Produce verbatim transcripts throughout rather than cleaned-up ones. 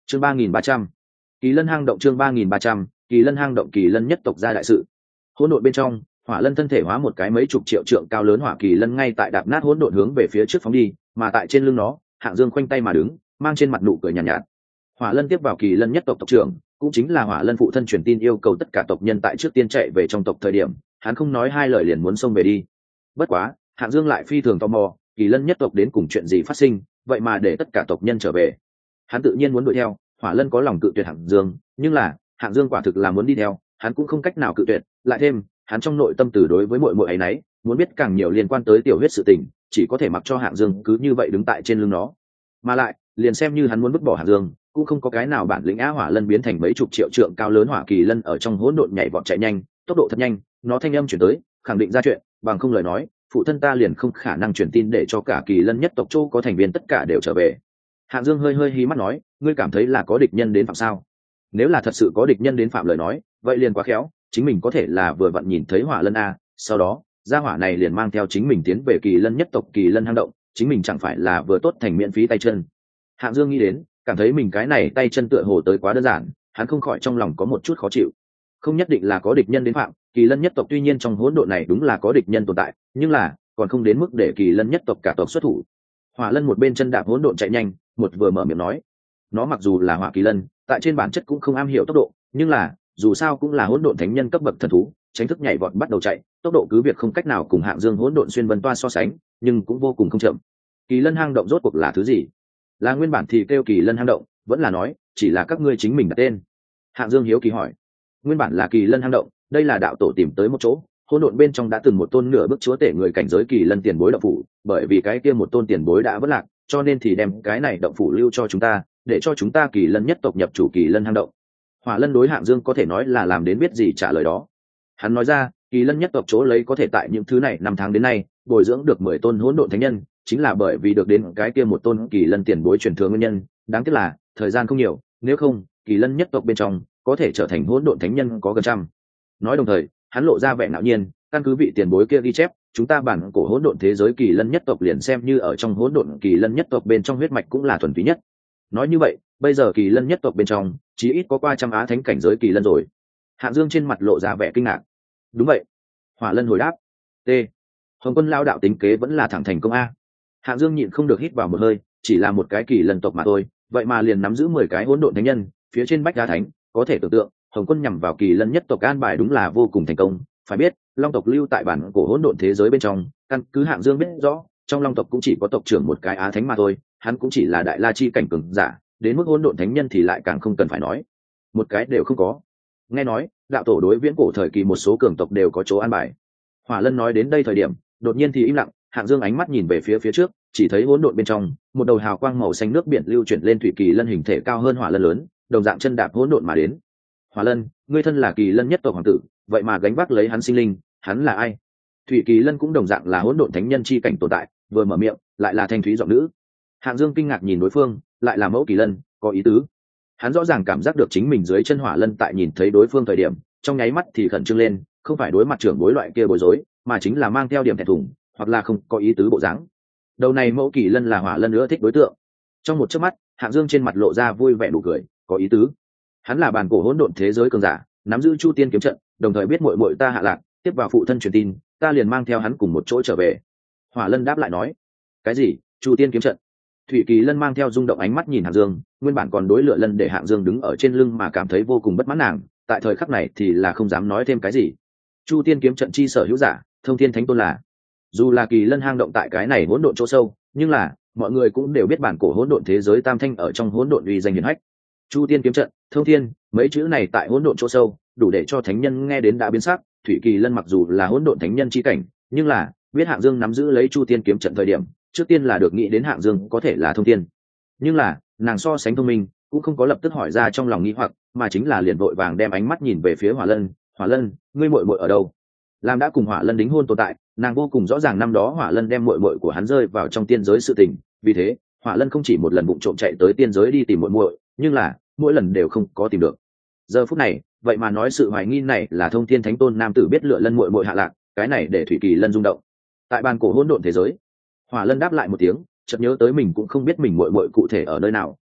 chương ba nghìn ba trăm kỳ lân hang động chương ba nghìn ba trăm kỳ lân hang động kỳ lân nhất tộc gia đại sự. Hỗn độn bên trong, hỏa lân thân thể hóa một cái mấy chục triệu trượng cao lớn hỏa kỳ lân ngay tại đạp nát hỗn độn hướng về phía trước phóng đi, mà tại trên lưng nó, Hạng Dương khoanh tay mà đứng, mang trên mặt nụ cười nhàn nhạt, nhạt. Hỏa lân tiếp vào kỳ lân nhất tộc tộc trưởng, cũng chính là hỏa lân phụ thân truyền tin yêu cầu tất cả tộc nhân tại trước tiên chạy về trong tộc thời điểm, hắn không nói hai lời liền muốn xông về đi. Bất quá, Hạng Dương lại phi thường tò mò, kỳ lân nhất tộc đến cùng chuyện gì phát sinh, vậy mà để tất cả tộc nhân trở về. Hắn tự nhiên muốn đuổi theo, hỏa lân có lòng cự tuyệt Hạng Dương, nhưng là Hạng Dương quả thực là muốn đi theo, hắn cũng không cách nào cự tuyệt, lại thêm hắn trong nội tâm từ đối với muội muội ấy nấy, muốn biết càng nhiều liên quan tới tiểu huyết sự tình, chỉ có thể mặc cho Hạng Dương cứ như vậy đứng tại trên lưng nó. Mà lại, liền xem như hắn muốn vứt bỏ Hạng Dương, cũng không có cái nào bản lĩnh á. Hỏa lân biến thành mấy chục triệu trượng cao lớn hỏa kỳ lân ở trong hỗn độn nhảy vọt chạy nhanh, tốc độ thật nhanh, nó thanh âm chuyển tới, khẳng định ra chuyện, bằng không lời nói, phụ thân ta liền không khả năng truyền tin để cho cả kỳ lân nhất tộc châu có thành viên tất cả đều trở về. Hạng Dương hơi hơi hí mắt nói, ngươi cảm thấy là có địch nhân đến phạm sao? Nếu là thật sự có địch nhân đến phạm lời nói, vậy liền quá khéo, chính mình có thể là vừa vặn nhìn thấy hỏa lân a, sau đó gia hỏa này liền mang theo chính mình tiến về kỳ lân nhất tộc kỳ lân hang động, chính mình chẳng phải là vừa tốt thành miễn phí tay chân. Hạng Dương nghĩ đến, cảm thấy mình cái này tay chân tựa hồ tới quá đơn giản, hắn không khỏi trong lòng có một chút khó chịu. Không nhất định là có địch nhân đến phạm, kỳ lân nhất tộc tuy nhiên trong hỗn độn này đúng là có địch nhân tồn tại, nhưng là còn không đến mức để kỳ lân nhất tộc cả tộc xuất thủ. Hỏa lân một bên chân đạp hỗn độn chạy nhanh, một vừa mở miệng nói, nó mặc dù là hỏa kỳ lân, tại trên bản chất cũng không am hiểu tốc độ, nhưng là dù sao cũng là hỗn độn thánh nhân cấp bậc thần thú, tránh thức nhảy vọt bắt đầu chạy, tốc độ cứ việc không cách nào cùng Hạng Dương hỗn độn xuyên vân toa so sánh, nhưng cũng vô cùng không chậm. Kỳ lân hang động rốt cuộc là thứ gì? Là nguyên bản thì kêu kỳ lân hang động, vẫn là nói chỉ là các ngươi chính mình đặt tên? Hạng Dương hiếu kỳ hỏi. Nguyên bản là kỳ lân hang động, đây là đạo tổ tìm tới một chỗ, hỗn độn bên trong đã từng một tôn nửa bước chúa tể người cảnh giới kỳ lân tiền bối động phủ, bởi vì cái kia một tôn tiền bối đã vất lạc, cho nên thì đem cái này động phủ lưu cho chúng ta, để cho chúng ta kỳ lân nhất tộc nhập chủ kỳ lân hang động. Hỏa lân đối Hạng Dương có thể nói là làm đến biết gì trả lời đó. Hắn nói ra, kỳ lân nhất tộc chỗ lấy có thể tại những thứ này năm tháng đến nay bồi dưỡng được mười tôn hỗn độn thánh nhân, chính là bởi vì được đến cái kia một tôn kỳ lân tiền bối truyền thừa nguyên nhân. Đáng tiếc là thời gian không nhiều, nếu không kỳ lân nhất tộc bên trong có thể trở thành hỗn độn thánh nhân có gần trăm. Nói đồng thời, hắn lộ ra vẻ ngạo nhiên, căn cứ vị tiền bối kia ghi chép, chúng ta bản cổ hỗn độn thế giới kỳ lân nhất tộc liền xem như ở trong hỗn độn kỳ lân nhất tộc bên trong huyết mạch cũng là thuần túy nhất. Nói như vậy, bây giờ kỳ lân nhất tộc bên trong chí ít có qua trăm á thánh cảnh giới kỳ lân rồi. Hạng Dương trên mặt lộ ra vẻ kinh ngạc. Đúng vậy. Hỏa lân hồi đáp. T. Hồng Quân lao đạo tính kế vẫn là thẳng thành công a. Hạng Dương nhịn không được hít vào một hơi, chỉ là một cái kỳ lân tộc mà thôi, vậy mà liền nắm giữ mười cái hỗn độn thánh nhân, phía trên bách đa thánh, có thể tưởng tượng, Hồng Quân nhằm vào kỳ lân nhất tộc an bài đúng là vô cùng thành công. Phải biết, long tộc lưu tại bản cổ hỗn độn thế giới bên trong, căn cứ Hạng Dương biết rõ, trong long tộc cũng chỉ có tộc trưởng một cái á thánh mà thôi, hắn cũng chỉ là đại la chi cảnh cường giả, đến mức hỗn độn thánh nhân thì lại càng không cần phải nói, một cái đều không có. Nghe nói đạo tổ đối viễn cổ thời kỳ một số cường tộc đều có chỗ an bài. Hỏa lân nói đến đây thời điểm, đột nhiên thì im lặng. Hạng Dương ánh mắt nhìn về phía phía trước, chỉ thấy hỗn độn bên trong một đầu hào quang màu xanh nước biển lưu chuyển lên thủy kỳ lân hình thể cao hơn hỏa lân lớn, đồng dạng chân đạp hỗn độn mà đến. Hỏa lân, ngươi thân là kỳ lân nhất tộc hoàng tử, vậy mà gánh vác lấy hắn sinh linh, hắn là ai? Thủy kỳ lân cũng đồng dạng là hỗn độn thánh nhân chi cảnh tồn tại, vừa mở miệng lại là thanh thúy giọng nữ. Hạng Dương kinh ngạc nhìn đối phương, lại là mẫu kỳ lân, có ý tứ. Hắn rõ ràng cảm giác được chính mình dưới chân hỏa lân tại nhìn thấy đối phương thời điểm, trong nháy mắt thì khẩn trương lên, không phải đối mặt trưởng bối loại kia bối rối, mà chính là mang theo điểm thẹn thùng, hoặc là không có ý tứ bộ dáng. Đầu này mẫu kỳ lân là hỏa lân nữa thích đối tượng. Trong một chớp mắt, Hạng Dương trên mặt lộ ra vui vẻ nụ cười, có ý tứ. Hắn là bản cổ hỗn độn thế giới cường giả, nắm giữ Chu Tiên kiếm trận, đồng thời biết muội muội ta hạ lạc, tiếp vào phụ thân truyền tin, ta liền mang theo hắn cùng một chỗ trở về. Hỏa lân đáp lại nói, cái gì? Chu Tiên kiếm trận? Thủy kỳ lân mang theo rung động ánh mắt nhìn Hạng Dương, nguyên bản còn đối lựa lân để Hạng Dương đứng ở trên lưng mà cảm thấy vô cùng bất mãn nàng, tại thời khắc này thì là không dám nói thêm cái gì. Chu Tiên kiếm trận chi sở hữu giả, thông thiên thánh tôn là. Dù là kỳ lân hang động tại cái này hỗn độn chỗ sâu, nhưng là mọi người cũng đều biết bản cổ hỗn độn thế giới tam thanh ở trong hỗn độn uy danh hiển hách. Chu Tiên kiếm trận, thông thiên, mấy chữ này tại hỗn độn chỗ sâu, đủ để cho thánh nhân nghe đến đã biến sắc. Thủy kỳ lân mặc dù là hỗn độn thánh nhân chi cảnh, nhưng là biết Hạng Dương nắm giữ lấy Chu Tiên kiếm trận thời điểm, trước tiên là được nghĩ đến Hạng Dương có thể là thông thiên. Nhưng là nàng so sánh thông minh, cũng không có lập tức hỏi ra trong lòng nghi hoặc, mà chính là liền vội vàng đem ánh mắt nhìn về phía Hỏa Lân. Hỏa Lân, ngươi muội muội ở đâu? Làm đã cùng Hỏa Lân đính hôn tồn tại, nàng vô cùng rõ ràng năm đó Hỏa Lân đem muội muội của hắn rơi vào trong tiên giới sự tình, vì thế Hỏa Lân không chỉ một lần vụng trộm chạy tới tiên giới đi tìm muội muội, nhưng là mỗi lần đều không có tìm được. Giờ phút này, vậy mà nói sự hoài nghi này là thông thiên thánh tôn nam tử biết lựa Lân muội muội hạ lạc, cái này để Thủy Kỳ Lân rung động. Tại bàn cổ hỗn độn thế giới, Hỏa Lân đáp lại một tiếng, chợt nhớ tới mình cũng không biết mình muội muội cụ thể ở nơi nào,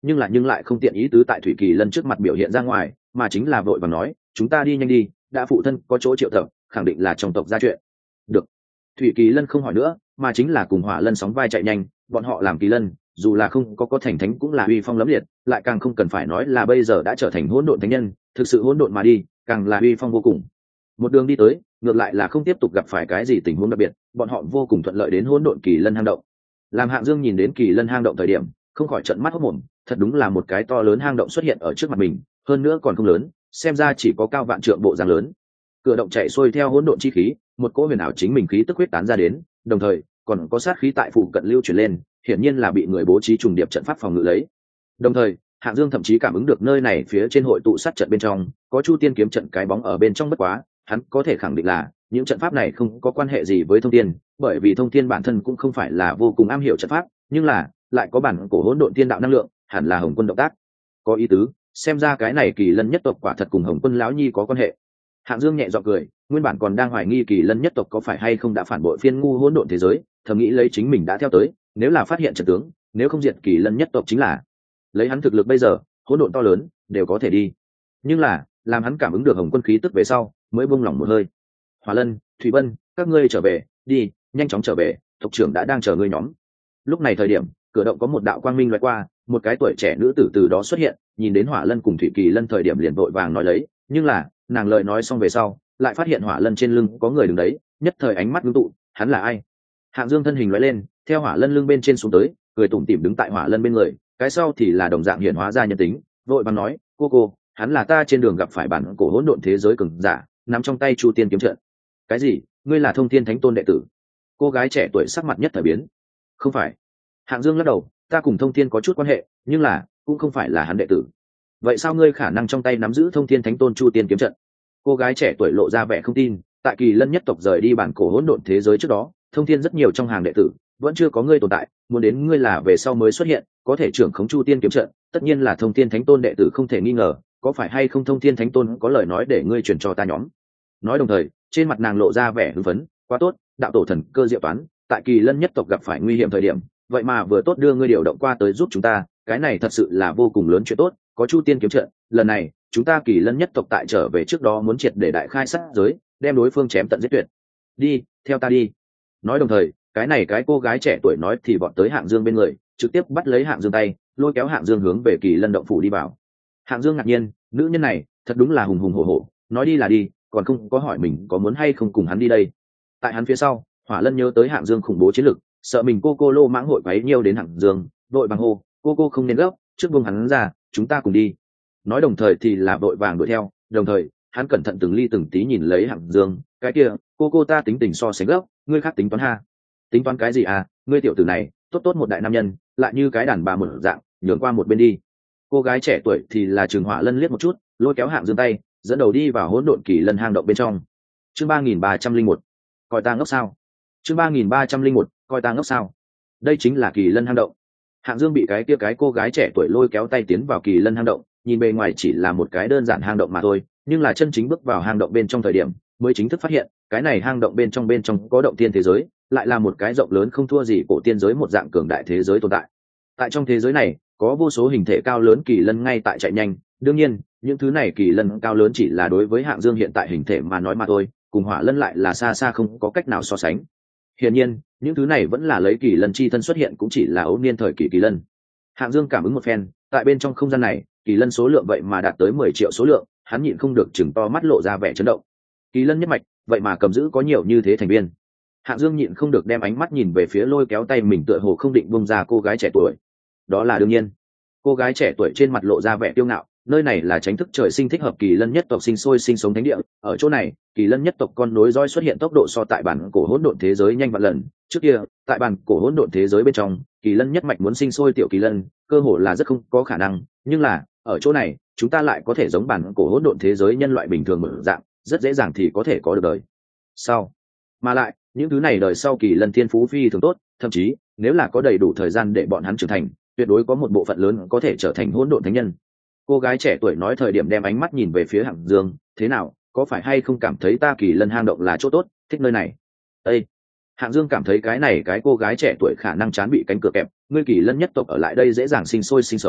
nhưng lại nhưng lại không tiện ý tứ tại thủy kỳ lân trước mặt biểu hiện ra ngoài, mà chính là vội vàng nói chúng ta đi nhanh đi, đã phụ thân có chỗ triệu tập, khẳng định là trong tộc ra chuyện. Được. Thủy kỳ lân không hỏi nữa, mà chính là cùng hỏa lân sóng vai chạy nhanh. Bọn họ làm kỳ lân dù là không có có thành thánh cũng là uy phong lẫm liệt, lại càng không cần phải nói là bây giờ đã trở thành hỗn độn thánh nhân, thực sự hỗn độn mà đi càng là uy phong vô cùng. Một đường đi tới, ngược lại là không tiếp tục gặp phải cái gì tình huống đặc biệt, bọn họ vô cùng thuận lợi đến hỗn độn kỳ lân hang động. Làm Hạng Dương nhìn đến kỳ lân hang động thời điểm, không khỏi trợn mắt hốt mồm, thật đúng là một cái to lớn hang động xuất hiện ở trước mặt mình, hơn nữa còn không lớn, xem ra chỉ có cao vạn trượng bộ dáng lớn. Cửa động chạy xuôi theo hỗn độn chi khí, một cỗ huyền ảo chính mình khí tức huyết tán ra đến, đồng thời còn có sát khí tại phụ cận lưu truyền lên, hiển nhiên là bị người bố trí trùng điệp trận pháp phòng ngự lấy. Đồng thời, Hạng Dương thậm chí cảm ứng được nơi này phía trên hội tụ sát trận bên trong, có Chu Tiên kiếm trận cái bóng ở bên trong bất quá, hắn có thể khẳng định là những trận pháp này không có quan hệ gì với Thông Thiên, bởi vì Thông Thiên bản thân cũng không phải là vô cùng am hiểu trận pháp, nhưng là lại có bản cổ hỗn độn tiên đạo năng lượng, hẳn là Hồng Quân động tác. Có ý tứ, xem ra cái này Kỳ Lân nhất tộc quả thật cùng Hồng Quân lão nhi có quan hệ. Hạng Dương nhẹ giọng cười, nguyên bản còn đang hoài nghi Kỳ Lân nhất tộc có phải hay không đã phản bội phiên ngu hỗn độn thế giới, thầm nghĩ lấy chính mình đã theo tới, nếu là phát hiện trận tướng, nếu không diệt Kỳ Lân nhất tộc chính là lấy hắn thực lực bây giờ, hỗn độn to lớn đều có thể đi. Nhưng là, làm hắn cảm ứng được Hồng Quân khí tức về sau, mới buông lỏng một hơi. Hỏa Lân, Thủy Vân, các ngươi trở về, đi, nhanh chóng trở về, tộc trưởng đã đang chờ ngươi nhóm. Lúc này thời điểm, cửa động có một đạo quang minh lóe qua, một cái tuổi trẻ nữ tử từ đó xuất hiện, nhìn đến Hỏa Lân cùng Thủy Kỳ Lân thời điểm liền vội vàng nói lấy, nhưng là, nàng lời nói xong về sau, lại phát hiện Hỏa Lân trên lưng có người đứng đấy, nhất thời ánh mắt ngưng tụ, hắn là ai? Hạng Dương thân hình lóe lên, theo Hỏa Lân lưng bên trên xuống tới, cười tủm tỉm đứng tại Hỏa Lân bên người, cái sau thì là đồng dạng hiển hóa ra nhân tính, vội vàng nói, cô cô, hắn là ta trên đường gặp phải bản cổ hỗn độn thế giới cường giả, nắm trong tay Chu Tiên kiếm trận. Cái gì? Ngươi là Thông Thiên Thánh Tôn đệ tử? Cô gái trẻ tuổi sắc mặt nhất thời biến. Không phải. Hạng Dương lắc đầu, ta cùng Thông Thiên có chút quan hệ, nhưng là cũng không phải là hắn đệ tử. Vậy sao ngươi khả năng trong tay nắm giữ Thông Thiên Thánh Tôn Chu Tiên kiếm trận? Cô gái trẻ tuổi lộ ra vẻ không tin, tại Kỳ Lân nhất tộc rời đi bản cổ hỗn độn thế giới trước đó, Thông Thiên rất nhiều trong hàng đệ tử, vẫn chưa có ngươi tồn tại, muốn đến ngươi là về sau mới xuất hiện, có thể trưởng khống Chu Tiên kiếm trận, tất nhiên là Thông Thiên Thánh Tôn đệ tử không thể nghi ngờ, có phải hay không Thông Thiên Thánh Tôn có lời nói để ngươi truyền cho ta nhóm? Nói đồng thời, trên mặt nàng lộ ra vẻ hưng phấn, quá tốt, đạo tổ thần cơ diệu toán, tại Kỳ Lân nhất tộc gặp phải nguy hiểm thời điểm, vậy mà vừa tốt đưa ngươi điều động qua tới giúp chúng ta, cái này thật sự là vô cùng lớn chuyện tốt, có Chu Tiên kiếm trận, lần này, chúng ta Kỳ Lân nhất tộc tại trở về trước đó muốn triệt để đại khai sát giới, đem đối phương chém tận giết tuyệt. Đi, theo ta đi. Nói đồng thời, cái này cái cô gái trẻ tuổi nói thì bọn tới Hạng Dương bên người, trực tiếp bắt lấy Hạng Dương tay, lôi kéo Hạng Dương hướng về Kỳ Lân động phủ đi vào. Hạng Dương ngạc nhiên, nữ nhân này thật đúng là hùng hùng hổ hổ, nói đi là đi, còn không có hỏi mình có muốn hay không cùng hắn đi đây. Tại hắn phía sau, Hỏa Lân nhớ tới Hạng Dương khủng bố chiến lực, sợ mình cô cô lô mãng hội quấy nhiêu đến Hạng Dương, vội vàng hô, cô cô không nên gấp, trước buông hắn ra, chúng ta cùng đi. Nói đồng thời thì là vội vàng đuổi theo, đồng thời hắn cẩn thận từng ly từng tí nhìn lấy Hạng Dương, cái kia, cô cô ta tính tình so sánh gấp, ngươi khác tính toán ha. Tính toán cái gì à, ngươi tiểu tử này, tốt tốt một đại nam nhân, lại như cái đàn bà mở dạng, nhường qua một bên đi. Cô gái trẻ tuổi thì là Trường Hỏa Lân liếc một chút, lôi kéo Hạng Dương tay, dẫn đầu đi vào hỗn độn Kỳ Lân hang động bên trong. Chương ba nghìn ba trăm linh một, coi ta ngốc sao? Chương ba nghìn ba trăm linh một, coi ta ngốc sao? Đây chính là Kỳ Lân hang động. Hạng Dương bị cái kia cái cô gái trẻ tuổi lôi kéo tay tiến vào Kỳ Lân hang động, nhìn bề ngoài chỉ là một cái đơn giản hang động mà thôi, nhưng là chân chính bước vào hang động bên trong thời điểm, mới chính thức phát hiện, cái này hang động bên trong bên trong có động tiên thế giới, lại là một cái rộng lớn không thua gì cổ tiên giới một dạng cường đại thế giới tồn tại. Tại trong thế giới này, có vô số hình thể cao lớn kỳ lân ngay tại chạy nhanh, đương nhiên, những thứ này kỳ lân cao lớn chỉ là đối với Hạng Dương hiện tại hình thể mà nói mà thôi, cùng Hỏa Lân lại là xa xa không có cách nào so sánh. Hiển nhiên, những thứ này vẫn là lấy kỳ lân chi thân xuất hiện, cũng chỉ là ấu niên thời kỳ kỳ lân. Hạng Dương cảm ứng một phen, tại bên trong không gian này, kỳ lân số lượng vậy mà đạt tới mười triệu số lượng, hắn nhịn không được chừng to mắt lộ ra vẻ chấn động. Kỳ lân nhất mạch, vậy mà cầm giữ có nhiều như thế thành viên. Hạng Dương nhịn không được đem ánh mắt nhìn về phía lôi kéo tay mình tựa hồ không định buông ra cô gái trẻ tuổi. Đó là đương nhiên. Cô gái trẻ tuổi trên mặt lộ ra vẻ kiêu ngạo, nơi này là chính thức trời sinh thích hợp kỳ lân nhất tộc sinh sôi sinh sống thánh địa, ở chỗ này, kỳ lân nhất tộc con nối dõi xuất hiện tốc độ so tại bản cổ hỗn độn thế giới nhanh vạn lần. Trước kia, tại bản cổ hỗn độn thế giới bên trong, kỳ lân nhất mạch muốn sinh sôi tiểu kỳ lân, cơ hồ là rất không có khả năng, nhưng là, ở chỗ này, chúng ta lại có thể giống bản cổ hỗn độn thế giới nhân loại bình thường mở dạng, rất dễ dàng thì có thể có được đời sau. Mà lại, những thứ này đời sau kỳ lân thiên phú phi thường tốt, thậm chí, nếu là có đầy đủ thời gian để bọn hắn trưởng thành, tuyệt đối có một bộ phận lớn có thể trở thành hỗn độn thánh nhân. Cô gái trẻ tuổi nói thời điểm đem ánh mắt nhìn về phía Hạng Dương, thế nào, có phải hay không cảm thấy ta kỳ lân hang động là chỗ tốt, thích nơi này? Ê! Hạng Dương cảm thấy cái này cái cô gái trẻ tuổi khả năng chán bị cánh cửa kẹp, ngươi kỳ lân nhất tộc ở lại đây dễ dàng sinh sôi sinh sống,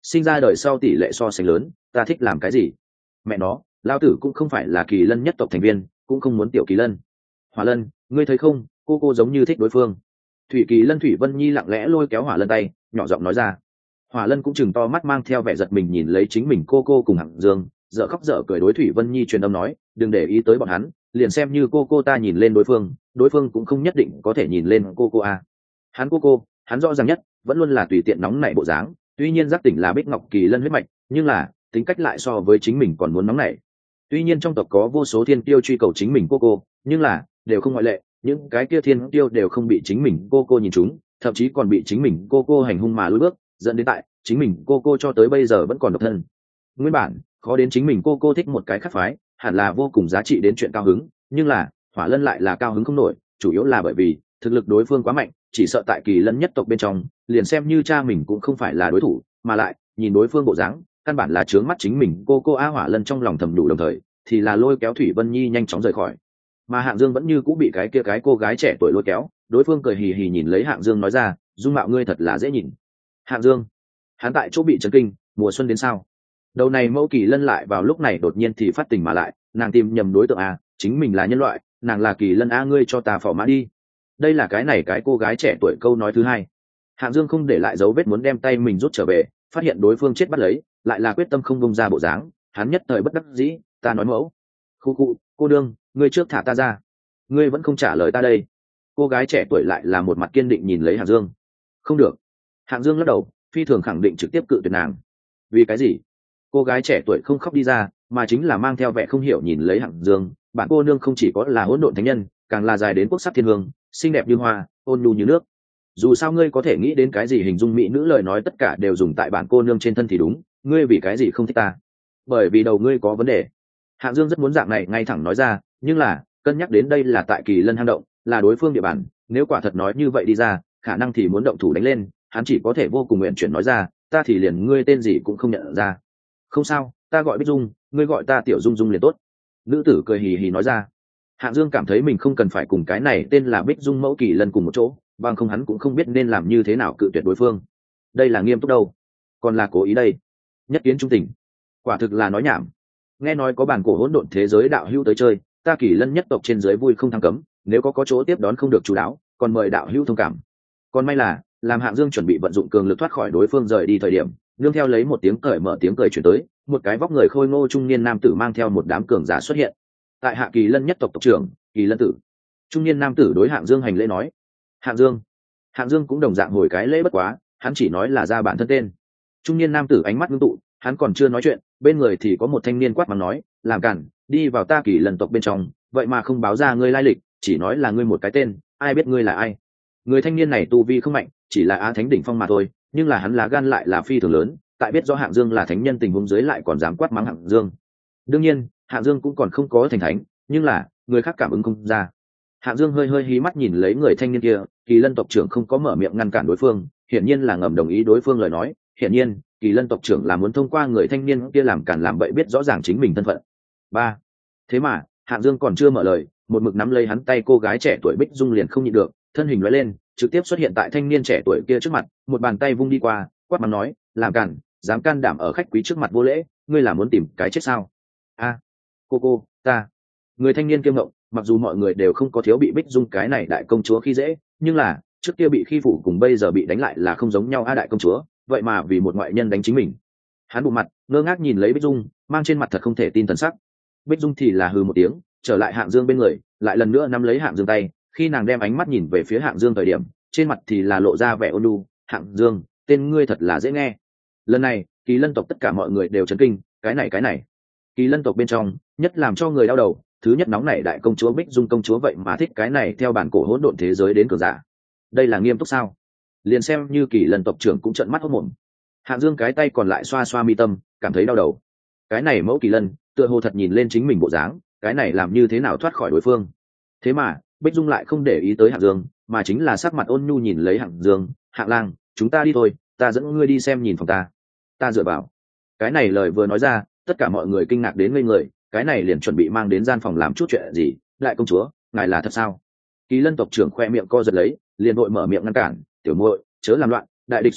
sinh ra đời sau tỷ lệ so sánh lớn, ta thích làm cái gì? Mẹ nó, lao tử cũng không phải là kỳ lân nhất tộc thành viên, cũng không muốn tiểu kỳ lân. Hỏa Lân, ngươi thấy không, cô cô giống như thích đối phương. Thủy Kỳ Lân Thủy Vân Nhi lặng lẽ lôi kéo Hỏa Lân tay, nhỏ giọng nói ra. Hỏa Lân cũng chừng to mắt mang theo vẻ giật mình nhìn lấy chính mình cô cô cùng Hạng Dương, dở khóc dở cười đối Thủy Vân Nhi truyền âm nói, đừng để ý tới bọn hắn, liền xem như cô cô ta nhìn lên đối phương, đối phương cũng không nhất định có thể nhìn lên cô cô a. Hắn cô cô, hắn rõ ràng nhất, vẫn luôn là tùy tiện nóng nảy bộ dáng, tuy nhiên giác tỉnh là Bích Ngọc Kỳ Lân huyết mạch, nhưng là tính cách lại so với chính mình còn muốn nóng nảy. Tuy nhiên trong tộc có vô số thiên tiêu truy cầu chính mình cô cô, nhưng là đều không ngoại lệ, những cái kia thiên tiêu đều không bị chính mình cô cô nhìn trúng, thậm chí còn bị chính mình cô cô hành hung mà lùi bước, dẫn đến tại chính mình cô cô cho tới bây giờ vẫn còn độc thân. Nguyên bản khó đến chính mình cô cô thích một cái khác phái, hẳn là vô cùng giá trị đến chuyện cao hứng, nhưng là Hỏa Lân lại là cao hứng không nổi, chủ yếu là bởi vì thực lực đối phương quá mạnh, chỉ sợ tại Kỳ Lân nhất tộc bên trong, liền xem như cha mình cũng không phải là đối thủ, mà lại nhìn đối phương bộ dáng, căn bản là trướng mắt chính mình cô cô a. Hỏa Lân trong lòng thầm đủ, đồng thời thì là lôi kéo Thủy Vân Nhi nhanh chóng rời khỏi. Mà Hạng Dương vẫn như cũng bị cái kia cái cô gái trẻ tuổi lôi kéo, đối phương cười hì hì nhìn lấy Hạng Dương nói ra, dung mạo ngươi thật là dễ nhìn. Hạng Dương, hắn tại chỗ bị chấn kinh, mùa xuân đến sao? Đầu này Mẫu Kỳ Lân lại vào lúc này đột nhiên thì phát tình mà lại, nàng tìm nhầm đối tượng a, chính mình là nhân loại, nàng là Kỳ Lân a, ngươi cho ta phỏ mã đi. Đây là cái này cái cô gái trẻ tuổi câu nói thứ hai. Hạng Dương không để lại dấu vết muốn đem tay mình rút trở về, phát hiện đối phương chết bắt lấy, lại là quyết tâm không bông ra bộ dáng, hắn nhất thời bất đắc dĩ, ta nói mẫu. Khu khu, cô đương, ngươi trước thả ta ra. Ngươi vẫn không trả lời ta đây. Cô gái trẻ tuổi lại là một mặt kiên định nhìn lấy Hạng Dương. Không được. Hạng Dương lắc đầu, phi thường khẳng định trực tiếp cự tuyệt nàng. Vì cái gì? Cô gái trẻ tuổi không khóc đi ra, mà chính là mang theo vẻ không hiểu nhìn lấy Hạng Dương. Bạn cô nương không chỉ có là hỗn độn thánh nhân, càng là dài đến quốc sắc thiên hương, xinh đẹp như hoa, ôn nhu như nước. Dù sao ngươi có thể nghĩ đến cái gì hình dung mỹ nữ lời nói tất cả đều dùng tại bản cô nương trên thân thì đúng, ngươi vì cái gì không thích ta? Bởi vì đầu ngươi có vấn đề. Hạng Dương rất muốn dạng này ngay thẳng nói ra, nhưng là cân nhắc đến đây là tại Kỳ Lân hang động, là đối phương địa bàn, nếu quả thật nói như vậy đi ra, khả năng thì muốn động thủ đánh lên, hắn chỉ có thể vô cùng nguyện chuyển nói ra, ta thì liền ngươi tên gì cũng không nhận ra. Không sao, ta gọi Bích Dung, ngươi gọi ta Tiểu Dung Dung liền tốt. Nữ tử cười hì hì nói ra. Hạng Dương cảm thấy mình không cần phải cùng cái này tên là Bích Dung Mẫu Kỳ Lân cùng một chỗ, bằng không hắn cũng không biết nên làm như thế nào cự tuyệt đối phương. Đây là nghiêm túc đâu, còn là cố ý đây. Nhất kiến trung tình, quả thực là nói nhảm. Nghe nói có bản cổ hỗn độn thế giới đạo hữu tới chơi, ta Kỳ Lân nhất tộc trên dưới vui không thăng cấm, nếu có có chỗ tiếp đón không được chú đáo, còn mời đạo hữu thông cảm. Còn may là làm Hạng Dương chuẩn bị vận dụng cường lực thoát khỏi đối phương rời đi thời điểm, nương theo lấy một tiếng cởi mở tiếng cười chuyển tới, một cái vóc người khôi ngô trung niên nam tử mang theo một đám cường giả xuất hiện. Tại Hạ Kỳ Lân nhất tộc tộc trưởng Kỳ Lân tử. Trung niên nam tử đối Hạng Dương hành lễ nói. Hạng Dương. Hạng Dương cũng đồng dạng hồi cái lễ, bất quá hắn chỉ nói là ra bản thân tên. Trung niên nam tử ánh mắt ngưng tụ, hắn còn chưa nói chuyện, bên người thì có một thanh niên quát mắng nói, làm cản, đi vào ta Kỳ Lân tộc bên trong, vậy mà không báo ra ngươi lai lịch, chỉ nói là ngươi một cái tên, ai biết ngươi là ai? Người thanh niên này tu vi không mạnh, chỉ là á thánh đỉnh phong mà thôi, nhưng là hắn lá gan lại là phi thường lớn, tại biết rõ Hạng Dương là thánh nhân tình huống dưới lại còn dám quát mắng Hạng Dương. Đương nhiên, Hạng Dương cũng còn không có thành thánh, nhưng là người khác cảm ứng không ra. Hạng Dương hơi hơi hí mắt nhìn lấy người thanh niên kia, Kỳ Lân tộc trưởng không có mở miệng ngăn cản đối phương, hiển nhiên là ngầm đồng ý đối phương lời nói, hiển nhiên, Kỳ Lân tộc trưởng là muốn thông qua người thanh niên kia làm cản làm bậy biết rõ ràng chính mình thân phận. Ba. Thế mà, Hạng Dương còn chưa mở lời, một mực nắm lấy hắn tay cô gái trẻ tuổi Bích Dung liền không nhịn được, thân hình lóe lên, trực tiếp xuất hiện tại thanh niên trẻ tuổi kia trước mặt, một bàn tay vung đi qua, quát mắng nói, làm cản, dám can đảm ở khách quý trước mặt vô lễ, ngươi là muốn tìm cái chết sao? A, cô cô, ta. Người thanh niên kiêu ngạo, mặc dù mọi người đều không có thiếu bị Bích Dung cái này đại công chúa khi dễ, nhưng là trước kia bị khi phụ cùng bây giờ bị đánh lại là không giống nhau a. Đại công chúa, vậy mà vì một ngoại nhân đánh chính mình. Hắn bụng mặt, ngơ ngác nhìn lấy Bích Dung, mang trên mặt thật không thể tin thần sắc. Bích Dung thì là hừ một tiếng, trở lại Hạng Dương bên người, lại lần nữa nắm lấy Hạng Dương tay, khi nàng đem ánh mắt nhìn về phía Hạng Dương thời điểm, trên mặt thì là lộ ra vẻ ôn nhu. Hạng Dương, tên ngươi thật là dễ nghe. Lần này, Kỳ Lân tộc tất cả mọi người đều chấn kinh, cái này cái này. Kỳ Lân tộc bên trong, nhất làm cho người đau đầu, thứ nhất nóng này đại công chúa Bích Dung công chúa vậy mà thích cái này theo bản cổ hỗn độn thế giới đến cường giả. Đây là nghiêm túc sao? Liền xem như Kỳ Lân tộc trưởng cũng trợn mắt hốt mồm. Hạng Dương cái tay còn lại xoa xoa mi tâm, cảm thấy đau đầu. Cái này mẫu Kỳ Lân, tựa hồ thật nhìn lên chính mình bộ dáng, cái này làm như thế nào thoát khỏi đối phương? Thế mà, Bích Dung lại không để ý tới Hạng Dương, mà chính là sắc mặt ôn nhu nhìn lấy Hạng Dương, Hạng Lang, chúng ta đi thôi, ta dẫn ngươi đi xem nhìn phòng ta. Ta dựa vào. Cái này lời vừa nói ra, tất cả mọi người kinh ngạc đến ngây người, cái này liền chuẩn bị mang đến gian phòng làm chút chuyện gì? Đại công chúa, ngài là thật sao? Kỳ Lân tộc trưởng khoe miệng co giật lấy, liền vội mở miệng ngăn cản, tiểu muội, chớ làm loạn, đại địch xuống tới,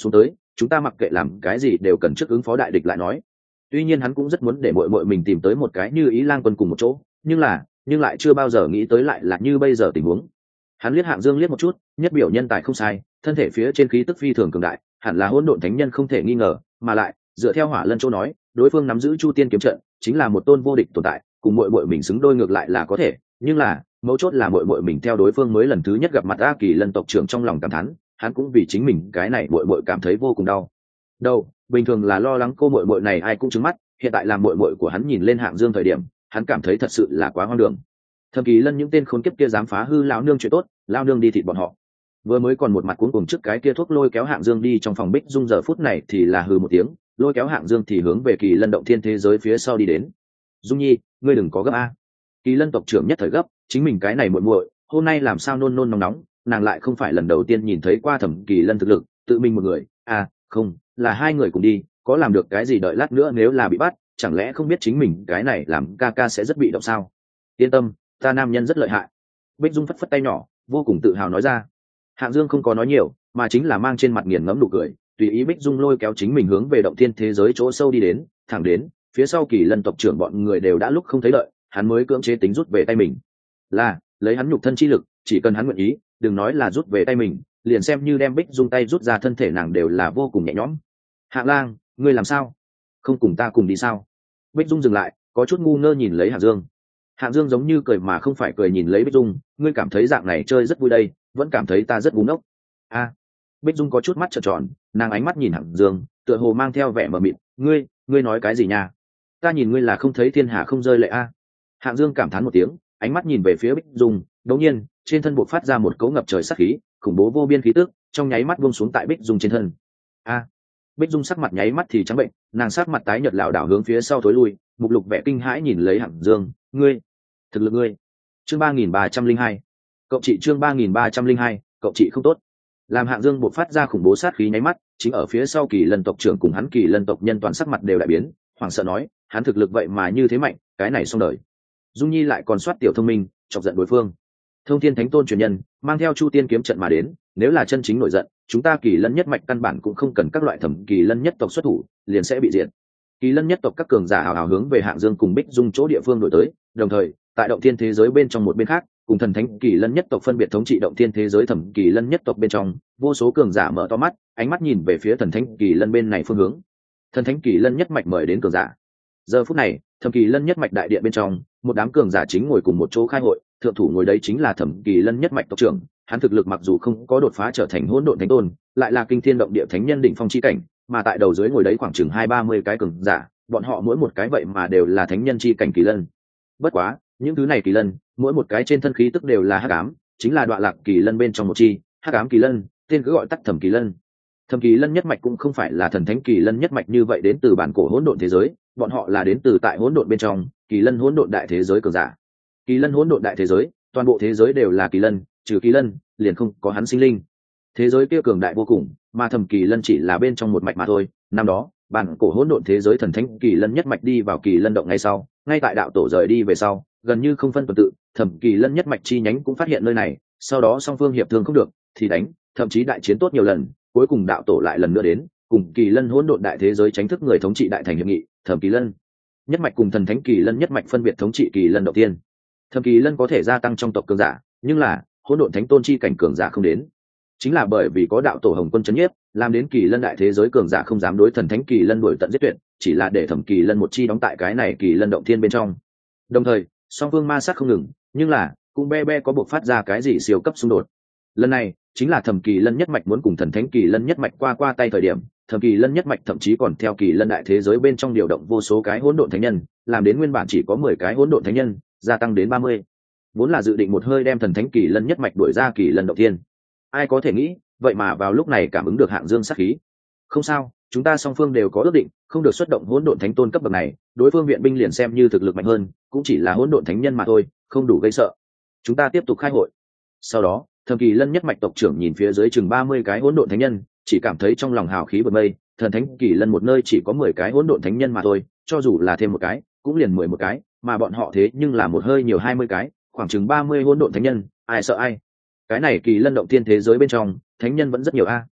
chúng ta mặc kệ làm cái gì đều cần trước ứng phó đại địch lại nói. Tuy nhiên hắn cũng rất muốn để muội muội mình tìm tới một cái như ý lang quân cùng một chỗ, nhưng là nhưng lại chưa bao giờ nghĩ tới lại là như bây giờ tình huống. Hắn liếc Hạng Dương liếc một chút, nhất biểu nhân tài không sai, thân thể phía trên khí tức phi thường cường đại, hẳn là hỗn độn thánh nhân không thể nghi ngờ, mà lại dựa theo Hỏa Lân Châu nói, đối phương nắm giữ Chu Tiên kiếm trận, chính là một tôn vô địch tồn tại, cùng muội muội mình xứng đôi ngược lại là có thể, nhưng là mấu chốt là muội muội mình theo đối phương mới lần thứ nhất gặp mặt A Kỳ Lân tộc trưởng trong lòng cảm thán, hắn cũng vì chính mình cái này muội muội cảm thấy vô cùng đau. Đâu, bình thường là lo lắng cô muội muội này ai cũng trừng mắt, hiện tại là muội muội của hắn nhìn lên Hạng Dương thời điểm, hắn cảm thấy thật sự là quá hoang đường. Thẩm Kỳ Lân những tên khốn kiếp kia dám phá hư lão nương chuyện tốt, lão nương đi thịt bọn họ. Vừa mới còn một mặt cuống cuồng trước cái kia thuốc lôi kéo Hạng Dương đi trong phòng Bích Dung, giờ phút này thì là hừ một tiếng, lôi kéo Hạng Dương thì hướng về Kỳ Lân động thiên thế giới phía sau đi đến. Dung Nhi, ngươi đừng có gấp a. Kỳ Lân tộc trưởng nhất thời gấp, chính mình cái này muội muội, hôm nay làm sao nôn nôn nóng nóng, nàng lại không phải lần đầu tiên nhìn thấy qua Thẩm Kỳ Lân thực lực, tự mình một người, à, không, là hai người cùng đi, có làm được cái gì đợi lát nữa nếu là bị bắt, chẳng lẽ không biết chính mình cái này làm ca ca sẽ rất bị động sao? Yên tâm, ta nam nhân rất lợi hại. Bích Dung phất phất tay nhỏ, vô cùng tự hào nói ra. Hạng Dương không có nói nhiều, mà chính là mang trên mặt nghiền ngẫm nụ cười, tùy ý Bích Dung lôi kéo chính mình hướng về động thiên thế giới chỗ sâu đi đến, thẳng đến phía sau Kỳ Lân tộc trưởng bọn người đều đã lúc không thấy đợi, hắn mới cưỡng chế tính rút về tay mình. Là, lấy hắn nhục thân chi lực, chỉ cần hắn nguyện ý, đừng nói là rút về tay mình, liền xem như đem Bích Dung tay rút ra thân thể nàng đều là vô cùng nhẹ nhõm. Hạng Lang, ngươi làm sao? Không cùng ta cùng đi sao? Bích Dung dừng lại, có chút ngu ngơ nhìn lấy Hạng Dương. Hạng Dương giống như cười mà không phải cười nhìn lấy Bích Dung, ngươi cảm thấy dạng này chơi rất vui đây, vẫn cảm thấy ta rất ngu ngốc. A. À, Bích Dung có chút mắt trợn tròn, nàng ánh mắt nhìn Hạng Dương, tựa hồ mang theo vẻ mờ mịt, ngươi, ngươi nói cái gì nha? Ta nhìn ngươi là không thấy thiên hà không rơi lệ a. À. Hạng Dương cảm thán một tiếng, ánh mắt nhìn về phía Bích Dung, đột nhiên, trên thân bộc phát ra một cỗ ngập trời sát khí, khủng bố vô biên khí tức, trong nháy mắt buông xuống tại Bích Dung trên thân. A. À, Bích Dung sắc mặt nháy mắt thì trắng bệnh, nàng sắc mặt tái nhợt lảo đảo hướng phía sau thối lui, mục lục vẻ kinh hãi nhìn lấy Hạng Dương, ngươi, thực lực ngươi. Chương ba nghìn ba trăm linh hai, cậu chị chương ba nghìn ba trăm linh hai, cậu chị không tốt. Làm Hạng Dương bộc phát ra khủng bố sát khí nháy mắt, chính ở phía sau Kỳ Lân tộc trưởng cùng hắn Kỳ Lân tộc nhân toàn sắc mặt đều đại biến, hoảng sợ nói, hắn thực lực vậy mà như thế mạnh, cái này xong đời. Dung Nhi lại còn soát tiểu thông minh, chọc giận đối phương. Thông Thiên Thánh Tôn truyền nhân, mang theo Chu Tiên kiếm trận mà đến, nếu là chân chính nổi giận, chúng ta Kỳ Lân nhất mạch căn bản cũng không cần các loại Thẩm Kỳ Lân nhất tộc xuất thủ, liền sẽ bị diệt. Kỳ Lân nhất tộc các cường giả hào hào hướng về Hạng Dương cùng Bích Dung chỗ địa phương đổi tới, đồng thời, tại động thiên thế giới bên trong một bên khác, cùng thần thánh Kỳ Lân nhất tộc phân biệt thống trị động thiên thế giới Thẩm Kỳ Lân nhất tộc bên trong, vô số cường giả mở to mắt, ánh mắt nhìn về phía thần thánh Kỳ Lân bên này phương hướng. Thần thánh Kỳ Lân nhất mạch mời đến cường giả. Giờ phút này, Thẩm Kỳ Lân nhất mạch đại điện bên trong, một đám cường giả chính ngồi cùng một chỗ khai hội, thượng thủ ngồi đấy chính là Thẩm Kỳ Lân nhất mạch tộc trưởng, hắn thực lực mặc dù không có đột phá trở thành hỗn độn thánh tôn, lại là kinh thiên động địa thánh nhân đỉnh phong chi cảnh, mà tại đầu dưới ngồi đấy khoảng chừng hai ba mươi cái cường giả, bọn họ mỗi một cái vậy mà đều là thánh nhân chi cảnh kỳ lân. Bất quá, những thứ này kỳ lân, mỗi một cái trên thân khí tức đều là hắc ám, chính là đoạn lạc kỳ lân bên trong một chi, hắc ám kỳ lân, tên cứ gọi tắt Thẩm Kỳ Lân. Thẩm Kỳ Lân nhất mạch cũng không phải là thần thánh kỳ lân nhất mạch như vậy đến từ bản cổ hỗn độn thế giới, bọn họ là đến từ tại hỗn độn bên trong, kỳ lân hỗn độn đại thế giới cường giả. Kỳ lân hỗn độn đại thế giới, toàn bộ thế giới đều là kỳ lân, trừ kỳ lân, liền không có hắn sinh linh. Thế giới kia cường đại vô cùng, mà Thẩm Kỳ Lân chỉ là bên trong một mạch mà thôi. Năm đó, bản cổ hỗn độn thế giới thần thánh kỳ lân nhất mạch đi vào kỳ lân động ngay sau, ngay tại đạo tổ rời đi về sau, gần như không phân tuần tự, Thẩm Kỳ Lân nhất mạch chi nhánh cũng phát hiện nơi này, sau đó song phương hiệp thương không được, thì đánh, thậm chí đại chiến tốt nhiều lần, cuối cùng đạo tổ lại lần nữa đến, cùng kỳ lân hỗn độn đại thế giới tránh thức người thống trị đại thành hiệp nghị, Thẩm Kỳ Lân nhất mạch cùng thần thánh kỳ lân nhất mạch phân biệt thống trị kỳ lân đầu tiên. Thẩm Kỳ Lân có thể gia tăng trong tộc cường giả, nhưng là hỗn độn thánh tôn chi cảnh cường giả không đến, chính là bởi vì có đạo tổ Hồng Quân chấn nhiếp, làm đến kỳ lân đại thế giới cường giả không dám đối thần thánh kỳ lân đuổi tận giết tuyệt, chỉ là để Thẩm Kỳ Lân một chi đóng tại cái này kỳ lân động thiên bên trong. Đồng thời, song phương ma sát không ngừng, nhưng là cũng be be có buộc phát ra cái gì siêu cấp xung đột. Lần này chính là Thẩm Kỳ Lân nhất mạch muốn cùng thần thánh kỳ lân nhất mạch qua qua tay thời điểm, Thẩm Kỳ Lân nhất mạch thậm chí còn theo kỳ lân đại thế giới bên trong điều động vô số cái hỗn độn thánh nhân, làm đến nguyên bản chỉ có mười cái hỗn độn thánh nhân, gia tăng đến ba mươi. Vốn là dự định một hơi đem thần thánh kỳ lân nhất mạch đuổi ra kỳ lân động thiên. Ai có thể nghĩ, vậy mà vào lúc này cảm ứng được Hạng Dương sát khí. Không sao, chúng ta song phương đều có ước định, không được xuất động hỗn độn thánh tôn cấp bậc này, đối phương viện binh liền xem như thực lực mạnh hơn, cũng chỉ là hỗn độn thánh nhân mà thôi, không đủ gây sợ. Chúng ta tiếp tục khai hội. Sau đó, Thẩm Kỳ Lân nhất mạch tộc trưởng nhìn phía dưới chừng ba mươi cái hỗn độn thánh nhân, chỉ cảm thấy trong lòng hào khí bật mây, thần thánh kỳ lân một nơi chỉ có mười cái hỗn độn thánh nhân mà thôi, cho dù là thêm một cái, cũng liền mười một cái, mà bọn họ thế nhưng là một hơi nhiều hai mươi cái, khoảng chừng ba mươi hỗn độn thánh nhân, ai sợ ai. Cái này kỳ lân động thiên thế giới bên trong, thánh nhân vẫn rất nhiều a.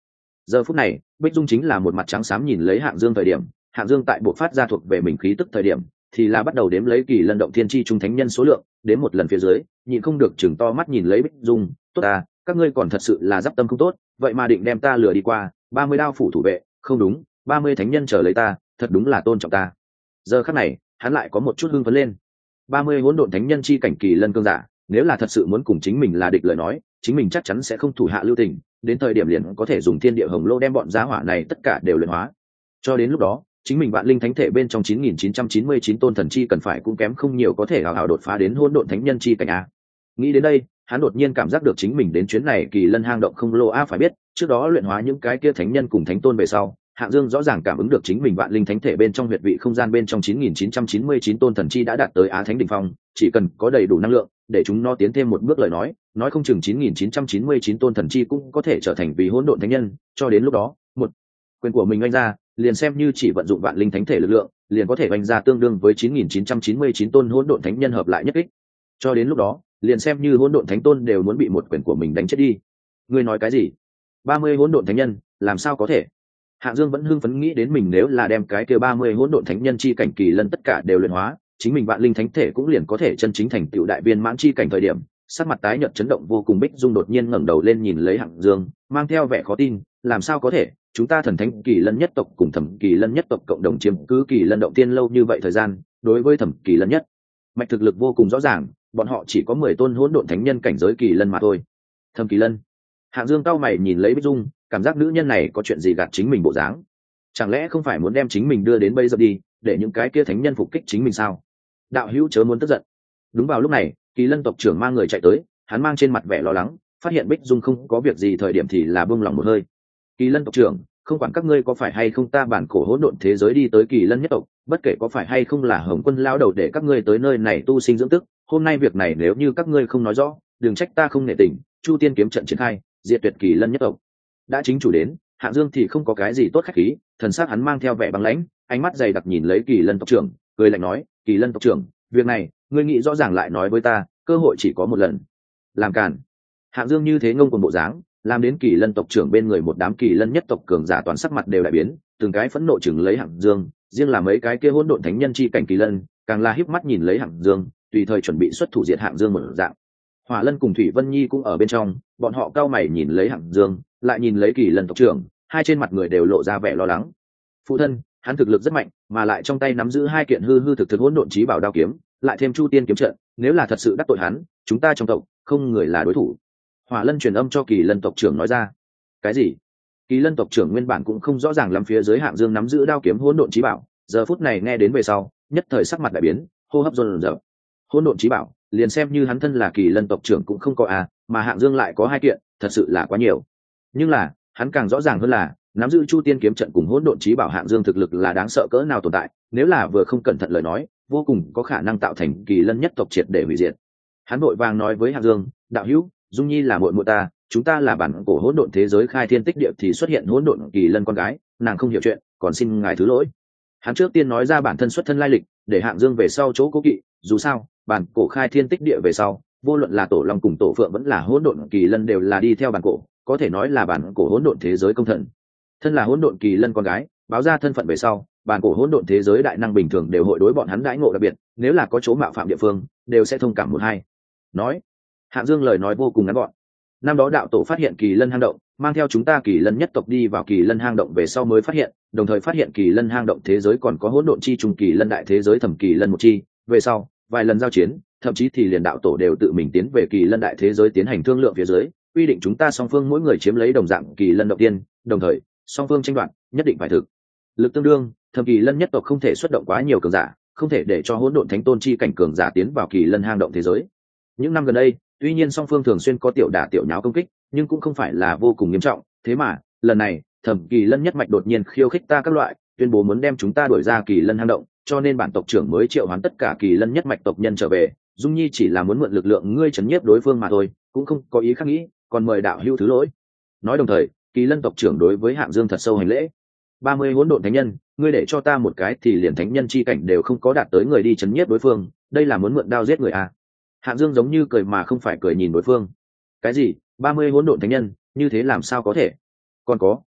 Giờ phút này Bích Dung chính là một mặt trắng xám nhìn lấy Hạng Dương thời điểm, Hạng Dương tại bộ phát ra thuộc về mình khí tức thời điểm thì là bắt đầu đếm lấy kỳ lân động thiên chi trung thánh nhân số lượng, đến một lần phía dưới nhịn không được chừng to mắt nhìn lấy Bích Dung. Tốt à, các ngươi còn thật sự là d tâm không tốt, vậy mà định đem ta lừa đi qua. Ba mươi đao phủ thủ vệ, không đúng, ba mươi thánh nhân chờ lấy ta, thật đúng là tôn trọng ta. Giờ khắc này hắn lại có một chút hưng phấn lên. Ba mươi hỗn độn thánh nhân chi cảnh kỳ lân cương giả, nếu là thật sự muốn cùng chính mình là địch lời nói, chính mình chắc chắn sẽ không thủ hạ lưu tình, đến thời điểm liền có thể dùng thiên địa hồng lô đem bọn giá hỏa này tất cả đều luyện hóa. Cho đến lúc đó chính mình vạn linh thánh thể bên trong chín nghìn chín trăm chín mươi chín tôn thần chi cần phải cũng kém không nhiều có thể hào hào đột phá đến hỗn độn thánh nhân chi cảnh a. Nghĩ đến đây hắn đột nhiên cảm giác được chính mình đến chuyến này kỳ lân hang động không lô a. Phải biết trước đó luyện hóa những cái kia thánh nhân cùng thánh tôn về sau, Hạng Dương rõ ràng cảm ứng được chính mình vạn linh thánh thể bên trong huyệt vị không gian bên trong chín nghìn chín trăm chín mươi chín tôn thần chi đã đạt tới á thánh đỉnh phong, chỉ cần có đầy đủ năng lượng để chúng nó tiến thêm một bước lời nói, nói không chừng chín nghìn chín trăm chín mươi chín tôn thần chi cũng có thể trở thành vì hỗn độn thánh nhân. Cho đến lúc đó một quyền của mình oanh ra, liền xem như chỉ vận dụng vạn linh thánh thể lực lượng, liền có thể oanh ra tương đương với chín nghìn chín trăm chín mươi chín tôn hỗn độn thánh nhân hợp lại nhất kích. Cho đến lúc đó liền xem như hỗn độn thánh tôn đều muốn bị một quyền của mình đánh chết đi. Ngươi nói cái gì? Ba mươi hỗn độn thánh nhân, làm sao có thể? Hạng Dương vẫn hưng phấn nghĩ đến mình nếu là đem cái kia ba mươi hỗn độn thánh nhân chi cảnh kỳ lân tất cả đều luyện hóa, chính mình vạn linh thánh thể cũng liền có thể chân chính thành tựu đại viên mãn chi cảnh. Thời điểm sắc mặt tái nhợt chấn động vô cùng Bích Dung đột nhiên ngẩng đầu lên nhìn lấy Hạng Dương, mang theo vẻ khó tin, làm sao có thể? Chúng ta thần thánh kỳ lân nhất tộc cùng thẩm kỳ lân nhất tộc cộng đồng chiếm cứ kỳ lân động tiên lâu như vậy thời gian, đối với thẩm kỳ lân nhất mạch thực lực vô cùng rõ ràng, bọn họ chỉ có mười tôn hỗn độn thánh nhân cảnh giới kỳ lân mà thôi. Thẩm kỳ lân. Hạng Dương cao mày nhìn lấy Bích Dung, cảm giác nữ nhân này có chuyện gì gạt chính mình bộ dáng, chẳng lẽ không phải muốn đem chính mình đưa đến bây giờ đi để những cái kia thánh nhân phục kích chính mình sao? Đạo hữu chớ muốn tức giận. Đúng vào lúc này kỳ lân tộc trưởng mang người chạy tới, hắn mang trên mặt vẻ lo lắng, phát hiện Bích Dung không có việc gì thời điểm thì là buông lòng một hơi. Kỳ lân tộc trưởng, không quản các ngươi có phải hay không ta bản cổ hỗn độn thế giới đi tới kỳ lân nhất tộc, bất kể có phải hay không là Hồng Quân lao đầu để các ngươi tới nơi này tu sinh dưỡng tức, hôm nay việc này nếu như các ngươi không nói rõ, đừng trách ta không nể tình. Chu tiên kiếm trận triển khai, diệt tuyệt kỳ lân nhất tộc. Đã chính chủ đến, Hạng Dương thì không có cái gì tốt khách khí, thần sắc hắn mang theo vẻ băng lãnh, ánh mắt dày đặc nhìn lấy kỳ lân tộc trưởng, cười lạnh nói: Kỳ lân tộc trưởng, việc này ngươi nghĩ rõ ràng lại nói với ta, cơ hội chỉ có một lần. Làm cản. Hạng Dương như thế ngông cuồng bộ dáng, làm đến kỳ lân tộc trưởng bên người một đám kỳ lân nhất tộc cường giả toàn sắc mặt đều đại biến, từng cái phẫn nộ chừng lấy Hạng Dương, riêng là mấy cái kia hỗn độn thánh nhân chi cảnh kỳ lân càng là híp mắt nhìn lấy Hạng Dương, tùy thời chuẩn bị xuất thủ diệt Hạng Dương một dạng. Hỏa Lân cùng Thủy Vân Nhi cũng ở bên trong, bọn họ cao mày nhìn lấy Hạng Dương, lại nhìn lấy kỳ lân tộc trưởng, hai trên mặt người đều lộ ra vẻ lo lắng. Phụ thân, hắn thực lực rất mạnh, mà lại trong tay nắm giữ hai kiện hư hư thực thực hỗn độn chí bảo đao kiếm, lại thêm Chu Tiên kiếm trận, nếu là thật sự đắc tội hắn, chúng ta trong tộc không người là đối thủ. Hỏa Lân truyền âm cho kỳ lân tộc trưởng nói ra. Cái gì? Kỳ lân tộc trưởng nguyên bản cũng không rõ ràng lắm phía dưới Hạng Dương nắm giữ đao kiếm hỗn độn chí bảo, giờ phút này nghe đến về sau, nhất thời sắc mặt đại biến, hô hấp dồn dập. Hỗn độn chí bảo, liền xem như hắn thân là kỳ lân tộc trưởng cũng không có à, mà Hạng Dương lại có hai kiện, thật sự là quá nhiều. Nhưng là hắn càng rõ ràng hơn là nắm giữ Chu Tiên kiếm trận cùng hỗn độn chí bảo Hạng Dương thực lực là đáng sợ cỡ nào tồn tại, nếu là vừa không cẩn thận lời nói, vô cùng có khả năng tạo thành kỳ lân nhất tộc triệt để hủy diệt. Hắn vội vàng nói với Hạng Dương: đạo hữu, Dung Nhi là muội muội ta, chúng ta là bản cổ hỗn độn thế giới khai thiên tích địa thì xuất hiện hỗn độn kỳ lân con gái, nàng không hiểu chuyện, còn xin ngài thứ lỗi. Hắn trước tiên nói ra bản thân xuất thân lai lịch, để Hạng Dương về sau chỗ cố kỵ, dù sao bản cổ khai thiên tích địa về sau, vô luận là tổ long cùng tổ phượng vẫn là hỗn độn kỳ lân đều là đi theo bản cổ, có thể nói là bản cổ hỗn độn thế giới công thần. Thân là hỗn độn kỳ lân con gái, báo ra thân phận về sau, bản cổ hỗn độn thế giới đại năng bình thường đều hội đối bọn hắn đãi ngộ đặc biệt, nếu là có chỗ mạo phạm địa phương, đều sẽ thông cảm một hai. Nói, Hạng Dương lời nói vô cùng ngắn gọn. Năm đó đạo tổ phát hiện kỳ lân hang động, mang theo chúng ta kỳ lân nhất tộc đi vào kỳ lân hang động về sau mới phát hiện, đồng thời phát hiện kỳ lân hang động thế giới còn có hỗn độn chi trùng kỳ lân đại thế giới thẩm kỳ lân một chi. Về sau, vài lần giao chiến, thậm chí thì liền đạo tổ đều tự mình tiến về kỳ lân đại thế giới tiến hành thương lượng phía dưới, quy định chúng ta song phương mỗi người chiếm lấy đồng dạng kỳ lân động tiên, đồng thời song phương tranh đoạt nhất định phải thực lực tương đương, thẩm kỳ lân nhất tộc không thể xuất động quá nhiều cường giả, không thể để cho hỗn độn thánh tôn chi cảnh cường giả tiến vào kỳ lân hang động thế giới. Những năm gần đây, tuy nhiên song phương thường xuyên có tiểu đả tiểu nháo công kích, nhưng cũng không phải là vô cùng nghiêm trọng. Thế mà lần này thẩm kỳ lân nhất mạch đột nhiên khiêu khích ta các loại, tuyên bố muốn đem chúng ta đuổi ra kỳ lân hang động, cho nên bản tộc trưởng mới triệu hoán tất cả kỳ lân nhất mạch tộc nhân trở về. Dung Nhi chỉ là muốn mượn lực lượng ngươi chấn nhiếp đối phương mà thôi, cũng không có ý khác nghĩ, còn mời đạo hữu thứ lỗi. Nói đồng thời, kỳ lân tộc trưởng đối với Hạng Dương thật sâu hành lễ. Ba mươi hỗn độn thánh nhân, ngươi để cho ta một cái thì liền thánh nhân chi cảnh đều không có đạt tới người đi chấn nhiếp đối phương, đây là muốn mượn đao giết người à? Hạng Dương giống như cười mà không phải cười nhìn đối phương. Cái gì? Ba mươi hỗn độn thánh nhân, như thế làm sao có thể? Còn có,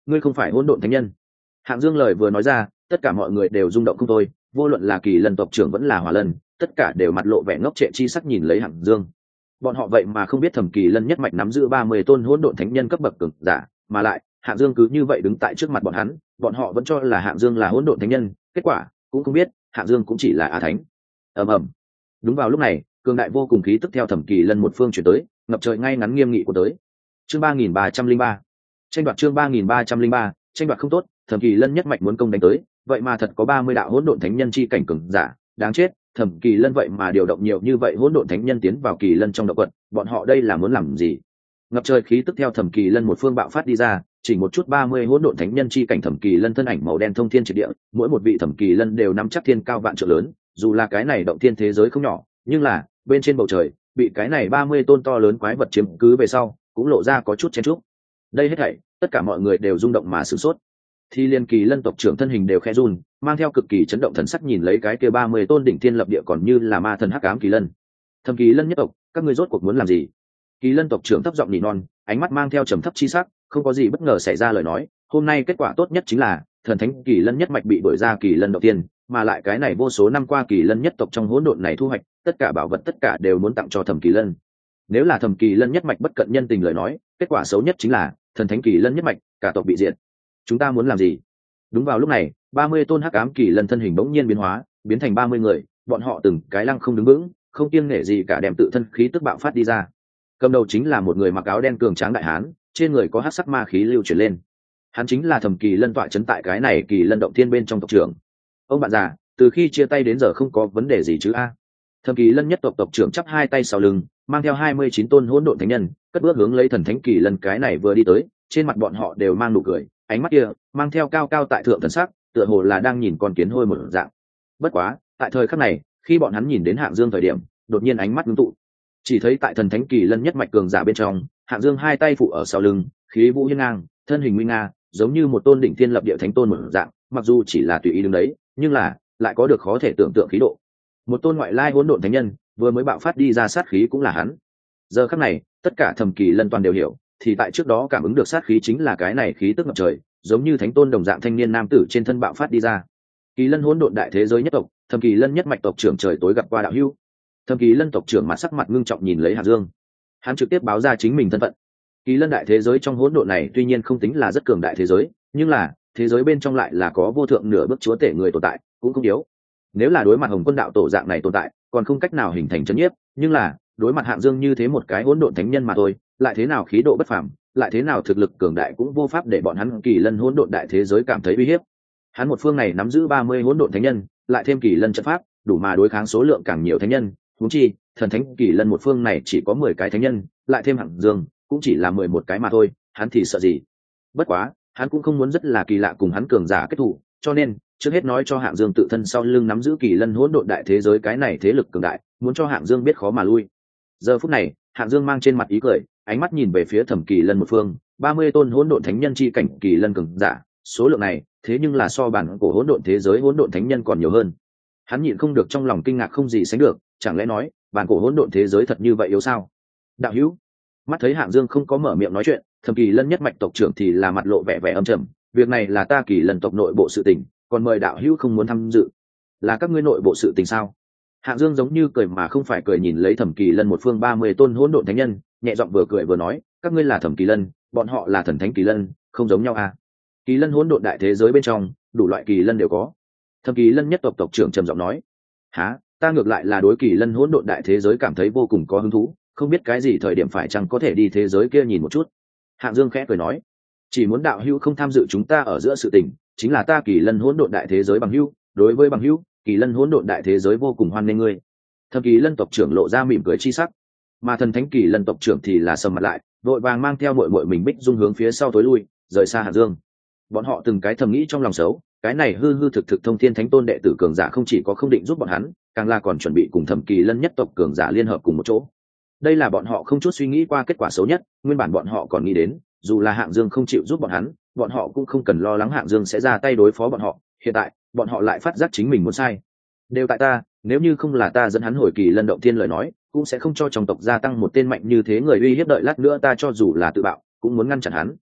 ngươi không phải hỗn độn thánh nhân. Hạng Dương lời vừa nói ra, tất cả mọi người đều rung động không thôi, vô luận là Kỳ Lân tộc trưởng vẫn là Hỏa Lân, tất cả đều mặt lộ vẻ ngốc trệ chi sắc nhìn lấy Hạng Dương. Bọn họ vậy mà không biết Thẩm Kỳ Lân nhất mạch nắm giữ ba mươi tôn hỗn độn thánh nhân cấp bậc cường giả, mà lại Hạng Dương cứ như vậy đứng tại trước mặt bọn hắn, bọn họ vẫn cho là Hạng Dương là hỗn độn thánh nhân, kết quả cũng không biết Hạng Dương cũng chỉ là a thánh. Ầm ầm. Đúng vào lúc này, cường đại vô cùng khí tức theo Thẩm Kỳ Lân một phương chuyển tới, ngập trời ngay ngắn nghiêm nghị của tới. Chương ba nghìn ba trăm linh ba. Tranh đoạt chương ba nghìn ba trăm linh ba, tranh đoạt không tốt, Thẩm Kỳ Lân nhất mạch muốn công đánh tới, vậy mà thật có ba mươi đạo hỗn độn thánh nhân chi cảnh cường giả, đáng chết, Thẩm Kỳ Lân vậy mà điều động nhiều như vậy hỗn độn thánh nhân tiến vào Kỳ Lân trong động quật, bọn họ đây là muốn làm gì? Ngập trời khí tức theo Thẩm Kỳ Lân một phương bạo phát đi ra, chỉ một chút ba mươi hỗn độn thánh nhân chi cảnh Thẩm Kỳ Lân thân ảnh màu đen thông thiên triệt địa, mỗi một vị Thẩm Kỳ Lân đều nắm chắc thiên cao vạn trượng lớn, dù là cái này động thiên thế giới không nhỏ, nhưng là bên trên bầu trời, bị cái này ba mươi tôn to lớn quái vật chiếm cứ về sau, cũng lộ ra có chút chen chúc. Đây hết thảy, tất cả mọi người đều rung động mà sửng sốt. Thì liên Kỳ Lân tộc trưởng thân hình đều khẽ run, mang theo cực kỳ chấn động thần sắc nhìn lấy cái kia ba mươi tôn đỉnh thiên lập địa còn như là ma thần hắc ám Kỳ Lân. Thẩm Kỳ Lân nhất tộc, các ngươi rốt cuộc muốn làm gì? Kỳ Lân tộc trưởng thấp giọng nỉ non, ánh mắt mang theo trầm thấp chi sắc, không có gì bất ngờ xảy ra lời nói, hôm nay kết quả tốt nhất chính là thần thánh Kỳ Lân nhất mạch bị đuổi ra Kỳ Lân đầu tiên, mà lại cái này vô số năm qua Kỳ Lân nhất tộc trong hỗn độn này thu hoạch, tất cả bảo vật tất cả đều muốn tặng cho Thẩm Kỳ Lân. Nếu là Thẩm Kỳ Lân nhất mạch bất cận nhân tình lời nói, kết quả xấu nhất chính là thần thánh Kỳ Lân nhất mạch cả tộc bị diệt. Chúng ta muốn làm gì? Đúng vào lúc này, ba mươi tôn hắc ám Kỳ Lân thân hình bỗng nhiên biến hóa, biến thành ba mươi người, bọn họ từng cái lăng không đứng vững, không kiêng nể gì cả đem tự thân khí tức bạo phát đi ra. Cầm đầu chính là một người mặc áo đen cường tráng đại hán, trên người có hắc sắc ma khí lưu chuyển lên. Hắn chính là Thẩm Kỳ Lân tọa trấn tại cái này Kỳ Lân động thiên bên trong tộc trưởng. Ông bạn già, từ khi chia tay đến giờ không có vấn đề gì chứ a? Thẩm Kỳ Lân nhất tộc tộc trưởng chắp hai tay sau lưng, mang theo hai mươi chín tôn hỗn độn thánh nhân, cất bước hướng lấy thần thánh Kỳ Lân cái này vừa đi tới, trên mặt bọn họ đều mang nụ cười, ánh mắt kia mang theo cao cao tại thượng thần sắc, tựa hồ là đang nhìn con kiến hôi một dạng. Bất quá, tại thời khắc này, khi bọn hắn nhìn đến Hạng Dương thời điểm, đột nhiên ánh mắt ngưng tụ. Chỉ thấy tại thần thánh Kỳ Lân nhất mạch cường giả bên trong, Hạng Dương hai tay phụ ở sau lưng, khí vũ hiên ngang, thân hình nguy nga, giống như một tôn đỉnh thiên lập địa thánh tôn một dạng, mặc dù chỉ là tùy ý đứng đấy, nhưng là lại có được khó thể tưởng tượng khí độ. Một tôn ngoại lai hỗn độn thánh nhân, vừa mới bạo phát đi ra sát khí cũng là hắn. Giờ khắc này, tất cả Thẩm Kỳ Lân toàn đều hiểu, thì tại trước đó cảm ứng được sát khí chính là cái này khí tức ngập trời, giống như thánh tôn đồng dạng thanh niên nam tử trên thân bạo phát đi ra. Kỳ Lân hỗn độn đại thế giới nhất tộc, Thẩm Kỳ Lân nhất mạch tộc trưởng trời tối gặp qua đạo hữu. Thẩm Kỳ Lân tộc trưởng mặt sắc mặt ngưng trọng nhìn lấy Hạng Dương. Hắn trực tiếp báo ra chính mình thân phận. Kỳ Lân đại thế giới trong hỗn độn này tuy nhiên không tính là rất cường đại thế giới, nhưng là thế giới bên trong lại là có vô thượng nửa bước chúa tể người tồn tại, cũng không yếu. Nếu là đối mặt Hồng Quân đạo tổ dạng này tồn tại, còn không cách nào hình thành chấn nhiếp, nhưng là đối mặt Hạng Dương như thế một cái hỗn độn thánh nhân mà thôi, lại thế nào khí độ bất phàm, lại thế nào thực lực cường đại cũng vô pháp để bọn hắn Kỳ Lân hỗn độn đại thế giới cảm thấy uy hiếp. Hắn một phương này nắm giữ ba mươi hỗn độn thánh nhân, lại thêm Kỳ Lân trận pháp, đủ mà đối kháng số lượng càng nhiều thánh nhân, huống chi, thần thánh Kỳ Lân một phương này chỉ có mười cái thánh nhân, lại thêm Hạng Dương, cũng chỉ là mười một cái mà thôi, hắn thì sợ gì? Bất quá, hắn cũng không muốn rất là kỳ lạ cùng hắn cường giả kết thủ, cho nên trước hết nói cho Hạng Dương tự thân sau lưng nắm giữ Kỳ Lân hỗn độn đại thế giới cái này thế lực cường đại, muốn cho Hạng Dương biết khó mà lui. Giờ phút này, Hạng Dương mang trên mặt ý cười, ánh mắt nhìn về phía Thẩm Kỳ Lân một phương, ba mươi tôn hỗn độn thánh nhân chi cảnh Kỳ Lân cường giả, số lượng này, thế nhưng là so bản cổ hỗn độn thế giới hỗn độn thánh nhân còn nhiều hơn. Hắn nhịn không được trong lòng kinh ngạc không gì sánh được, chẳng lẽ nói, bản cổ hỗn độn thế giới thật như vậy yếu sao? Đạo hữu, mắt thấy Hạng Dương không có mở miệng nói chuyện, Thẩm Kỳ Lân nhất mạch tộc trưởng thì là mặt lộ vẻ vẻ âm trầm, việc này là ta Kỳ Lân tộc nội bộ sự tình, còn mời đạo hữu không muốn tham dự. Là các ngươi nội bộ sự tình sao? Hạng Dương giống như cười mà không phải cười nhìn lấy Thẩm Kỳ Lân một phương ba mươi tôn hỗn độn thánh nhân, nhẹ giọng vừa cười vừa nói, các ngươi là Thẩm Kỳ Lân, bọn họ là thần thánh Kỳ Lân, không giống nhau à? Kỳ Lân hỗn độn đại thế giới bên trong, đủ loại Kỳ Lân đều có. Thẩm Kỳ Lân nhất tộc tộc trưởng trầm giọng nói, há, ta ngược lại là đối Kỳ Lân hỗn độn đại thế giới cảm thấy vô cùng có hứng thú, không biết cái gì thời điểm phải chăng có thể đi thế giới kia nhìn một chút. Hạng Dương khẽ cười nói, chỉ muốn đạo hữu không tham dự chúng ta ở giữa sự tình, chính là ta Kỳ Lân hỗn độn đại thế giới bằng hữu, đối với bằng hữu, Kỳ Lân hỗn độn đại thế giới vô cùng hoan nghênh ngươi. Thẩm Kỳ Lân tộc trưởng lộ ra mỉm cười chi sắc, mà thần thánh Kỳ Lân tộc trưởng thì là sầm mặt lại, vội vàng mang theo muội muội mình Bích Dung hướng phía sau tối lui, rời xa Hạng Dương. Bọn họ từng cái thầm nghĩ trong lòng xấu, cái này hư hư thực thực thông thiên thánh tôn đệ tử cường giả không chỉ có không định giúp bọn hắn, càng là còn chuẩn bị cùng Thẩm Kỳ Lân nhất tộc cường giả liên hợp cùng một chỗ. Đây là bọn họ không chút suy nghĩ qua kết quả xấu nhất, nguyên bản bọn họ còn nghĩ đến, dù là Hạng Dương không chịu giúp bọn hắn, bọn họ cũng không cần lo lắng Hạng Dương sẽ ra tay đối phó bọn họ, hiện tại, bọn họ lại phát giác chính mình muốn sai. Đều tại ta, nếu như không là ta dẫn hắn hồi Kỳ Lân động thiên lời nói, cũng sẽ không cho trong tộc gia tăng một tên mạnh như thế người uy hiếp, đợi lát nữa ta cho dù là tự bạo, cũng muốn ngăn chặn hắn.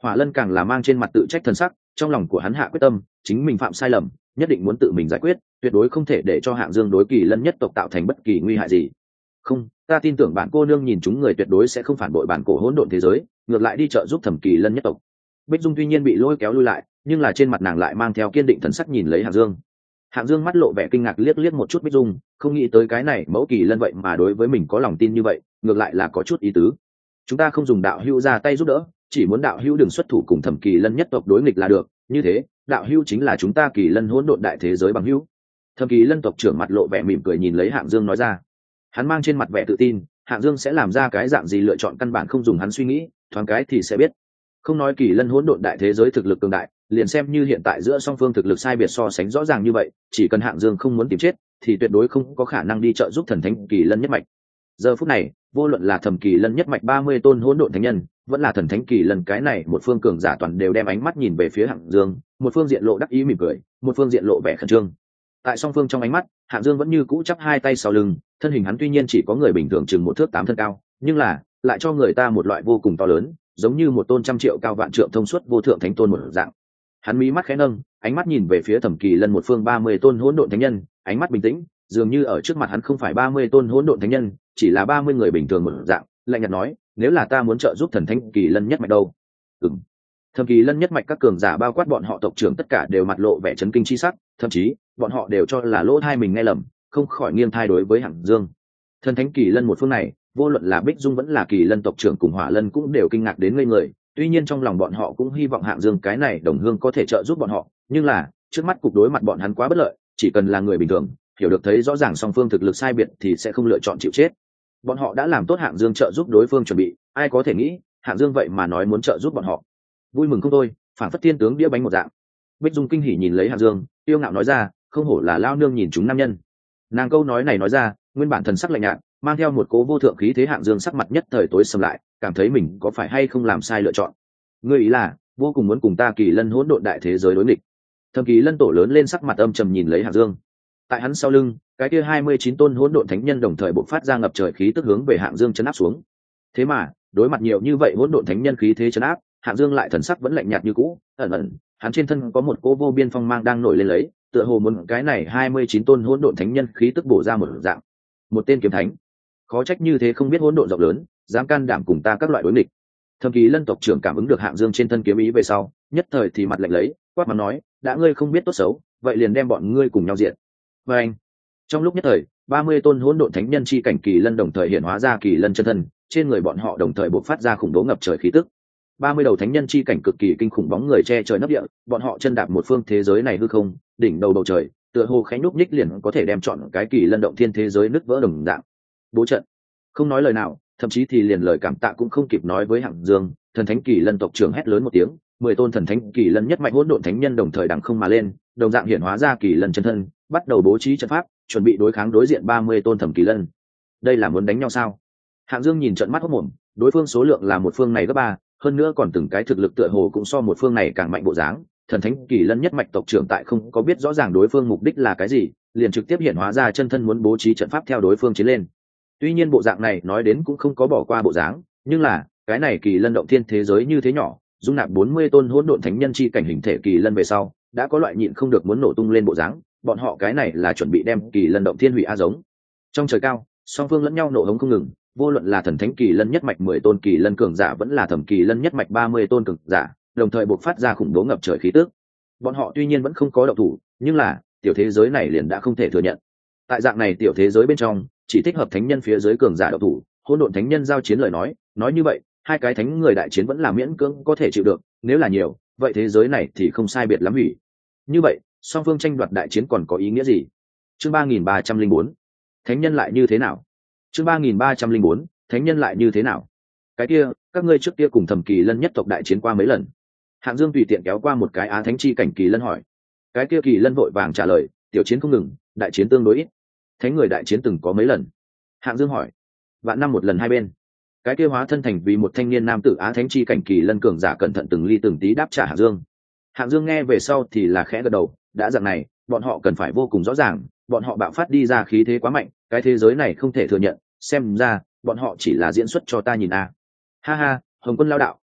Hỏa Lân càng là mang trên mặt tự trách thần sắc, trong lòng của hắn hạ quyết tâm, chính mình phạm sai lầm, nhất định muốn tự mình giải quyết, tuyệt đối không thể để cho Hạng Dương đối Kỳ Lân nhất tộc tạo thành bất kỳ nguy hại gì. Không, ta tin tưởng bản cô nương nhìn chúng người tuyệt đối sẽ không phản bội bản cổ hỗn độn thế giới, ngược lại đi trợ giúp Thẩm Kỳ Lân nhất tộc. Bích Dung tuy nhiên bị lôi kéo lui lại, nhưng là trên mặt nàng lại mang theo kiên định thần sắc nhìn lấy Hạng Dương. Hạng Dương mắt lộ vẻ kinh ngạc liếc liếc một chút Bích Dung, không nghĩ tới cái này mẫu Kỳ Lân vậy mà đối với mình có lòng tin như vậy, ngược lại là có chút ý tứ. Chúng ta không dùng đạo hữu ra tay giúp đỡ, chỉ muốn đạo hữu đừng xuất thủ cùng Thẩm Kỳ Lân nhất tộc đối nghịch là được, như thế, đạo hữu chính là chúng ta Kỳ Lân hỗn độn đại thế giới bằng hữu. Thẩm Kỳ Lân tộc trưởng mặt lộ vẻ mỉm cười nhìn lấy Hạng Dương nói ra. Hắn mang trên mặt vẻ tự tin, Hạng Dương sẽ làm ra cái dạng gì lựa chọn căn bản không dùng hắn suy nghĩ, thoáng cái thì sẽ biết. Không nói Kỳ Lân hỗn độn đại thế giới thực lực cường đại, liền xem như hiện tại giữa song phương thực lực sai biệt so sánh rõ ràng như vậy, chỉ cần Hạng Dương không muốn tìm chết, thì tuyệt đối không có khả năng đi trợ giúp thần thánh Kỳ Lân nhất mạch. Giờ phút này, vô luận là Thẩm Kỳ Lân nhất mạch ba mươi tôn hỗn độn thánh nhân, vẫn là thần thánh Kỳ Lân cái này một phương cường giả toàn đều đem ánh mắt nhìn về phía Hạng Dương, một phương diện lộ đắc ý mỉm cười, một phương diện lộ vẻ khẩn trương. Tại song phương trong ánh mắt, Hạng Dương vẫn như cũ chắp hai tay sau lưng, thân hình hắn tuy nhiên chỉ có người bình thường chừng một thước tám thân cao, nhưng là lại cho người ta một loại vô cùng to lớn, giống như một tôn trăm triệu cao vạn trượng thông suốt vô thượng thánh tôn một dạng. Hắn mí mắt khẽ nâng, ánh mắt nhìn về phía Thẩm Kỳ Lân một phương ba mươi tôn hỗn độn thánh nhân, ánh mắt bình tĩnh, dường như ở trước mặt hắn không phải ba mươi tôn hỗn độn thánh nhân, chỉ là ba mươi người bình thường một dạng, lạnh nhạt nói, nếu là ta muốn trợ giúp thần thánh Kỳ Lân nhất mạch đâu? Ừm. Thẩm Kỳ Lân nhất mạch các cường giả bao quát bọn họ tộc trưởng tất cả đều mặt lộ vẻ chấn kinh chi sắc, thậm chí, bọn họ đều cho là lỗ tai mình nghe lầm, không khỏi nghiêng thai đối với Hạng Dương. Thần thánh Kỳ Lân một phương này, vô luận là Bích Dung vẫn là Kỳ Lân tộc trưởng cùng Hỏa Lân cũng đều kinh ngạc đến ngây người, tuy nhiên trong lòng bọn họ cũng hy vọng Hạng Dương cái này đồng hương có thể trợ giúp bọn họ, nhưng là, trước mắt cục đối mặt bọn hắn quá bất lợi, chỉ cần là người bình thường, hiểu được thấy rõ ràng song phương thực lực sai biệt thì sẽ không lựa chọn chịu chết. Bọn họ đã làm tốt Hạng Dương trợ giúp đối phương chuẩn bị, ai có thể nghĩ, Hạng Dương vậy mà nói muốn trợ giúp bọn họ. Vui mừng không thôi, phản phất thiên tướng đĩa bánh một dạng. Bích Dung kinh hỉ nhìn lấy Hạng Dương, yêu ngạo nói ra, không hổ là lao nương nhìn chúng nam nhân. Nàng câu nói này nói ra, nguyên bản thần sắc lạnh nhạt, mang theo một cố vô thượng khí thế. Hạng Dương sắc mặt nhất thời tối sầm lại, cảm thấy mình có phải hay không làm sai lựa chọn. Ngươi ý là vô cùng muốn cùng ta Kỳ Lân hỗn độn đại thế giới đối nghịch? Thẩm Kỳ Lân tổ lớn lên sắc mặt âm trầm nhìn lấy Hạng Dương. Tại hắn sau lưng, cái kia hai mươi chín tôn hỗn độn thánh nhân đồng thời bộc phát ra ngập trời khí tức hướng về Hạng Dương chấn áp xuống. Thế mà, đối mặt nhiều như vậy hỗn độn thánh nhân khí thế chấn áp, Hạng Dương lại thần sắc vẫn lạnh nhạt như cũ, ẩn ẩn, hắn trên thân có một cỗ vô biên phong mang đang nổi lên lấy, tựa hồ muốn cái này hai mươi chín tôn hỗn độn thánh nhân khí tức bổ ra một dạng. Một tên kiếm thánh, khó trách như thế không biết hỗn độn rộng lớn, dám can đảm cùng ta các loại đối nghịch. Thẩm Kỳ Lân tộc trưởng cảm ứng được Hạng Dương trên thân kiếm ý về sau, nhất thời thì mặt lạnh lấy, quát mắng nói, đã ngươi không biết tốt xấu, vậy liền đem bọn ngươi cùng nhau diệt. Và anh, trong lúc nhất thời, ba mươi tôn hỗn độn thánh nhân chi cảnh Kỳ Lân đồng thời hiện hóa ra Kỳ Lân chân thân, trên người bọn họ đồng thời bộc phát ra khủng bố ngập trời khí tức. ba mươi đầu thánh nhân chi cảnh cực kỳ kinh khủng bóng người che trời nấp địa, bọn họ chân đạp một phương thế giới này hư không, đỉnh đầu bầu trời, tựa hồ khánh núp nhích liền có thể đem chọn cái Kỳ Lân động thiên thế giới nứt vỡ đồng dạng. Bố trận, không nói lời nào, thậm chí thì liền lời cảm tạ cũng không kịp nói với Hạng Dương, thần thánh Kỳ Lân tộc trưởng hét lớn một tiếng, mười tôn thần thánh Kỳ Lân nhất mạnh hỗn độn thánh nhân đồng thời đằng không mà lên, đồng dạng hiện hóa ra Kỳ Lân chân thân, bắt đầu bố trí trận pháp, chuẩn bị đối kháng đối diện ba mươi tôn Thẩm Kỳ Lân. Đây là muốn đánh nhau sao? Hạng Dương nhìn trận mắt hốt mồm, đối phương số lượng là một phương này gấp ba, hơn nữa còn từng cái thực lực tựa hồ cũng so một phương này càng mạnh bộ dáng. Thần thánh Kỳ Lân nhất mạch tộc trưởng tại không có biết rõ ràng đối phương mục đích là cái gì, liền trực tiếp hiện hóa ra chân thân muốn bố trí trận pháp theo đối phương chiến lên. Tuy nhiên bộ dạng này nói đến cũng không có bỏ qua bộ dáng, nhưng là cái này Kỳ Lân động thiên thế giới như thế nhỏ, dung nạp bốn mươi tôn hỗn độn thánh nhân chi cảnh hình thể Kỳ Lân về sau, đã có loại nhịn không được muốn nổ tung lên bộ dáng, bọn họ cái này là chuẩn bị đem Kỳ Lân động thiên hủy a giống. Trong trời cao, song phương lẫn nhau nổ hống không ngừng, vô luận là thần thánh Kỳ Lân nhất mạch mười tôn Kỳ Lân cường giả vẫn là Thẩm Kỳ Lân nhất mạch ba mươi tôn cường giả, đồng thời bộc phát ra khủng bố ngập trời khí tức. Bọn họ tuy nhiên vẫn không có động thủ, nhưng là tiểu thế giới này liền đã không thể thừa nhận. Tại dạng này tiểu thế giới bên trong, chỉ thích hợp thánh nhân phía dưới cường giả động thủ, hỗn độn thánh nhân giao chiến lời nói, nói như vậy, hai cái thánh người đại chiến vẫn là miễn cưỡng có thể chịu được, nếu là nhiều, vậy thế giới này thì không sai biệt lắm hủy. Như vậy, song phương tranh đoạt đại chiến còn có ý nghĩa gì? Chương ba nghìn ba trăm linh bốn, thánh nhân lại như thế nào? Chương ba nghìn ba trăm linh bốn, thánh nhân lại như thế nào? Cái kia, các ngươi trước kia cùng Thẩm Kỳ Lân nhất tộc đại chiến qua mấy lần? Hạng Dương tùy tiện kéo qua một cái á thánh chi cảnh Kỳ Lân hỏi. Cái kia Kỳ Lân vội vàng trả lời, tiểu chiến không ngừng, đại chiến tương đối ít. Thánh người đại chiến từng có mấy lần? Hạng Dương hỏi. Vạn năm một lần hai bên. Cái kia hóa thân thành vì một thanh niên nam tử á thánh chi cảnh Kỳ Lân cường giả cẩn thận từng ly từng tí đáp trả Hạng Dương. Hạng Dương nghe về sau thì là khẽ gật đầu, đã dạng này, bọn họ cần phải vô cùng rõ ràng, bọn họ bạo phát đi ra khí thế quá mạnh, cái thế giới này không thể thừa nhận, xem ra, bọn họ chỉ là diễn xuất cho ta nhìn a. À. Ha ha, Hồng Quân lao đạo,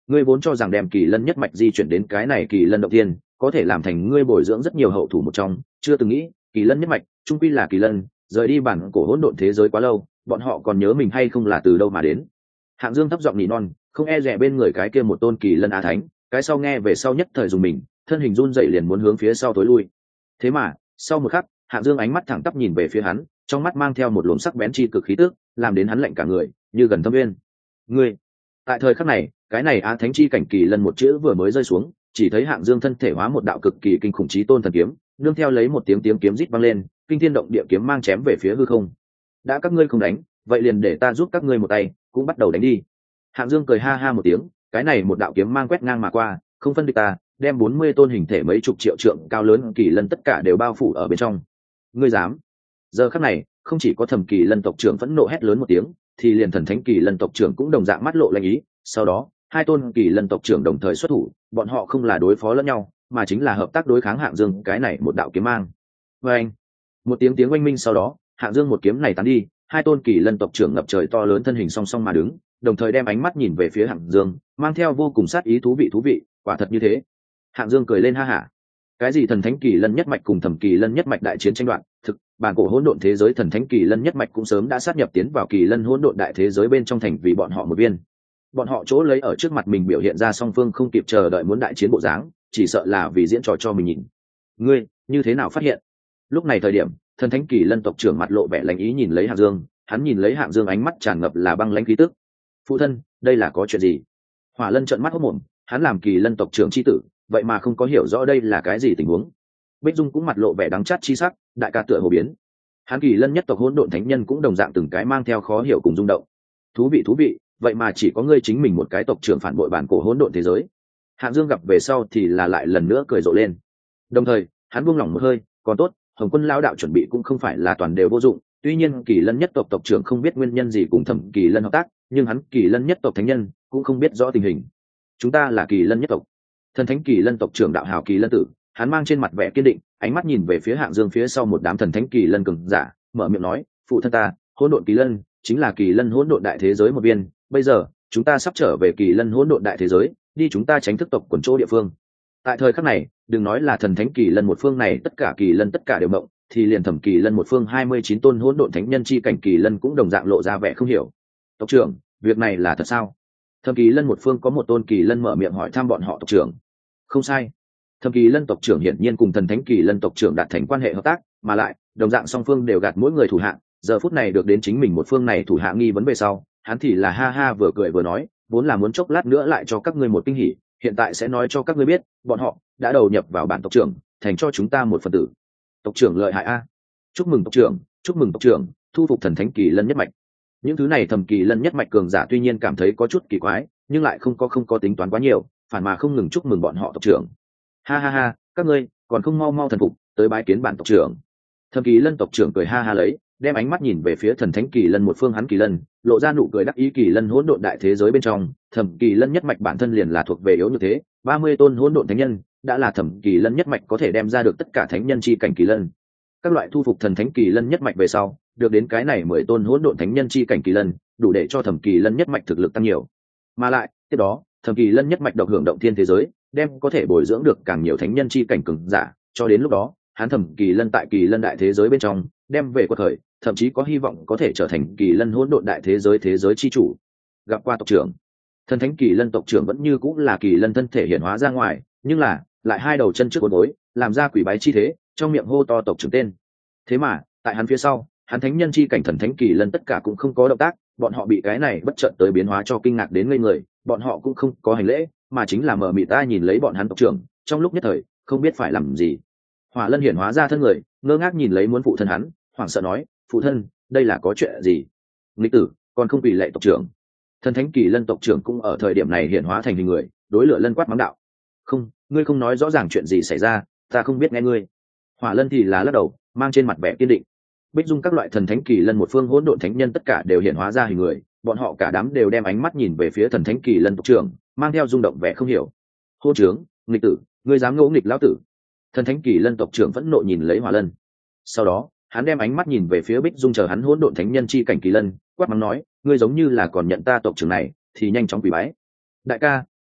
ngươi vốn cho rằng đem kỳ lân nhất mạch di chuyển đến cái này kỳ lân động tiên có thể làm thành ngươi bồi dưỡng rất nhiều hậu thủ một trong, chưa từng nghĩ kỳ lân nhất mạch trung quy là kỳ lân, rời đi bản cổ hỗn độn thế giới quá lâu, bọn họ còn nhớ mình hay không là từ đâu mà đến. Hạng Dương thấp giọng nỉ non, không e dè bên người cái kia một tôn kỳ lân á thánh, cái sau nghe về sau nhất thời dùng mình, thân hình run dậy liền muốn hướng phía sau tối lui. Thế mà sau một khắc, Hạng Dương ánh mắt thẳng tắp nhìn về phía hắn, trong mắt mang theo một luồng sắc bén chi cực khí tức, làm đến hắn lạnh cả người, như gần thâm nguyên. Ngươi! Tại thời khắc này, cái này á thánh chi cảnh kỳ lân một chữ vừa mới rơi xuống, chỉ thấy Hạng Dương thân thể hóa một đạo cực kỳ kinh khủng chí tôn thần kiếm, nương theo lấy một tiếng tiếng kiếm rít vang lên, kinh thiên động địa kiếm mang chém về phía hư không. Đã các ngươi không đánh, vậy liền để ta giúp các ngươi một tay, cũng bắt đầu đánh đi. Hạng Dương cười ha ha một tiếng, cái này một đạo kiếm mang quét ngang mà qua, không phân địch ta, đem bốn mươi tôn hình thể mấy chục triệu trượng cao lớn kỳ lân tất cả đều bao phủ ở bên trong. Ngươi dám? Giờ khắc này, không chỉ có Thẩm Kỳ Lân tộc trưởng phẫn nộ hét lớn một tiếng, thì liền Thần Thánh Kỳ Lân tộc trưởng cũng đồng dạng mắt lộ lanh ý. Sau đó, hai tôn Kỳ Lân tộc trưởng đồng thời xuất thủ, bọn họ không là đối phó lẫn nhau, mà chính là hợp tác đối kháng Hạng Dương cái này một đạo kiếm mang. Và anh, một tiếng tiếng oanh minh sau đó, Hạng Dương một kiếm này tán đi, hai tôn Kỳ Lân tộc trưởng ngập trời to lớn thân hình song song mà đứng, đồng thời đem ánh mắt nhìn về phía Hạng Dương, mang theo vô cùng sát ý thú vị thú vị, quả thật như thế. Hạng Dương cười lên ha hả. Cái gì Thần Thánh Kỳ Lân nhất mạch cùng Thẩm Kỳ Lân nhất mạch đại chiến tranh đoạn, thực, bản cổ hỗn độn thế giới Thần Thánh Kỳ Lân nhất mạch cũng sớm đã sát nhập tiến vào Kỳ Lân hỗn độn đại thế giới bên trong thành vì bọn họ một viên. Bọn họ chỗ lấy ở trước mặt mình biểu hiện ra song phương không kịp chờ đợi muốn đại chiến bộ dáng, chỉ sợ là vì diễn trò cho mình nhìn. Ngươi, như thế nào phát hiện? Lúc này thời điểm, Thần Thánh Kỳ Lân tộc trưởng mặt lộ vẻ lạnh ý nhìn lấy Hạng Dương, hắn nhìn lấy Hạng Dương ánh mắt tràn ngập là băng lãnh khí tức. Phụ thân, đây là có chuyện gì? Hỏa Lân trợn mắt hốt mồm, hắn làm Kỳ Lân tộc trưởng chi tử, vậy mà không có hiểu rõ đây là cái gì tình huống. Bích Dung cũng mặt lộ vẻ đắng chát chi sắc, đại ca tựa hồ biến. Hắn Kỳ Lân nhất tộc hỗn độn thánh nhân cũng đồng dạng từng cái mang theo khó hiểu cùng rung động. Thú vị thú vị, vậy mà chỉ có ngươi chính mình một cái tộc trưởng phản bội bản cổ hỗn độn thế giới. Hạng Dương gặp về sau thì là lại lần nữa cười rộ lên. Đồng thời, hắn buông lỏng một hơi, còn tốt, Hồng Quân lão đạo chuẩn bị cũng không phải là toàn đều vô dụng, tuy nhiên Kỳ Lân nhất tộc tộc trưởng không biết nguyên nhân gì cùng Thẩm Kỳ Lân hợp tác, nhưng hắn Kỳ Lân nhất tộc thánh nhân cũng không biết rõ tình hình. Chúng ta là Kỳ Lân nhất tộc. Thần Thánh Kỳ Lân tộc trưởng đạo hào Kỳ Lân tử, hắn mang trên mặt vẻ kiên định, ánh mắt nhìn về phía Hạng Dương phía sau một đám Thần Thánh Kỳ Lân cường giả, mở miệng nói, phụ thân ta, hỗn độn Kỳ Lân, chính là Kỳ Lân hỗn độn đại thế giới một viên, bây giờ, chúng ta sắp trở về Kỳ Lân hỗn độn đại thế giới, đi chúng ta tránh thức tộc quần chỗ địa phương. Tại thời khắc này, đừng nói là Thần Thánh Kỳ Lân một phương này tất cả Kỳ Lân tất cả đều mộng, thì liền Thẩm Kỳ Lân một phương hai mươi chín tôn hỗn độn thánh nhân chi cảnh Kỳ Lân cũng đồng dạng lộ ra vẻ không hiểu. Tộc trưởng, việc này là thật sao? Thẩm Kỳ Lân một phương có một tôn Kỳ Lân mở miệng hỏi thăm bọn họ tộc trưởng. Không sai, Thẩm Kỳ Lân tộc trưởng hiển nhiên cùng Thần Thánh Kỳ Lân tộc trưởng đạt thành quan hệ hợp tác, mà lại đồng dạng song phương đều gạt mỗi người thủ hạ, giờ phút này được đến chính mình một phương này thủ hạ nghi vấn về sau, hắn thì là ha ha vừa cười vừa nói, vốn là muốn chốc lát nữa lại cho các ngươi một kinh hỉ, hiện tại sẽ nói cho các ngươi biết, bọn họ đã đầu nhập vào bản tộc trưởng, thành cho chúng ta một phần tử. Tộc trưởng lợi hại a! Chúc mừng tộc trưởng, chúc mừng tộc trưởng, thu phục Thần Thánh Kỳ Lân nhất mạch. Những thứ này Thẩm Kỳ Lân nhất mạch cường giả tuy nhiên cảm thấy có chút kỳ quái, nhưng lại không có không có tính toán quá nhiều, phản mà không ngừng chúc mừng bọn họ tộc trưởng. Ha ha ha, các ngươi còn không mau mau thần phục, tới bái kiến bản tộc trưởng. Thẩm Kỳ Lân tộc trưởng cười ha ha lấy, đem ánh mắt nhìn về phía Thần Thánh Kỳ Lân một phương hắn Kỳ Lân, lộ ra nụ cười đắc ý. Kỳ Lân hỗn độn đại thế giới bên trong, Thẩm Kỳ Lân nhất mạch bản thân liền là thuộc về yếu như thế, ba mươi tôn hỗn độn thánh nhân, đã là Thẩm Kỳ Lân nhất mạch có thể đem ra được tất cả thánh nhân chi cảnh Kỳ Lân. Các loại thu phục Thần Thánh Kỳ Lân nhất mạch về sau, được đến cái này mười tôn hỗn độn thánh nhân chi cảnh Kỳ Lân, đủ để cho Thẩm Kỳ Lân nhất mạch thực lực tăng nhiều. Mà lại, tiếp đó, Thẩm Kỳ Lân nhất mạch độc hưởng động thiên thế giới, đem có thể bồi dưỡng được càng nhiều thánh nhân chi cảnh cường giả, cho đến lúc đó, hắn Thẩm Kỳ Lân tại Kỳ Lân đại thế giới bên trong, đem về quật khởi, thậm chí có hy vọng có thể trở thành Kỳ Lân hỗn độn đại thế giới thế giới chi chủ. Gặp qua tộc trưởng, Thần Thánh Kỳ Lân tộc trưởng vẫn như cũng là Kỳ Lân thân thể hiện hóa ra ngoài, nhưng là lại hai đầu chân trước bốn gối, làm ra quỷ bái chi thế, trong miệng hô to tộc trưởng tên. Thế mà, tại hắn phía sau, hắn thánh nhân chi cảnh Thần Thánh Kỳ Lân tất cả cũng không có động tác, bọn họ bị cái này bất chợt tới biến hóa cho kinh ngạc đến ngây người, bọn họ cũng không có hành lễ, mà chính là mở mịt ta nhìn lấy bọn hắn tộc trưởng, trong lúc nhất thời, không biết phải làm gì. Hỏa Lân hiển hóa ra thân người, ngơ ngác nhìn lấy muốn phụ thân hắn, hoảng sợ nói, phụ thân, đây là có chuyện gì? Nghịch tử, còn không bị lệ tộc trưởng. Thần Thánh Kỳ Lân tộc trưởng cũng ở thời điểm này hiển hóa thành hình người, đối Lửa Lân quát mắng đạo. Không, ngươi không nói rõ ràng chuyện gì xảy ra, ta không biết nghe ngươi. Hỏa Lân thì là lắc đầu, mang trên mặt vẻ kiên định. Bích Dung các loại Thần Thánh Kỳ Lân một phương hỗn độn thánh nhân tất cả đều hiển hóa ra hình người, bọn họ cả đám đều đem ánh mắt nhìn về phía Thần Thánh Kỳ Lân tộc trưởng, mang theo rung động vẻ không hiểu. Hô trướng, nghịch tử, ngươi dám ngỗ nghịch lão tử? Thần Thánh Kỳ Lân tộc trưởng vẫn nộ nhìn lấy Hỏa Lân. Sau đó, hắn đem ánh mắt nhìn về phía Bích Dung chờ hắn hỗn độn thánh nhân chi cảnh Kỳ Lân, quát mắng nói, ngươi giống như là còn nhận ta tộc trưởng này, thì nhanh chóng quỳ bái. Đại ca,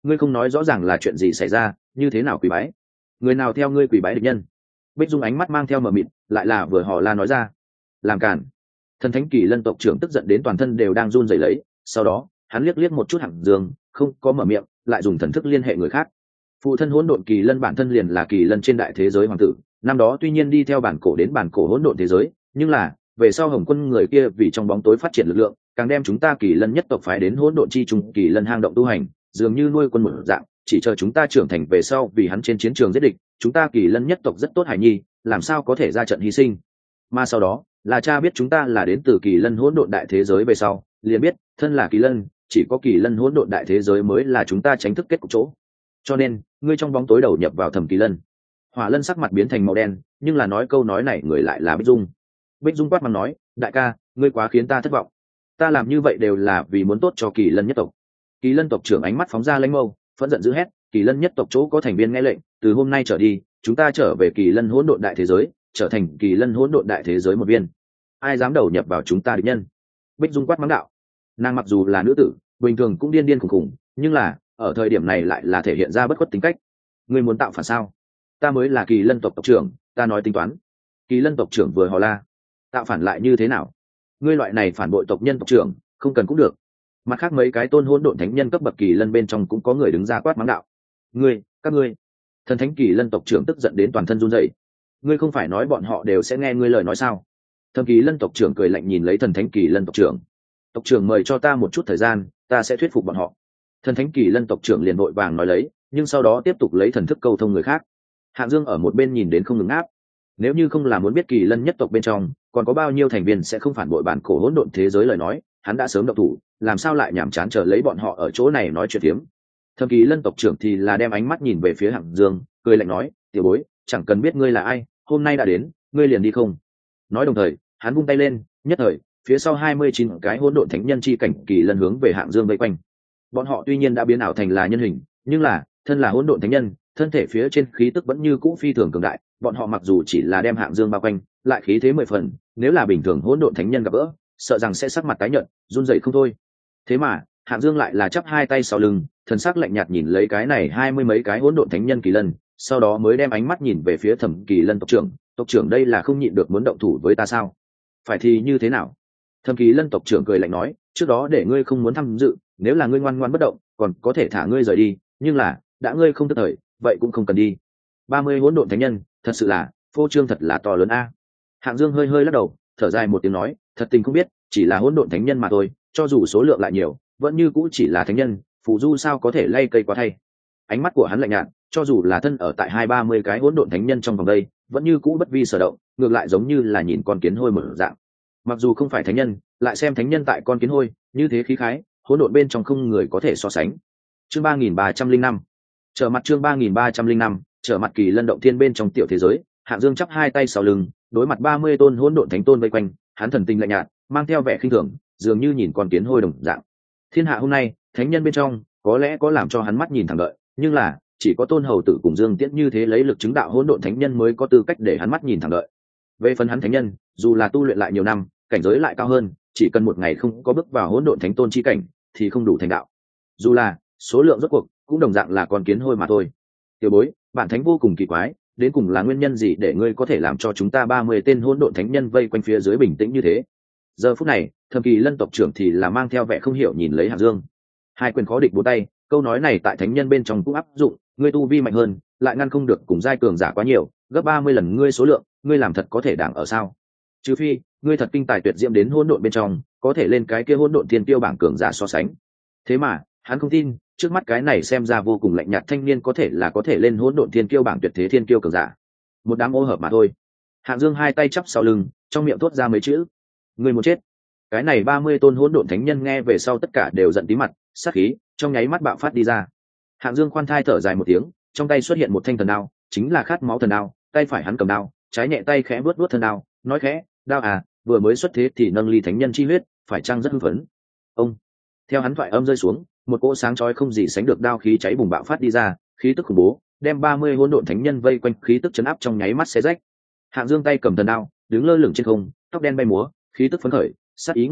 ngươi không nói rõ ràng là chuyện gì xảy ra, như thế nào quỳ bái? Người nào theo ngươi quỳ bái địch nhân? Bích Dung ánh mắt mang theo mờ mịt, lại là vừa hò la nói ra. Làm cản. Thần thánh kỳ lân tộc trưởng tức giận đến toàn thân đều đang run rẩy lấy, sau đó hắn liếc liếc một chút Hạng Dương, không có mở miệng, lại dùng thần thức liên hệ người khác. Phụ thân hỗn độn kỳ lân bản thân liền là kỳ lân trên đại thế giới hoàng tử, năm đó tuy nhiên đi theo bản cổ đến bản cổ hỗn độn thế giới, nhưng là về sau Hồng Quân người kia vì trong bóng tối phát triển lực lượng, càng đem chúng ta kỳ lân nhất tộc phái đến hỗn độn chi trùng kỳ lân hang động tu hành, dường như nuôi quân một dạng, chỉ chờ chúng ta trưởng thành về sau vì hắn trên chiến trường giết địch, chúng ta kỳ lân nhất tộc rất tốt hải nhi, làm sao có thể ra trận hy sinh. Mà sau đó là cha biết chúng ta là đến từ kỳ lân hỗn độn đại thế giới về sau, liền biết thân là kỳ lân, chỉ có kỳ lân hỗn độn đại thế giới mới là chúng ta tránh thức kết cục chỗ. Cho nên ngươi trong bóng tối đầu nhập vào thẩm kỳ lân. Hỏa Lân sắc mặt biến thành màu đen, nhưng là nói câu nói này người lại là Bích Dung. Bích Dung quát mắng nói, đại ca, ngươi quá khiến ta thất vọng. Ta làm như vậy đều là vì muốn tốt cho kỳ lân nhất tộc. Kỳ lân tộc trưởng ánh mắt phóng ra lãnh mâu, phẫn giận dữ hét, kỳ lân nhất tộc chỗ có thành viên nghe lệnh, từ hôm nay trở đi, chúng ta trở về kỳ lân hỗn độn đại thế giới, trở thành kỳ lân hỗn độn đại thế giới một viên. Ai dám đầu nhập vào chúng ta địch nhân? Bích Dung quát mắng đạo. Nàng mặc dù là nữ tử, bình thường cũng điên điên khủng khủng, nhưng là ở thời điểm này lại là thể hiện ra bất khuất tính cách. Ngươi muốn tạo phản sao? Ta mới là kỳ lân tộc tộc trưởng, ta nói tính toán. Kỳ lân tộc trưởng vừa hò la. Tạo phản lại như thế nào? Ngươi loại này phản bội tộc nhân tộc trưởng, không cần cũng được. Mặt khác mấy cái tôn hỗn độn thánh nhân cấp bậc kỳ lân bên trong cũng có người đứng ra quát mắng đạo. Ngươi, các ngươi. Thần thánh kỳ lân tộc trưởng tức giận đến toàn thân run rẩy. Ngươi không phải nói bọn họ đều sẽ nghe ngươi lời nói sao? Thâm kỳ lân tộc trưởng cười lạnh nhìn lấy thần thánh kỳ lân tộc trưởng. Tộc trưởng mời cho ta một chút thời gian, ta sẽ thuyết phục bọn họ. Thần thánh kỳ lân tộc trưởng liền vội vàng nói lấy, nhưng sau đó tiếp tục lấy thần thức câu thông người khác. Hạng Dương ở một bên nhìn đến không ngừng áp. Nếu như không là muốn biết kỳ lân nhất tộc bên trong còn có bao nhiêu thành viên sẽ không phản bội bản cổ hỗn độn thế giới lời nói, hắn đã sớm động thủ, làm sao lại nhảm chán chờ lấy bọn họ ở chỗ này nói chuyện phiếm. Thâm kỳ lân tộc trưởng thì là đem ánh mắt nhìn về phía Hạng Dương, cười lạnh nói, tiểu bối, chẳng cần biết ngươi là ai, hôm nay đã đến, ngươi liền đi không? Nói đồng thời, hắn vung tay lên, nhất thời, phía sau hai mươi chín cái hỗn độn thánh nhân chi cảnh kỳ lân hướng về Hạng Dương vây quanh. Bọn họ tuy nhiên đã biến ảo thành là nhân hình, nhưng là thân là hỗn độn thánh nhân, thân thể phía trên khí tức vẫn như cũ phi thường cường đại. Bọn họ mặc dù chỉ là đem Hạng Dương bao quanh, lại khí thế mười phần, nếu là bình thường hỗn độn thánh nhân gặp gỡ, sợ rằng sẽ sắc mặt tái nhợt, run rẩy không thôi. Thế mà Hạng Dương lại là chắp hai tay sau lưng, thần sắc lạnh nhạt nhìn lấy cái này hai mươi mấy cái hỗn độn thánh nhân kỳ lân, sau đó mới đem ánh mắt nhìn về phía Thẩm Kỳ Lân tộc trưởng. Tộc trưởng đây là không nhịn được muốn động thủ với ta sao? Phải thì như thế nào? Thẩm Kỳ Lân tộc trưởng cười lạnh nói, trước đó để ngươi không muốn tham dự, nếu là ngươi ngoan ngoãn bất động, còn có thể thả ngươi rời đi, nhưng là đã ngươi không tức thời, vậy cũng không cần đi. ba mươi hỗn độn thánh nhân, thật sự là phô trương thật là to lớn a. Hạng Dương hơi hơi lắc đầu, thở dài một tiếng nói, thật tình không biết, chỉ là hỗn độn thánh nhân mà thôi, cho dù số lượng lại nhiều, vẫn như cũ chỉ là thánh nhân, phù du sao có thể lay cây quá thay. Ánh mắt của hắn lạnh nhạt, cho dù là thân ở tại hai ba mươi cái hỗn độn thánh nhân trong vòng đây, vẫn như cũ bất vi sở động, ngược lại giống như là nhìn con kiến hôi mở dạng. Mặc dù không phải thánh nhân, lại xem thánh nhân tại con kiến hôi, như thế khí khái, hỗn độn bên trong không người có thể so sánh. Chương ba nghìn ba trăm linh năm, trở mặt chương ba nghìn ba trăm linh năm, trở mặt Kỳ Lân động thiên bên trong tiểu thế giới, Hạng Dương chắp hai tay sau lưng, đối mặt ba mươi tôn hỗn độn thánh tôn vây quanh, hắn thần tình lạnh nhạt, mang theo vẻ khinh thường, dường như nhìn con kiến hôi đồng dạng. Thiên hạ hôm nay, thánh nhân bên trong, có lẽ có làm cho hắn mắt nhìn thẳng đợi, nhưng là chỉ có Tôn Hầu Tử cùng Dương Tiễn như thế lấy lực chứng đạo hỗn độn thánh nhân mới có tư cách để hắn mắt nhìn thẳng đợi. Về phần hắn thánh nhân, dù là tu luyện lại nhiều năm, cảnh giới lại cao hơn, chỉ cần một ngày không có bước vào hỗn độn thánh tôn chi cảnh, thì không đủ thành đạo. Dù là số lượng rốt cuộc cũng đồng dạng là con kiến hôi mà thôi. Tiểu bối, bản thánh vô cùng kỳ quái, đến cùng là nguyên nhân gì để ngươi có thể làm cho chúng ta ba mươi tên hỗn độn thánh nhân vây quanh phía dưới bình tĩnh như thế? Giờ phút này, Thẩm Kỳ Lân tộc trưởng thì là mang theo vẻ không hiểu nhìn lấy Hạng Dương. Hai quyền khó địch bốn tay, câu nói này tại thánh nhân bên trong cũng áp dụng, ngươi tu vi mạnh hơn, lại ngăn không được cùng giai cường giả quá nhiều, gấp ba mươi lần ngươi số lượng, ngươi làm thật có thể đảng ở sao? Trừ phi, ngươi thật kinh tài tuyệt diễm đến hỗn độn bên trong, có thể lên cái kia hỗn độn thiên tiêu bảng cường giả so sánh. Thế mà, hắn không tin, trước mắt cái này xem ra vô cùng lạnh nhạt thanh niên có thể là có thể lên hỗn độn thiên kiêu bảng tuyệt thế thiên kiêu cường giả. Một đám ô hợp mà thôi. Hạng Dương hai tay chắp sau lưng, trong miệng thốt ra mấy chữ: ngươi muốn chết. Cái này ba mươi tôn hỗn độn thánh nhân nghe về sau tất cả đều giận tí mặt, sát khí trong nháy mắt bạo phát đi ra. Hạng Dương khoan thai thở dài một tiếng, trong tay xuất hiện một thanh thần đao, chính là khát máu thần đao, tay phải hắn cầm đao, trái nhẹ tay khẽ vuốt vuốt thân đao, nói khẽ: đao à, vừa mới xuất thế thì nâng ly thánh nhân chi huyết, phải chăng rất hưng phấn? Ông. Theo hắn thoại âm rơi xuống, một cỗ sáng chói không gì sánh được đao khí cháy bùng bạo phát đi ra, khí tức khủng bố, đem ba mươi hỗn độn thánh nhân vây quanh, khí tức chấn áp trong nháy mắt xé rách. Hạng Dương tay cầm thần đao, đứng lơ lửng trên không, tóc đen bay múa, khí tức phấn khởi, sát ý ngút trời,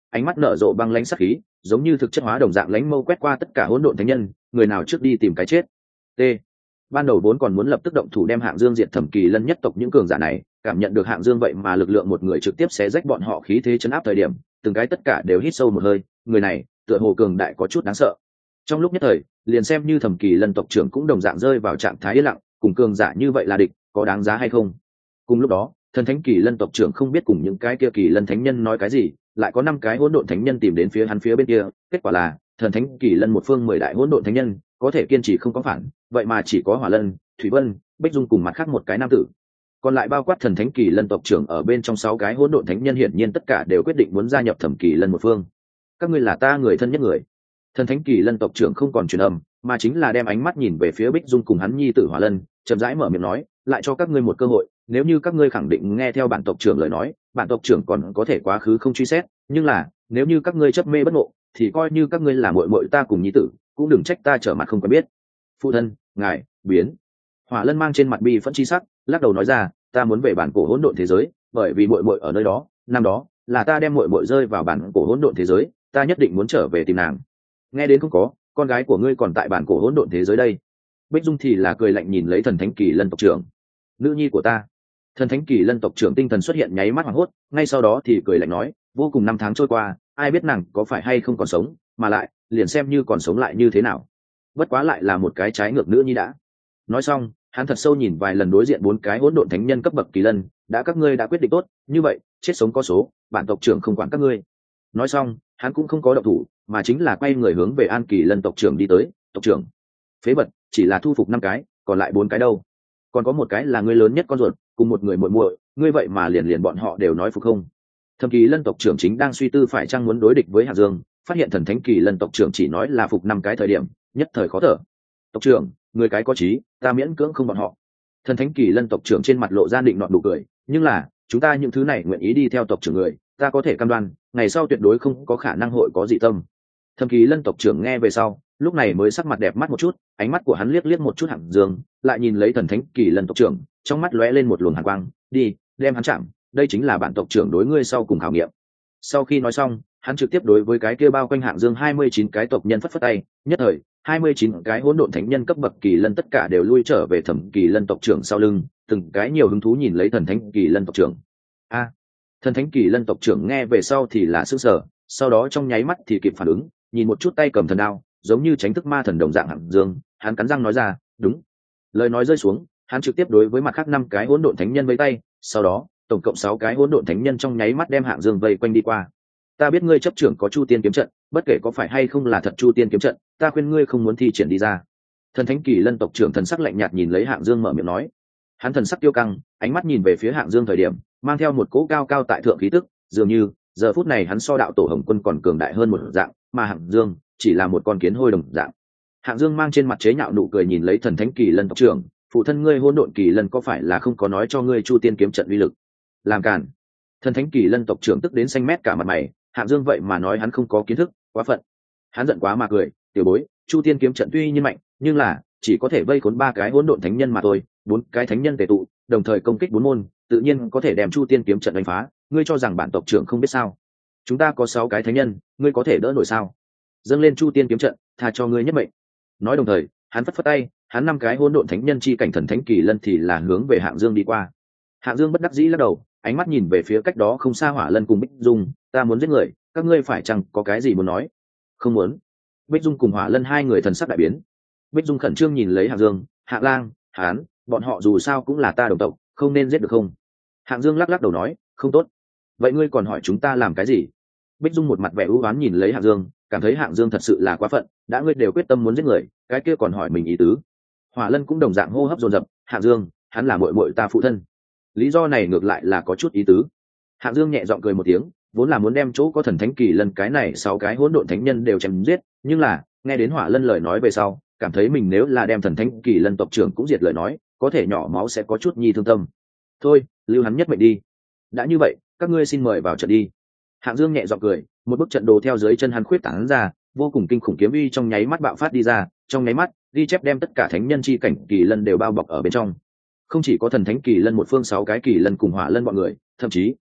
ánh mắt nở rộ băng lãnh sắc khí, giống như thực chất hóa đồng dạng lãnh mâu quét qua tất cả hỗn độn thánh nhân, người nào trước đi tìm cái chết. T. Ban đầu vốn còn muốn lập tức động thủ đem Hạng Dương diệt Thẩm Kỳ Lân nhất tộc những cường giả này, cảm nhận được Hạng Dương vậy mà lực lượng một người trực tiếp xé rách bọn họ khí thế chấn áp thời điểm, từng cái tất cả đều hít sâu một hơi, người này, tựa hồ cường đại có chút đáng sợ. Trong lúc nhất thời, liền xem như Thẩm Kỳ Lân tộc trưởng cũng đồng dạng rơi vào trạng thái yên lặng, cùng cường giả như vậy là địch, có đáng giá hay không? Cùng lúc đó, thần thánh Kỳ Lân tộc trưởng không biết cùng những cái kia Kỳ Lân thánh nhân nói cái gì, lại có năm cái hỗn độn thánh nhân tìm đến phía hắn phía bên kia, kết quả là, thần thánh Kỳ Lân một phương mười đại hỗn độn thánh nhân, có thể kiên trì không có phản, vậy mà chỉ có Hỏa Lân, Thủy Vân, Bích Dung cùng mặt khác một cái nam tử. Còn lại bao quát thần thánh Kỳ Lân tộc trưởng ở bên trong sáu cái hỗn độn thánh nhân hiển nhiên tất cả đều quyết định muốn gia nhập Thẩm Kỳ Lân một phương. Các ngươi là ta người thân nhất người. Thần thánh Kỳ Lân tộc trưởng không còn truyền âm, mà chính là đem ánh mắt nhìn về phía Bích Dung cùng hắn nhi tử Hỏa Lân, chậm rãi mở miệng nói, lại cho các ngươi một cơ hội, nếu như các ngươi khẳng định nghe theo bản tộc trưởng lời nói, bản tộc trưởng còn có thể quá khứ không truy xét, nhưng là, nếu như các ngươi chấp mê bất ngộ, thì coi như các ngươi là muội muội ta cùng nhi tử, cũng đừng trách ta trở mặt không quen biết. Phụ thân, ngài, biến. Hỏa Lân mang trên mặt bi phẫn chi sắc, lắc đầu nói ra, ta muốn về bản cổ hỗn độn thế giới, bởi vì muội muội ở nơi đó, năm đó, là ta đem muội muội rơi vào bản cổ hỗn độn thế giới, ta nhất định muốn trở về tìm nàng. Nghe đến không có, con gái của ngươi còn tại bản cổ hỗn độn thế giới đây. Bích Dung thì là cười lạnh nhìn lấy thần thánh Kỳ Lân tộc trưởng. Nữ nhi của ta. Thần thánh Kỳ Lân tộc trưởng tinh thần xuất hiện nháy mắt hoảng hốt, ngay sau đó thì cười lạnh nói, vô cùng năm tháng trôi qua, ai biết nàng có phải hay không còn sống, mà lại, liền xem như còn sống lại như thế nào. Bất quá lại là một cái trái ngược nữ nhi đã. Nói xong, hắn thật sâu nhìn vài lần đối diện bốn cái hỗn độn thánh nhân cấp bậc Kỳ Lân, đã các ngươi đã quyết định tốt, như vậy, chết sống có số, bản tộc trưởng không quản các ngươi. Nói xong, hắn cũng không có động thủ, mà chính là quay người hướng về An Kỳ Lân tộc trưởng đi tới. Tộc trưởng, phế vật, chỉ là thu phục năm cái, còn lại bốn cái đâu? Còn có một cái là ngươi lớn nhất con ruột, cùng một người muội muội, ngươi vậy mà liền liền bọn họ đều nói phục không? Thẩm Kỳ Lân tộc trưởng chính đang suy tư phải chăng muốn đối địch với Hạng Dương, phát hiện thần thánh Kỳ Lân tộc trưởng chỉ nói là phục năm cái thời điểm, nhất thời khó thở. Tộc trưởng, người cái có trí, ta miễn cưỡng không bọn họ. Thần thánh Kỳ Lân tộc trưởng trên mặt lộ ra định nọt nụ cười, nhưng là, chúng ta những thứ này nguyện ý đi theo tộc trưởng người, ta có thể cam đoan, ngày sau tuyệt đối không có khả năng hội có dị tâm. Thẩm Kỳ Lân tộc trưởng nghe về sau, lúc này mới sắc mặt đẹp mắt một chút, ánh mắt của hắn liếc liếc một chút Hạng Dương, lại nhìn lấy thần thánh Kỳ Lân tộc trưởng, trong mắt lóe lên một luồng hàn quang, đi, đem hắn chạm, đây chính là bản tộc trưởng đối ngươi sau cùng khảo nghiệm. Sau khi nói xong, hắn trực tiếp đối với cái kia bao quanh Hạng Dương hai mươi chín cái tộc nhân phất phất tay, nhất thời, hai mươi chín cái hỗn độn thánh nhân cấp bậc Kỳ Lân tất cả đều lui trở về Thẩm Kỳ Lân tộc trưởng sau lưng, từng cái nhiều hứng thú nhìn lấy thần thánh Kỳ Lân tộc trưởng. A, thần thánh Kỳ Lân tộc trưởng nghe về sau thì là sửng sở, sau đó trong nháy mắt thì kịp phản ứng, nhìn một chút tay cầm thần đao, giống như tránh thức ma thần đồng dạng Hạng Dương, hắn cắn răng nói ra, đúng. Lời nói rơi xuống, hắn trực tiếp đối với mặt khác năm cái hỗn độn thánh nhân vây tay, sau đó, tổng cộng sáu cái hỗn độn thánh nhân trong nháy mắt đem Hạng Dương vây quanh đi qua. Ta biết ngươi chấp trưởng có Chu Tiên kiếm trận, bất kể có phải hay không là thật Chu Tiên kiếm trận, ta khuyên ngươi không muốn thi triển đi ra. Thần thánh Kỳ Lân tộc trưởng thần sắc lạnh nhạt nhìn lấy Hạng Dương mở miệng nói. Hắn thần sắc tiêu căng, ánh mắt nhìn về phía Hạng Dương thời điểm, mang theo một cỗ cao cao tại thượng khí tức, dường như giờ phút này hắn so đạo tổ Hồng Quân còn cường đại hơn một dạng, mà Hạng Dương chỉ là một con kiến hôi đồng dạng. Hạng Dương mang trên mặt chế nhạo nụ cười nhìn lấy thần thánh Kỳ Lân tộc trưởng, phụ thân ngươi hỗn độn Kỳ Lân có phải là không có nói cho ngươi Chu Tiên kiếm trận uy lực? Làm cản. Thần thánh Kỳ Lân tộc trưởng tức đến xanh mét cả mặt mày, Hạng Dương vậy mà nói hắn không có kiến thức, quá phận. Hắn giận quá mà cười, tiểu bối, Chu Tiên kiếm trận tuy nhiên mạnh, nhưng là chỉ có thể vây khốn ba cái hỗn độn thánh nhân mà thôi, bốn cái thánh nhân tề tụ, đồng thời công kích bốn môn, tự nhiên có thể đem Chu Tiên kiếm trận đánh phá, ngươi cho rằng bản tộc trưởng không biết sao? Chúng ta có sáu cái thánh nhân, ngươi có thể đỡ nổi sao? Dâng lên Chu Tiên kiếm trận, tha cho ngươi nhất mệnh. Nói đồng thời, hắn phất phất tay, hắn năm cái hỗn độn thánh nhân chi cảnh thần thánh Kỳ Lân thì là hướng về Hạng Dương đi qua. Hạng Dương bất đắc dĩ lắc đầu, ánh mắt nhìn về phía cách đó không xa Hỏa Lân cùng Bích Dung, ta muốn giết người, các ngươi phải chăng có cái gì muốn nói? Không muốn. Bích Dung cùng Hỏa Lân hai người thần sắc đại biến. Bích Dung khẩn trương nhìn lấy Hạng Dương, Hạng Lang, Hán, bọn họ dù sao cũng là ta đồng tộc, không nên giết được không? Hạng Dương lắc lắc đầu nói, không tốt. Vậy ngươi còn hỏi chúng ta làm cái gì? Bích Dung một mặt vẻ ưu oán nhìn lấy Hạng Dương, cảm thấy Hạng Dương thật sự là quá phận, đã ngươi đều quyết tâm muốn giết người, cái kia còn hỏi mình ý tứ. Hỏa Lân cũng đồng dạng hô hấp dồn dập, Hạng Dương, hắn là muội muội ta phụ thân. Lý do này ngược lại là có chút ý tứ. Hạng Dương nhẹ giọng cười một tiếng, vốn là muốn đem chỗ có thần thánh Kỳ Lân cái này sáu cái hỗn độn thánh nhân đều chém giết, nhưng là nghe đến Hỏa Lân lời nói về sau, cảm thấy mình nếu là đem thần thánh Kỳ Lân tộc trưởng cũng diệt lời nói, có thể nhỏ máu sẽ có chút nhi thương tâm. Thôi, lưu hắn nhất mệnh đi. Đã như vậy, các ngươi xin mời vào trận đi. Hạng Dương nhẹ giọng cười, một bức trận đồ theo dưới chân hắn khuyết tán ra, vô cùng kinh khủng kiếm uy trong nháy mắt bạo phát đi ra, trong nháy mắt, ghi chép đem tất cả thánh nhân chi cảnh Kỳ Lân đều bao bọc ở bên trong. Không chỉ có thần thánh Kỳ Lân một phương sáu cái Kỳ Lân cùng Hỏa Lân bọn người, thậm chí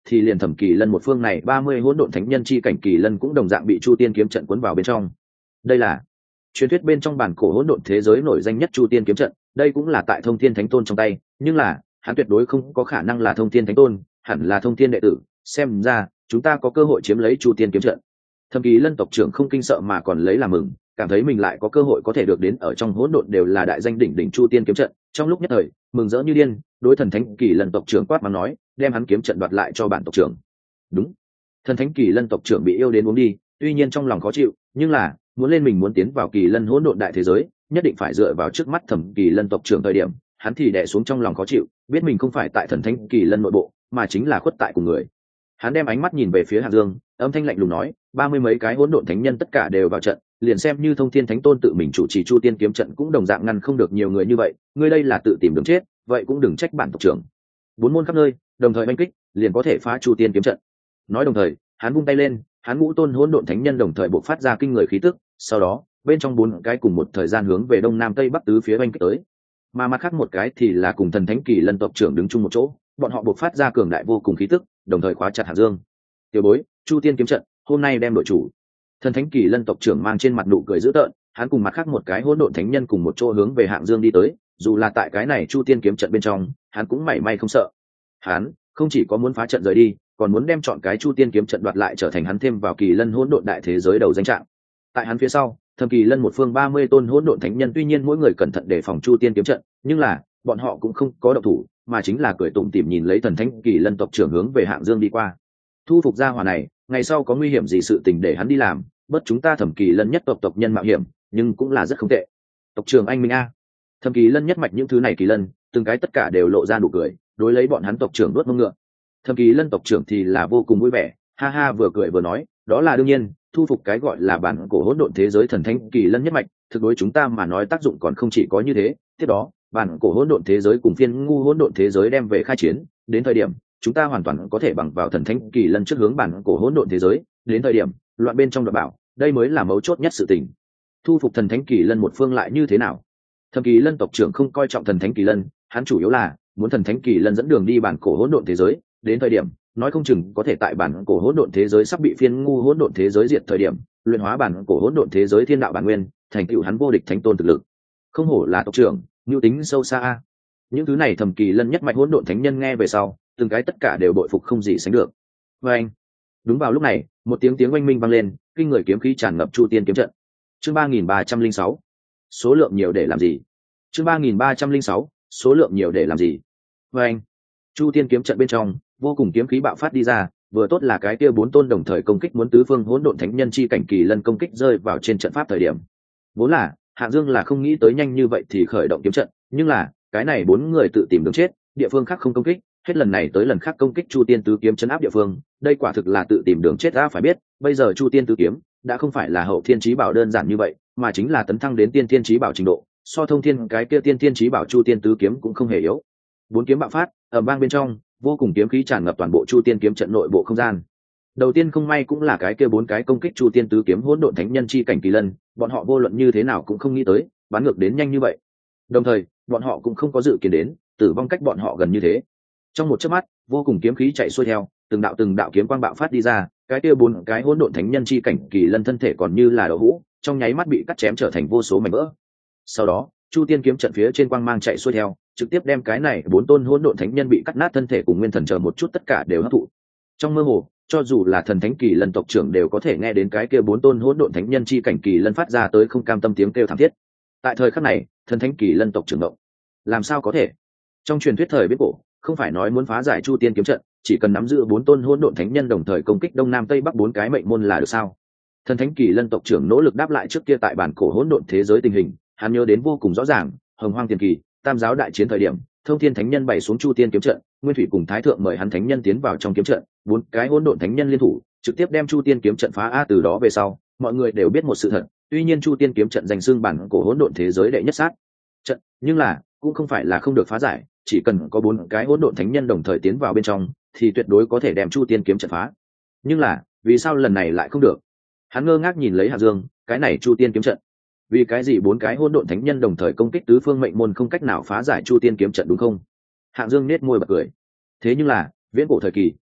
thì liền Thẩm Kỳ Lân một phương này ba mươi hỗn độn thánh nhân chi cảnh kỳ lân cũng đồng dạng bị Chu Tiên kiếm trận cuốn vào bên trong. Đây là truyền thuyết bên trong bản cổ hỗn độn thế giới nổi danh nhất Chu Tiên kiếm trận, đây cũng là tại Thông Thiên Thánh Tôn trong tay, nhưng là hắn tuyệt đối không có khả năng là Thông Thiên Thánh Tôn, hẳn là Thông Thiên đệ tử, xem ra chúng ta có cơ hội chiếm lấy Chu Tiên kiếm trận. Thẩm Kỳ Lân tộc trưởng không kinh sợ mà còn lấy làm mừng, cảm thấy mình lại có cơ hội có thể được đến ở trong hỗn độn đều là đại danh đỉnh đỉnh Chu Tiên kiếm trận, trong lúc nhất thời mừng rỡ như điên, đối Thần Thánh Kỳ Lân tộc trưởng quát mắng nói, đem hắn kiếm trận đoạt lại cho bản tộc trưởng. Đúng, Thần Thánh Kỳ Lân tộc trưởng bị yêu đến uống đi, tuy nhiên trong lòng khó chịu, nhưng là muốn lên mình muốn tiến vào Kỳ Lân hỗn độn đại thế giới, nhất định phải dựa vào trước mắt Thẩm Kỳ Lân tộc trưởng thời điểm, hắn thì đè xuống trong lòng khó chịu, biết mình không phải tại Thần Thánh Kỳ Lân nội bộ, mà chính là khuất tại cùng người. Hắn đem ánh mắt nhìn về phía Hàn Dương, âm thanh lạnh lùng nói, ba mươi mấy cái hỗn độn thánh nhân tất cả đều vào trận, liền xem như Thông Thiên Thánh Tôn tự mình chủ trì Chu Tiên kiếm trận cũng đồng dạng ngăn không được nhiều người như vậy, ngươi đây là tự tìm đường chết, vậy cũng đừng trách bản tộc trưởng. Bốn môn khắp nơi, đồng thời oanh kích, liền có thể phá Chu Tiên kiếm trận. Nói đồng thời, hắn vung tay lên, hắn ngũ tôn hỗn độn thánh nhân đồng thời bộc phát ra kinh người khí tức, sau đó, bên trong bốn cái cùng một thời gian hướng về đông nam tây bắc tứ phía oanh kích tới. Mà mặt khác một cái thì là cùng Thần Thánh Kỳ Lân tộc trưởng đứng chung một chỗ, bọn họ bộc phát ra cường đại vô cùng khí tức, đồng thời khóa chặt Hàn Dương. Tiểu bối, Chu Tiên kiếm trận, hôm nay đem đội chủ. Thần Thánh Kỳ Lân tộc trưởng mang trên mặt nụ cười dữ tợn, hắn cùng mặt khác một cái hỗn độn thánh nhân cùng một chỗ hướng về Hạng Dương đi tới, dù là tại cái này Chu Tiên kiếm trận bên trong, hắn cũng mảy may không sợ. Hắn không chỉ có muốn phá trận rời đi, còn muốn đem chọn cái Chu Tiên kiếm trận đoạt lại trở thành hắn thêm vào Kỳ Lân hỗn độn đại thế giới đầu danh trạng. Tại hắn phía sau, Thẩm Kỳ Lân một phương ba mươi tôn hỗn độn thánh nhân tuy nhiên mỗi người cẩn thận đề phòng Chu Tiên kiếm trận, nhưng là bọn họ cũng không có động thủ, mà chính là cười tủm tỉm nhìn lấy Thần Thánh Kỳ Lân tộc trưởng hướng về Hạng Dương đi qua. Thu phục gia hỏa này, ngày sau có nguy hiểm gì sự tình để hắn đi làm, bất chúng ta Thẩm Kỳ Lân nhất tộc tộc nhân mạo hiểm, nhưng cũng là rất không tệ. Tộc trưởng anh minh a. Thẩm Kỳ Lân nhất mạch những thứ này kỳ lân, từng cái tất cả đều lộ ra nụ cười, đối lấy bọn hắn tộc trưởng đuốt mông ngựa. Thẩm Kỳ Lân tộc trưởng thì là vô cùng vui vẻ, ha ha vừa cười vừa nói, đó là đương nhiên, thu phục cái gọi là bản cổ hỗn độn thế giới Thần Thánh Kỳ Lân nhất mạch, thực đối chúng ta mà nói tác dụng còn không chỉ có như thế. Tiếp đó, bản cổ hỗn độn thế giới cùng phiên ngu hỗn độn thế giới đem về khai chiến, đến thời điểm chúng ta hoàn toàn có thể bằng vào Thần Thánh Kỳ Lân trước hướng bản cổ hỗn độn thế giới, đến thời điểm loạn bên trong đoạt bảo, đây mới là mấu chốt nhất sự tình. Thu phục Thần Thánh Kỳ Lân một phương lại như thế nào? Thẩm Kỳ Lân tộc trưởng không coi trọng Thần Thánh Kỳ Lân, hắn chủ yếu là muốn Thần Thánh Kỳ Lân dẫn đường đi bản cổ hỗn độn thế giới, đến thời điểm nói không chừng có thể tại bản cổ hỗn độn thế giới sắp bị phiên ngu hỗn độn thế giới diệt thời điểm, luyện hóa bản cổ hỗn độn thế giới thiên đạo bản nguyên, thành tựu hắn vô địch thánh tôn thực lực. Không hổ là tộc trưởng, nhu tính sâu xa. Những thứ này Thẩm Kỳ Lân nhất mạch hỗn độn thánh nhân nghe về sau, từng cái tất cả đều bội phục không gì sánh được. Và anh, đúng vào lúc này, một tiếng tiếng oanh minh vang lên, kinh người kiếm khí tràn ngập Chu Tiên kiếm trận. Chương ba nghìn ba trăm linh sáu, số lượng nhiều để làm gì? Chương ba nghìn ba trăm linh sáu, số lượng nhiều để làm gì? Và anh, Chu Tiên kiếm trận bên trong, vô cùng kiếm khí bạo phát đi ra, vừa tốt là cái kia bốn tôn đồng thời công kích muốn tứ phương hỗn độn thánh nhân chi cảnh kỳ lân công kích rơi vào trên trận pháp thời điểm. Vốn là Hạng Dương là không nghĩ tới nhanh như vậy thì khởi động kiếm trận, nhưng là cái này bốn người tự tìm đường chết, địa phương khác không công kích, hết lần này tới lần khác công kích Chu Tiên tứ kiếm chấn áp địa phương, đây quả thực là tự tìm đường chết ra. Phải biết, bây giờ Chu Tiên tứ kiếm đã không phải là hậu thiên chí bảo đơn giản như vậy, mà chính là tấn thăng đến tiên thiên chí bảo trình độ, so thông thiên cái kia tiên thiên chí bảo Chu Tiên tứ kiếm cũng không hề yếu. Bốn kiếm bạo phát, ở bang bên trong, vô cùng kiếm khí tràn ngập toàn bộ Chu Tiên kiếm trận nội bộ không gian. Đầu tiên không may cũng là cái kia bốn cái công kích Chu Tiên tứ kiếm hỗn độn thánh nhân chi cảnh kỳ lân, bọn họ vô luận như thế nào cũng không nghĩ tới, bắn ngược đến nhanh như vậy. Đồng thời, bọn họ cũng không có dự kiến đến, tử vong cách bọn họ gần như thế. Trong một chớp mắt, vô cùng kiếm khí chạy xuôi theo, từng đạo từng đạo kiếm quang bạo phát đi ra, cái kia bốn cái hỗn độn thánh nhân chi cảnh kỳ lân thân thể còn như là đậu hũ, trong nháy mắt bị cắt chém trở thành vô số mảnh vỡ. Sau đó, Chu Tiên kiếm trận phía trên quang mang chạy xuôi theo, trực tiếp đem cái này bốn tôn hỗn độn thánh nhân bị cắt nát thân thể cùng nguyên thần chờ một chút tất cả đều hấp thụ. Trong mơ hồ, cho dù là thần thánh kỳ lân tộc trưởng đều có thể nghe đến cái kia bốn tôn hỗn độn thánh nhân chi cảnh kỳ lân phát ra tới không cam tâm tiếng kêu thảm thiết. Tại thời khắc này, thần thánh kỳ lân tộc trưởng động. Làm sao có thể? Trong truyền thuyết thời viễn cổ, không phải nói muốn phá giải Chu Tiên kiếm trận, chỉ cần nắm giữ bốn tôn hỗn độn thánh nhân đồng thời công kích đông nam tây bắc bốn cái mệnh môn là được sao? Thần thánh kỳ lân tộc trưởng nỗ lực đáp lại trước kia tại bản cổ hỗn độn thế giới tình hình, hắn nhớ đến vô cùng rõ ràng, hồng hoang tiền kỳ, tam giáo đại chiến thời điểm, thông thiên thánh nhân bày xuống Chu Tiên kiếm trận, nguyên thủy cùng thái thượng mời hắn thánh nhân tiến vào trong kiếm trận, bốn cái hỗn độn thánh nhân liên thủ, trực tiếp đem Chu Tiên kiếm trận phá. A từ đó về sau, mọi người đều biết một sự thật, tuy nhiên Chu Tiên kiếm trận danh xưng bản cổ hỗn độn thế giới đệ nhất sát trận, nhưng là cũng không phải là không được phá giải, chỉ cần có bốn cái hỗn độn thánh nhân đồng thời tiến vào bên trong, thì tuyệt đối có thể đem Chu Tiên kiếm trận phá. Nhưng là, vì sao lần này lại không được? Hắn ngơ ngác nhìn lấy Hạng Dương, cái này Chu Tiên kiếm trận, vì cái gì bốn cái hỗn độn thánh nhân đồng thời công kích tứ phương mệnh môn không cách nào phá giải Chu Tiên kiếm trận đúng không? Hạng Dương nết môi bật cười. Thế nhưng là, viễn cổ thời kỳ,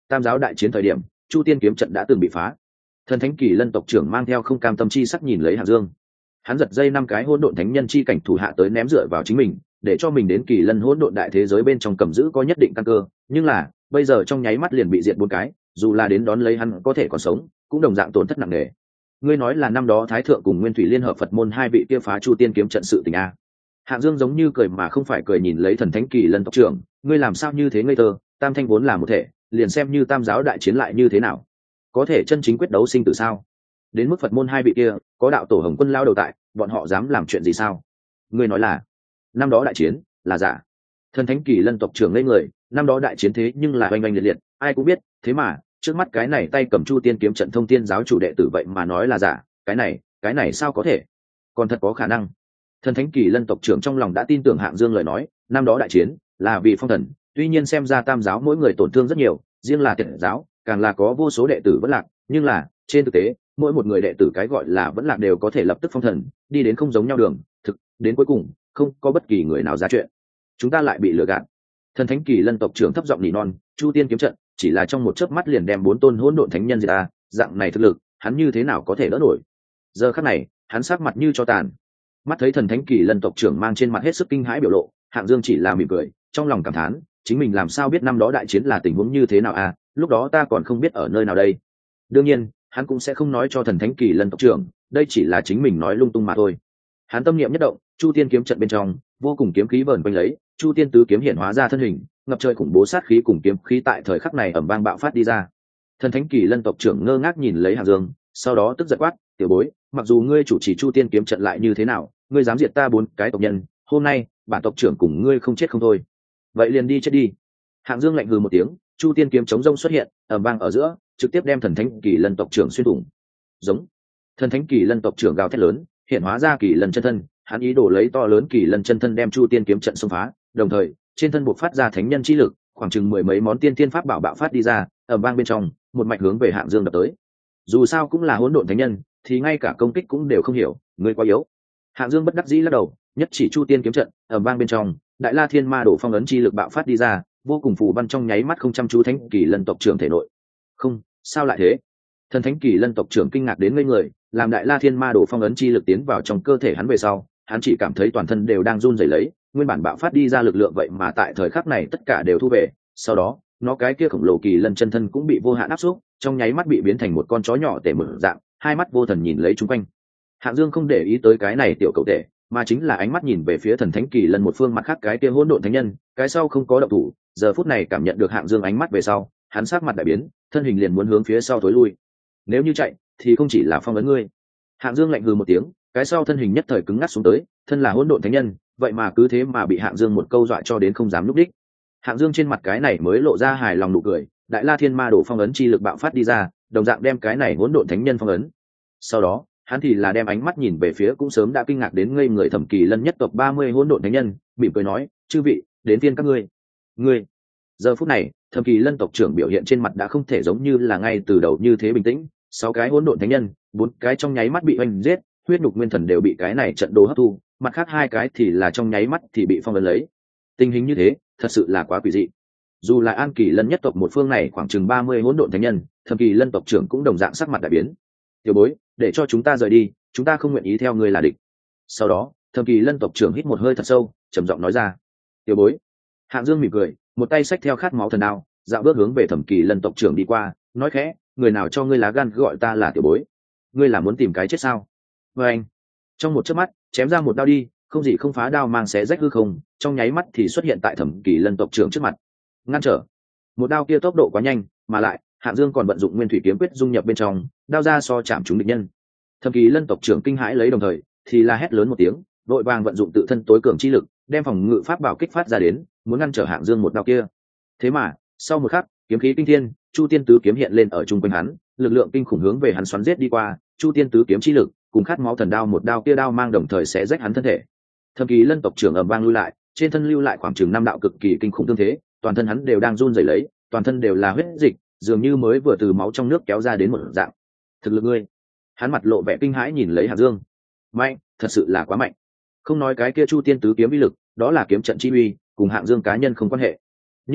tam giáo đại chiến thời điểm chu tiên kiếm trận đã từng bị phá. Thần thánh kỳ lân tộc trưởng mang theo không cam tâm chi sắc nhìn lấy Hạng Dương. Hắn giật dây năm cái hỗn độn thánh nhân chi cảnh thủ hạ tới ném dựa vào chính mình, để cho mình đến kỳ lân hỗn độn đại thế giới bên trong cầm giữ có nhất định căn cơ, nhưng là bây giờ trong nháy mắt liền bị diệt bốn cái, dù là đến đón lấy hắn có thể còn sống cũng đồng dạng tổn thất nặng nề. Ngươi nói là năm đó thái thượng cùng nguyên thủy liên hợp Phật môn hai vị kia phá chu tiên kiếm trận sự tình a? Hạng Dương giống như cười mà không phải cười nhìn lấy thần thánh kỳ lân tộc trưởng, ngươi làm sao như thế ngây thơ, tam thanh vốn là một thể, liền xem như tam giáo đại chiến lại như thế nào, có thể chân chính quyết đấu sinh tử sao? Đến mức Phật môn hai vị kia có đạo tổ Hồng Quân lao đầu tại, bọn họ dám làm chuyện gì sao? Ngươi nói là năm đó đại chiến là giả? Thần thánh kỳ lân tộc trưởng lên người, năm đó đại chiến thế nhưng là oanh oanh liệt liệt, ai cũng biết, thế mà trước mắt cái này tay cầm chu tiên kiếm trận thông tiên giáo chủ đệ tử vậy mà nói là giả, cái này cái này sao có thể? Còn thật có khả năng. Thần thánh kỳ lân tộc trưởng trong lòng đã tin tưởng Hạng Dương lời nói, năm đó đại chiến là vì phong thần, tuy nhiên xem ra tam giáo mỗi người tổn thương rất nhiều, riêng là tiệt giáo càng là có vô số đệ tử vẫn lạc, nhưng là trên thực tế mỗi một người đệ tử cái gọi là vẫn lạc đều có thể lập tức phong thần, đi đến không giống nhau đường, thực đến cuối cùng không có bất kỳ người nào ra chuyện, chúng ta lại bị lừa gạt. Thần thánh kỳ lân tộc trưởng thấp giọng nỉ non, chu tiên kiếm trận chỉ là trong một chớp mắt liền đem bốn tôn hỗn độn thánh nhân diệt ta, dạng này thực lực hắn như thế nào có thể đỡ nổi? Giờ khắc này hắn sắc mặt như cho tàn. Mắt thấy thần thánh kỳ lân tộc trưởng mang trên mặt hết sức kinh hãi biểu lộ, Hạng Dương chỉ là mỉm cười, trong lòng cảm thán, chính mình làm sao biết năm đó đại chiến là tình huống như thế nào à, lúc đó ta còn không biết ở nơi nào đây. Đương nhiên hắn cũng sẽ không nói cho thần thánh kỳ lân tộc trưởng, đây chỉ là chính mình nói lung tung mà thôi. Hắn tâm niệm nhất động, chu tiên kiếm trận bên trong vô cùng kiếm khí vờn quanh lấy, chu tiên tứ kiếm hiện hóa ra thân hình, ngập trời khủng bố sát khí cùng kiếm khí tại thời khắc này ầm vang bạo phát đi ra. Thần thánh kỳ lân tộc trưởng ngơ ngác nhìn lấy Hạng Dương, sau đó tức giận quát, tiểu bối, mặc dù ngươi chủ trì chu tiên kiếm trận lại như thế nào, ngươi dám diệt ta bốn cái tộc nhân, hôm nay bản tộc trưởng cùng ngươi không chết không thôi. Vậy liền đi chết đi. Hạng Dương lạnh hừ một tiếng, chu tiên kiếm chống rông xuất hiện, ầm vang ở giữa, trực tiếp đem thần thánh kỳ lân tộc trưởng xuyên thủng. Giống. Thần thánh kỳ lân tộc trưởng gào thét lớn, hiện hóa ra kỳ lân chân thân, hắn ý đồ lấy to lớn kỳ lân chân thân đem chu tiên kiếm trận xông phá, đồng thời trên thân buộc phát ra thánh nhân chi lực, khoảng chừng mười mấy món tiên tiên pháp bảo bạo phát đi ra, ầm vang bên trong, một mạch hướng về Hạng Dương đập tới. Dù sao cũng là hỗn độn thánh nhân, thì ngay cả công kích cũng đều không hiểu, ngươi quá yếu. Hạng Dương bất đắc dĩ lắc đầu, nhất chỉ chu tiên kiếm trận, ầm vang bên trong, đại la thiên ma đổ phong ấn chi lực bạo phát đi ra, vô cùng phù văn trong nháy mắt không chăm chú thánh kỳ lân tộc trưởng thể nội. Không, sao lại thế? Thần thánh kỳ lân tộc trưởng kinh ngạc đến ngây người, làm đại la thiên ma đổ phong ấn chi lực tiến vào trong cơ thể hắn về sau, hắn chỉ cảm thấy toàn thân đều đang run rẩy lấy, nguyên bản bạo phát đi ra lực lượng vậy mà tại thời khắc này tất cả đều thu về, sau đó, nó cái kia khổng lồ kỳ lân chân thân cũng bị vô hạn áp xúc, trong nháy mắt bị biến thành một con chó nhỏ tể mở dạng, hai mắt vô thần nhìn lấy chúng quanh. Hạng Dương không để ý tới cái này tiểu cậu tể, mà chính là ánh mắt nhìn về phía thần thánh kỳ lân một phương mặt khác cái kia hỗn độn thánh nhân, cái sau không có động thủ, giờ phút này cảm nhận được Hạng Dương ánh mắt về sau, hắn sắc mặt đại biến, thân hình liền muốn hướng phía sau thối lui. Nếu như chạy, thì không chỉ là phong ấn ngươi. Hạng Dương lạnh hừ một tiếng, cái sau thân hình nhất thời cứng ngắc xuống tới, thân là hỗn độn thánh nhân, vậy mà cứ thế mà bị Hạng Dương một câu dọa cho đến không dám núp đích. Hạng Dương trên mặt cái này mới lộ ra hài lòng nụ cười, đại la thiên ma đổ phong ấn chi lực bạo phát đi ra, đồng dạng đem cái này hỗn độn thánh nhân phong ấn. Sau đó, hắn thì là đem ánh mắt nhìn về phía cũng sớm đã kinh ngạc đến ngây người Thẩm Kỳ Lân nhất tộc ba mươi hỗn độn thánh nhân, mỉm cười nói, chư vị, đến phiên các ngươi. Ngươi. Giờ phút này, Thẩm Kỳ Lân tộc trưởng biểu hiện trên mặt đã không thể giống như là ngay từ đầu như thế bình tĩnh, sáu cái hỗn độn thánh nhân, bốn cái trong nháy mắt bị oanh giết, huyết nhục nguyên thần đều bị cái này trận đồ hấp thu, mặt khác hai cái thì là trong nháy mắt thì bị phong ấn lấy. Tình hình như thế, thật sự là quá quỷ dị. Dù là An Kỳ Lân nhất tộc một phương này khoảng chừng ba mươi hỗn độn thánh nhân, Thẩm Kỳ Lân tộc trưởng cũng đồng dạng sắc mặt đại biến. Tiểu bối, để cho chúng ta rời đi, chúng ta không nguyện ý theo ngươi là địch. Sau đó, Thẩm Kỳ Lân tộc trưởng hít một hơi thật sâu, trầm giọng nói ra. Tiểu bối. Hạng Dương mỉm cười, một tay xách theo khát máu thần đao, dạo bước hướng về Thẩm Kỳ Lân tộc trưởng đi qua, nói khẽ, người nào cho ngươi lá gan gọi ta là tiểu bối? Ngươi là muốn tìm cái chết sao? Và anh, trong một chớp mắt, chém ra một đao đi, không gì không phá đao mang xé rách hư không, trong nháy mắt thì xuất hiện tại Thẩm Kỳ Lân tộc trưởng trước mặt. Ngăn trở. Một đao kia tốc độ quá nhanh, mà lại, Hạng Dương còn vận dụng Nguyên Thủy Kiếm Quyết dung nhập bên trong, đao ra so chạm chúng địch nhân. Thẩm Kỳ Lân tộc trưởng kinh hãi lấy đồng thời, thì la hét lớn một tiếng, đội vàng vận dụng tự thân tối cường chi lực, đem phòng ngự pháp bảo kích phát ra đến, muốn ngăn trở Hạng Dương một đao kia. Thế mà, sau một khắc, kiếm khí kinh thiên, Chu Tiên tứ kiếm hiện lên ở trung quanh hắn, lực lượng kinh khủng hướng về hắn xoắn giết đi qua, Chu Tiên tứ kiếm chi lực, cùng khát máu thần đao một đao kia đao mang đồng thời sẽ rách hắn thân thể. Thẩm Kỳ Lân tộc trưởng ầm vang lui lại, trên thân lưu lại khoảng chừng năm đạo cực kỳ kinh khủng tương thế, toàn thân hắn đều đang run rẩy lấy, toàn thân đều là huyết dịch, dường như mới vừa từ máu trong nước kéo ra đến một dạng. Thực lực ngươi. Hắn mặt lộ vẻ kinh hãi nhìn lấy Hạng Dương. Mạnh, thật sự là quá mạnh. Không nói cái kia Chu Tiên tứ kiếm uy lực, đó là kiếm trận chi uy, cùng Hạng Dương cá nhân không quan hệ. Nhưng là,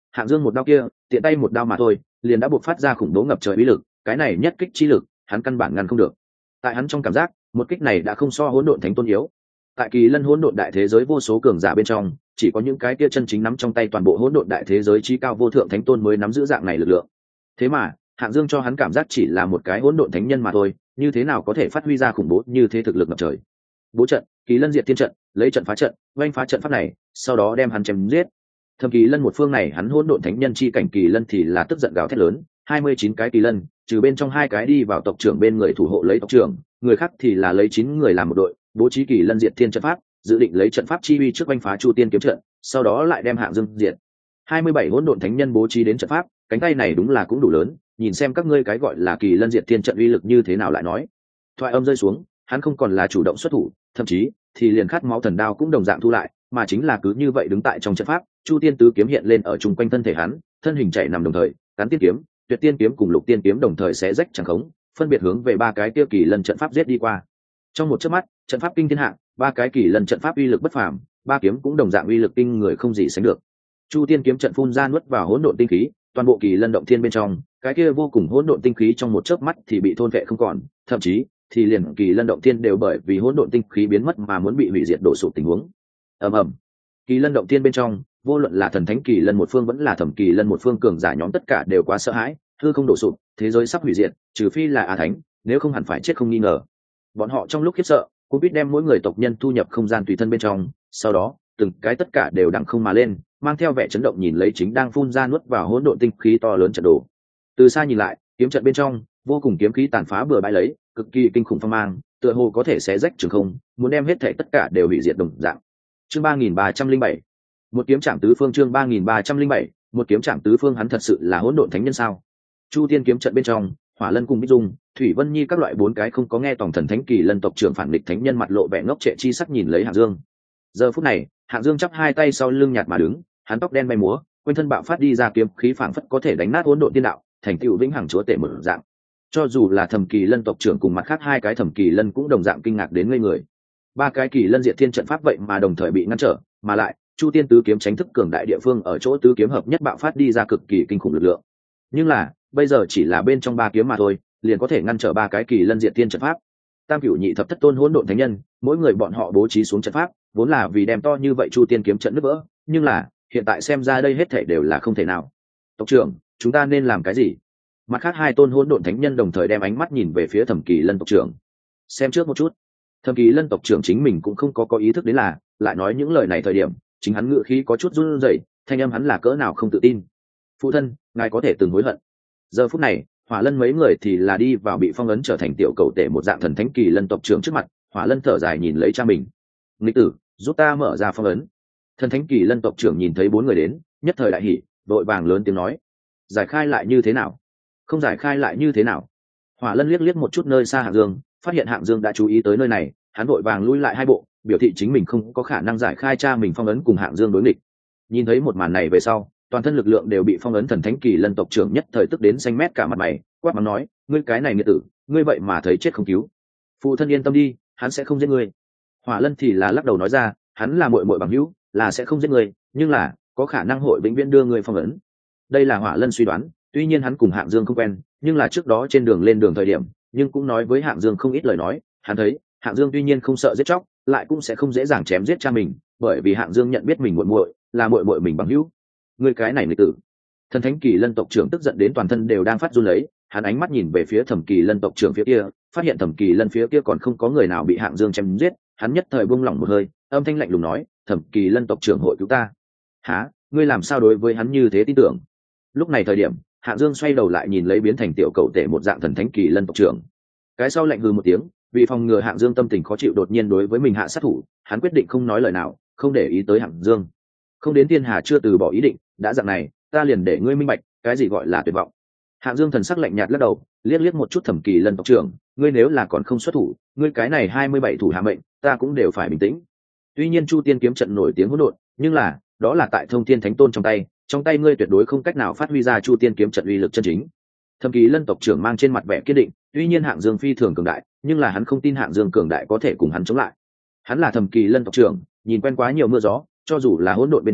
Hạng Dương một đao kia tiện tay một đao mà thôi liền đã buộc phát ra khủng bố ngập trời uy lực, cái này nhất kích chi lực hắn căn bản ngăn không được. Tại hắn trong cảm giác một kích này đã không so hỗn độn thánh tôn yếu. Tại kỳ lân hỗn độn đại thế giới vô số cường giả bên trong, chỉ có những cái kia chân chính nắm trong tay toàn bộ hỗn độn đại thế giới trí cao vô thượng thánh tôn mới nắm giữ dạng này lực lượng. Thế mà Hạng Dương cho hắn cảm giác chỉ là một cái hỗn độn thánh nhân mà thôi, như thế nào có thể phát huy ra khủng bố như thế thực lực ngập trời. Bố trận, kỳ lân diệt thiên trận, lấy trận phá trận, oanh phá trận pháp này, sau đó đem hắn chém giết. Thâm kỳ lân một phương này hắn hỗn độn thánh nhân chi cảnh kỳ lân thì là tức giận gào thét lớn, hai mươi chín cái kỳ lân, trừ bên trong hai cái đi vào tộc trưởng bên người thủ hộ lấy tộc trưởng, người khác thì là lấy chín người làm một đội, bố trí kỳ lân diệt thiên trận pháp, dự định lấy trận pháp chi uy trước oanh phá chu tiên kiếm trận, sau đó lại đem Hạng Dương diệt. hai mươi bảy hỗn độn thánh nhân bố trí đến trận pháp, cánh tay này đúng là cũng đủ lớn, nhìn xem các ngươi cái gọi là kỳ lân diệt thiên trận uy lực như thế nào lại nói. Thoại âm rơi xuống, hắn không còn là chủ động xuất thủ, thậm chí thì liền khát máu thần đao cũng đồng dạng thu lại, mà chính là cứ như vậy đứng tại trong trận pháp, chu tiên tứ kiếm hiện lên ở chung quanh thân thể hắn, thân hình chạy nằm đồng thời, cán tiên kiếm, tuyệt tiên kiếm cùng lục tiên kiếm đồng thời sẽ rách chẳng khống, phân biệt hướng về ba cái tiêu kỳ lân trận pháp giết đi qua. Trong một chớp mắt, trận pháp kinh thiên hạ, ba cái kỳ lân trận pháp uy lực bất phàm, ba kiếm cũng đồng dạng uy lực kinh người không gì sánh được. Chu tiên kiếm trận phun ra nuốt vào hỗn độn tinh khí, toàn bộ kỳ lân động thiên bên trong, cái kia vô cùng hỗn độn tinh khí trong một chớp mắt thì bị thôn vệ không còn, thậm chí thì liền kỳ lân động thiên đều bởi vì hỗn độn tinh khí biến mất mà muốn bị hủy diệt đổ sụp tình huống. Ầm ầm. Kỳ lân động thiên bên trong, vô luận là thần thánh kỳ lân một phương vẫn là thẩm kỳ lân một phương cường giả nhóm tất cả đều quá sợ hãi, hư không đổ sụp, thế giới sắp hủy diệt, trừ phi là a thánh, nếu không hẳn phải chết không nghi ngờ. Bọn họ trong lúc khiếp sợ, cũng biết đem mỗi người tộc nhân thu nhập không gian tùy thân bên trong, sau đó từng cái tất cả đều đằng không mà lên, mang theo vẻ chấn động nhìn lấy chính đang phun ra nuốt vào hỗn độn tinh khí to lớn trận đồ. Từ xa nhìn lại, kiếm trận bên trong vô cùng kiếm khí tàn phá bừa bãi lấy, cực kỳ kinh khủng phong mang, tựa hồ có thể xé rách trường không, muốn đem hết thảy tất cả đều hủy diệt đồng dạng. Chương ba nghìn ba trăm linh bảy, một kiếm chạm tứ phương. Chương ba nghìn ba trăm linh bảy, một kiếm chạm tứ phương. Hắn thật sự là hỗn độn thánh nhân sao? Chu tiên kiếm trận bên trong, Hỏa Lân cùng Bích Dung, Thủy Vân Nhi các loại bốn cái không có nghe tổng thần thánh kỳ lân tộc trưởng phản địch thánh nhân mặt lộ vẻ ngốc trệ chi sắc nhìn lấy Hạng Dương. Giờ phút này, Hạng Dương chắp hai tay sau lưng nhạt mà đứng, hắn tóc đen bay múa, quanh thân bạo phát đi ra kiếm khí phảng phất có thể đánh nát hỗn độn tiên đạo, thành tựu vĩnh hằng chúa tể mở dạng. Cho dù là thẩm kỳ lân tộc trưởng cùng mặt khác hai cái thẩm kỳ lân cũng đồng dạng kinh ngạc đến ngây người. Ba cái kỳ lân diệt thiên trận pháp vậy mà đồng thời bị ngăn trở, mà lại chu tiên tứ kiếm tránh thức cường đại địa phương ở chỗ tứ kiếm hợp nhất bạo phát đi ra cực kỳ kinh khủng lực lượng. Nhưng là bây giờ chỉ là bên trong ba kiếm mà thôi, liền có thể ngăn trở ba cái kỳ lân diệt thiên trận pháp. Tam cửu nhị thập thất tôn hỗn độn thánh nhân, mỗi người bọn họ bố trí xuống trận pháp vốn là vì đem to như vậy chu tiên kiếm trận nứt vỡ, nhưng là hiện tại xem ra đây hết thảy đều là không thể nào. Tộc trưởng, chúng ta nên làm cái gì? Mặt khác hai tôn hỗn độn thánh nhân đồng thời đem ánh mắt nhìn về phía thẩm kỳ lân tộc trưởng. Xem trước một chút, thẩm kỳ lân tộc trưởng chính mình cũng không có có ý thức đến là lại nói những lời này thời điểm chính hắn ngự khí có chút run rẩy, thanh âm hắn là cỡ nào không tự tin. Phụ thân, ngài có thể từng hối hận. Giờ phút này, Hỏa Lân mấy người thì là đi vào bị phong ấn trở thành tiểu cầu tể một dạng thần thánh kỳ lân tộc trưởng trước mặt. Hỏa Lân thở dài nhìn lấy cha mình. Nghịch tử, giúp ta mở ra phong ấn. Thần thánh kỳ lân tộc trưởng nhìn thấy bốn người đến, nhất thời đại hỉ, đội vàng lớn tiếng nói: giải khai lại như thế nào? Không giải khai lại như thế nào? Hỏa Lân liếc liếc một chút nơi xa Hạng Dương, phát hiện Hạng Dương đã chú ý tới nơi này, hắn vội vàng lui lại hai bộ, biểu thị chính mình không có khả năng giải khai cha mình phong ấn cùng Hạng Dương đối nghịch. Nhìn thấy một màn này về sau, toàn thân lực lượng đều bị phong ấn thần thánh kỳ lân tộc trưởng nhất thời tức đến xanh mét cả mặt mày, quát mắng nói: ngươi cái này nghiệt tử, ngươi vậy mà thấy chết không cứu. Phụ thân yên tâm đi, hắn sẽ không giết ngươi. Hỏa Lân thì là lắc đầu nói ra, hắn là muội muội bằng hữu, là sẽ không giết ngươi, nhưng là có khả năng hội vĩnh viễn đưa ngươi phong ấn. Đây là Hỏa Lân suy đoán, tuy nhiên hắn cùng Hạng Dương không quen, nhưng là trước đó trên đường lên đường thời điểm, nhưng cũng nói với Hạng Dương không ít lời nói, hắn thấy Hạng Dương tuy nhiên không sợ giết chóc, lại cũng sẽ không dễ dàng chém giết cha mình, bởi vì Hạng Dương nhận biết mình muội muội, là muội muội mình bằng hữu. Ngươi cái này nghịch tử. Thần thánh kỳ lân tộc trưởng tức giận đến toàn thân đều đang phát run lấy, hắn ánh mắt nhìn về phía thẩm kỳ lân tộc trưởng phía kia, phát hiện thẩm kỳ lân phía kia còn không có người nào bị Hạng Dương chém giết, hắn nhất thời buông lỏng một hơi, âm thanh lạnh lùng nói: thẩm kỳ lân tộc trưởng hội cứu ta. Hả? Ngươi làm sao đối với hắn như thế tin tưởng? Lúc này thời điểm, Hạng Dương xoay đầu lại nhìn lấy biến thành tiểu cầu tể một dạng thần thánh kỳ lân tộc trưởng. Cái sau lạnh hừ một tiếng, vì phòng ngừa Hạng Dương tâm tình khó chịu đột nhiên đối với mình hạ sát thủ, hắn quyết định không nói lời nào, không để ý tới Hạng Dương. Không đến thiên hà chưa từ bỏ ý định, đã dạng này, ta liền để ngươi minh bạch, cái gì gọi là tuyệt vọng. Hạng Dương thần sắc lạnh nhạt lắc đầu, liếc liếc một chút thẩm kỳ lân tộc trưởng, ngươi nếu là còn không xuất thủ, ngươi cái này hai mươi bảy thủ hạ mệnh, ta cũng đều phải bình tĩnh. Tuy nhiên Chu Tiên kiếm trận nổi tiếng hỗn độn, nhưng là, đó là tại Thông Thiên Thánh Tôn trong tay, trong tay ngươi tuyệt đối không cách nào phát huy ra Chu Tiên kiếm trận uy lực chân chính. Thẩm kỳ lân tộc trưởng mang trên mặt vẻ kiên định, tuy nhiên Hạng Dương phi thường cường đại, nhưng là hắn không tin Hạng Dương cường đại có thể cùng hắn chống lại. Hắn là thẩm kỳ lân tộc trưởng, nhìn quen quá nhiều mưa gió, cho dù là hỗn độn bên trong,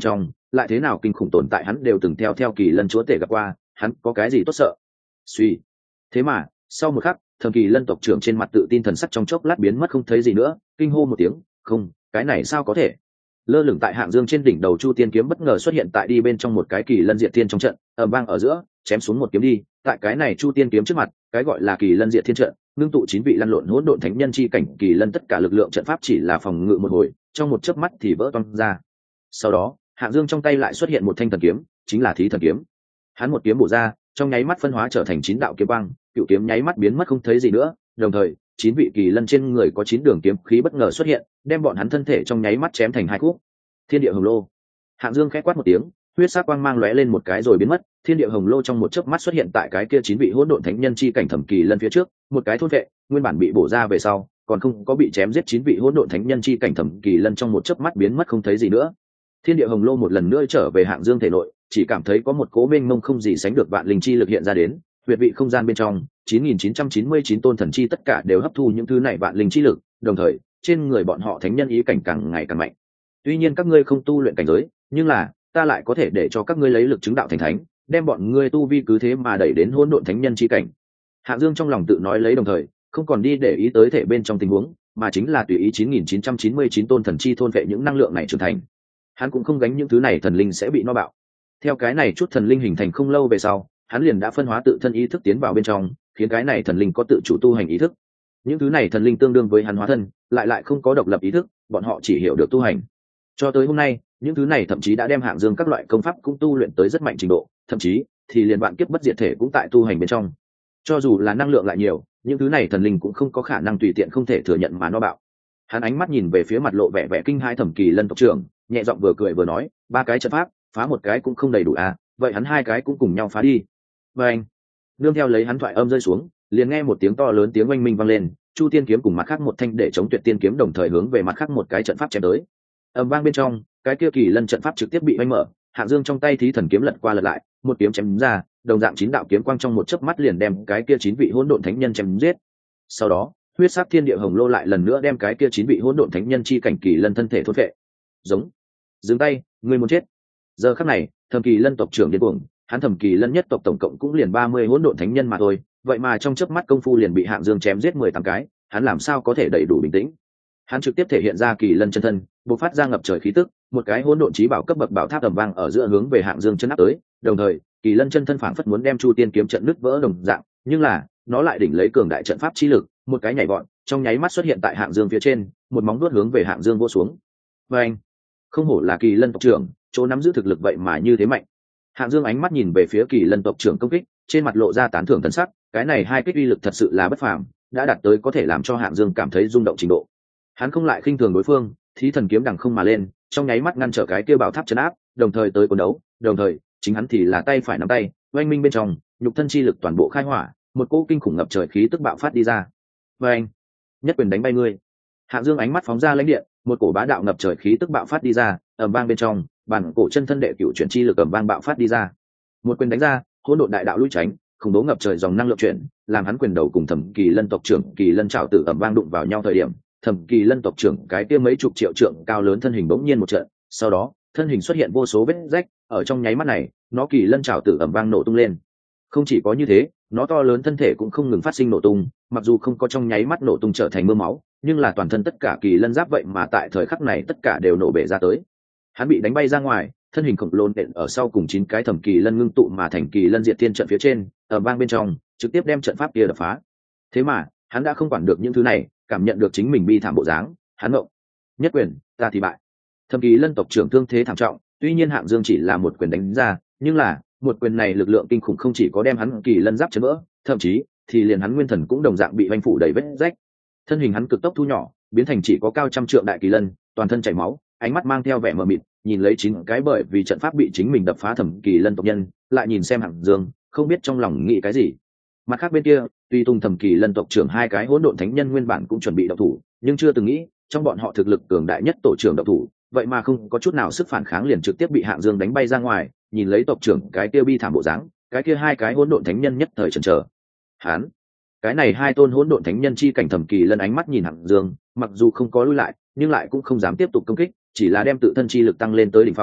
lại thế nào kinh khủng tồn tại hắn đều từng theo theo kỳ lân chúa tể gặp qua, hắn có cái gì tốt sợ. Suy. Thế mà sau một khắc, thầm kỳ lân tộc trưởng trên mặt tự tin thần sắc trong chốc lát biến mất không thấy gì nữa, kinh hô một tiếng, không, cái này sao có thể. Lơ lửng tại hạng dương trên đỉnh đầu chu tiên kiếm bất ngờ xuất hiện tại đi bên trong một cái kỳ lân diệt thiên trong trận, ầm vang ở giữa chém xuống một kiếm đi, tại cái này chu tiên kiếm trước mặt, cái gọi là kỳ lân diệt thiên trận ngưng tụ chín vị lăn lộn hỗn độn thánh nhân chi cảnh kỳ lân, tất cả lực lượng trận pháp chỉ là phòng ngự một hồi, trong một chớp mắt thì vỡ toang ra. Sau đó hạng dương trong tay lại xuất hiện một thanh thần kiếm, chính là thí thần kiếm. Hắn một kiếm bổ ra, trong nháy mắt phân hóa trở thành chín đạo kiếm băng, cựu kiếm nháy mắt biến mất không thấy gì nữa, đồng thời chín vị kỳ lân trên người có chín đường kiếm khí bất ngờ xuất hiện, đem bọn hắn thân thể trong nháy mắt chém thành hai khúc. Thiên địa hồng lô. Hạng Dương khẽ quát một tiếng, huyết sắc quang mang lóe lên một cái rồi biến mất, thiên địa hồng lô trong một chớp mắt xuất hiện tại cái kia chín vị hỗn độn thánh nhân chi cảnh thẩm kỳ lân phía trước, một cái thôn vệ, nguyên bản bị bổ ra về sau, còn không có bị chém giết chín vị hỗn độn thánh nhân chi cảnh thẩm kỳ lân trong một chớp mắt biến mất không thấy gì nữa. Thiên địa hồng lô một lần nữa trở về Hạng Dương thể nội, chỉ cảm thấy có một cỗ mênh mông không gì sánh được vạn linh chi lực hiện ra đến, huyệt vị không gian bên trong, chín nghìn chín trăm chín mươi chín tôn thần chi tất cả đều hấp thu những thứ này vạn linh chi lực, đồng thời, trên người bọn họ thánh nhân ý cảnh càng ngày càng mạnh. Tuy nhiên các ngươi không tu luyện cảnh giới, nhưng là ta lại có thể để cho các ngươi lấy lực chứng đạo thành thánh, đem bọn ngươi tu vi cứ thế mà đẩy đến hỗn độn thánh nhân chi cảnh. Hạng Dương trong lòng tự nói lấy, đồng thời không còn đi để ý tới thể bên trong tình huống, mà chính là tùy ý chín nghìn chín trăm chín mươi chín tôn thần chi thôn vệ những năng lượng này trưởng thành. Hắn cũng không gánh những thứ này thần linh sẽ bị no bạo. Theo cái này chút thần linh hình thành không lâu về sau, hắn liền đã phân hóa tự thân ý thức tiến vào bên trong, khiến cái này thần linh có tự chủ tu hành ý thức. Những thứ này thần linh tương đương với hắn hóa thân, lại lại không có độc lập ý thức, bọn họ chỉ hiểu được tu hành. Cho tới hôm nay, những thứ này thậm chí đã đem Hạng Dương các loại công pháp cũng tu luyện tới rất mạnh trình độ, thậm chí thì liền vạn kiếp bất diệt thể cũng tại tu hành bên trong. Cho dù là năng lượng lại nhiều, những thứ này thần linh cũng không có khả năng tùy tiện không thể thừa nhận mà nó bạo. Hắn ánh mắt nhìn về phía mặt lộ vẻ vẻ kinh hãi Thẩm Kỳ Lân tộc trưởng, nhẹ giọng vừa cười vừa nói, ba cái trận pháp, phá một cái cũng không đầy đủ à, vậy hắn hai cái cũng cùng nhau phá đi. Và anh, nương theo lấy hắn thoại âm rơi xuống, liền nghe một tiếng to lớn tiếng oanh minh vang lên, Chu Tiên kiếm cùng mặt khác một thanh để chống Tuyệt Tiên kiếm đồng thời hướng về mặt khác một cái trận pháp chém tới. Ầm vang bên trong, cái kia Kỳ Lân trận pháp trực tiếp bị oanh mở, Hạng Dương trong tay thí thần kiếm lật qua lật lại, một kiếm chém ra, đồng dạng chín đạo kiếm quang trong một chớp mắt liền đem cái kia chín vị hỗn độn thánh nhân chém giết. Sau đó, huyết sắc thiên địa hồng lô lại lần nữa đem cái kia chín vị hỗn độn thánh nhân chi cảnh Kỳ Lân thân thể thôn phệ. Giống, dừng tay, ngươi muốn chết. Giờ khắc này, Thẩm Kỳ Lân tộc trưởng điên cuồng, hắn Thẩm Kỳ Lân nhất tộc tổng cộng cũng liền ba mươi hỗn độn thánh nhân mà thôi, vậy mà trong chớp mắt công phu liền bị Hạng Dương chém giết mười tám cái, hắn làm sao có thể đầy đủ bình tĩnh. Hắn trực tiếp thể hiện ra Kỳ Lân chân thân, bộc phát ra ngập trời khí tức, một cái hỗn độn chí bảo cấp bậc bảo tháp tầm vang ở giữa hướng về Hạng Dương chân áp tới, đồng thời, Kỳ Lân chân thân phảng phất muốn đem Chu Tiên kiếm trận nứt vỡ đồng dạng, nhưng là, nó lại đỉnh lấy cường đại trận pháp chi lực, một cái nhảy vọt, trong nháy mắt xuất hiện tại Hạng Dương phía trên, một móng vuốt hướng về Hạng Dương vỗ xuống. Và anh, không hổ là Kỳ Lân tộc trưởng, chỗ nắm giữ thực lực vậy mà như thế mạnh. Hạng Dương ánh mắt nhìn về phía Kỳ Lân tộc trưởng công kích, trên mặt lộ ra tán thưởng thần sắc, cái này hai kích uy lực thật sự là bất phàm, đã đạt tới có thể làm cho Hạng Dương cảm thấy rung động trình độ. Hắn không lại khinh thường đối phương, thí thần kiếm đằng không mà lên, trong nháy mắt ngăn trở cái kia bảo tháp trấn áp, đồng thời tới cuốn đấu, đồng thời, chính hắn thì là tay phải nắm tay, oanh minh bên trong, nhục thân chi lực toàn bộ khai hỏa, một cỗ kinh khủng ngập trời khí tức bạo phát đi ra. Và anh, nhất quyền đánh bay ngươi. Hạng Dương ánh mắt phóng ra lãnh điện, một cổ bá đạo ngập trời khí tức bạo phát đi ra, ầm vang bên trong, bản cổ chân thân đệ cửu chuyển chi lực ầm vang bạo phát đi ra. Một quyền đánh ra, hỗn độn đại đạo lui tránh, khủng bố ngập trời dòng năng lượng chuyển, làm hắn quyền đầu cùng Thẩm Kỳ Lân tộc trưởng Kỳ Lân trảo tử ầm vang đụng vào nhau thời điểm, Thẩm Kỳ Lân tộc trưởng cái kia mấy chục triệu trượng cao lớn thân hình bỗng nhiên một trận, sau đó, thân hình xuất hiện vô số vết rách, ở trong nháy mắt này, nó Kỳ Lân trảo tử ầm vang nổ tung lên. Không chỉ có như thế, nó to lớn thân thể cũng không ngừng phát sinh nổ tung, mặc dù không có trong nháy mắt nổ tung trở thành mưa máu, nhưng là toàn thân tất cả Kỳ Lân giáp vậy mà tại thời khắc này tất cả đều nổ bể ra tới. Hắn bị đánh bay ra ngoài, thân hình khổng lồ nện ở sau cùng chín cái Thẩm Kỳ Lân ngưng tụ mà thành Kỳ Lân Diệt Thiên trận phía trên, ở vang bên trong, trực tiếp đem trận pháp kia đập phá. Thế mà, hắn đã không quản được những thứ này, cảm nhận được chính mình bi thảm bộ dáng, hắn ngộng. Nhất quyền, ta thì bại. Thẩm Kỳ Lân tộc trưởng thương thế thảm trọng, tuy nhiên Hạng Dương chỉ là một quyền đánh ra, nhưng là, một quyền này lực lượng kinh khủng không chỉ có đem hắn Kỳ Lân giáp chấn vỡ, thậm chí thì liền hắn nguyên thần cũng đồng dạng bị vanh phủ đầy vết rách. Thân hình hắn cực tốc thu nhỏ, biến thành chỉ có cao trăm trượng đại Kỳ Lân, toàn thân chảy máu, ánh mắt mang theo vẻ mờ mịt, nhìn lấy chín cái bởi vì trận pháp bị chính mình đập phá Thẩm Kỳ Lân tộc nhân, lại nhìn xem Hạng Dương, không biết trong lòng nghĩ cái gì. Mặt khác bên kia, tuy tung Thẩm Kỳ Lân tộc trưởng hai cái hỗn độn thánh nhân nguyên bản cũng chuẩn bị động thủ, nhưng chưa từng nghĩ, trong bọn họ thực lực cường đại nhất tổ trưởng động thủ, vậy mà không có chút nào sức phản kháng liền trực tiếp bị Hạng Dương đánh bay ra ngoài, nhìn lấy tộc trưởng cái kia bi thảm bộ dáng, cái kia hai cái hỗn độn thánh nhân nhất thời chần chờ. Hắn, cái này hai tôn hỗn độn thánh nhân chi cảnh Thẩm Kỳ Lân ánh mắt nhìn Hạng Dương, mặc dù không có lui lại, nhưng lại cũng không dám tiếp tục công kích, chỉ là đem tự thân chi lực tăng lên tới đỉnh phong,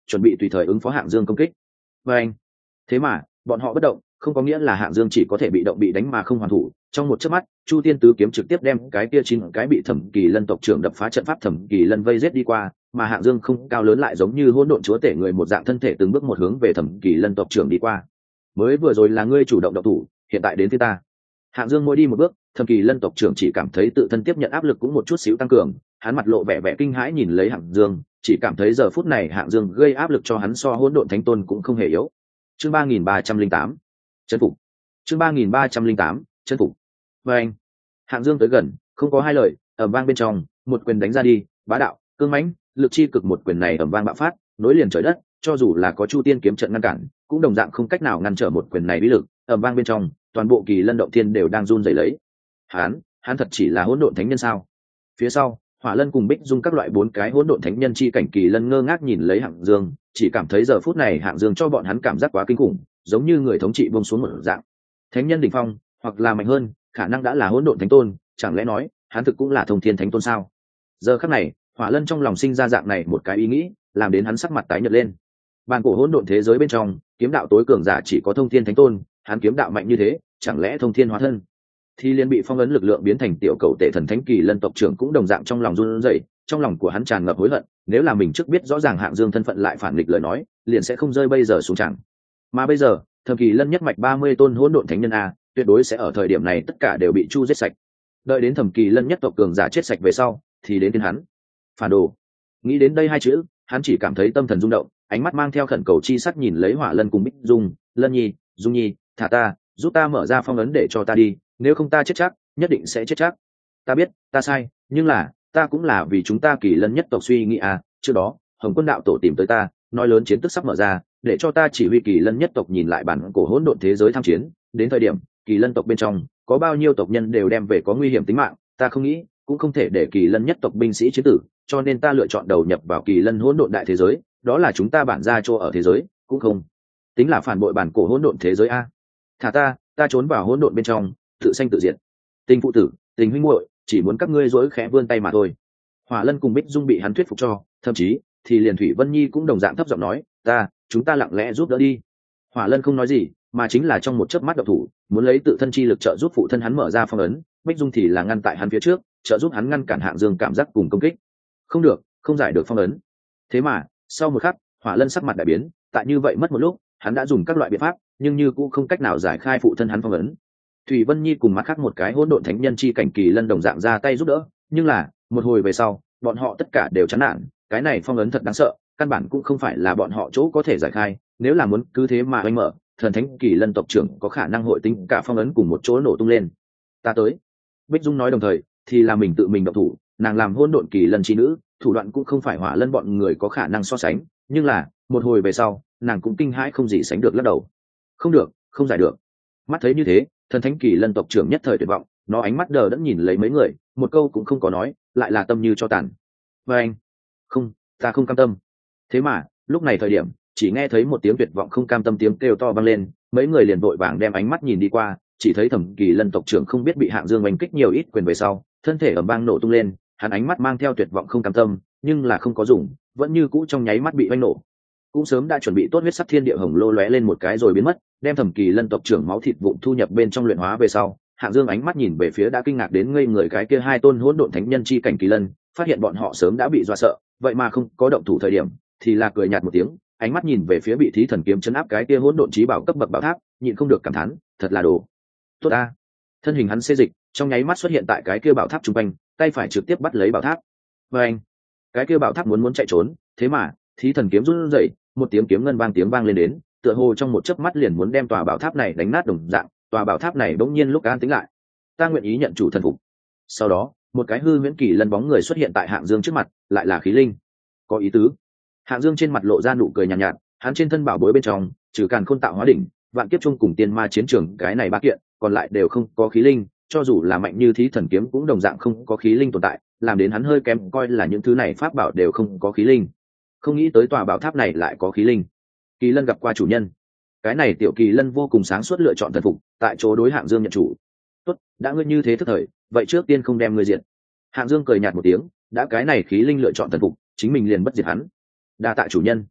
chuẩn bị tùy thời ứng phó Hạng Dương công kích. Và anh, thế mà bọn họ bất động, không có nghĩa là Hạng Dương chỉ có thể bị động bị đánh mà không hoàn thủ. Trong một chớp mắt, Chu Tiên Tứ kiếm trực tiếp đem cái kia chín cái bị Thẩm Kỳ Lân tộc trưởng đập phá trận pháp Thẩm Kỳ Lân vây giết đi qua, mà Hạng Dương không cao lớn lại giống như hỗn độn chúa tể người một dạng thân thể từng bước một hướng về Thẩm Kỳ Lân tộc trưởng đi qua. Mới vừa rồi là ngươi chủ động động thủ, hiện tại đến phía ta. Hạng Dương mỗi đi một bước, Thẩm Kỳ Lân tộc trưởng chỉ cảm thấy tự thân tiếp nhận áp lực cũng một chút xíu tăng cường, hắn mặt lộ vẻ vẻ kinh hãi nhìn lấy Hạng Dương, chỉ cảm thấy giờ phút này Hạng Dương gây áp lực cho hắn so hỗn độn thánh tôn cũng không hề yếu. Chương ba nghìn ba trăm linh tám, chân phục. Chương ba nghìn ba trăm linh tám, chân phục. Và anh, Hạng Dương tới gần, không có hai lời, ầm vang bên trong, một quyền đánh ra đi, bá đạo, cương mãnh, lực chi cực một quyền này ầm vang bạo phát, nối liền trời đất, cho dù là có Chu Tiên kiếm trận ngăn cản, cũng đồng dạng không cách nào ngăn trở một quyền này uy lực, ầm vang bên trong, toàn bộ Kỳ Lân động thiên đều đang run rẩy lấy. Hắn, hắn thật chỉ là hỗn độn thánh nhân sao? Phía sau, Hỏa Lân cùng Bích Dung các loại bốn cái hỗn độn thánh nhân chi cảnh Kỳ Lân ngơ ngác nhìn lấy Hạng Dương, chỉ cảm thấy giờ phút này Hạng Dương cho bọn hắn cảm giác quá kinh khủng, giống như người thống trị buông xuống một dạng. Thánh nhân đỉnh phong, hoặc là mạnh hơn, khả năng đã là hỗn độn thánh tôn, chẳng lẽ nói, hắn thực cũng là thông thiên thánh tôn sao? Giờ khắc này, Hỏa Lân trong lòng sinh ra dạng này một cái ý nghĩ, làm đến hắn sắc mặt tái nhợt lên. Bàn cổ hỗn độn thế giới bên trong, kiếm đạo tối cường giả chỉ có thông thiên thánh tôn, hắn kiếm đạo mạnh như thế, chẳng lẽ thông thiên hóa thân? Thì liền bị phong ấn lực lượng biến thành tiểu cầu tệ thần thánh Kỳ Lân tộc trưởng cũng đồng dạng trong lòng run rẩy, trong lòng của hắn tràn ngập hối hận, nếu là mình trước biết rõ ràng Hạng Dương thân phận lại phản nghịch lời nói, liền sẽ không rơi bây giờ xuống chẳng. Mà bây giờ, Thẩm Kỳ Lân nhất mạch ba mươi tôn hỗn độn thánh nhân a, tuyệt đối sẽ ở thời điểm này tất cả đều bị chu giết sạch. Đợi đến Thẩm Kỳ Lân nhất tộc cường giả chết sạch về sau, thì đến thiên hắn. Phản đồ. Nghĩ đến đây hai chữ, hắn chỉ cảm thấy tâm thần rung động, ánh mắt mang theo khẩn cầu chi sắc nhìn lấy Hỏa Lân cùng Bích Dung, Lân Nhi, Dung Nhi, thả ta, giúp ta mở ra phong ấn để cho ta đi, nếu không ta chết chắc, nhất định sẽ chết chắc. Ta biết, ta sai, nhưng là, ta cũng là vì chúng ta Kỳ Lân nhất tộc suy nghĩ à, trước đó, Hồng Quân đạo tổ tìm tới ta, nói lớn chiến tức sắp mở ra, để cho ta chỉ huy Kỳ Lân nhất tộc nhìn lại bản cổ hỗn độn thế giới tham chiến, đến thời điểm, Kỳ Lân tộc bên trong, có bao nhiêu tộc nhân đều đem về có nguy hiểm tính mạng, ta không nghĩ, cũng không thể để Kỳ Lân nhất tộc binh sĩ chiến tử, cho nên ta lựa chọn đầu nhập vào Kỳ Lân hỗn độn đại thế giới, đó là chúng ta bản gia chỗ ở thế giới, cũng không tính là phản bội bản cổ hỗn độn thế giới a. Thả ta, ta trốn vào hỗn độn bên trong, tự sanh tự diệt. Tình phụ tử, tình huynh muội, chỉ muốn các ngươi dối khẽ vươn tay mà thôi. Hỏa Lân cùng Bích Dung bị hắn thuyết phục cho, thậm chí thì liền Thủy Vân Nhi cũng đồng dạng thấp giọng nói, ta, chúng ta lặng lẽ giúp đỡ đi. Hỏa Lân không nói gì, mà chính là trong một chớp mắt động thủ, muốn lấy tự thân chi lực trợ giúp phụ thân hắn mở ra phong ấn, Bích Dung thì là ngăn tại hắn phía trước, trợ giúp hắn ngăn cản Hạng Dương cảm giác cùng công kích. Không được, không giải được phong ấn. Thế mà, sau một khắc, Hỏa Lân sắc mặt đại biến, tại như vậy mất một lúc, hắn đã dùng các loại biện pháp, nhưng như cũng không cách nào giải khai phụ thân hắn phong ấn. Thủy Vân Nhi cùng mặt khác một cái hỗn độn thánh nhân chi cảnh Kỳ Lân đồng dạng ra tay giúp đỡ, nhưng là, một hồi về sau, bọn họ tất cả đều chán nản, cái này phong ấn thật đáng sợ, căn bản cũng không phải là bọn họ chỗ có thể giải khai, nếu là muốn cứ thế mà oanh mở, thần thánh Kỳ Lân tộc trưởng có khả năng hội tính cả phong ấn cùng một chỗ nổ tung lên. Ta tới. Bích Dung nói đồng thời, thì là mình tự mình động thủ, nàng làm hỗn độn Kỳ Lân chi nữ, thủ đoạn cũng không phải Hỏa Lân bọn người có khả năng so sánh, nhưng là, một hồi về sau, nàng cũng kinh hãi không gì sánh được lắc đầu. Không được, không giải được. Mắt thấy như thế, thần thánh Kỳ Lân tộc trưởng nhất thời tuyệt vọng, nó ánh mắt đờ đẫn nhìn lấy mấy người, một câu cũng không có nói, lại là tâm như cho tàn. Và anh, không, ta không cam tâm. Thế mà, lúc này thời điểm, chỉ nghe thấy một tiếng tuyệt vọng không cam tâm tiếng kêu to vang lên, mấy người liền vội vàng đem ánh mắt nhìn đi qua, chỉ thấy Thẩm Kỳ Lân tộc trưởng không biết bị Hạng Dương oanh kích nhiều ít quyền về sau, thân thể ầm vang nổ tung lên, hắn ánh mắt mang theo tuyệt vọng không cam tâm, nhưng là không có dùng, vẫn như cũ trong nháy mắt bị oanh nổ. Cũng sớm đã chuẩn bị tốt huyết sắc thiên địa hồng lô lóe lên một cái rồi biến mất, đem Thẩm Kỳ Lân tộc trưởng máu thịt vụn thu nhập bên trong luyện hóa về sau, Hạng Dương ánh mắt nhìn về phía đã kinh ngạc đến ngây người cái kia hai tôn hỗn độn thánh nhân chi cảnh Kỳ Lân, phát hiện bọn họ sớm đã bị dọa sợ, vậy mà không có động thủ thời điểm, thì là cười nhạt một tiếng, ánh mắt nhìn về phía bị Thí Thần kiếm chấn áp cái kia hỗn độn chí bảo cấp bậc bảo tháp, nhịn không được cảm thán, thật là đồ tốt a. Thân hình hắn xê dịch, trong nháy mắt xuất hiện tại cái kia bảo tháp trung quanh, tay phải trực tiếp bắt lấy bảo tháp. Và anh, cái kia bảo tháp muốn muốn chạy trốn, thế mà Thí Thần kiếm run rẩy, một tiếng kiếm ngân vang tiếng vang lên đến, tựa hồ trong một chớp mắt liền muốn đem tòa bảo tháp này đánh nát đồng dạng, tòa bảo tháp này bỗng nhiên lúc an tĩnh lại. Ta nguyện ý nhận chủ thần phục. Sau đó, một cái hư huyễn Kỳ Lân bóng người xuất hiện tại Hạng Dương trước mặt, lại là khí linh. Có ý tứ. Hạng Dương trên mặt lộ ra nụ cười nhàn nhạt, nhạt, hắn trên thân bảo bối bên trong, trừ Càn Khôn Tạo Hóa đỉnh, Vạn Kiếp Trung cùng Tiên Ma chiến trường cái này ba kiện, còn lại đều không có khí linh, cho dù là mạnh như Thí Thần kiếm cũng đồng dạng không có khí linh tồn tại, làm đến hắn hơi kém coi là những thứ này pháp bảo đều không có khí linh. Không nghĩ tới tòa bảo tháp này lại có khí linh. Kỳ Lân gặp qua chủ nhân. Cái này tiểu Kỳ Lân vô cùng sáng suốt lựa chọn thần phục, tại chỗ đối Hạng Dương nhận chủ. Tốt, đã ngươi như thế thức thời, vậy trước tiên không đem ngươi diệt. Hạng Dương cười nhạt một tiếng, đã cái này khí linh lựa chọn thần phục, chính mình liền bất diệt hắn. Đa tạ chủ nhân.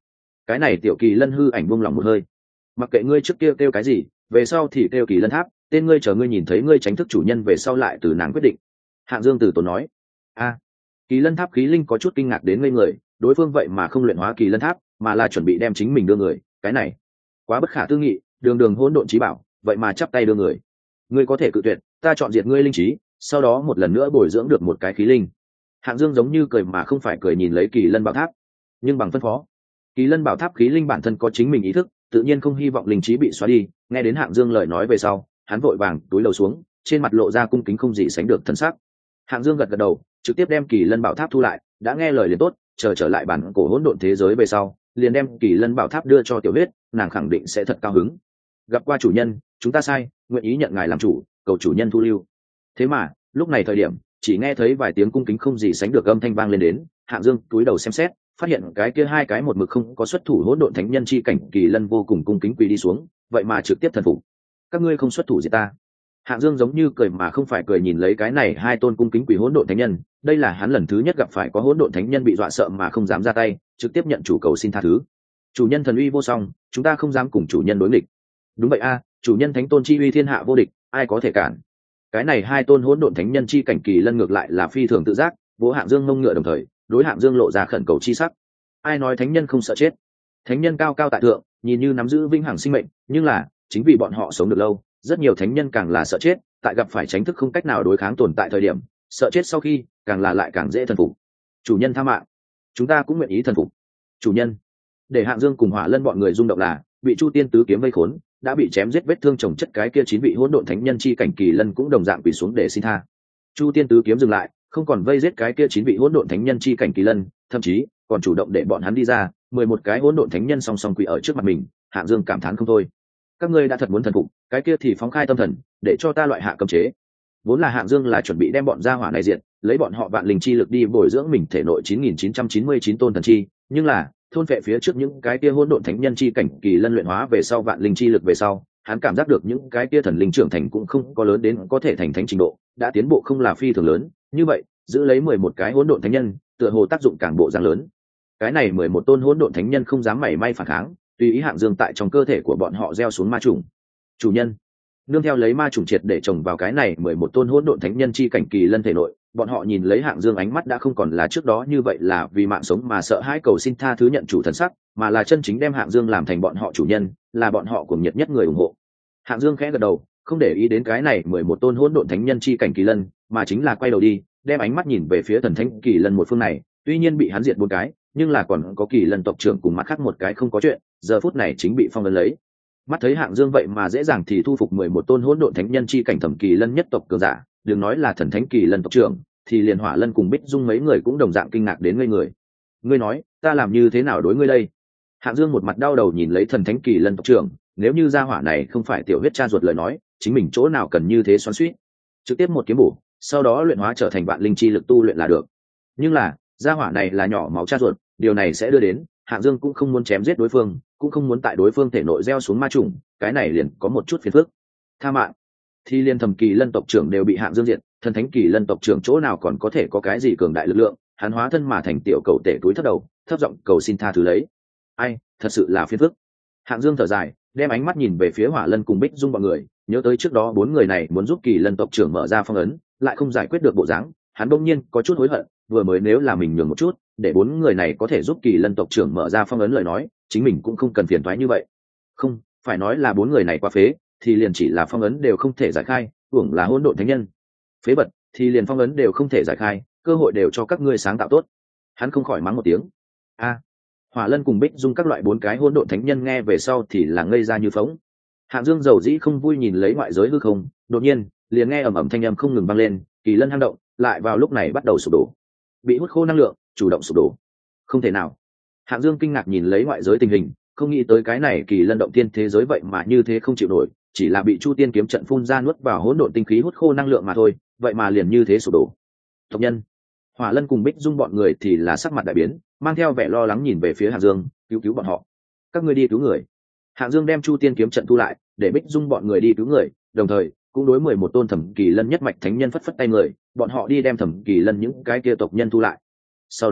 cái này tiểu kỳ lân hư ảnh buông lòng một hơi. Mặc kệ ngươi trước kia kêu cái gì, về sau thì kêu kỳ lân tháp, tên ngươi chờ ngươi nhìn thấy ngươi tránh thức chủ nhân về sau lại từ nàng quyết định. Hạng Dương từ tốn nói. A, kỳ lân tháp khí linh có chút kinh ngạc đến ngây người, đối phương vậy mà không luyện hóa kỳ lân tháp, mà là chuẩn bị đem chính mình đưa người, cái này quá bất khả tư nghị. Đường đường hỗn độn chí bảo, vậy mà chắp tay đưa người. Ngươi có thể cự tuyệt, ta chọn diệt ngươi linh trí, sau đó một lần nữa bồi dưỡng được một cái khí linh. Hạng Dương giống như cười mà không phải cười nhìn lấy kỳ lân bảo tháp, nhưng bằng phân phó. Kỳ lân bảo tháp khí linh bản thân có chính mình ý thức, tự nhiên không hy vọng linh trí bị xóa đi. Nghe đến Hạng Dương lời nói về sau, hắn vội vàng túi lầu xuống, trên mặt lộ ra cung kính không gì sánh được thần sắc. Hạng Dương gật gật đầu, trực tiếp đem kỳ lân bảo tháp thu lại, đã nghe lời liền tốt, chờ trở lại bản cổ hỗn độn thế giới về sau, liền đem kỳ lân bảo tháp đưa cho Tiểu Huyết, nàng khẳng định sẽ thật cao hứng. Gặp qua chủ nhân, chúng ta sai, nguyện ý nhận ngài làm chủ, cầu chủ nhân thu lưu. Thế mà lúc này thời điểm chỉ nghe thấy vài tiếng cung kính không gì sánh được âm thanh vang lên đến. Hạng Dương cúi đầu xem xét, phát hiện cái kia hai cái một mực không có xuất thủ hỗn độn thánh nhân chi cảnh kỳ lân vô cùng cung kính quỳ đi xuống, vậy mà trực tiếp thần phục. Các ngươi không xuất thủ gì ta? Hạng Dương giống như cười mà không phải cười nhìn lấy cái này hai tôn cung kính quỳ hỗn độn thánh nhân. Đây là hắn lần thứ nhất gặp phải có hỗn độn thánh nhân bị dọa sợ mà không dám ra tay, trực tiếp nhận chủ cầu xin tha thứ. Chủ nhân thần uy vô song, chúng ta không dám cùng chủ nhân đối nghịch. Đúng vậy a, chủ nhân thánh tôn chi uy thiên hạ vô địch, ai có thể cản? Cái này hai tôn hỗn độn thánh nhân chi cảnh kỳ lân ngược lại là phi thường tự giác, vỗ Hạng Dương mông ngựa đồng thời đối Hạng Dương lộ ra khẩn cầu chi sắc. Ai nói thánh nhân không sợ chết? Thánh nhân cao cao tại thượng, nhìn như nắm giữ vĩnh hằng sinh mệnh, nhưng là chính vì bọn họ sống được lâu, rất nhiều thánh nhân càng là sợ chết, tại gặp phải tránh thức không cách nào đối kháng tồn tại thời điểm, sợ chết sau khi càng là lại càng dễ thần phục. Chủ nhân tha mạng, chúng ta cũng nguyện ý thần phục. Chủ nhân. Để Hạng Dương cùng Hỏa Lân bọn người rung động là, bị Chu Tiên tứ kiếm vây khốn, đã bị chém giết vết thương chồng chất cái kia chín vị hỗn độn thánh nhân chi cảnh kỳ lân cũng đồng dạng quỳ xuống để xin tha. Chu Tiên tứ kiếm dừng lại, không còn vây giết cái kia chín vị hỗn độn thánh nhân chi cảnh kỳ lân, thậm chí còn chủ động để bọn hắn đi ra, mười một cái hỗn độn thánh nhân song song quỳ ở trước mặt mình. Hạng Dương cảm thán không thôi. Các ngươi đã thật muốn thần phục, cái kia thì phóng khai tâm thần, để cho ta loại hạ cấm chế. Vốn là Hạng Dương là chuẩn bị đem bọn gia hỏa này diệt, lấy bọn họ vạn linh chi lực đi bồi dưỡng mình thể nội chín nghìn chín trăm chín mươi chín tôn thần chi, nhưng là thôn phệ phía trước những cái kia hỗn độn thánh nhân chi cảnh kỳ lân luyện hóa về sau vạn linh chi lực về sau, hắn cảm giác được những cái kia thần linh trưởng thành cũng không có lớn đến có thể thành thánh trình độ, đã tiến bộ không là phi thường lớn, như vậy, giữ lấy mười một cái hỗn độn thánh nhân, tựa hồ tác dụng càng bộ dạng lớn. Cái này mười một tôn hỗn độn thánh nhân không dám mảy may phản kháng, tùy ý Hạng Dương tại trong cơ thể của bọn họ gieo xuống ma trùng. Chủ nhân, nương theo lấy ma trùng triệt để trồng vào cái này mười một tôn hỗn độn thánh nhân chi cảnh kỳ lân thể nội, bọn họ nhìn lấy Hạng Dương ánh mắt đã không còn là trước đó như vậy là vì mạng sống mà sợ hãi cầu xin tha thứ nhận chủ thần sắc, mà là chân chính đem Hạng Dương làm thành bọn họ chủ nhân, là bọn họ cuồng nhiệt nhất người ủng hộ. Hạng Dương khẽ gật đầu, không để ý đến cái này mười một tôn hỗn độn thánh nhân chi cảnh kỳ lân, mà chính là quay đầu đi, đem ánh mắt nhìn về phía thần thánh kỳ lân một phương này, tuy nhiên bị hắn diệt bốn cái, nhưng là còn có kỳ lân tộc trưởng cùng mặt khác một cái không có chuyện, giờ phút này chính bị phong ấn lấy. Mắt thấy Hạng Dương vậy mà dễ dàng thì thu phục mười một tôn hỗn độn thánh nhân chi cảnh thẩm kỳ lân nhất tộc cường giả, đừng nói là thần thánh kỳ lân tộc trưởng, thì liền Hỏa Lân cùng Bích Dung mấy người cũng đồng dạng kinh ngạc đến ngây người. Ngươi nói, ta làm như thế nào đối ngươi đây? Hạng Dương một mặt đau đầu nhìn lấy thần thánh kỳ lân tộc trưởng, nếu như gia hỏa này không phải tiểu huyết cha ruột lời nói, chính mình chỗ nào cần như thế xoắn xuýt, trực tiếp một kiếm bổ, sau đó luyện hóa trở thành vạn linh chi lực tu luyện là được. Nhưng là, gia hỏa này là nhỏ máu cha ruột, điều này sẽ đưa đến Hạng Dương cũng không muốn chém giết đối phương, cũng không muốn tại đối phương thể nội gieo xuống ma trùng, cái này liền có một chút phiền phức. Tha mạng. Thì liên thẩm kỳ lân tộc trưởng đều bị Hạng Dương diệt, thần thánh kỳ lân tộc trưởng chỗ nào còn có thể có cái gì cường đại lực lượng, hắn hóa thân mà thành tiểu cầu tể túi thấp đầu, thấp giọng cầu xin tha thứ lấy. Ai, thật sự là phiền phức. Hạng Dương thở dài, đem ánh mắt nhìn về phía Hỏa Lân cùng Bích Dung bọn người, nhớ tới trước đó bốn người này muốn giúp kỳ lân tộc trưởng mở ra phong ấn, lại không giải quyết được bộ dáng, hắn bỗng nhiên có chút hối hận, vừa mới nếu là mình nhường một chút, để bốn người này có thể giúp kỳ lân tộc trưởng mở ra phong ấn lời nói, chính mình cũng không cần phiền toái như vậy. Không, phải nói là bốn người này quá phế, thì liền chỉ là phong ấn đều không thể giải khai, hưởng là hỗn độn thánh nhân. Phế vật, thì liền phong ấn đều không thể giải khai, cơ hội đều cho các ngươi sáng tạo tốt. Hắn không khỏi mắng một tiếng. A. Hỏa Lân cùng Bích Dung các loại bốn cái hỗn độn thánh nhân nghe về sau thì là ngây ra như phỗng. Hạng Dương dầu dĩ không vui nhìn lấy ngoại giới hư không, đột nhiên, liền nghe ầm ầm thanh âm không ngừng vang lên, kỳ lân hang động, lại vào lúc này bắt đầu sụp đổ. Bị hút khô năng lượng, chủ động sụp đổ. Không thể nào. Hạng Dương kinh ngạc nhìn lấy ngoại giới tình hình, không nghĩ tới cái này kỳ lân động tiên thế giới vậy mà như thế không chịu nổi, chỉ là bị Chu Tiên kiếm trận phun ra nuốt vào hỗn độn tinh khí hút khô năng lượng mà thôi, vậy mà liền như thế sụp đổ. Tộc nhân, Hỏa Lân cùng Bích Dung bọn người thì là sắc mặt đại biến, mang theo vẻ lo lắng nhìn về phía Hạng Dương, cứu cứu bọn họ. Các ngươi đi cứu người. Hạng Dương đem Chu Tiên kiếm trận thu lại, để Bích Dung bọn người đi cứu người, đồng thời cũng đối mười một tôn thẩm kỳ lân nhất mạch thánh nhân phất phất tay người, bọn họ đi đem thẩm kỳ lân những cái kia tộc nhân thu lại. Sau đó,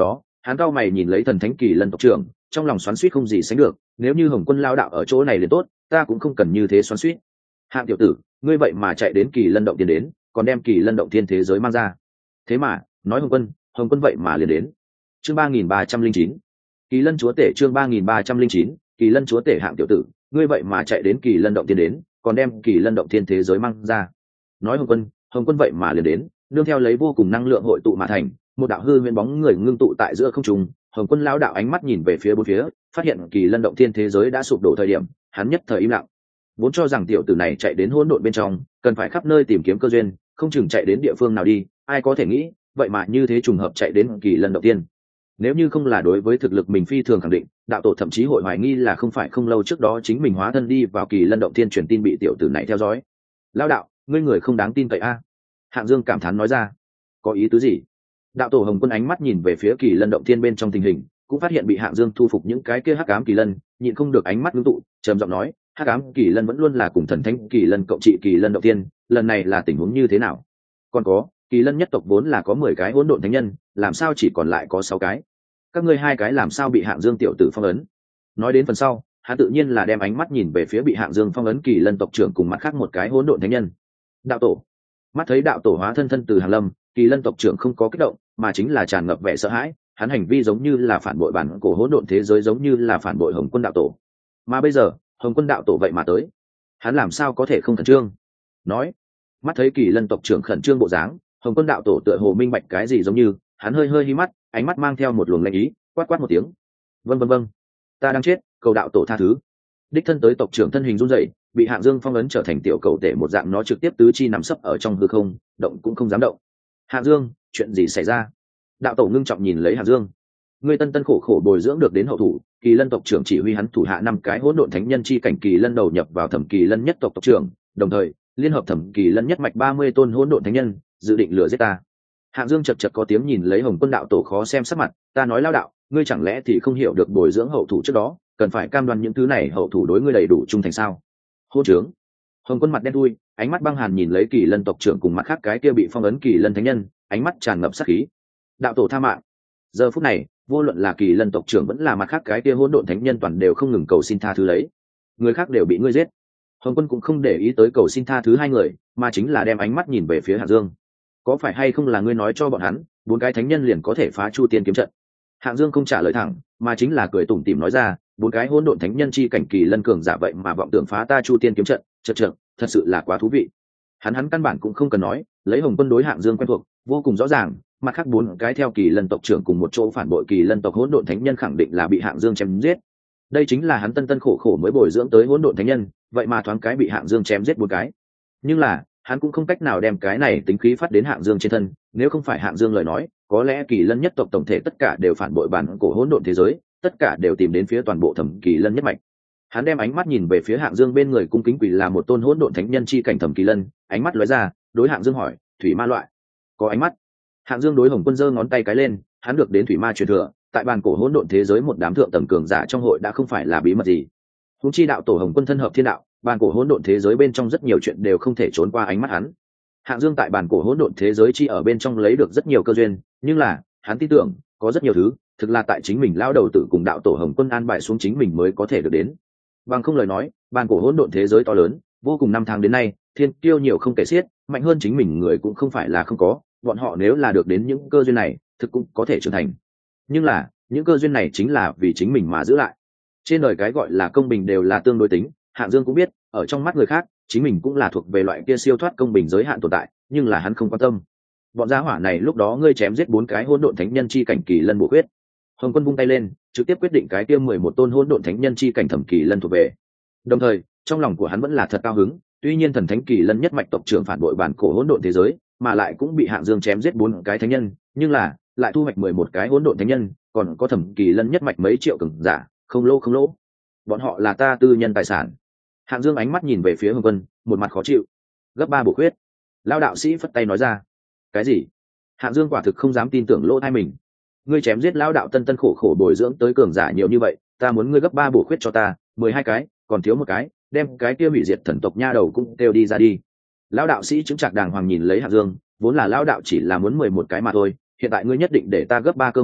Hắn cao mày nhìn lấy thần thánh kỳ lân tộc trưởng, trong lòng xoắn xuýt không gì sánh được, nếu như Hồng Quân lao đạo ở chỗ này liền tốt, ta cũng không cần như thế xoắn xuýt. Hạng tiểu tử, ngươi vậy mà chạy đến kỳ lân động tiến đến, còn đem kỳ lân động thiên thế giới mang ra. Thế mà, nói Hồng Quân, Hồng Quân vậy mà liền đến. Chương ba nghìn ba trăm linh chín, Kỳ Lân chúa tể. Chương ba nghìn ba trăm linh chín, Kỳ Lân chúa tể. Hạng tiểu tử, ngươi vậy mà chạy đến kỳ lân động tiến đến, còn đem kỳ lân động thiên thế giới mang ra. Nói Hồng Quân, Hồng Quân vậy mà liền đến, nương theo lấy vô cùng năng lượng hội tụ mà thành, một đạo hư huyễn bóng người ngưng tụ tại giữa không trung. Hồng Quân lão đạo ánh mắt nhìn về phía bốn phía, phát hiện kỳ lân động thiên thế giới đã sụp đổ thời điểm, hắn nhất thời im lặng. Vốn cho rằng tiểu tử này chạy đến hỗn độn bên trong, cần phải khắp nơi tìm kiếm cơ duyên, không chừng chạy đến địa phương nào đi, ai có thể nghĩ, vậy mà như thế trùng hợp chạy đến kỳ lân động thiên. Nếu như không là đối với thực lực mình phi thường khẳng định, đạo tổ thậm chí hội hoài nghi là không phải không lâu trước đó chính mình hóa thân đi vào kỳ lân động thiên truyền tin bị tiểu tử này theo dõi. Lão đạo, ngươi người không đáng tin cậy a. Hạng Dương cảm thán nói ra. Có ý tứ gì? Đạo tổ Hồng Quân ánh mắt nhìn về phía kỳ lân động thiên bên trong tình hình, cũng phát hiện bị Hạng Dương thu phục những cái kia hắc ám kỳ lân, nhịn không được ánh mắt ngưng tụ, trầm giọng nói, hắc ám kỳ lân vẫn luôn là cùng thần thánh kỳ lân cộng trị kỳ lân động thiên, lần này là tình huống như thế nào? Còn có, kỳ lân nhất tộc vốn là có mười cái hỗn độn thánh nhân, làm sao chỉ còn lại có sáu cái? Các ngươi hai cái làm sao bị Hạng Dương tiểu tử phong ấn? Nói đến phần sau, hắn tự nhiên là đem ánh mắt nhìn về phía bị Hạng Dương phong ấn kỳ lân tộc trưởng cùng mặt khác một cái hỗn độn thánh nhân. Đạo tổ. Mắt thấy đạo tổ hóa thân thân từ Hàng Lâm, kỳ lân tộc trưởng không có kích động, mà chính là tràn ngập vẻ sợ hãi, hắn hành vi giống như là phản bội bản cổ hỗn độn thế giới, giống như là phản bội Hồng Quân đạo tổ. Mà bây giờ, Hồng Quân đạo tổ vậy mà tới, hắn làm sao có thể không khẩn trương? Nói, mắt thấy kỳ lân tộc trưởng khẩn trương bộ dáng, Hồng Quân đạo tổ tựa hồ minh bạch cái gì, giống như hắn hơi hơi hí mắt, ánh mắt mang theo một luồng lạnh ý, quát quát một tiếng. Vâng vâng vâng, ta đang chết, cầu đạo tổ tha thứ. Đích thân tới tộc trưởng thân hình run rẩy, bị Hạng Dương phong ấn trở thành tiểu cầu tể một dạng, nó trực tiếp tứ chi nằm sấp ở trong hư không, động cũng không dám động. Hạng Dương, chuyện gì xảy ra? Đạo tổ ngưng trọng nhìn lấy Hạng Dương. Ngươi tân tân khổ khổ bồi dưỡng được đến hậu thủ, kỳ lân tộc trưởng chỉ huy hắn thủ hạ năm cái hỗn độn thánh nhân chi cảnh kỳ lân đầu nhập vào thẩm kỳ lân nhất tộc tộc trưởng, đồng thời liên hợp thẩm kỳ lân nhất mạch ba mươi tôn hỗn độn thánh nhân, dự định lừa giết ta. Hạng Dương chật chật có tiếng nhìn lấy Hồng Quân đạo tổ khó xem sắc mặt, ta nói lao đạo, ngươi chẳng lẽ thì không hiểu được bồi dưỡng hậu thủ trước đó, cần phải cam đoan những thứ này hậu thủ đối ngươi đầy đủ trung thành sao? Hôn trướng. Hồng Quân mặt đen thui, ánh mắt băng hàn nhìn lấy kỳ lân tộc trưởng cùng mặt khác cái kia bị phong ấn kỳ lân thánh nhân, ánh mắt tràn ngập sát khí. Đạo tổ tha mạng. Giờ phút này, vô luận là kỳ lân tộc trưởng vẫn là mặt khác cái kia hỗn độn thánh nhân toàn đều không ngừng cầu xin tha thứ lấy. Người khác đều bị ngươi giết. Hồng Quân cũng không để ý tới cầu xin tha thứ hai người, mà chính là đem ánh mắt nhìn về phía Hạng Dương. Có phải hay không là ngươi nói cho bọn hắn, bốn cái thánh nhân liền có thể phá Chu Tiên kiếm trận? Hạng Dương không trả lời thẳng, mà chính là cười tủm tỉm nói ra, bốn cái hỗn độn thánh nhân chi cảnh kỳ lân cường giả vậy mà vọng tưởng phá ta Chu Tiên kiếm trận, chật chật, thật sự là quá thú vị. Hắn hắn căn bản cũng không cần nói, lấy Hồng Quân đối Hạng Dương quen thuộc, vô cùng rõ ràng, mặt khác bốn cái theo kỳ lân tộc trưởng cùng một chỗ phản bội kỳ lân tộc hỗn độn thánh nhân khẳng định là bị Hạng Dương chém giết. Đây chính là hắn tân tân khổ khổ mới bồi dưỡng tới hỗn độn thánh nhân, vậy mà thoáng cái bị Hạng Dương chém giết bốn cái. Nhưng là, hắn cũng không cách nào đem cái này tính khí phát đến Hạng Dương trên thân, nếu không phải Hạng Dương lời nói, có lẽ kỳ lân nhất tộc tổng thể tất cả đều phản bội bản cổ hỗn độn thế giới, tất cả đều tìm đến phía toàn bộ thẩm kỳ lân nhất mạch. Hắn đem ánh mắt nhìn về phía Hạng Dương bên người cung kính quỳ là một tôn hỗn độn thánh nhân chi cảnh thẩm kỳ lân, ánh mắt lóe ra, đối Hạng Dương hỏi, thủy ma loại có ánh mắt? Hạng Dương đối Hồng Quân giơ ngón tay cái lên, hắn được đến thủy ma truyền thừa, tại bản cổ hỗn độn thế giới một đám thượng tầng cường giả trong hội đã không phải là bí mật gì. Húng chi đạo tổ Hồng Quân thân hợp thiên đạo, bản cổ hỗn độn thế giới bên trong rất nhiều chuyện đều không thể trốn qua ánh mắt hắn. Hạng Dương tại bản cổ hỗn độn thế giới chi ở bên trong lấy được rất nhiều cơ duyên, nhưng là hắn tin tưởng có rất nhiều thứ thực là tại chính mình lao đầu tử cùng đạo tổ Hồng Quân an bài xuống chính mình mới có thể được đến. Bằng không lời nói, bản cổ hỗn độn thế giới to lớn, vô cùng năm tháng đến nay, thiên kiêu nhiều không kể xiết, mạnh hơn chính mình người cũng không phải là không có, bọn họ nếu là được đến những cơ duyên này, thực cũng có thể trưởng thành. Nhưng là, những cơ duyên này chính là vì chính mình mà giữ lại. Trên đời cái gọi là công bình đều là tương đối tính, Hạng Dương cũng biết, ở trong mắt người khác, chính mình cũng là thuộc về loại kia siêu thoát công bình giới hạn tồn tại, nhưng là hắn không quan tâm. Bọn gia hỏa này lúc đó ngươi chém giết bốn cái hỗn độn thánh nhân chi cảnh kỳ lân bổ huyết. Hồng Quân vung tay lên, trực tiếp quyết định cái kia mười một tôn hỗn độn thánh nhân chi cảnh thẩm kỳ lân thuộc về. Đồng thời, trong lòng của hắn vẫn là thật cao hứng, tuy nhiên thần thánh kỳ lân nhất mạch tộc trưởng phản bội bản cổ hỗn độn thế giới, mà lại cũng bị Hạng Dương chém giết bốn cái thánh nhân, nhưng là lại thu hoạch mười một cái hỗn độn thánh nhân, còn có thẩm kỳ lân nhất mạch mấy triệu cường giả, không lỗ không lỗ. Bọn họ là ta tư nhân tài sản. Hạng Dương ánh mắt nhìn về phía Hồng Quân, một mặt khó chịu. Gấp ba bổ khuyết. Lão đạo sĩ phất tay nói ra. Cái gì? Hạng Dương quả thực không dám tin tưởng lỗ tai mình. Ngươi chém giết lão đạo tân tân khổ khổ bồi dưỡng tới cường giả nhiều như vậy, ta muốn ngươi gấp ba bổ khuyết cho ta, mười hai cái, còn thiếu một cái, đem cái kia hủy diệt thần tộc nha đầu cũng đều đi ra đi. Lão đạo sĩ chứng trạc đàng hoàng nhìn lấy Hạng Dương, vốn là lão đạo chỉ là muốn mười một cái mà thôi, hiện tại ngươi nhất định để ta gấp ba cơ hội,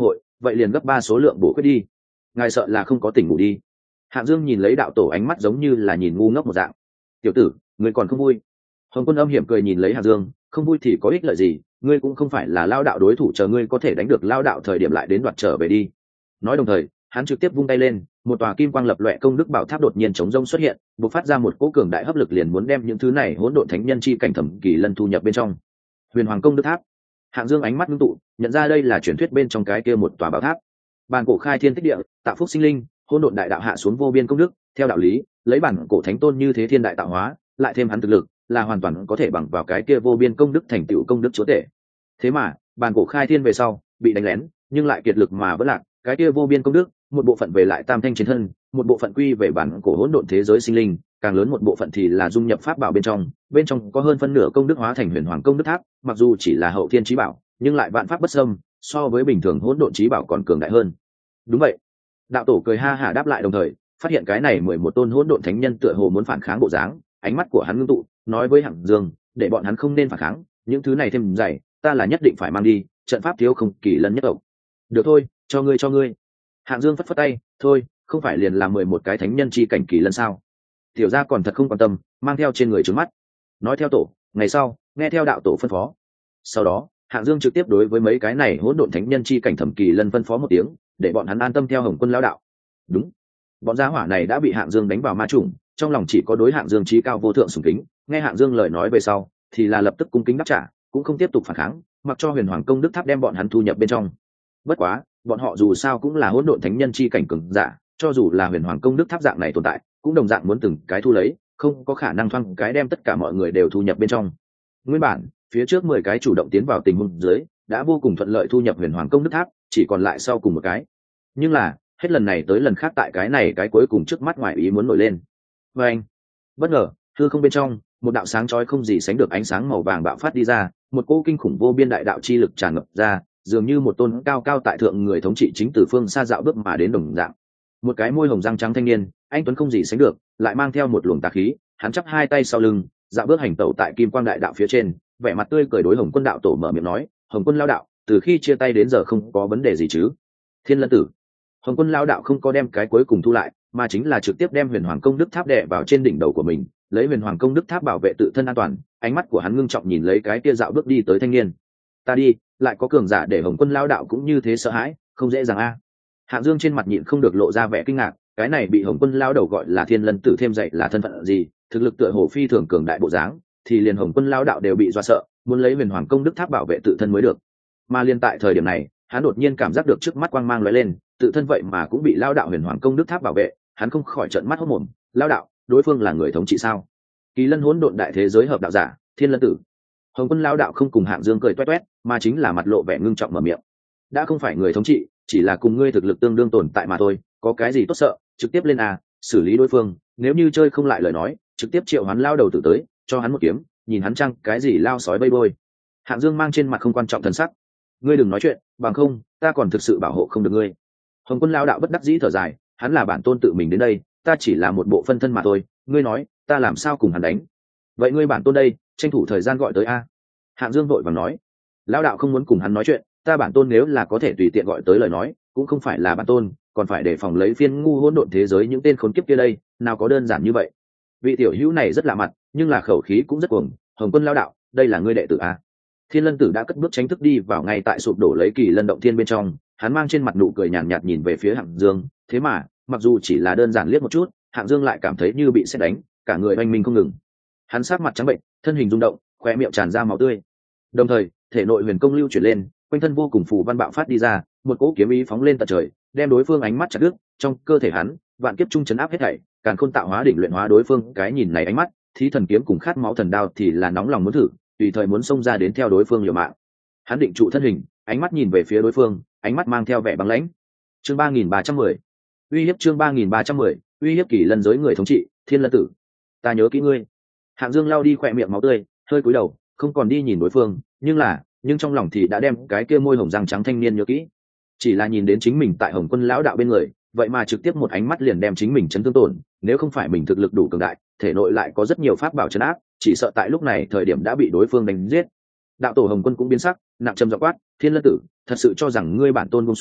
vậy liền gấp ba số lượng bổ khuyết đi. Ngài sợ là không có tỉnh ngủ đi. Hạng Dương nhìn lấy đạo tổ ánh mắt giống như là nhìn ngu ngốc một dạng. Tiểu tử, ngươi còn không vui? Hồng Quân âm hiểm cười nhìn lấy Hạng Dương, không vui thì có ích lợi gì, ngươi cũng không phải là lao đạo đối thủ, chờ ngươi có thể đánh được lao đạo thời điểm lại đến đoạt trở về đi. Nói đồng thời, hắn trực tiếp vung tay lên, một tòa kim quang lập loè công đức bảo tháp đột nhiên chống rông xuất hiện, bộc phát ra một cỗ cường đại hấp lực liền muốn đem những thứ này hỗn độn thánh nhân chi cảnh thẩm kỳ lân thu nhập bên trong. Huyền Hoàng công đức tháp. Hạng Dương ánh mắt ngưng tụ, nhận ra đây là truyền thuyết bên trong cái kia một tòa bảo tháp. Bản cổ khai thiên tích địa, tạo phúc sinh linh, hỗn độn đại đạo hạ xuống vô biên công đức, theo đạo lý, lấy bản cổ thánh tôn như thế thiên đại tạo hóa, lại thêm hắn thực lực, là hoàn toàn có thể bằng vào cái kia vô biên công đức thành tựu công đức chúa tể. Thế mà, bản cổ khai thiên về sau, bị đánh lén, nhưng lại kiệt lực mà vẫn lạc, cái kia vô biên công đức, một bộ phận về lại tam thanh chiến thân, một bộ phận quy về bản cổ hỗn độn thế giới sinh linh, càng lớn một bộ phận thì là dung nhập pháp bảo bên trong, bên trong có hơn phân nửa công đức hóa thành huyền hoàng công đức tháp, mặc dù chỉ là hậu thiên chí bảo, nhưng lại vạn pháp bất xâm, so với bình thường hỗn độn chí bảo còn cường đại hơn. Đúng vậy. Đạo tổ cười ha hả đáp lại, đồng thời phát hiện cái này mười một tôn hỗn độn thánh nhân tựa hồ muốn phản kháng bộ dáng, ánh mắt của hắn ngưng tụ, nói với Hạng Dương, để bọn hắn không nên phản kháng, những thứ này thêm dày, ta là nhất định phải mang đi, trận pháp thiếu không kỳ lân nhất tộc. Được thôi, cho ngươi cho ngươi. Hạng Dương phất phất tay, thôi, không phải liền làm mười một cái thánh nhân chi cảnh kỳ lân sao? Tiểu gia còn thật không quan tâm, mang theo trên người trướng mắt. Nói theo tổ, ngày sau, nghe theo đạo tổ phân phó. Sau đó, Hạng Dương trực tiếp đối với mấy cái này hỗn độn thánh nhân chi cảnh thẩm kỳ lân phân phó một tiếng, để bọn hắn an tâm theo Hồng Quân lão đạo. Đúng, bọn gia hỏa này đã bị Hạng Dương đánh vào ma chủng, trong lòng chỉ có đối Hạng Dương trí cao vô thượng sùng kính. Nghe Hạng Dương lời nói về sau, thì là lập tức cung kính đáp trả, cũng không tiếp tục phản kháng, mặc cho huyền hoàng công đức tháp đem bọn hắn thu nhập bên trong. Bất quá, bọn họ dù sao cũng là hỗn độn thánh nhân chi cảnh cường giả, cho dù là huyền hoàng công đức tháp dạng này tồn tại, cũng đồng dạng muốn từng cái thu lấy, không có khả năng thoáng cái đem tất cả mọi người đều thu nhập bên trong. Nguyên bản, phía trước mười cái chủ động tiến vào tình huống dưới, đã vô cùng thuận lợi thu nhập huyền hoàng công đức tháp, chỉ còn lại sau cùng một cái. Nhưng là, hết lần này tới lần khác tại cái này cái cuối cùng trước mắt ngoài ý muốn nổi lên. Và anh, bất ngờ, hư không bên trong, một đạo sáng chói không gì sánh được ánh sáng màu vàng bạo phát đi ra, một cỗ kinh khủng vô biên đại đạo chi lực tràn ngập ra, dường như một tôn cao cao tại thượng người thống trị chính từ phương xa dạo bước mà đến đồng dạng. Một cái môi hồng răng trắng thanh niên, anh tuấn không gì sánh được, lại mang theo một luồng tà khí, hắn chắp hai tay sau lưng, dạo bước hành tẩu tại kim quang đại đạo phía trên, vẻ mặt tươi cười đối Hồng Quân đạo tổ mở miệng nói, Hồng Quân lão đạo, từ khi chia tay đến giờ không có vấn đề gì chứ? Thiên Lân tử. Hồng Quân lão đạo không có đem cái cuối cùng thu lại, mà chính là trực tiếp đem huyền hoàng công đức tháp đè vào trên đỉnh đầu của mình, lấy huyền hoàng công đức tháp bảo vệ tự thân an toàn. Ánh mắt của hắn ngưng trọng nhìn lấy cái kia dạo bước đi tới thanh niên. Ta đi, lại có cường giả để Hồng Quân lão đạo cũng như thế sợ hãi, không dễ dàng a. Hạng Dương trên mặt nhịn không được lộ ra vẻ kinh ngạc, cái này bị Hồng Quân lão đầu gọi là Thiên Lân tử thêm dạy là thân phận gì, thực lực tựa hồ phi thường cường đại bộ dáng, thì liền Hồng Quân lão đạo đều bị dọa sợ, muốn lấy huyền hoàng công đức tháp bảo vệ tự thân mới được. Mà liên tại thời điểm này, hắn đột nhiên cảm giác được trước mắt quang mang lóe lên, tự thân vậy mà cũng bị lão đạo huyền hoàng công đức tháp bảo vệ, hắn không khỏi trợn mắt hốt mồm, lão đạo, đối phương là người thống trị sao? Kỳ Lân hỗn độn đại thế giới hợp đạo giả, Thiên Lân tử. Hồng Quân lão đạo không cùng Hạng Dương cười toét toét, mà chính là mặt lộ vẻ ngưng trọng mở miệng. Đã không phải người thống trị, chỉ là cùng ngươi thực lực tương đương tồn tại mà thôi, có cái gì tốt sợ, trực tiếp lên a, xử lý đối phương, nếu như chơi không lại lời nói, trực tiếp triệu hắn lao đầu tử tới, cho hắn một kiếm, nhìn hắn chăng cái gì lao sói bay bôi. Hạng Dương mang trên mặt không quan trọng thần sắc. Ngươi đừng nói chuyện, bằng không, ta còn thực sự bảo hộ không được ngươi. Hồng Quân lão đạo bất đắc dĩ thở dài, hắn là bản tôn tự mình đến đây, ta chỉ là một bộ phân thân mà thôi, ngươi nói, ta làm sao cùng hắn đánh? Vậy ngươi bản tôn đây, tranh thủ thời gian gọi tới a. Hạng Dương vội vàng nói. Lão đạo không muốn cùng hắn nói chuyện, ta bản tôn nếu là có thể tùy tiện gọi tới lời nói, cũng không phải là bản tôn, còn phải đề phòng lấy phiên ngu hỗn độn thế giới những tên khốn kiếp kia đây, nào có đơn giản như vậy. Vị tiểu hữu này rất lạ mặt, nhưng là khẩu khí cũng rất cuồng. Hồng Quân lão đạo, đây là ngươi đệ tử a? Thiên Lân tử đã cất bước tránh thức đi vào ngay tại sụp đổ lấy Kỳ Lân động thiên bên trong, hắn mang trên mặt nụ cười nhàn nhạt, nhạt nhìn về phía Hạng Dương, thế mà, mặc dù chỉ là đơn giản liếc một chút, Hạng Dương lại cảm thấy như bị sét đánh, cả người oanh minh không ngừng. Hắn sắc mặt trắng bệnh, thân hình rung động, khóe miệng tràn ra máu tươi. Đồng thời, thể nội huyền công lưu chuyển lên, quanh thân vô cùng phù văn bạo phát đi ra, một cỗ kiếm ý phóng lên tận trời, đem đối phương ánh mắt chặt đứt, trong cơ thể hắn, vạn kiếp trung chấn áp hết thảy, càn khôn tạo hóa đỉnh luyện hóa đối phương, cái nhìn này ánh mắt, thí thần kiếm cùng khát máu thần đao thì là nóng lòng muốn thử, tùy thời muốn xông ra đến theo đối phương liều mạng. Hắn định trụ thân hình, ánh mắt nhìn về phía đối phương, ánh mắt mang theo vẻ băng lãnh. Chương ba nghìn ba trăm mười, uy hiếp chương ba nghìn ba trăm mười, uy hiếp Kỳ Lân giới người thống trị, Thiên Lân tử. Ta nhớ kỹ ngươi. Hạng Dương lau đi khỏe miệng máu tươi, hơi cúi đầu, không còn đi nhìn đối phương, nhưng là, nhưng trong lòng thì đã đem cái kia môi hồng răng trắng thanh niên nhớ kỹ. Chỉ là nhìn đến chính mình tại Hồng Quân lão đạo bên người, vậy mà trực tiếp một ánh mắt liền đem chính mình chấn thương tổn, nếu không phải mình thực lực đủ cường đại, thể nội lại có rất nhiều pháp bảo trấn áp, chỉ sợ tại lúc này thời điểm đã bị đối phương đánh giết. Đạo tổ Hồng Quân cũng biến sắc, nặng trầm giọng quát, Thiên Lân tử, thật sự cho rằng ngươi bản tôn buông xuống,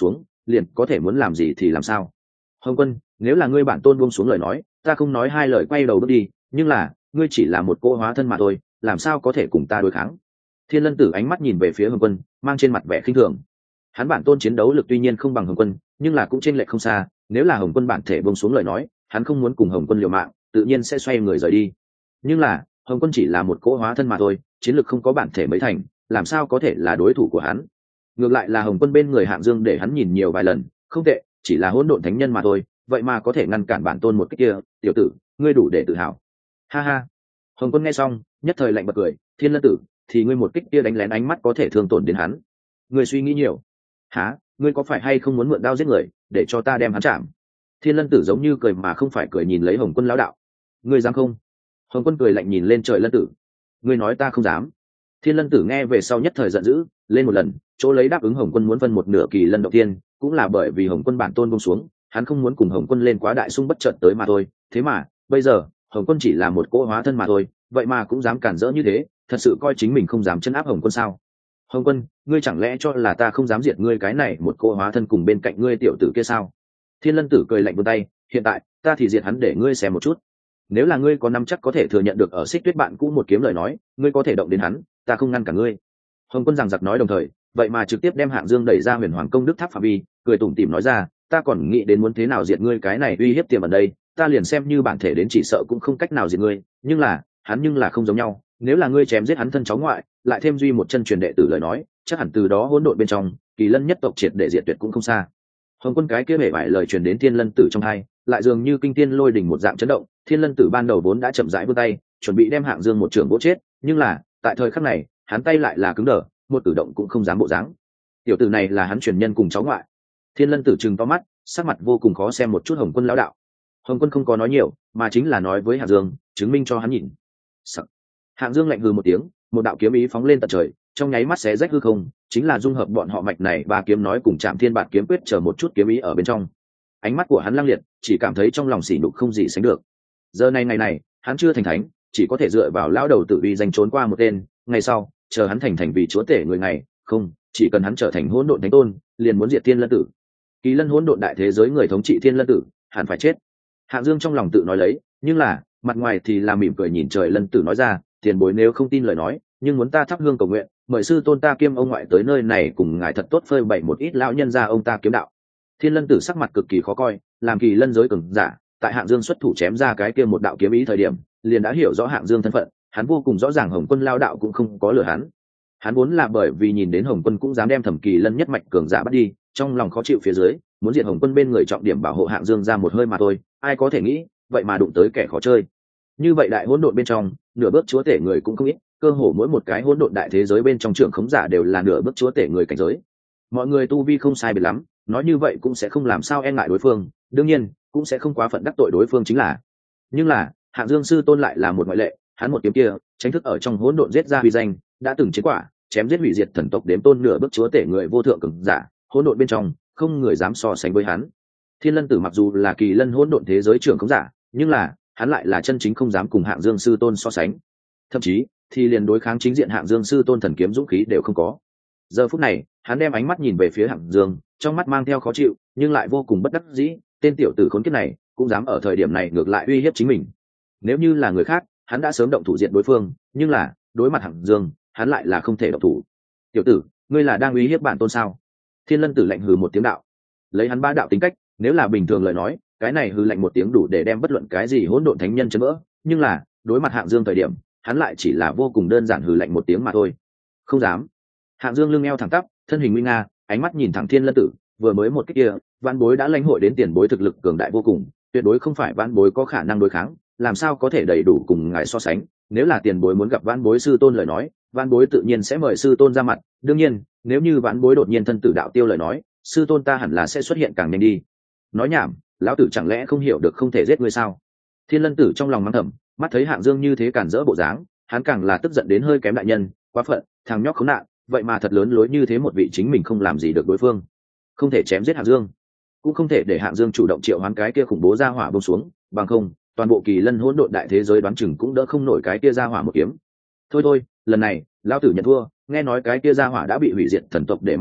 liền có thể muốn làm gì thì làm sao. Hồng Quân, nếu là ngươi bản tôn buông xuống lời nói, ta không nói hai lời quay đầu bước đi, nhưng là ngươi chỉ là một cô hóa thân mà thôi, làm sao có thể cùng ta đối kháng. Thiên Lân Tử ánh mắt nhìn về phía Hồng Quân, mang trên mặt vẻ khinh thường. Hắn bản tôn chiến đấu lực tuy nhiên không bằng Hồng Quân, nhưng là cũng chênh lệch không xa, nếu là Hồng Quân bản thể buông xuống lời nói, hắn không muốn cùng Hồng Quân liều mạng, tự nhiên sẽ xoay người rời đi. Nhưng là Hồng Quân chỉ là một cỗ hóa thân mà thôi, chiến lực không có bản thể mấy thành, làm sao có thể là đối thủ của hắn. Ngược lại là Hồng Quân bên người Hạng Dương để hắn nhìn nhiều vài lần, không tệ, chỉ là hỗn độn thánh nhân mà thôi, vậy mà có thể ngăn cản bản tôn một cách kia, tiểu tử, ngươi đủ để tự hào. Ha ha. Hồng Quân nghe xong, nhất thời lạnh bật cười, Thiên Lân Tử, thì ngươi một kích kia đánh lén ánh mắt có thể thương tổn đến hắn. Ngươi suy nghĩ nhiều. Hả, ngươi có phải hay không muốn mượn đao giết người, để cho ta đem hắn chạm? Thiên Lân Tử giống như cười mà không phải cười nhìn lấy Hồng Quân lão đạo. Ngươi dám không? Hồng Quân cười lạnh nhìn lên trời Lân Tử. Ngươi nói ta không dám. Thiên Lân Tử nghe về sau nhất thời giận dữ, lên một lần, chỗ lấy đáp ứng Hồng Quân muốn phân một nửa kỳ lân động tiên, cũng là bởi vì Hồng Quân bản tôn buông xuống, hắn không muốn cùng Hồng Quân lên quá đại xung bất chợt tới mà thôi. Thế mà, bây giờ, Hồng Quân chỉ là một cỗ hóa thân mà thôi, vậy mà cũng dám cản rỡ như thế, thật sự coi chính mình không dám chân áp Hồng Quân sao? Hồng Quân, ngươi chẳng lẽ cho là ta không dám diệt ngươi cái này một cỗ hóa thân cùng bên cạnh ngươi tiểu tử kia sao? Thiên Lân Tử cười lạnh vươn tay, hiện tại, ta thì diệt hắn để ngươi xem một chút. Nếu là ngươi có nắm chắc có thể thừa nhận được ở Xích Tuyết bạn cũ một kiếm lời nói, ngươi có thể động đến hắn, ta không ngăn cả ngươi. Hồng Quân giằng giặc nói đồng thời, vậy mà trực tiếp đem Hạng Dương đẩy ra Huyền Hoàng Công Đức Tháp phạm vi, cười tủm tỉm nói ra, ta còn nghĩ đến muốn thế nào diệt ngươi cái này uy hiếp tiềm ở đây, ta liền xem như bản thể đến chỉ sợ cũng không cách nào diệt ngươi, nhưng là, hắn nhưng là không giống nhau, nếu là ngươi chém giết hắn thân cháu ngoại, lại thêm duy một chân truyền đệ tử lời nói, chắc hẳn từ đó hỗn độn bên trong, Kỳ Lân nhất tộc triệt để diệt tuyệt cũng không xa. Hồng Quân cái kia bể bại lời truyền đến Thiên Lân Tử trong hai, lại dường như kinh thiên lôi đỉnh một dạng chấn động, Thiên Lân Tử ban đầu vốn đã chậm rãi vươn tay, chuẩn bị đem Hạng Dương một trường vỗ chết, nhưng là, tại thời khắc này, hắn tay lại là cứng đờ, một cử động cũng không dám bộ dáng. Tiểu tử này là hắn truyền nhân cùng cháu ngoại. Thiên Lân Tử trừng to mắt, sắc mặt vô cùng khó xem một chút Hồng Quân lão đạo. Hồng Quân không có nói nhiều, mà chính là nói với Hạng Dương, chứng minh cho hắn nhìn. Sắc. Hạng Dương lạnh hừ một tiếng, một đạo kiếm ý phóng lên tận trời, trong nháy mắt xé rách hư không, chính là dung hợp bọn họ mạch này ba kiếm nói cùng Trảm Thiên Bản kiếm quyết chờ một chút kiếm ý ở bên trong. Ánh mắt của hắn lăng liệt, chỉ cảm thấy trong lòng sỉ nhục không gì sánh được. Giờ này ngày này, hắn chưa thành thánh, chỉ có thể dựa vào lão đầu tự uy danh trốn qua một tên, ngày sau, chờ hắn thành thành vị chúa tể người ngày, không, chỉ cần hắn trở thành hỗn độn thánh tôn, liền muốn diệt Thiên Lân Tử. Kỳ Lân hỗn độn đại thế giới người thống trị Thiên Lân Tử, hẳn phải chết. Hạng Dương trong lòng tự nói lấy, nhưng là, mặt ngoài thì là mỉm cười nhìn trời Lân Tử nói ra, tiền bối nếu không tin lời nói, nhưng muốn ta thắp hương cầu nguyện, mời sư tôn ta kiêm ông ngoại tới nơi này cùng ngài thật tốt phơi bày một ít lão nhân ra ông ta kiếm đạo. Thiên Lân Tử sắc mặt cực kỳ khó coi, làm Kỳ Lân giới cường giả, tại Hạng Dương xuất thủ chém ra cái kia một đạo kiếm ý thời điểm, liền đã hiểu rõ Hạng Dương thân phận, hắn vô cùng rõ ràng Hồng Quân lao đạo cũng không có lừa hắn. Hắn vốn là bởi vì nhìn đến Hồng Quân cũng dám đem Thẩm Kỳ Lân nhất mạch cường giả bắt đi, trong lòng khó chịu phía dưới, muốn diệt Hồng Quân bên người trọng điểm bảo hộ Hạng Dương ra một hơi mà thôi, ai có thể nghĩ, vậy mà đụng tới kẻ khó chơi. Như vậy đại hỗn độn bên trong, nửa bước chúa tể người cũng không ít, cơ hồ mỗi một cái hỗn độn đại thế giới bên trong trưởng khống giả đều là nửa bước chúa tể người cảnh giới. Mọi người tu vi không sai biệt lắm, nói như vậy cũng sẽ không làm sao e ngại đối phương, đương nhiên, cũng sẽ không quá phận đắc tội đối phương chính là. Nhưng là, Hạng Dương sư tôn lại là một ngoại lệ, hắn một kiếm kia, tránh thức ở trong hỗn độn giết ra huy danh, đã từng chiến quả, chém giết hủy diệt thần tộc đếm tôn nửa bước chúa tể người vô thượng cường giả, hỗn độn bên trong, không người dám so sánh với hắn. Thiên Lân Tử mặc dù là Kỳ Lân hỗn độn thế giới trưởng khống giả, nhưng là, hắn lại là chân chính không dám cùng Hạng Dương sư tôn so sánh. Thậm chí, thì liền đối kháng chính diện Hạng Dương sư tôn thần kiếm dũng khí đều không có. Giờ phút này, hắn đem ánh mắt nhìn về phía Hạng Dương, trong mắt mang theo khó chịu, nhưng lại vô cùng bất đắc dĩ, tên tiểu tử khốn kiếp này, cũng dám ở thời điểm này ngược lại uy hiếp chính mình. Nếu như là người khác, hắn đã sớm động thủ diện đối phương, nhưng là, đối mặt Hạng Dương, hắn lại là không thể động thủ. Tiểu tử, ngươi là đang uy hiếp bản tôn sao? Thiên Lân Tử lạnh hừ một tiếng đạo. Lấy hắn ba đạo tính cách, nếu là bình thường lời nói, cái này hừ lạnh một tiếng đủ để đem bất luận cái gì hỗn độn thánh nhân chấn vỡ, nhưng là, đối mặt Hạng Dương thời điểm, hắn lại chỉ là vô cùng đơn giản hừ lạnh một tiếng mà thôi. Không dám. Hạng Dương lưng eo thẳng tắp, thân hình nguy nga, ánh mắt nhìn thẳng Thiên Lân Tử, vừa mới một cái kia, vãn bối đã lãnh hội đến tiền bối thực lực cường đại vô cùng, tuyệt đối không phải vãn bối có khả năng đối kháng, làm sao có thể đầy đủ cùng ngài so sánh. Nếu là tiền bối muốn gặp vãn bối sư tôn lời nói, vãn bối tự nhiên sẽ mời sư tôn ra mặt, đương nhiên, nếu như vãn bối đột nhiên thân tử đạo tiêu lời nói, sư tôn ta hẳn là sẽ xuất hiện càng nhanh đi. Nói nhảm, lão tử chẳng lẽ không hiểu được không thể giết ngươi sao? Thiên Lân Tử trong lòng mắng thầm, mắt thấy Hạng Dương như thế cản rỡ bộ dáng, hắn càng là tức giận đến hơi kém đại nhân, quá phận, thằng nhóc khốn nạn, vậy mà thật lớn lối như thế một vị chính mình không làm gì được đối phương. Không thể chém giết Hạng Dương, cũng không thể để Hạng Dương chủ động triệu hoán cái kia khủng bố ra hỏa buông xuống, bằng không, toàn bộ Kỳ Lân hỗn độn đại thế giới đoán chừng cũng đỡ không nổi cái kia ra hỏa một kiếm. Thôi thôi, lần này, lão tử nhận thua, nghe nói cái kia ra hỏa đã bị hủy diệt thần tộc để mắt tới,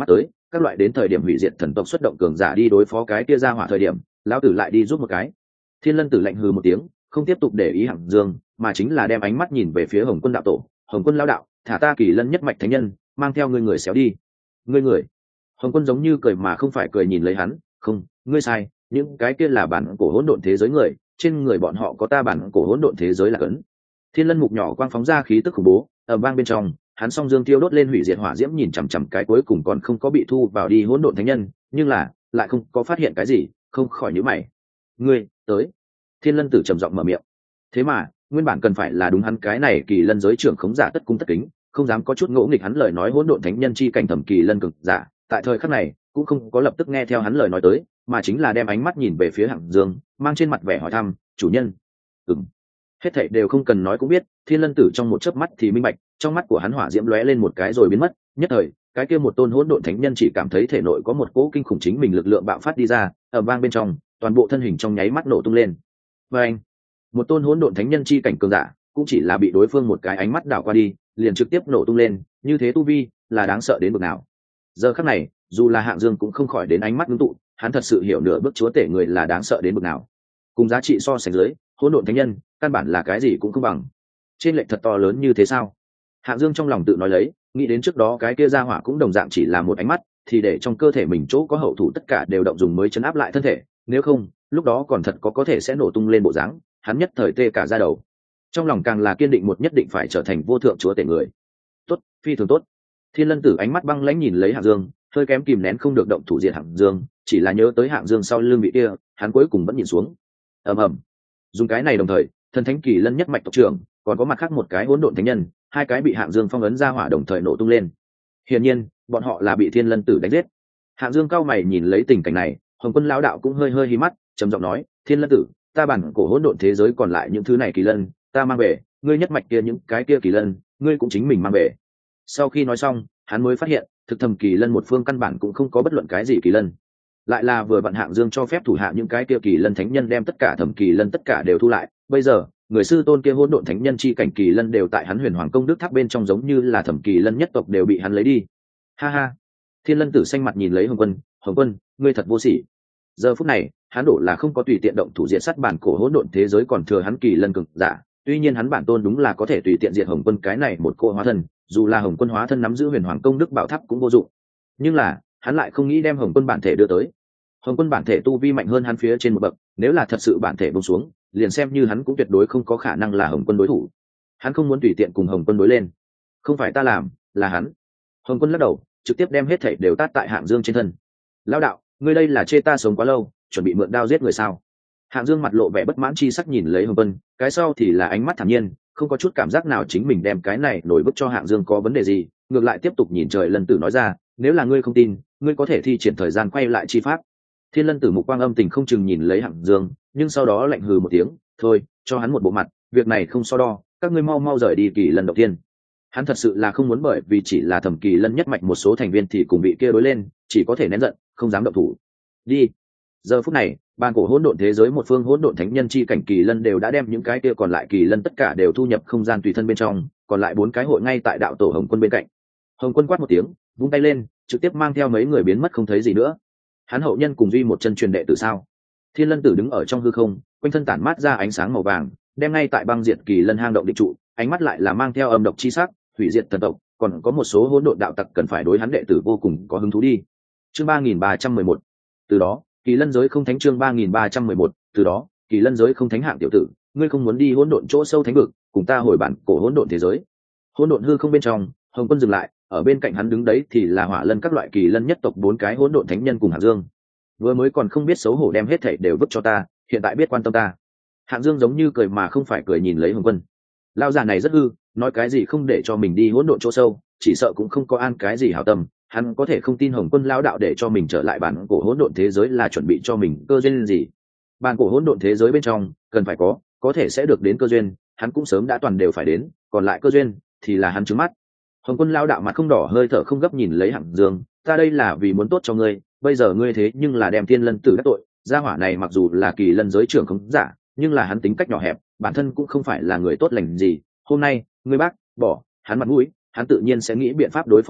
các loại đến thời điểm hủy diệt thần tộc xuất động cường giả đi đối phó cái kia ra hỏa thời điểm lão tử lại đi giúp một cái. Thiên Lân Tử lạnh hừ một tiếng, không tiếp tục để ý Hạng Dương, mà chính là đem ánh mắt nhìn về phía Hồng Quân đạo tổ. Hồng Quân lão đạo, thả ta Kỳ Lân nhất mạch thánh nhân, mang theo ngươi người xéo đi. Ngươi người? Hồng Quân giống như cười mà không phải cười nhìn lấy hắn, không, ngươi sai, những cái kia là bản cổ hỗn độn thế giới người, trên người bọn họ có ta bản cổ hỗn độn thế giới là cấn. Thiên Lân mục nhỏ quang phóng ra khí tức khủng bố, ở vang bên trong, hắn song dương tiêu đốt lên hủy diệt hỏa diễm, nhìn chằm chằm cái cuối cùng còn không có bị thu vào đi hỗn độn thánh nhân, nhưng là lại không có phát hiện cái gì, không khỏi nhíu mày. Ngươi tới. Thiên Lân Tử trầm giọng mở miệng. Thế mà nguyên bản cần phải là đúng hắn cái này Kỳ Lân giới trưởng khống giả tất cung tất kính, không dám có chút ngỗ nghịch hắn lời nói hỗn độn thánh nhân chi cảnh thẩm Kỳ Lân cực giả, tại thời khắc này cũng không có lập tức nghe theo hắn lời nói tới, mà chính là đem ánh mắt nhìn về phía Hạng Dương, mang trên mặt vẻ hỏi thăm, chủ nhân. Ừm. Hết thảy đều không cần nói cũng biết, Thiên Lân Tử trong một chớp mắt thì minh bạch, trong mắt của hắn hỏa diễm lóe lên một cái rồi biến mất, nhất thời, cái kia một tôn hỗn độn thánh nhân chỉ cảm thấy thể nội có một cỗ kinh khủng chính mình lực lượng bạo phát đi ra, ở vang bên trong, toàn bộ thân hình trong nháy mắt nổ tung lên. Và anh, một tôn hỗn độn thánh nhân chi cảnh cường giả, cũng chỉ là bị đối phương một cái ánh mắt đảo qua đi, liền trực tiếp nổ tung lên, như thế tu vi, là đáng sợ đến mức nào. Giờ khắc này, dù là Hạng Dương cũng không khỏi đến ánh mắt ngưng tụ, hắn thật sự hiểu nửa bước chúa tể người là đáng sợ đến mức nào. Cùng giá trị so sánh dưới, hỗn độn thánh nhân, căn bản là cái gì cũng không bằng. Trên lệch thật to lớn như thế sao? Hạng Dương trong lòng tự nói lấy, nghĩ đến trước đó cái kia ra hỏa cũng đồng dạng chỉ là một ánh mắt, thì để trong cơ thể mình chỗ có hậu thủ tất cả đều động dùng mới chấn áp lại thân thể, nếu không, lúc đó còn thật có có thể sẽ nổ tung lên bộ dáng, hắn nhất thời tê cả da đầu. Trong lòng càng là kiên định một nhất định phải trở thành vô thượng chúa tể người. Tốt, phi thường tốt. Thiên Lân Tử ánh mắt băng lãnh nhìn lấy Hạng Dương, hơi kém kìm nén không được động thủ diệt Hạng Dương, chỉ là nhớ tới Hạng Dương sau lưng vị kia, hắn cuối cùng vẫn nhìn xuống. Ầm ầm. Dùng cái này đồng thời, thần thánh Kỳ Lân nhất mạch tộc trưởng, còn có mặt khác một cái hỗn độn thánh nhân, hai cái bị Hạng Dương phong ấn ra hỏa đồng thời nổ tung lên. Hiển nhiên, bọn họ là bị Thiên Lân Tử đánh giết. Hạng Dương cao mày nhìn lấy tình cảnh này, Hồng Quân lão đạo cũng hơi hơi hí mắt, trầm giọng nói, Thiên Lân Tử, ta bản cổ hỗn độn thế giới còn lại những thứ này kỳ lân, ta mang về, ngươi nhất mạch kia những cái kia kỳ lân, ngươi cũng chính mình mang về. Sau khi nói xong, hắn mới phát hiện, thực thầm kỳ lân một phương căn bản cũng không có bất luận cái gì kỳ lân. Lại là vừa vặn Hạng Dương cho phép thủ hạ những cái kia kỳ lân thánh nhân đem tất cả thầm kỳ lân tất cả đều thu lại, bây giờ, người sư tôn kia hỗn độn thánh nhân chi cảnh kỳ lân đều tại hắn Huyền Hoàng công đức tháp bên trong, giống như là thẩm kỳ lân nhất tộc đều bị hắn lấy đi. Ha ha. Thiên Lân Tử xanh mặt nhìn lấy Hồng Quân, Hồng Quân, ngươi thật vô sỉ. Giờ phút này, hắn đổ là không có tùy tiện động thủ diệt sát bản cổ hỗn độn thế giới còn thừa hắn kỳ lân cực giả, tuy nhiên hắn bản tôn đúng là có thể tùy tiện diệt Hồng Quân cái này một cô hóa thân, dù là Hồng Quân hóa thân nắm giữ Huyền Hoàng công đức bảo tháp cũng vô dụng. Nhưng là, hắn lại không nghĩ đem Hồng Quân bản thể đưa tới. Hồng Quân bản thể tu vi mạnh hơn hắn phía trên một bậc, nếu là thật sự bản thể buông xuống, liền xem như hắn cũng tuyệt đối không có khả năng là Hồng Quân đối thủ. Hắn không muốn tùy tiện cùng Hồng Quân đối lên. Không phải ta làm, là hắn. Hồng Quân lắc đầu, trực tiếp đem hết thảy đều tát tại Hạng Dương trên thân. Lão đạo, ngươi đây là chê ta sống quá lâu, chuẩn bị mượn đao giết người sao? Hạng Dương mặt lộ vẻ bất mãn chi sắc nhìn lấy Hồng Quân, cái sau thì là ánh mắt thản nhiên, không có chút cảm giác nào chính mình đem cái này nổi bức cho Hạng Dương có vấn đề gì, ngược lại tiếp tục nhìn trời Lân Tử nói ra, nếu là ngươi không tin, ngươi có thể thi triển thời gian quay lại chi pháp. Thiên Lân Tử mục quang âm tình không chừng nhìn lấy Hạng Dương, nhưng sau đó lạnh hừ một tiếng, thôi, cho hắn một bộ mặt, việc này không so đo, các ngươi mau mau rời đi Kỳ Lân động thiên. Hắn thật sự là không muốn bởi vì chỉ là thẩm Kỳ Lân nhất mạch một số thành viên thì cùng bị kia đối lên, chỉ có thể nén giận, không dám động thủ. Đi. Giờ phút này, ban cổ hỗn độn thế giới một phương hỗn độn thánh nhân chi cảnh Kỳ Lân đều đã đem những cái kia còn lại Kỳ Lân tất cả đều thu nhập không gian tùy thân bên trong, còn lại bốn cái hội ngay tại đạo tổ Hồng Quân bên cạnh. Hồng Quân quát một tiếng, vung tay lên, trực tiếp mang theo mấy người biến mất không thấy gì nữa. Hắn hậu nhân cùng duy một chân truyền đệ tử sao? Thiên Lân Tử đứng ở trong hư không, quanh thân tản mát ra ánh sáng màu vàng, đem ngay tại băng diệt Kỳ Lân hang động định trụ, ánh mắt lại là mang theo âm độc chi sắc, hủy diệt thần tộc, còn có một số hỗn độn đạo tặc cần phải đối hắn đệ tử vô cùng có hứng thú đi. Chương ba nghìn ba trăm mười một. Từ đó, Kỳ Lân giới không thánh chương ba nghìn ba trăm mười một, từ đó, Kỳ Lân giới không thánh hạng tiểu tử, ngươi không muốn đi hỗn độn chỗ sâu thánh vực, cùng ta hồi bản cổ hỗn độn thế giới. Hỗn độn hư không bên trong, Hồng Quân dừng lại, ở bên cạnh hắn đứng đấy thì là Hỏa Lân các loại Kỳ Lân nhất tộc bốn cái hỗn độn thánh nhân cùng Hạng Dương. Vừa mới còn không biết xấu hổ đem hết thảy đều vứt cho ta, hiện tại biết quan tâm ta. Hạng Dương giống như cười mà không phải cười nhìn lấy Hồng Quân. Lão già này rất hư, nói cái gì không để cho mình đi hỗn độn chỗ sâu, chỉ sợ cũng không có an cái gì hảo tâm. Hắn có thể không tin Hồng Quân lão đạo để cho mình trở lại bản cổ hỗn độn thế giới là chuẩn bị cho mình cơ duyên gì. Bản cổ hỗn độn thế giới bên trong cần phải có, có thể sẽ được đến cơ duyên, hắn cũng sớm đã toàn đều phải đến, còn lại cơ duyên thì là hắn trướng mắt. Hồng Quân lão đạo mặt không đỏ hơi thở không gấp nhìn lấy Hạng Dương, ta đây là vì muốn tốt cho ngươi, bây giờ ngươi thế nhưng là đem Thiên Lân Tử đắc tội, gia hỏa này mặc dù là Kỳ Lân giới trưởng không giả, nhưng là hắn tính cách nhỏ hẹp, bản thân cũng không phải là người tốt lành gì, hôm nay ngươi bác bỏ hắn mặt mũi, hắn tự nhiên sẽ nghĩ biện pháp đối phó ngươi,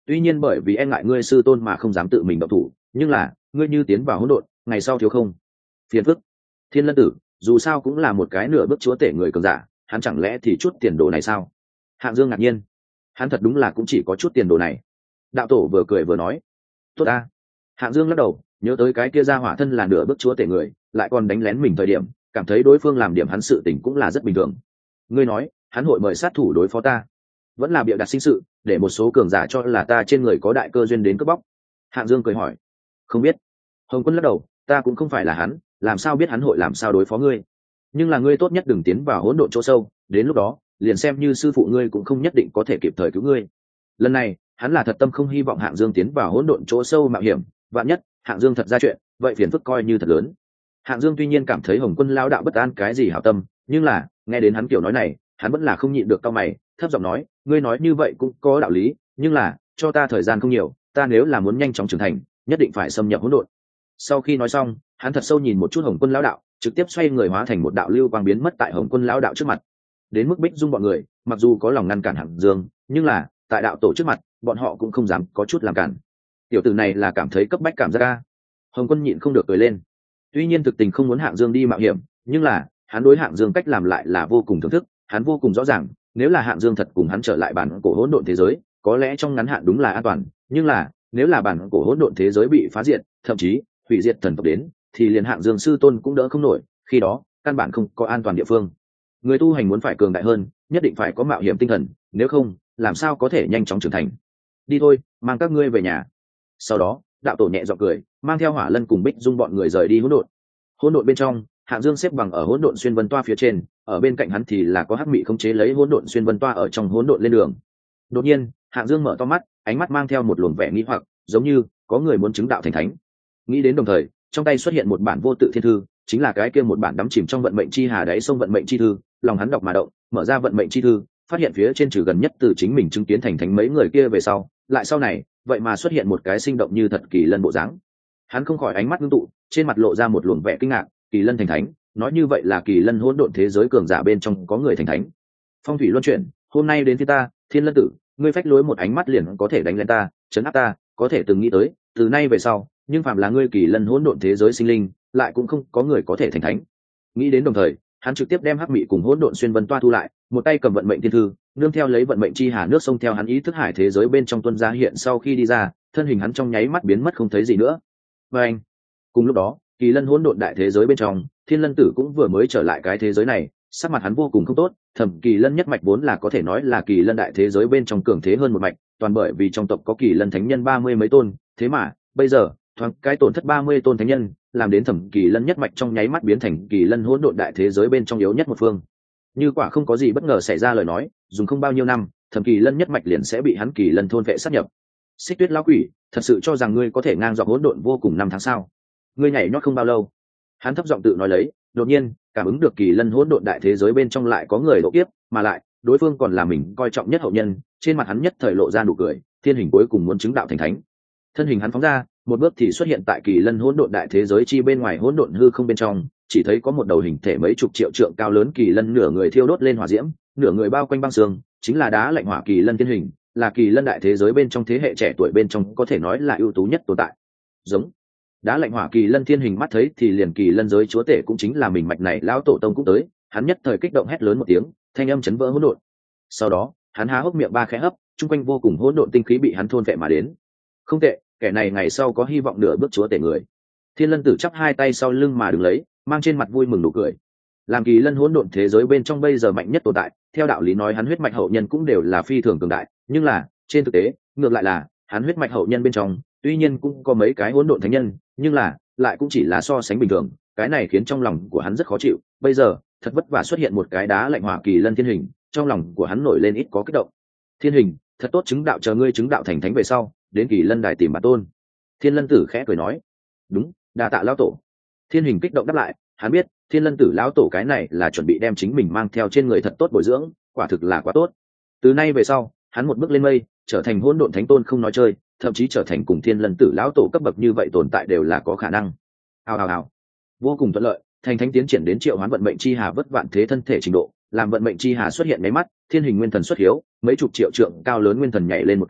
tuy nhiên bởi vì e ngại ngươi sư tôn mà không dám tự mình động thủ, nhưng là ngươi như tiến vào hỗn độn, ngày sau thiếu không phiền phức. Thiên Lân Tử dù sao cũng là một cái nửa bước chúa tể người cường giả, hắn chẳng lẽ thì chút tiền đồ này sao? Hạng Dương ngạc nhiên, hắn thật đúng là cũng chỉ có chút tiền đồ này. Đạo tổ vừa cười vừa nói, tốt ta. Hạng Dương lắc đầu, nhớ tới cái kia ra hỏa thân là nửa bước chúa tể người, lại còn đánh lén mình thời điểm, cảm thấy đối phương làm điểm hắn sự tình cũng là rất bình thường. Ngươi nói hắn hội mời sát thủ đối phó ta, vẫn là bịa đặt sinh sự để một số cường giả cho là ta trên người có đại cơ duyên đến cướp bóc? Hạng Dương cười hỏi, không biết. Hồng Quân lắc đầu, ta cũng không phải là hắn, làm sao biết hắn hội làm sao đối phó ngươi. Nhưng là ngươi tốt nhất đừng tiến vào hỗn độn chỗ sâu, đến lúc đó liền xem như sư phụ ngươi cũng không nhất định có thể kịp thời cứu ngươi. Lần này hắn là thật tâm không hy vọng Hạng Dương tiến vào hỗn độn chỗ sâu mạo hiểm, vạn nhất Hạng Dương thật ra chuyện, vậy phiền phức coi như thật lớn. Hạng Dương tuy nhiên cảm thấy Hồng Quân lao đạo bất an cái gì hảo tâm, nhưng là nghe đến hắn kiểu nói này, hắn vẫn là không nhịn được cau mày, thấp giọng nói, ngươi nói như vậy cũng có đạo lý, nhưng là cho ta thời gian không nhiều, ta nếu là muốn nhanh chóng trưởng thành, nhất định phải xâm nhập hỗn độn. Sau khi nói xong, hắn thật sâu nhìn một chút Hồng Quân lão đạo, trực tiếp xoay người hóa thành một đạo lưu quang biến mất tại Hồng Quân lão đạo trước mặt. Đến mức Bích Dung bọn người, mặc dù có lòng ngăn cản Hạng Dương, nhưng là tại đạo tổ trước mặt, bọn họ cũng không dám có chút làm cản. Tiểu tử này là cảm thấy cấp bách cảm giác a. Hồng Quân nhịn không được cười lên. Tuy nhiên thực tình không muốn Hạng Dương đi mạo hiểm, nhưng là hắn đối Hạng Dương cách làm lại là vô cùng thưởng thức, hắn vô cùng rõ ràng, nếu là Hạng Dương thật cùng hắn trở lại bản cổ hỗn độn thế giới, có lẽ trong ngắn hạn đúng là an toàn, nhưng là nếu là bản cổ hỗn độn thế giới bị phá diệt, thậm chí hủy diệt thần tộc đến, thì liền Hạng Dương sư tôn cũng đỡ không nổi, khi đó căn bản không có an toàn địa phương. Người tu hành muốn phải cường đại hơn, nhất định phải có mạo hiểm tinh thần, nếu không làm sao có thể nhanh chóng trưởng thành. Đi thôi, mang các ngươi về nhà. Sau đó đạo tổ nhẹ giọng cười, mang theo Hỏa Lân cùng Bích Dung bọn người rời đi hỗn độn. Hỗn độn bên trong, Hạng Dương xếp bằng ở hỗn độn xuyên vân toa phía trên, ở bên cạnh hắn thì là có Hắc Mị khống chế lấy hỗn độn xuyên vân toa ở trong hỗn độn lên đường. Đột nhiên Hạng Dương mở to mắt, ánh mắt mang theo một luồng vẻ nghi hoặc, giống như có người muốn chứng đạo thành thánh. Nghĩ đến đồng thời, trong tay xuất hiện một bản vô tự thiên thư, chính là cái kia một bản đắm chìm trong vận mệnh chi hà đáy sông vận mệnh chi thư. Lòng hắn đọc mà động, mở ra vận mệnh chi thư, phát hiện phía trên trừ gần nhất từ chính mình chứng kiến thành thánh mấy người kia về sau, lại sau này vậy mà xuất hiện một cái sinh động như thật kỳ lân bộ dáng. Hắn không khỏi ánh mắt ngưng tụ, trên mặt lộ ra một luồng vẻ kinh ngạc. Kỳ lân thành thánh, nói như vậy là kỳ lân hỗn độn thế giới cường giả bên trong có người thành thánh. Phong thủy luân chuyển, hôm nay đến phía ta, Thiên Lân Tử, ngươi phách lối một ánh mắt liền có thể đánh lên ta, chấn áp ta, có thể từng nghĩ tới, từ nay về sau, nhưng phạm là ngươi kỳ lân hỗn độn thế giới sinh linh, lại cũng không có người có thể thành thánh. Nghĩ đến đồng thời, hắn trực tiếp đem Hắc Mị cùng hỗn độn xuyên vân toa thu lại, một tay cầm vận mệnh thiên thư, nương theo lấy vận mệnh chi hà nước sông theo hắn ý thức hải thế giới bên trong tuân ra hiện, sau khi đi ra, thân hình hắn trong nháy mắt biến mất không thấy gì nữa. Và anh, cùng lúc đó, kỳ lân hỗn độn đại thế giới bên trong, Thiên Lân Tử cũng vừa mới trở lại cái thế giới này, sắc mặt hắn vô cùng không tốt. Thẩm Kỳ Lân nhất mạch vốn là có thể nói là kỳ lân đại thế giới bên trong cường thế hơn một mạch, toàn bởi vì trong tộc có kỳ lân thánh nhân ba mươi mấy tôn, thế mà bây giờ thoáng cái tổn thất ba mươi tôn thánh nhân, làm đến Thẩm Kỳ Lân nhất mạch trong nháy mắt biến thành kỳ lân hỗn độn đại thế giới bên trong yếu nhất một phương. Như quả không có gì bất ngờ xảy ra lời nói, dùng không bao nhiêu năm, Thẩm Kỳ Lân nhất mạch liền sẽ bị hắn kỳ lân thôn vệ sát nhập. Xích Tuyết lão quỷ, thật sự cho rằng ngươi có thể ngang dọc hỗn độn vô cùng năm tháng sao? Ngươi nhảy nhót không bao lâu. Hắn thấp giọng tự nói lấy, đột nhiên cảm ứng được kỳ lân hỗn độn đại thế giới bên trong lại có người độ kiếp, mà lại đối phương còn là mình coi trọng nhất hậu nhân, trên mặt hắn nhất thời lộ ra nụ cười. Thiên hình cuối cùng muốn chứng đạo thành thánh. Thân hình hắn phóng ra, một bước thì xuất hiện tại kỳ lân hỗn độn đại thế giới chi bên ngoài hỗn độn hư không bên trong, chỉ thấy có một đầu hình thể mấy chục triệu trượng cao lớn kỳ lân, nửa người thiêu đốt lên hỏa diễm, nửa người bao quanh băng sương, chính là đá lạnh hỏa kỳ lân thiên hình, là kỳ lân đại thế giới bên trong thế hệ trẻ tuổi bên trong có thể nói là ưu tú nhất tồn tại. Giống đá lạnh hỏa kỳ lân thiên hình mắt thấy thì liền kỳ lân giới chúa tể cũng chính là mình mạch này lão tổ tông cũng tới, hắn nhất thời kích động hét lớn một tiếng, thanh âm chấn vỡ hỗn độn. Sau đó hắn há hốc miệng ba khẽ hấp, chung quanh vô cùng hỗn độn tinh khí bị hắn thôn vệ mà đến. Không tệ, kẻ này ngày sau có hy vọng nửa bước chúa tể người. Thiên Lân Tử chắp hai tay sau lưng mà đứng lấy, mang trên mặt vui mừng nụ cười. Làm kỳ lân hỗn độn thế giới bên trong bây giờ mạnh nhất tồn tại, theo đạo lý nói hắn huyết mạch hậu nhân cũng đều là phi thường cường đại, nhưng là trên thực tế ngược lại là hắn huyết mạch hậu nhân bên trong tuy nhiên cũng có mấy cái hỗn độn thánh nhân, nhưng là lại cũng chỉ là so sánh bình thường. Cái này khiến trong lòng của hắn rất khó chịu, bây giờ thật vất vả xuất hiện một cái đá lạnh hỏa kỳ lân thiên hình, trong lòng của hắn nổi lên ít có kích động. Thiên hình, thật tốt chứng đạo, chờ ngươi chứng đạo thành thánh về sau, đến kỳ lân đài tìm bản tôn. Thiên Lân Tử khẽ cười nói. Đúng, đa tạ lão tổ. Thiên hình kích động đáp lại, hắn biết Thiên Lân Tử lão tổ cái này là chuẩn bị đem chính mình mang theo trên người thật tốt bồi dưỡng, quả thực là quá tốt. Từ nay về sau, hắn một bước lên mây, trở thành hỗn độn thánh tôn không nói chơi, thậm chí trở thành cùng Thiên Lân Tử lão tổ cấp bậc như vậy tồn tại đều là có khả năng. Hào hào hào, vô cùng thuận lợi, thành thánh tiến triển đến triệu hoán vận mệnh chi hà vất vạn thế thân thể trình độ, làm vận mệnh chi hà xuất hiện mấy mắt, thiên hình nguyên thần xuất hiếu, mấy chục triệu trượng cao lớn nguyên thần nhảy lên một cái,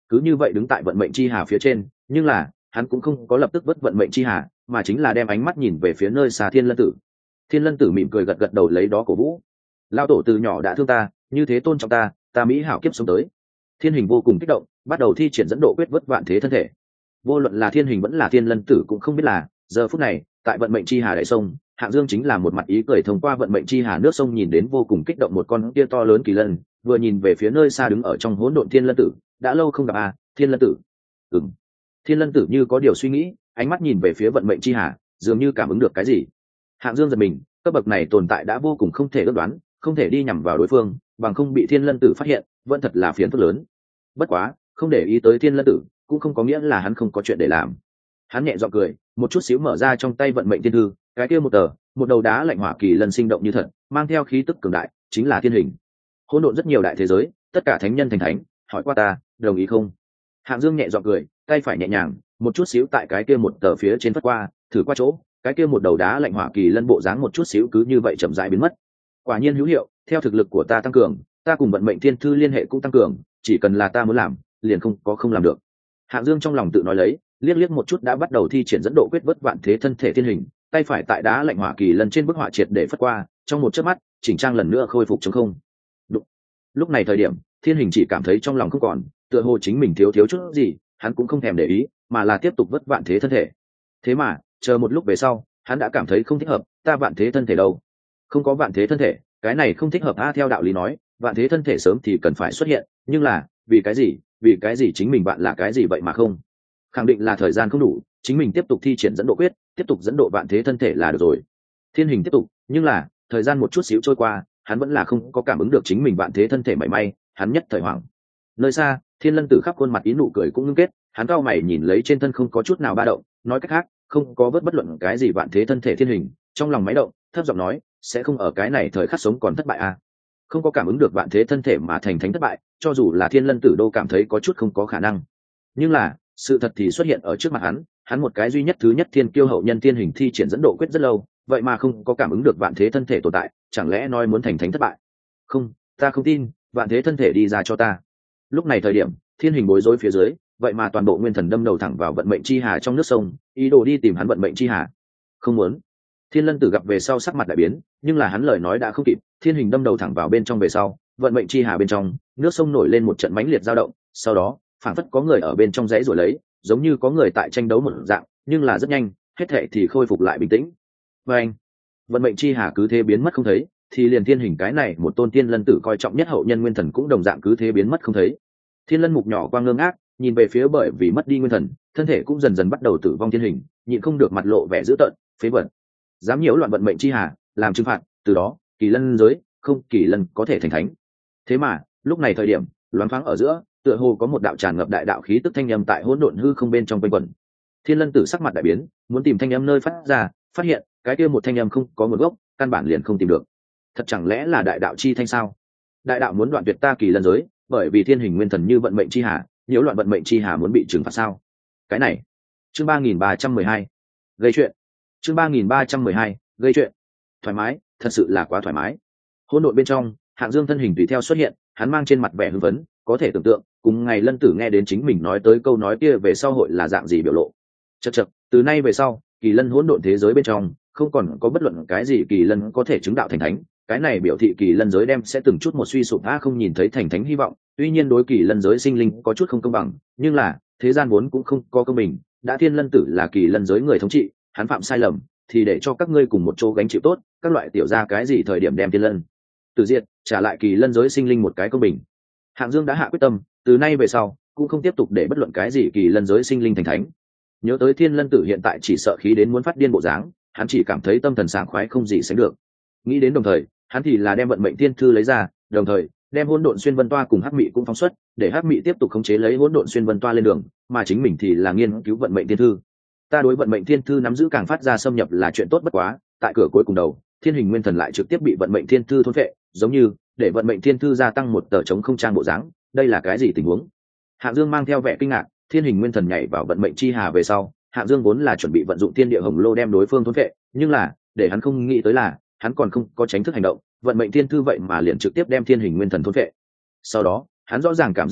cứ như vậy đứng tại vận mệnh chi hà phía trên, nhưng là hắn cũng không có lập tức vứt vận mệnh chi hà, mà chính là đem ánh mắt nhìn về phía nơi xa Thiên Lân Tử. Thiên Lân Tử mỉm cười gật gật đầu lấy đó cổ vũ. Lao tổ từ nhỏ đã thương ta, như thế tôn trọng ta, ta mỹ hảo kiếp sống tới. Thiên Hình vô cùng kích động, bắt đầu thi triển dẫn độ quyết vứt vạn thế thân thể. Vô luận là Thiên Hình vẫn là Thiên Lân Tử cũng không biết là, giờ phút này, tại vận mệnh chi hà đại sông, Hạng Dương chính là một mặt ý cười thông qua vận mệnh chi hà nước sông nhìn đến vô cùng kích động một con kia to lớn kỳ lân, vừa nhìn về phía nơi xa đứng ở trong hỗn độn Thiên Lân Tử, đã lâu không gặp à, Thiên Lân Tử. Ừm. Thiên Lân Tử như có điều suy nghĩ, ánh mắt nhìn về phía vận mệnh chi hà, dường như cảm ứng được cái gì. Hạng Dương giật mình, cấp bậc này tồn tại đã vô cùng không thể ước đoán, không thể đi nhằm vào đối phương, bằng không bị Thiên Lân Tử phát hiện, vẫn thật là phiền phức lớn. Bất quá, không để ý tới Thiên Lân Tử, cũng không có nghĩa là hắn không có chuyện để làm. Hắn nhẹ giọng cười, một chút xíu mở ra trong tay vận mệnh thiên thư, cái kia một tờ, một đầu đá lạnh hỏa kỳ lân sinh động như thật, mang theo khí tức cường đại, chính là Thiên Hình. Hỗn độn rất nhiều đại thế giới, tất cả thánh nhân thành thánh, hỏi qua ta, đồng ý không? Hạng Dương nhẹ giọng cười, tay phải nhẹ nhàng, một chút xíu tại cái kia một tờ phía trên phất qua, thử qua chỗ, cái kia một đầu đá lạnh hỏa kỳ lân bộ dáng một chút xíu cứ như vậy chậm rãi biến mất. Quả nhiên hữu hiệu, theo thực lực của ta tăng cường, ta cùng vận mệnh thiên thư liên hệ cũng tăng cường, chỉ cần là ta muốn làm, liền không có không làm được. Hạng Dương trong lòng tự nói lấy, liếc liếc một chút đã bắt đầu thi triển dẫn độ quyết vất vạn thế thân thể Thiên Hình, tay phải tại đá lạnh hỏa kỳ lân trên bức họa triệt để phất qua, trong một chớp mắt, chỉnh trang lần nữa khôi phục trống không. Đụng. Lúc này thời điểm, Thiên Hình chỉ cảm thấy trong lòng không còn, tựa hồ chính mình thiếu thiếu chút gì, hắn cũng không thèm để ý, mà là tiếp tục vất vạn thế thân thể. Thế mà, chờ một lúc về sau, hắn đã cảm thấy không thích hợp, ta vạn thế thân thể đâu? Không có vạn thế thân thể, cái này không thích hợp a, theo đạo lý nói, vạn thế thân thể sớm thì cần phải xuất hiện, nhưng là, vì cái gì? Vì cái gì chính mình bạn là cái gì vậy mà không? Khẳng định là thời gian không đủ, chính mình tiếp tục thi triển dẫn độ quyết, tiếp tục dẫn độ vạn thế thân thể là được rồi. Thiên Hình tiếp tục, nhưng là, thời gian một chút xíu trôi qua, hắn vẫn là không có cảm ứng được chính mình vạn thế thân thể mảy may, hắn nhất thời hoảng. Nơi xa, Thiên Lân Tử khắp khuôn mặt ý nụ cười cũng ngưng kết, hắn cau mày nhìn lấy trên thân không có chút nào ba động, nói cách khác, không có vớt bất luận cái gì vạn thế thân thể Thiên Hình, trong lòng máy động, thấp giọng nói, sẽ không ở cái này thời khắc sống còn thất bại à? Không có cảm ứng được vạn thế thân thể mà thành thánh thất bại, cho dù là Thiên Lân Tử đô cảm thấy có chút không có khả năng. Nhưng là, sự thật thì xuất hiện ở trước mặt hắn, hắn một cái duy nhất thứ nhất thiên kiêu hậu nhân Thiên Hình thi triển dẫn độ quyết rất lâu, vậy mà không có cảm ứng được vạn thế thân thể tồn tại, chẳng lẽ nói muốn thành thánh thất bại? Không, ta không tin, vạn thế thân thể đi ra cho ta. Lúc này thời điểm, Thiên Hình bối rối phía dưới, vậy mà toàn bộ nguyên thần đâm đầu thẳng vào vận mệnh chi hà trong nước sông, ý đồ đi tìm hắn vận mệnh chi hà. Không muốn. Thiên Lân Tử gặp về sau sắc mặt đại biến, nhưng là hắn lời nói đã không kịp, Thiên Hình đâm đầu thẳng vào bên trong về sau, vận mệnh chi hà bên trong, nước sông nổi lên một trận mãnh liệt dao động, sau đó, phảng phất có người ở bên trong dãy rồi lấy, giống như có người tại tranh đấu một dạng, nhưng là rất nhanh, hết thảy thì khôi phục lại bình tĩnh. Và anh, vận mệnh chi hà cứ thế biến mất không thấy, thì liền Thiên Hình cái này một tôn Thiên Lân Tử coi trọng nhất hậu nhân nguyên thần cũng đồng dạng cứ thế biến mất không thấy. Thiên Lân mục nhỏ quang ngơ ngác, nhìn về phía bởi vì mất đi nguyên thần, thân thể cũng dần dần bắt đầu tử vong Thiên Hình, nhịn không được mặt lộ vẻ dữ tợn, phế vật, dám nhiễu loạn vận mệnh chi hà, làm trừng phạt, từ đó, kỳ lân giới, không kỳ lân có thể thành thánh. Thế mà, lúc này thời điểm, loáng thoáng ở giữa, tựa hồ có một đạo tràn ngập đại đạo khí tức thanh âm tại hỗn độn hư không bên trong quanh quẩn. Thiên Lân Tử sắc mặt đại biến, muốn tìm thanh âm nơi phát ra, phát hiện, cái kia một thanh âm không có nguồn gốc, căn bản liền không tìm được. Thật chẳng lẽ là đại đạo chi thanh sao? Đại đạo muốn đoạn tuyệt ta kỳ lân giới, bởi vì Thiên Hình nguyên thần như vận mệnh chi hà, nhiễu loạn vận mệnh chi hà muốn bị trừng phạt sao? Cái này, chương ba nghìn ba trăm mười hai, gây chuyện. Chương ba nghìn ba trăm mười hai, gây chuyện. Thoải mái, thật sự là quá thoải mái. Hỗn độn bên trong, Hạng Dương thân hình tùy theo xuất hiện, hắn mang trên mặt vẻ hưng phấn, có thể tưởng tượng, cùng ngày Lân Tử nghe đến chính mình nói tới câu nói kia về sau hội là dạng gì biểu lộ. Chậc chậc, từ nay về sau, kỳ lân hỗn độn thế giới bên trong, không còn có bất luận cái gì kỳ lân có thể chứng đạo thành thánh, cái này biểu thị kỳ lân giới đem sẽ từng chút một suy sụp, a không nhìn thấy thành thánh hy vọng. Tuy nhiên đối kỳ lân giới sinh linh có chút không công bằng, nhưng là thế gian vốn cũng không có công bình, đã Thiên Lân Tử là kỳ lân giới người thống trị, hắn phạm sai lầm thì để cho các ngươi cùng một chỗ gánh chịu tốt, các loại tiểu ra cái gì thời điểm đem Thiên Lân Tử diệt, trả lại kỳ lân giới sinh linh một cái công bình. Hạng Dương đã hạ quyết tâm, từ nay về sau cũng không tiếp tục để bất luận cái gì kỳ lân giới sinh linh thành thánh. Nhớ tới Thiên Lân Tử hiện tại chỉ sợ khí đến muốn phát điên bộ dáng, hắn chỉ cảm thấy tâm thần sảng khoái không gì sánh được. Nghĩ đến đồng thời, hắn thì là đem vận mệnh thiên thư lấy ra, đồng thời đem hỗn độn xuyên vân toa cùng hắc mị cũng phóng xuất, để hắc mị tiếp tục khống chế lấy hỗn độn xuyên vân toa lên đường, mà chính mình thì là nghiên cứu vận mệnh thiên thư. Ta đối vận mệnh thiên thư nắm giữ càng phát ra xâm nhập là chuyện tốt bất quá, tại cửa cuối cùng đầu, Thiên Hình nguyên thần lại trực tiếp bị vận mệnh thiên thư thôn phệ, giống như để vận mệnh thiên thư gia tăng một tờ chống không trang bộ dáng, đây là cái gì tình huống? Hạng Dương mang theo vẻ kinh ngạc, Thiên Hình nguyên thần nhảy vào vận mệnh chi hà về sau, Hạng Dương vốn là chuẩn bị vận dụng thiên địa hồng lô đem đối phương thôn phệ, nhưng là, để hắn không nghĩ tới là, hắn còn không có tránh thức hành động, vận mệnh thiên thư vậy mà liền trực tiếp đem Thiên Hình nguyên thần thôn phệ. Sau đó, hắn rõ ràng cảm giác được,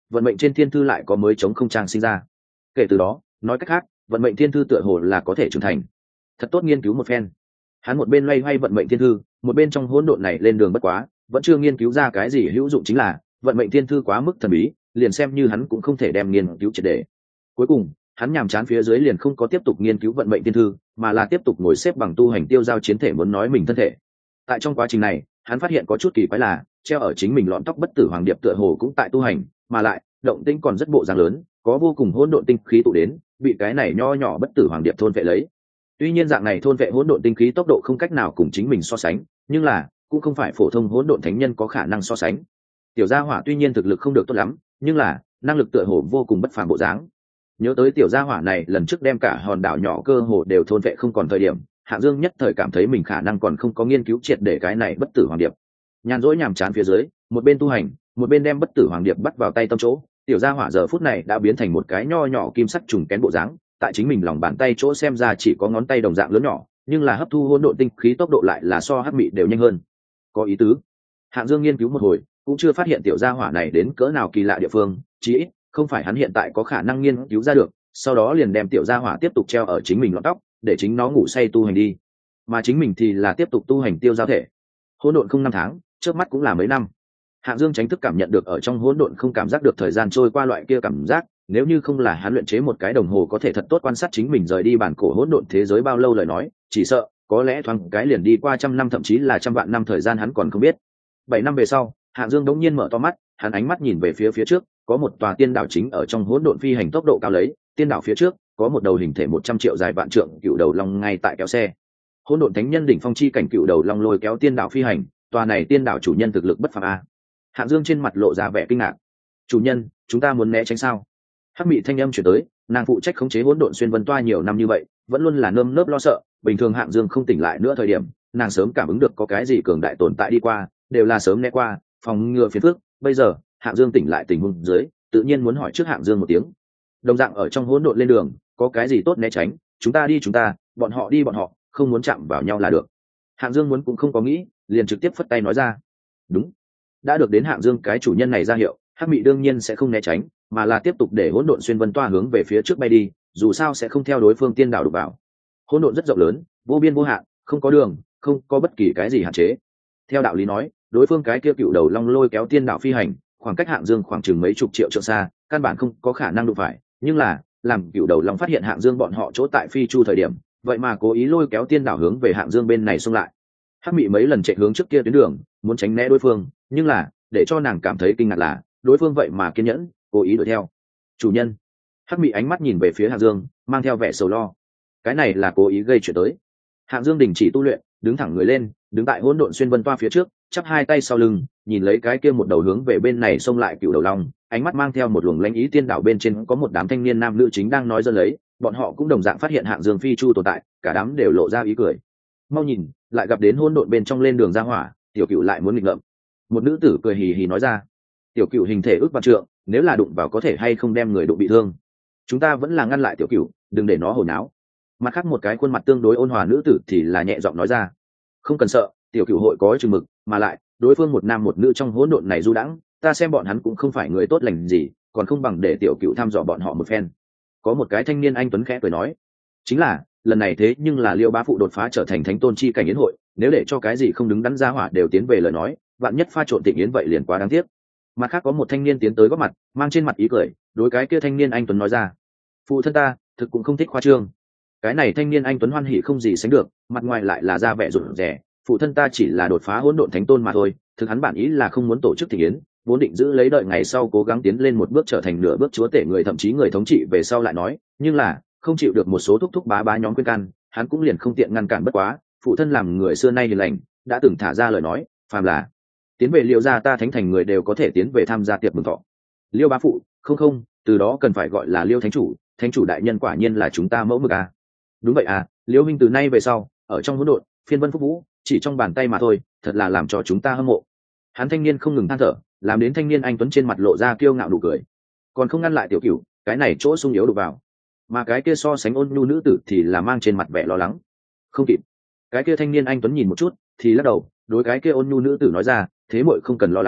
vận mệnh trên thiên thư lại có mới chống không trang sinh ra. Kể từ đó nói cách khác, vận mệnh thiên thư tựa hồ là có thể trưởng thành. Thật tốt nghiên cứu một phen. Hắn một bên loay hoay vận mệnh thiên thư, một bên trong hỗn độn này lên đường bất quá, vẫn chưa nghiên cứu ra cái gì hữu dụng, chính là vận mệnh thiên thư quá mức thần bí, liền xem như hắn cũng không thể đem nghiên cứu triệt để. Cuối cùng hắn nhàm chán phía dưới liền không có tiếp tục nghiên cứu vận mệnh thiên thư, mà là tiếp tục ngồi xếp bằng tu hành tiêu giao chiến thể, muốn nói mình thân thể. Tại trong quá trình này hắn phát hiện có chút kỳ quái là treo ở chính mình lọn tóc bất tử hoàng điệp tựa hồ cũng tại tu hành, mà lại động tĩnh còn rất bộ dáng lớn, có vô cùng hỗn độn tinh khí tụ đến, bị cái này nho nhỏ bất tử hoàng điệp thôn vệ lấy. Tuy nhiên dạng này thôn vệ hỗn độn tinh khí tốc độ không cách nào cùng chính mình so sánh, nhưng là cũng không phải phổ thông hỗn độn thánh nhân có khả năng so sánh. Tiểu gia hỏa tuy nhiên thực lực không được tốt lắm, nhưng là năng lực tựa hồ vô cùng bất phàm bộ dáng. Nhớ tới tiểu gia hỏa này lần trước đem cả hòn đảo nhỏ cơ hồ đều thôn vệ không còn thời điểm, Hạ Dương nhất thời cảm thấy mình khả năng còn không có nghiên cứu triệt để cái này bất tử hoàng điệp. Nhàn rỗi nhàm chán phía dưới, một bên tu hành, một bên đem bất tử hoàng điệp bắt vào tay tâm chỗ. Tiểu gia hỏa giờ phút này đã biến thành một cái nho nhỏ kim sắc trùng kén bộ dáng, tại chính mình lòng bàn tay chỗ xem ra chỉ có ngón tay đồng dạng lớn nhỏ, nhưng là hấp thu hỗn độn tinh khí tốc độ lại là so hắc mị đều nhanh hơn. Có ý tứ. Hạng Dương nghiên cứu một hồi, cũng chưa phát hiện tiểu gia hỏa này đến cỡ nào kỳ lạ địa phương, chí ít không phải hắn hiện tại có khả năng nghiên cứu ra được. Sau đó liền đem tiểu gia hỏa tiếp tục treo ở chính mình lọn tóc, để chính nó ngủ say tu hành đi, mà chính mình thì là tiếp tục tu hành tiêu giao thể. Hỗn độn không năm tháng, trước mắt cũng là mấy năm. Hạng Dương tránh thức cảm nhận được ở trong hỗn độn không cảm giác được thời gian trôi qua loại kia cảm giác, nếu như không là hắn luyện chế một cái đồng hồ có thể thật tốt quan sát chính mình rời đi bản cổ hỗn độn thế giới bao lâu lời nói, chỉ sợ có lẽ thoáng cái liền đi qua trăm năm, thậm chí là trăm vạn năm thời gian hắn còn không biết. Bảy năm về sau, Hạng Dương đống nhiên mở to mắt, hắn ánh mắt nhìn về phía phía trước, có một tòa tiên đảo chính ở trong hỗn độn phi hành tốc độ cao lấy, tiên đảo phía trước có một đầu hình thể một trăm triệu dài vạn trượng cựu đầu long ngay tại kéo xe. Hỗn độn thánh nhân đỉnh phong chi cảnh cựu đầu long lôi kéo tiên đảo phi hành, tòa này tiên đảo chủ nhân thực lực bất phàm a. Hạng Dương trên mặt lộ ra vẻ kinh ngạc. Chủ nhân, chúng ta muốn né tránh sao? Hắc Mị thanh âm chuyển tới, nàng phụ trách khống chế hỗn độn xuyên vân toa nhiều năm như vậy, vẫn luôn là nơm nớp lo sợ. Bình thường Hạng Dương không tỉnh lại nữa thời điểm, nàng sớm cảm ứng được có cái gì cường đại tồn tại đi qua, đều là sớm né qua, phòng ngừa phiền phức. Bây giờ Hạng Dương tỉnh lại tình huống dưới, tự nhiên muốn hỏi trước Hạng Dương một tiếng. Đồng dạng ở trong hỗn độn lên đường, có cái gì tốt né tránh? Chúng ta đi chúng ta, bọn họ đi bọn họ, không muốn chạm vào nhau là được. Hạng Dương muốn cũng không có nghĩ, liền trực tiếp phất tay nói ra. Đúng. Đã được đến Hạng Dương cái chủ nhân này ra hiệu, Hắc Mị đương nhiên sẽ không né tránh, mà là tiếp tục để hỗn độn xuyên vân toa hướng về phía trước bay đi, dù sao sẽ không theo đối phương tiên đảo đụng vào. Hỗn độn rất rộng lớn, vô biên vô hạn, không có đường, không có bất kỳ cái gì hạn chế. Theo đạo lý nói, đối phương cái kia cựu đầu long lôi kéo tiên đảo phi hành, khoảng cách Hạng Dương khoảng chừng mấy chục triệu trượng xa, căn bản không có khả năng đụng phải, nhưng là làm cựu đầu long phát hiện Hạng Dương bọn họ chỗ tại phi chu thời điểm, vậy mà cố ý lôi kéo tiên đảo hướng về Hạng Dương bên này xông lại. Hắc Mị mấy lần chạy hướng trước kia tuyến đường, muốn tránh né đối phương, nhưng là để cho nàng cảm thấy kinh ngạc là đối phương vậy mà kiên nhẫn cố ý đuổi theo. Chủ nhân. Hắc Mị ánh mắt nhìn về phía Hạng Dương, mang theo vẻ sầu lo. Cái này là cố ý gây chuyện tới. Hạng Dương đình chỉ tu luyện, đứng thẳng người lên, đứng tại hỗn độn xuyên vân toa phía trước, chắp hai tay sau lưng, nhìn lấy cái kia một đầu hướng về bên này xông lại cựu đầu long, ánh mắt mang theo một luồng lãnh ý. Tiên đảo bên trên có một đám thanh niên nam nữ chính đang nói dơ lấy, bọn họ cũng đồng dạng phát hiện Hạng Dương phi chu tồn tại, cả đám đều lộ ra ý cười. Mau nhìn, lại gặp đến hỗn độn bên trong lên đường ra hỏa, tiểu cựu lại muốn nghịch ngợm. Một nữ tử cười hì hì nói ra. Tiểu cựu hình thể ước vạn trượng, nếu là đụng vào có thể hay không đem người đụng bị thương. Chúng ta vẫn là ngăn lại tiểu cựu, đừng để nó hồi náo. Mặt khác một cái khuôn mặt tương đối ôn hòa nữ tử thì là nhẹ giọng nói ra. Không cần sợ, tiểu cựu hội có chừng mực, mà lại đối phương một nam một nữ trong hỗn độn này du đãng, ta xem bọn hắn cũng không phải người tốt lành gì, còn không bằng để tiểu cựu thăm dò bọn họ một phen. Có một cái thanh niên anh tuấn khẽ cười nói. Chính là lần này thế nhưng là Liêu bá phụ đột phá trở thành thánh tôn chi cảnh yến hội, nếu để cho cái gì không đứng đắn ra hỏa đều tiến về lời nói, vạn nhất pha trộn tịnh yến vậy liền quá đáng tiếc. Mặt khác có một thanh niên tiến tới góp mặt, mang trên mặt ý cười, đối cái kia thanh niên anh tuấn nói ra. Phụ thân ta thực cũng không thích khoa trương. Cái này thanh niên anh tuấn hoan hỉ không gì sánh được, mặt ngoài lại là ra vẻ rụt rè. Phụ thân ta chỉ là đột phá hỗn độn thánh tôn mà thôi, thực hắn bản ý là không muốn tổ chức tịnh yến, vốn định giữ lấy đợi ngày sau cố gắng tiến lên một bước trở thành nửa bước chúa tể người, thậm chí người thống trị về sau lại nói, nhưng là không chịu được một số thúc thúc bá bá nhóm khuyên can, hắn cũng liền không tiện ngăn cản. Bất quá phụ thân làm người xưa nay hiền lành, đã từng thả ra lời nói, phàm là tiến về Liêu gia ta thánh thành người đều có thể tiến về tham gia tiệc mừng thọ. Liêu bá phụ, không không, từ đó cần phải gọi là Liêu thánh chủ, thánh chủ đại nhân quả nhiên là chúng ta mẫu mực à. Đúng vậy à, Liêu huynh từ nay về sau ở trong hỗn độn phiên vân phúc vũ chỉ trong bàn tay mà thôi, thật là làm cho chúng ta hâm mộ. Hắn thanh niên không ngừng than thở, làm đến thanh niên anh tuấn trên mặt lộ ra kiêu ngạo nụ cười. Còn không ngăn lại tiểu cửu, cái này chỗ sung yếu đục vào. Mà cái kia so sánh ôn nhu nữ tử thì là mang trên mặt vẻ lo lắng. Không kịp. Cái kia thanh niên anh tuấn nhìn một chút thì lắc đầu, đối cái kia ôn nhu nữ tử nói ra, thế muội không cần lo lắng,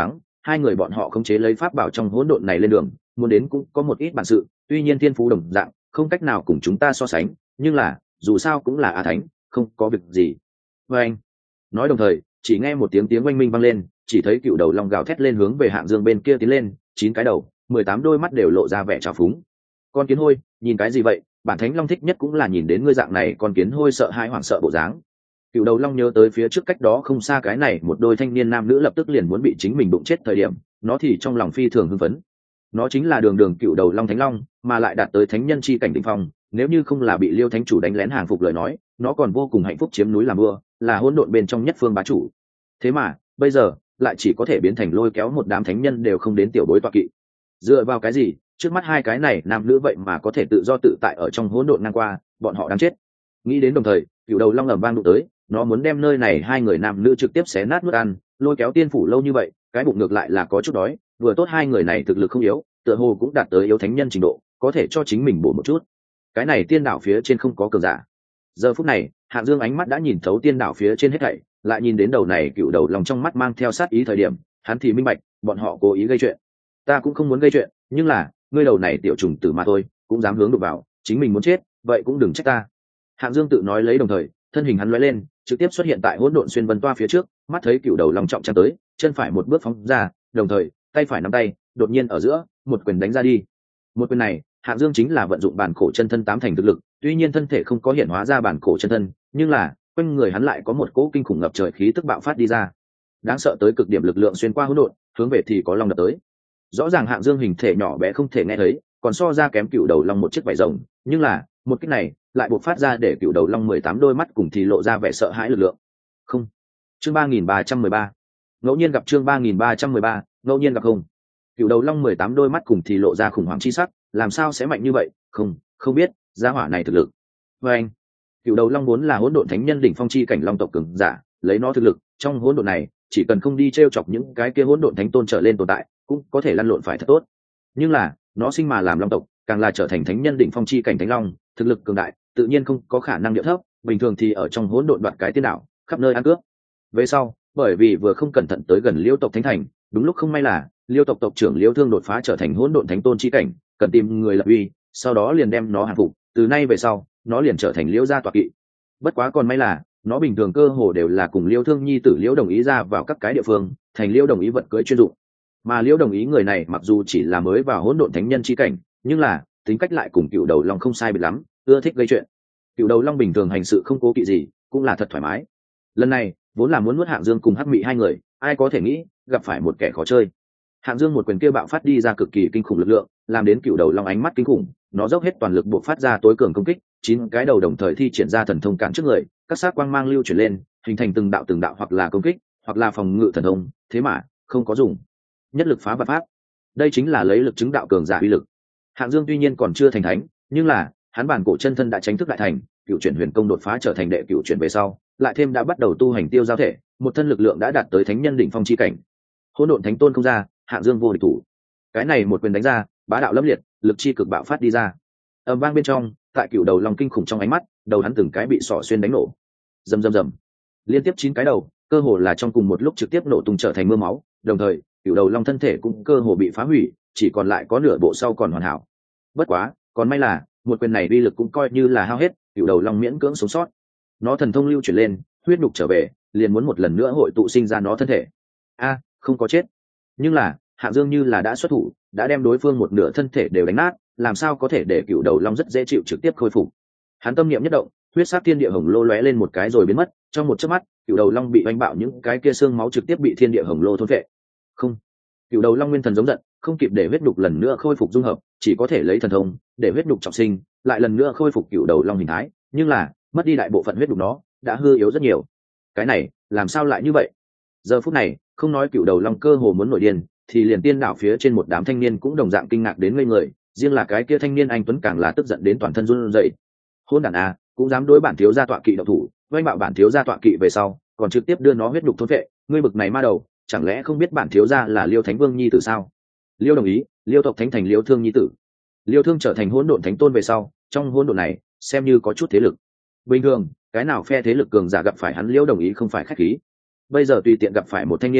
hai người bọn họ khống chế lấy pháp bảo trong hỗn độn này lên đường, muốn đến cũng có một ít bản sự, tuy nhiên thiên phú đồng dạng không cách nào cùng chúng ta so sánh, nhưng là dù sao cũng là a thánh, không có việc gì. Và anh nói đồng thời, chỉ nghe một tiếng tiếng oanh minh vang lên, chỉ thấy cựu đầu long gào thét lên hướng về Hạng Dương bên kia tiến lên, chín cái đầu, mười tám đôi mắt đều lộ ra vẻ trào phúng. Con kiến hôi, nhìn cái gì vậy? Bản thánh long thích nhất cũng là nhìn đến ngươi dạng này, con kiến hôi sợ hãi hoảng sợ bộ dáng. Cựu đầu long nhớ tới phía trước cách đó không xa cái này một đôi thanh niên nam nữ lập tức liền muốn bị chính mình đụng chết thời điểm, nó thì trong lòng phi thường hưng phấn. Nó chính là đường đường cựu đầu long thánh long, mà lại đạt tới thánh nhân chi cảnh đỉnh phong, nếu như không là bị Liêu thánh chủ đánh lén hàng phục lời nói, nó còn vô cùng hạnh phúc chiếm núi làm vua, là hỗn độn bên trong nhất phương bá chủ. Thế mà bây giờ lại chỉ có thể biến thành lôi kéo một đám thánh nhân đều không đến tiểu bối tọa kỵ. Dựa vào cái gì trước mắt hai cái này nam nữ vậy mà có thể tự do tự tại ở trong hỗn độn ngang qua, bọn họ đáng chết. Nghĩ đến đồng thời, cựu đầu long ầm vang đụng tới, nó muốn đem nơi này hai người nam nữ trực tiếp xé nát nuốt ăn, lôi kéo tiên phủ lâu như vậy, cái bụng ngược lại là có chút đói, vừa tốt hai người này thực lực không yếu, tựa hồ cũng đạt tới yếu thánh nhân trình độ, có thể cho chính mình bổ một chút. Cái này tiên đảo phía trên không có cường giả. Giờ phút này, Hạng Dương ánh mắt đã nhìn thấu tiên đảo phía trên hết thảy, lại nhìn đến đầu này cựu đầu lòng trong mắt mang theo sát ý thời điểm, hắn thì minh bạch, bọn họ cố ý gây chuyện. Ta cũng không muốn gây chuyện, nhưng là, ngươi đầu này tiểu trùng tử mà thôi, cũng dám hướng đụng vào, chính mình muốn chết, vậy cũng đừng trách ta. Hạng Dương tự nói lấy đồng thời, thân hình hắn lóe lên, trực tiếp xuất hiện tại hỗn độn xuyên vân toa phía trước, mắt thấy cựu đầu lòng trọng trang tới, chân phải một bước phóng ra, đồng thời, tay phải nắm tay, đột nhiên ở giữa, một quyền đánh ra đi. Một quyền này, Hạng Dương chính là vận dụng bản cổ chân thân tám thành thực lực, tuy nhiên thân thể không có hiện hóa ra bản cổ chân thân, nhưng là quanh người hắn lại có một cỗ kinh khủng ngập trời khí tức bạo phát đi ra, đáng sợ tới cực điểm lực lượng xuyên qua hỗn độn, hướng về thì có long đập tới. Rõ ràng Hạng Dương hình thể nhỏ bé không thể nghe thấy, còn so ra kém cựu đầu long một chiếc vảy rồng, nhưng là một cái này lại buộc phát ra để cựu đầu long mười tám đôi mắt cùng thì lộ ra vẻ sợ hãi lực lượng. Không. Chương ba nghìn ba trăm mười ba. Ngẫu nhiên gặp chương ba nghìn ba trăm mười ba, ngẫu nhiên gặp không. Cựu đầu long mười tám đôi mắt cùng thì lộ ra khủng hoảng chi sắc, làm sao sẽ mạnh như vậy? Không, không biết, gia hỏa này thực lực. Và anh, cựu đầu long vốn là hỗn độn thánh nhân đỉnh phong chi cảnh long tộc cường giả, lấy nó thực lực, trong hỗn độn này, chỉ cần không đi trêu chọc những cái kia hỗn độn thánh tôn trở lên tồn tại, cũng có thể lăn lộn phải thật tốt. Nhưng là, nó sinh mà làm long tộc, càng là trở thành thánh nhân đỉnh phong chi cảnh thánh long, thực lực cường đại, tự nhiên không có khả năng điệu thấp, bình thường thì ở trong hỗn độn đoạt cái tiên đảo, khắp nơi ăn cướp. Về sau, bởi vì vừa không cẩn thận tới gần Liêu tộc thánh thành, đúng lúc không may là Liêu tộc tộc trưởng Liêu Thương đột phá trở thành hỗn độn thánh tôn chi cảnh, cần tìm người lập uy, sau đó liền đem nó hàng phục, từ nay về sau, nó liền trở thành Liêu gia tọa kỵ. Bất quá còn may là, nó bình thường cơ hồ đều là cùng Liêu Thương nhi tử Liêu Đồng Ý ra vào các cái địa phương, thành Liêu Đồng Ý vận cưỡi chuyên dụng. Mà Liêu Đồng Ý người này mặc dù chỉ là mới vào hỗn độn thánh nhân chi cảnh, nhưng là tính cách lại cùng cựu đầu long không sai biệt lắm, ưa thích gây chuyện. Cựu đầu long bình thường hành sự không cố kỵ gì, cũng là thật thoải mái. Lần này vốn là muốn nuốt Hạng Dương cùng Hắc Mị hai người, ai có thể nghĩ gặp phải một kẻ khó chơi. Hạng Dương một quyền kia bạo phát đi ra cực kỳ kinh khủng lực lượng, làm đến cựu đầu long ánh mắt kinh khủng, nó dốc hết toàn lực buộc phát ra tối cường công kích, chín cái đầu đồng thời thi triển ra thần thông cản trước người, các sát quang mang lưu chuyển lên, hình thành từng đạo từng đạo hoặc là công kích, hoặc là phòng ngự thần thông, thế mà không có dùng nhất lực phá vạn pháp. Đây chính là lấy lực chứng đạo cường giả uy lực. Hạng Dương tuy nhiên còn chưa thành thánh, nhưng là hắn bản cổ chân thân đã tránh thức đại thành, cựu chuyển huyền công đột phá trở thành đệ cựu chuyển về sau, lại thêm đã bắt đầu tu hành tiêu giao thể, một thân lực lượng đã đạt tới thánh nhân đỉnh phong chi cảnh. Hỗn độn thánh tôn không ra, Hạng Dương vô địch thủ. Cái này một quyền đánh ra, bá đạo lâm liệt, lực chi cực bạo phát đi ra. Ầm vang bên trong, tại cựu đầu long kinh khủng trong ánh mắt, đầu hắn từng cái bị sỏ xuyên đánh nổ. Rầm rầm rầm. Liên tiếp chín cái đầu, cơ hồ là trong cùng một lúc trực tiếp nổ tung trở thành mưa máu, đồng thời, cựu đầu long thân thể cũng cơ hồ bị phá hủy, chỉ còn lại có nửa bộ sau còn hoàn hảo. Bất quá, còn may là, một quyền này uy lực cũng coi như là hao hết, cựu đầu long miễn cưỡng sống sót. Nó thần thông lưu chuyển lên, huyết nhục trở về, liền muốn một lần nữa hội tụ sinh ra nó thân thể. A, không có chết. Nhưng là, Hạng Dương như là đã xuất thủ, đã đem đối phương một nửa thân thể đều đánh nát, làm sao có thể để cựu đầu long rất dễ chịu trực tiếp khôi phục. Hắn tâm niệm nhất động, huyết sát thiên địa hồng lô lóe lên một cái rồi biến mất, trong một chớp mắt, cựu đầu long bị oanh bạo, những cái kia xương máu trực tiếp bị thiên địa hồng lô thôn phệ. Không, cựu đầu long nguyên thần giống giận, không kịp để huyết nhục lần nữa khôi phục dung hợp, chỉ có thể lấy thần thông để huyết nhục trọng sinh, lại lần nữa khôi phục cựu đầu long hình thái, nhưng là mất đi đại bộ phận huyết nhục nó đã hư yếu rất nhiều. Cái này làm sao lại như vậy? Giờ phút này, không nói cựu đầu long cơ hồ muốn nổi điên, thì liền tiên đảo phía trên một đám thanh niên cũng đồng dạng kinh ngạc đến ngây người, riêng là cái kia thanh niên anh tuấn càng là tức giận đến toàn thân run rẩy. Hôn đản a, cũng dám đối bản thiếu gia tọa kỵ động thủ, oanh bạo bản thiếu gia tọa kỵ về sau, còn trực tiếp đưa nó huyết nhục thôn phệ, ngươi bực này ma đầu, chẳng lẽ không biết bản thiếu gia là Liêu Thánh Vương nhi tử sao? Liêu Đồng Ý, Liêu tộc thánh thành Liêu Thương nhi tử. Liêu Thương trở thành hỗn độn thánh tôn về sau, trong hỗn độn này xem như có chút thế lực. Bình thường, cái nào phe thế lực cường giả gặp phải hắn Liêu Đồng Ý không phải khách khí. Bây giờ tùy tiện gặp phải một thanh niên,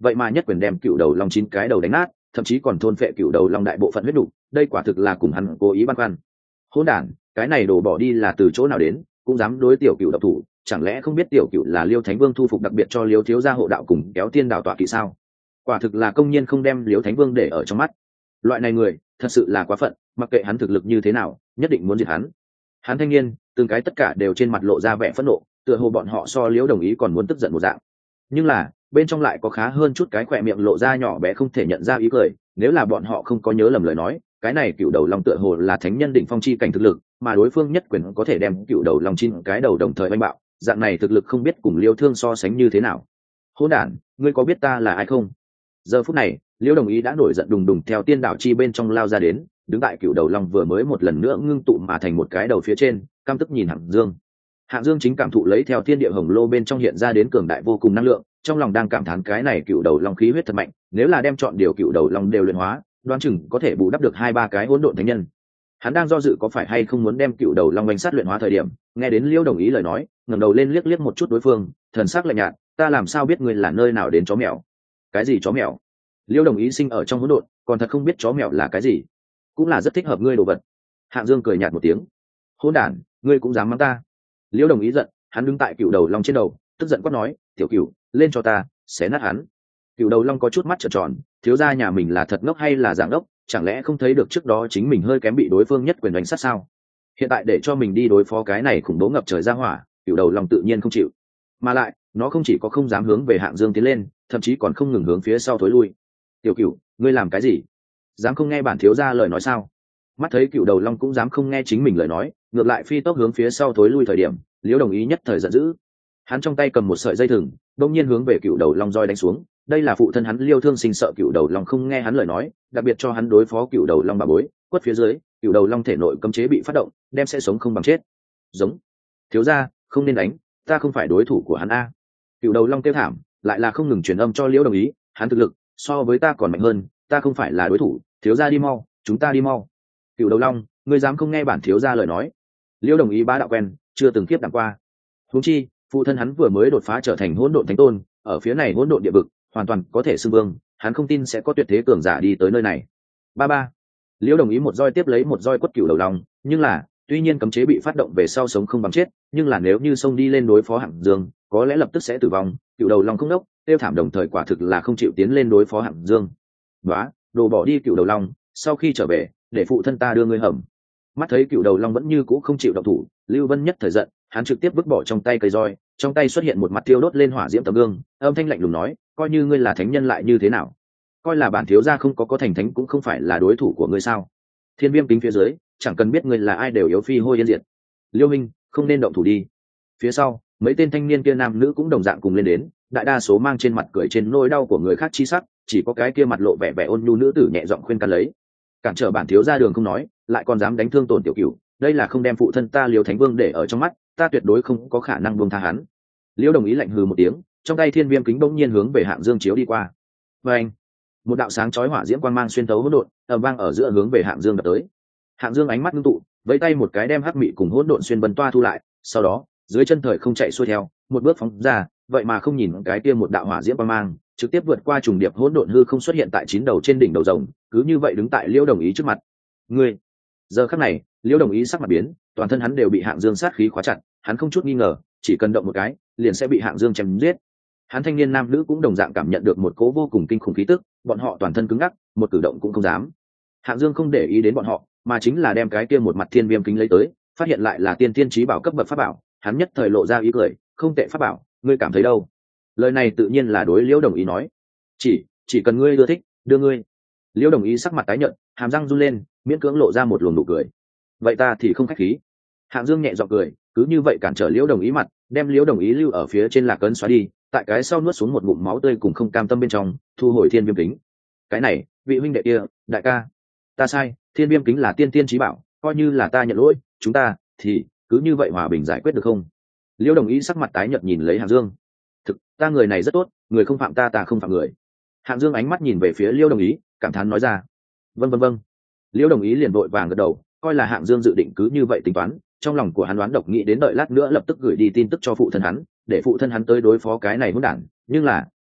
vậy mà nhất quyền đem cựu đầu long chín cái đầu đánh nát, thậm chí còn thôn phệ cựu đầu long đại bộ phận huyết đủ, đây quả thực là cùng hắn cố ý băn khoăn. Hỗn đản, cái này đổ bỏ đi là từ chỗ nào đến, cũng dám đối tiểu cựu độc thủ, chẳng lẽ không biết tiểu cựu là Liêu Thánh Vương thu phục đặc biệt cho Liêu thiếu gia hộ đạo cùng kéo tiên đảo tọa kỵ sao? Quả thực là công nhiên không đem Liêu Thánh Vương để ở trong mắt. Loại này người thật sự là quá phận, mặc kệ hắn thực lực như thế nào, nhất định muốn diệt hắn. Hắn thanh niên từng cái tất cả đều trên mặt lộ ra vẻ phẫn nộ, tựa hồ bọn họ so Liêu Đồng Ý còn muốn tức giận một dạng. Nhưng là bên trong lại có khá hơn chút cái khỏe miệng lộ ra nhỏ bé không thể nhận ra ý cười. Nếu là bọn họ không có nhớ lầm lời nói, cái này cựu đầu long tựa hồ là thánh nhân đỉnh phong chi cảnh thực lực, mà đối phương nhất quyền có thể đem cựu đầu long chín cái đầu đồng thời oanh bạo, dạng này thực lực không biết cùng Liêu Thương so sánh như thế nào. Hỗn đản, ngươi có biết ta là ai không? Giờ phút này Liêu Đồng Ý đã nổi giận đùng đùng theo tiên đảo chi bên trong lao ra đến, đứng tại cựu đầu long vừa mới một lần nữa ngưng tụ mà thành một cái đầu phía trên, căm tức nhìn Hạng Dương. Hạng Dương chính cảm thụ lấy theo thiên địa hồng lô bên trong hiện ra đến cường đại vô cùng năng lượng, trong lòng đang cảm thán cái này cựu đầu long khí huyết thật mạnh, nếu là đem chọn điều cựu đầu long đều luyện hóa, đoán chừng có thể bù đắp được hai ba cái hỗn độn thánh nhân. Hắn đang do dự có phải hay không muốn đem cựu đầu long bánh sát luyện hóa thời điểm, nghe đến Liêu Đồng Ý lời nói, ngẩng đầu lên liếc liếc một chút đối phương, thần sắc lạnh nhạt, ta làm sao biết ngươi là nơi nào đến chó mèo? Cái gì chó mèo? Liêu Đồng Ý sinh ở trong hỗn độn, còn thật không biết chó mèo là cái gì, cũng là rất thích hợp ngươi đồ vật. Hạng Dương cười nhạt một tiếng, hỗn đản, ngươi cũng dám mắng ta? Liêu Đồng Ý giận, hắn đứng tại cựu đầu long trên đầu, tức giận quát nói, tiểu cựu, lên cho ta, xé nát hắn. Cựu đầu long có chút mắt trợn tròn, thiếu gia nhà mình là thật ngốc hay là dạng ngốc, chẳng lẽ không thấy được trước đó chính mình hơi kém bị đối phương nhất quyền đánh sát sao? Hiện tại để cho mình đi đối phó cái này khủng bố ngập trời ra hỏa, cựu đầu long tự nhiên không chịu. Mà lại, nó không chỉ có không dám hướng về Hạng Dương tiến lên, thậm chí còn không ngừng hướng phía sau thối lui. Tiểu cựu, ngươi làm cái gì? Dám không nghe bản thiếu gia lời nói sao? Mắt thấy cựu đầu long cũng dám không nghe chính mình lời nói, ngược lại phi tốc hướng phía sau thối lui thời điểm, Liễu Đồng Ý nhất thời giận dữ. Hắn trong tay cầm một sợi dây thừng, đột nhiên hướng về cựu đầu long roi đánh xuống. Đây là phụ thân hắn Liêu Thương Sinh sợ cựu đầu long không nghe hắn lời nói, đặc biệt cho hắn đối phó cựu đầu long bà bối, quất phía dưới, cựu đầu long thể nội cấm chế bị phát động, đem sẽ sống không bằng chết. Giống. Thiếu gia, không nên đánh, ta không phải đối thủ của hắn a. Cựu đầu long kêu thảm, lại là không ngừng truyền âm cho Liễu Đồng Ý, hắn thực lực so với ta còn mạnh hơn, ta không phải là đối thủ, thiếu gia đi mau, chúng ta đi mau. Cựu đầu long, ngươi dám không nghe bản thiếu gia lời nói? Liễu Đồng Ý bá đạo quen, chưa từng kiếp đặng qua. Huống chi, phụ thân hắn vừa mới đột phá trở thành hỗn độn thánh tôn, ở phía này hỗn độn địa vực, hoàn toàn có thể xưng vương, hắn không tin sẽ có tuyệt thế cường giả đi tới nơi này. Ba ba. Liễu Đồng Ý một roi tiếp lấy một roi quất cựu đầu long, nhưng là, tuy nhiên cấm chế bị phát động về sau sống không bằng chết, nhưng là nếu như xông đi lên đối phó Hạng Dương, có lẽ lập tức sẽ tử vong. Cựu đầu long không đốc, tiêu thảm đồng thời quả thực là không chịu tiến lên đối phó Hạng Dương. Đó, đồ bỏ đi cựu đầu long, sau khi trở về, để phụ thân ta đưa ngươi hầm. Mắt thấy cựu đầu long vẫn như cũ không chịu động thủ, Lưu Vân nhất thời giận, hắn trực tiếp vứt bỏ trong tay cây roi, trong tay xuất hiện một mặt thiêu đốt lên hỏa diễm tấm gương, âm thanh lạnh lùng nói, coi như ngươi là thánh nhân lại như thế nào, coi là bản thiếu gia không có có thành thánh cũng không phải là đối thủ của ngươi sao? Thiên viêm kính phía dưới, chẳng cần biết ngươi là ai đều yếu phi hôi yên diệt. Liêu Minh, không nên động thủ đi. Phía sau, mấy tên thanh niên kia nam nữ cũng đồng dạng cùng lên đến, đại đa số mang trên mặt cười trên nỗi đau của người khác chi sắc, chỉ có cái kia mặt lộ vẻ vẻ ôn nhu nữ tử nhẹ giọng khuyên can lấy, cản trở bản thiếu gia đường không nói, lại còn dám đánh thương tổn tiểu cửu, đây là không đem phụ thân ta Liêu Thánh Vương để ở trong mắt, ta tuyệt đối không có khả năng buông tha hắn. Liêu Đồng Ý lạnh hừ một tiếng, trong tay thiên viêm kính bỗng nhiên hướng về Hạng Dương chiếu đi qua. Và anh, một đạo sáng chói hỏa diễm quang mang xuyên tấu hỗn độn, ầm vang ở giữa hướng về Hạng Dương đập tới. Hạng Dương ánh mắt ngưng tụ, vẫy tay một cái đem hắc mị cùng hỗn độn xuyên bần toa thu lại, sau đó, dưới chân thời không chạy xuôi theo, một bước phóng ra, vậy mà không nhìn cái kia một đạo hỏa diễm quang mang, trực tiếp vượt qua trùng điệp hỗn độn hư không xuất hiện tại chín đầu trên đỉnh đầu rồng, cứ như vậy đứng tại Liêu Đồng Ý trước mặt. Ngươi, giờ khắc này, Liêu Đồng Ý sắc mặt biến, toàn thân hắn đều bị Hạng Dương sát khí khóa chặt, hắn không chút nghi ngờ, chỉ cần động một cái, liền sẽ bị Hạng Dương chém giết. Hắn thanh niên nam nữ cũng đồng dạng cảm nhận được một cỗ vô cùng kinh khủng khí tức, bọn họ toàn thân cứng ngắc, một cử động cũng không dám. Hạng Dương không để ý đến bọn họ, mà chính là đem cái kia một mặt thiên viêm kính lấy tới, phát hiện lại là tiên tiên chí bảo cấp bậc pháp bảo, hắn nhất thời lộ ra ý cười, không tệ pháp bảo, ngươi cảm thấy đâu? Lời này tự nhiên là đối Liễu Đồng Ý nói, chỉ chỉ cần ngươi ưa thích, đưa ngươi. Liễu Đồng Ý sắc mặt tái nhợt, hàm răng run lên, miễn cưỡng lộ ra một luồng nụ cười. Vậy ta thì không khách khí. Hạng Dương nhẹ giọng cười, cứ như vậy cản trở Liễu Đồng Ý mặt, đem Liễu Đồng Ý lưu ở phía trên lạc ấn xóa đi, tại cái sau nuốt xuống một ngụm máu tươi cùng không cam tâm bên trong, thu hồi thiên viêm kính. Cái này, vị huynh đệ kia, đại ca, ta sai, thiên viêm kính là tiên tiên chí bảo, coi như là ta nhận lỗi, chúng ta thì cứ như vậy hòa bình giải quyết được không? Liễu Đồng Ý sắc mặt tái nhợt nhìn lấy Hạng Dương. Thực, ta người này rất tốt, người không phạm ta ta không phạm người. Hạng Dương ánh mắt nhìn về phía Liễu Đồng Ý, cảm thán nói ra, vâng vâng vâng. Liễu Đồng Ý liền vội vàng gật đầu, coi là Hạng Dương dự định cứ như vậy tính toán, trong lòng của hắn đoán độc nghĩ đến đợi lát nữa lập tức gửi đi tin tức cho phụ thân hắn, để phụ thân hắn tới đối phó cái này hỗn đản, nhưng là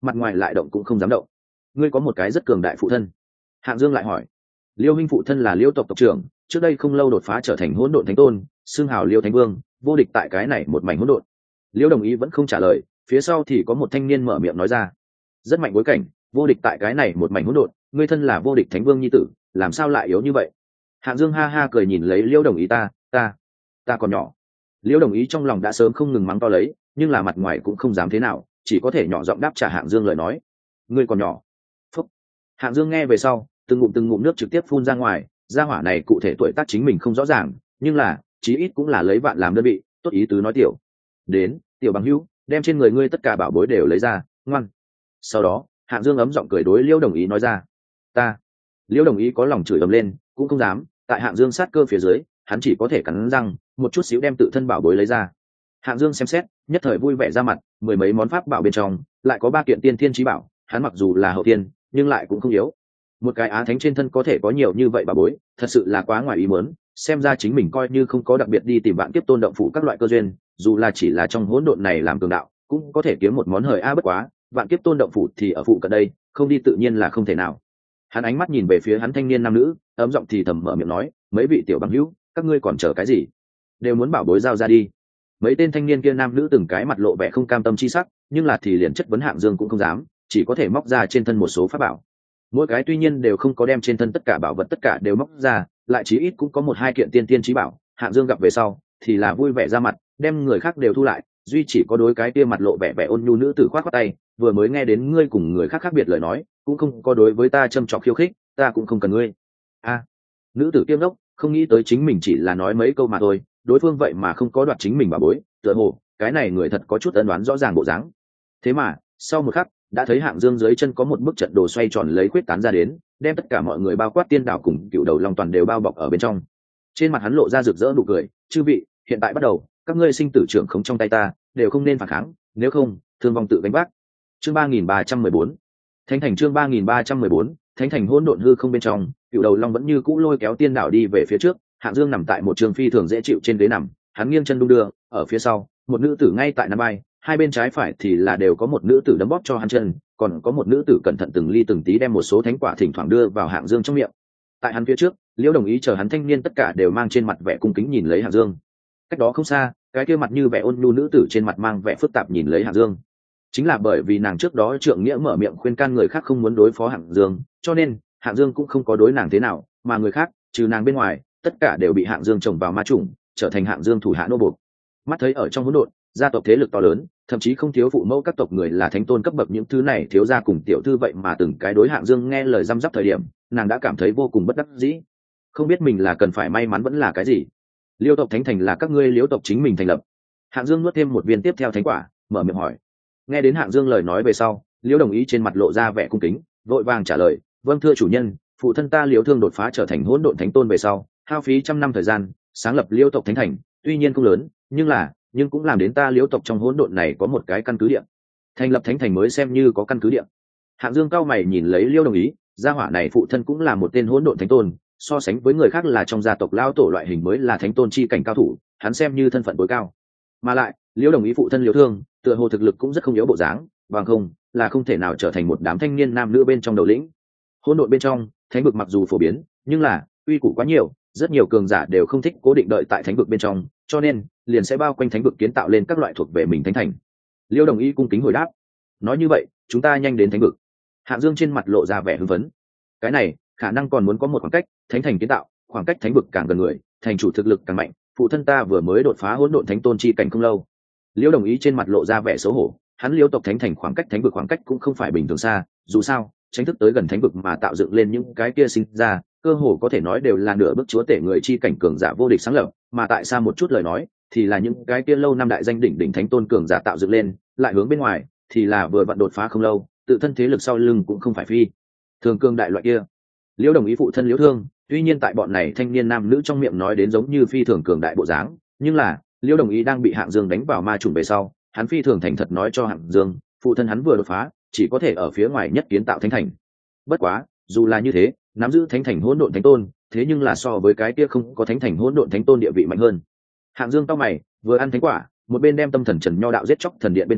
mặt ngoài lại động cũng không dám động. Ngươi có một cái rất cường đại phụ thân. Hạng Dương lại hỏi. Liêu huynh phụ thân là Liêu tộc tộc trưởng, trước đây không lâu đột phá trở thành hỗn độn thánh tôn, xưng hào Liêu thánh vương, vô địch tại cái này một mảnh hỗn độn. Liêu Đồng Ý vẫn không trả lời, phía sau thì có một thanh niên mở miệng nói ra. Rất mạnh bối cảnh, vô địch tại cái này một mảnh hỗn độn, ngươi thân là vô địch thánh vương nhi tử, làm sao lại yếu như vậy? Hạng Dương ha ha cười nhìn lấy Liêu Đồng Ý ta, ta, ta còn nhỏ. Liêu Đồng Ý trong lòng đã sớm không ngừng mắng to lấy, nhưng là mặt ngoài cũng không dám thế nào, chỉ có thể nhỏ giọng đáp trả Hạng Dương lời nói. Ngươi còn nhỏ. Phúc. Hạng Dương nghe về sau, từng ngụm từng ngụm nước trực tiếp phun ra ngoài, gia hỏa này cụ thể tuổi tác chính mình không rõ ràng, nhưng là chí ít cũng là lấy vạn làm đơn vị, tốt ý tứ nói tiểu. Đến, tiểu bằng hữu, đem trên người ngươi tất cả bảo bối đều lấy ra, ngoan. Sau đó, Hạng Dương ấm giọng cười đối Liêu Đồng Ý nói ra. Ta. Liêu Đồng Ý có lòng chửi ầm lên, cũng không dám, tại Hạng Dương sát cơ phía dưới, hắn chỉ có thể cắn răng, một chút xíu đem tự thân bảo bối lấy ra. Hạng Dương xem xét, nhất thời vui vẻ ra mặt, mười mấy món pháp bảo bên trong, lại có ba kiện tiên thiên chí bảo, hắn mặc dù là hậu tiên, nhưng lại cũng không yếu. Một cái á thánh trên thân có thể có nhiều như vậy bảo bối, thật sự là quá ngoài ý muốn, xem ra chính mình coi như không có đặc biệt đi tìm Vạn Kiếp Tôn động phủ các loại cơ duyên, dù là chỉ là trong hỗn độn này làm cường đạo, cũng có thể kiếm một món hời a bất quá, Vạn Kiếp Tôn động phủ thì ở phụ cận đây, không đi tự nhiên là không thể nào. Hắn ánh mắt nhìn về phía hắn thanh niên nam nữ, ấm giọng thì thầm mở miệng nói, mấy vị tiểu bằng hữu, các ngươi còn chờ cái gì? Đều muốn bảo bối giao ra đi. Mấy tên thanh niên kia nam nữ từng cái mặt lộ vẻ không cam tâm chi sắc, nhưng là thì liền chất vấn Hạng Dương cũng không dám, chỉ có thể móc ra trên thân một số pháp bảo. Mỗi cái tuy nhiên đều không có đem trên thân tất cả bảo vật tất cả đều móc ra, lại chí ít cũng có một hai kiện tiên tiên chí bảo. Hạng Dương gặp về sau thì là vui vẻ ra mặt, đem người khác đều thu lại, duy chỉ có đối cái kia mặt lộ vẻ vẻ ôn nhu nữ tử khoát khoát tay, vừa mới nghe đến ngươi cùng người khác khác biệt lời nói, cũng không có đối với ta châm chọc khiêu khích, ta cũng không cần ngươi. A, nữ tử kiêng ngốc, không nghĩ tới chính mình chỉ là nói mấy câu mà thôi, đối phương vậy mà không có đoạt chính mình bảo bối, tựa hồ cái này người thật có chút ân đoán rõ ràng bộ dáng. Thế mà sau một khắc đã thấy Hạng Dương dưới chân có một bức trận đồ xoay tròn lấy quyết tán ra đến, đem tất cả mọi người bao quát tiên đảo cùng cựu đầu long toàn đều bao bọc ở bên trong. Trên mặt hắn lộ ra rực rỡ nụ cười, chư vị, hiện tại bắt đầu, các ngươi sinh tử trưởng khống trong tay ta, đều không nên phản kháng, nếu không thương vong tự gánh vác. Chương ba nghìn ba trăm mười bốn, Thánh thành chương ba nghìn ba trăm mười bốn, Thánh thành hỗn độn hư không bên trong, cựu đầu long vẫn như cũ lôi kéo tiên đảo đi về phía trước. Hạng Dương nằm tại một trường phi thường dễ chịu trên ghế nằm, hắn nghiêng chân đung đưa, ở phía sau, một nữ tử ngay tại nằm bay, hai bên trái phải thì là đều có một nữ tử đấm bóp cho hắn chân, còn có một nữ tử cẩn thận từng ly từng tí đem một số thánh quả thỉnh thoảng đưa vào Hạng Dương trong miệng. Tại hắn phía trước, Liễu Đồng Ý chờ hắn thanh niên tất cả đều mang trên mặt vẻ cung kính nhìn lấy Hạng Dương. Cách đó không xa, cái kia mặt như vẻ ôn nhu nữ tử trên mặt mang vẻ phức tạp nhìn lấy Hạng Dương. Chính là bởi vì nàng trước đó trượng nghĩa mở miệng khuyên can người khác không muốn đối phó Hạng Dương, cho nên Hạng Dương cũng không có đối nàng thế nào, mà người khác, trừ nàng bên ngoài, tất cả đều bị Hạng Dương trồng vào ma chủng, trở thành Hạng Dương thủ hạ nô buộc. Mắt thấy ở trong hỗn độn, gia tộc thế lực to lớn, thậm chí không thiếu phụ mẫu các tộc người là thánh tôn cấp bậc, những thứ này thiếu gia cùng tiểu thư vậy mà từng cái đối Hạng Dương nghe lời răm rắp thời điểm, nàng đã cảm thấy vô cùng bất đắc dĩ. Không biết mình là cần phải may mắn vẫn là cái gì. Liêu tộc thánh thành là các ngươi Liêu tộc chính mình thành lập. Hạng Dương nuốt thêm một viên tiếp theo thánh quả, mở miệng hỏi. Nghe đến Hạng Dương lời nói về sau, Liêu Đồng Ý trên mặt lộ ra vẻ cung kính, vội vàng trả lời, vâng thưa chủ nhân, phụ thân ta Liêu Thương đột phá trở thành hỗn độn thánh tôn về sau, hao phí trăm năm thời gian, sáng lập Liêu tộc thánh thành, tuy nhiên không lớn, nhưng là, nhưng cũng làm đến ta Liêu tộc trong hỗn độn này có một cái căn cứ địa. Thành lập thánh thành mới xem như có căn cứ địa. Hạng Dương cao mày nhìn lấy Liêu Đồng Ý, gia hỏa này phụ thân cũng là một tên hỗn độn thánh tôn, so sánh với người khác là trong gia tộc lao tổ loại hình mới là thánh tôn chi cảnh cao thủ, hắn xem như thân phận tối cao. Mà lại, Liêu Đồng Ý phụ thân Liêu Thương, tựa hồ thực lực cũng rất không yếu bộ dáng, bằng không là không thể nào trở thành một đám thanh niên nam nữ bên trong đầu lĩnh. Hỗn độn bên trong, thánh vực mặc dù phổ biến, nhưng là uy củ quá nhiều, rất nhiều cường giả đều không thích cố định đợi tại thánh vực bên trong, cho nên liền sẽ bao quanh thánh vực kiến tạo lên các loại thuộc về mình thánh thành. Liêu Đồng Ý cung kính hồi đáp, nói như vậy, chúng ta nhanh đến thánh vực. Hạng Dương trên mặt lộ ra vẻ hưng phấn. Cái này, khả năng còn muốn có một khoảng cách, thánh thành kiến tạo, khoảng cách thánh vực càng gần người, thành chủ thực lực càng mạnh, phụ thân ta vừa mới đột phá hỗn độn thánh tôn chi cảnh không lâu. Liêu Đồng Ý trên mặt lộ ra vẻ xấu hổ, hắn Liêu tộc thánh thành khoảng cách thánh vực khoảng cách cũng không phải bình thường xa, dù sao, tránh thức tới gần thánh vực mà tạo dựng lên những cái kia sinh ra, cơ hồ có thể nói đều là nửa bước chúa tể người chi cảnh cường giả vô địch sáng lập, mà tại xa một chút lời nói, thì là những cái kia lâu năm đại danh đỉnh đỉnh thánh tôn cường giả tạo dựng lên, lại hướng bên ngoài, thì là vừa vặn đột phá không lâu, tự thân thế lực sau lưng cũng không phải phi thường cương đại loại kia. Liêu Đồng Ý phụ thân Liêu Thương, tuy nhiên tại bọn này thanh niên nam nữ trong miệng nói đến giống như phi thường cường đại bộ dáng, nhưng là Liêu Đồng Ý đang bị Hạng Dương đánh vào ma trùng về sau, hắn phi thường thành thật nói cho Hạng Dương, phụ thân hắn vừa đột phá, chỉ có thể ở phía ngoài nhất kiến tạo thánh thành. Bất quá, dù là như thế, nắm giữ thánh thành hỗn độn thánh tôn, thế nhưng là so với cái kia không có thánh thành hỗn độn thánh tôn địa vị mạnh hơn. Hạng Dương cau mày, vừa ăn thánh quả, một bên đem tâm thần Trần Nho đạo giết chóc thần điện bên trong,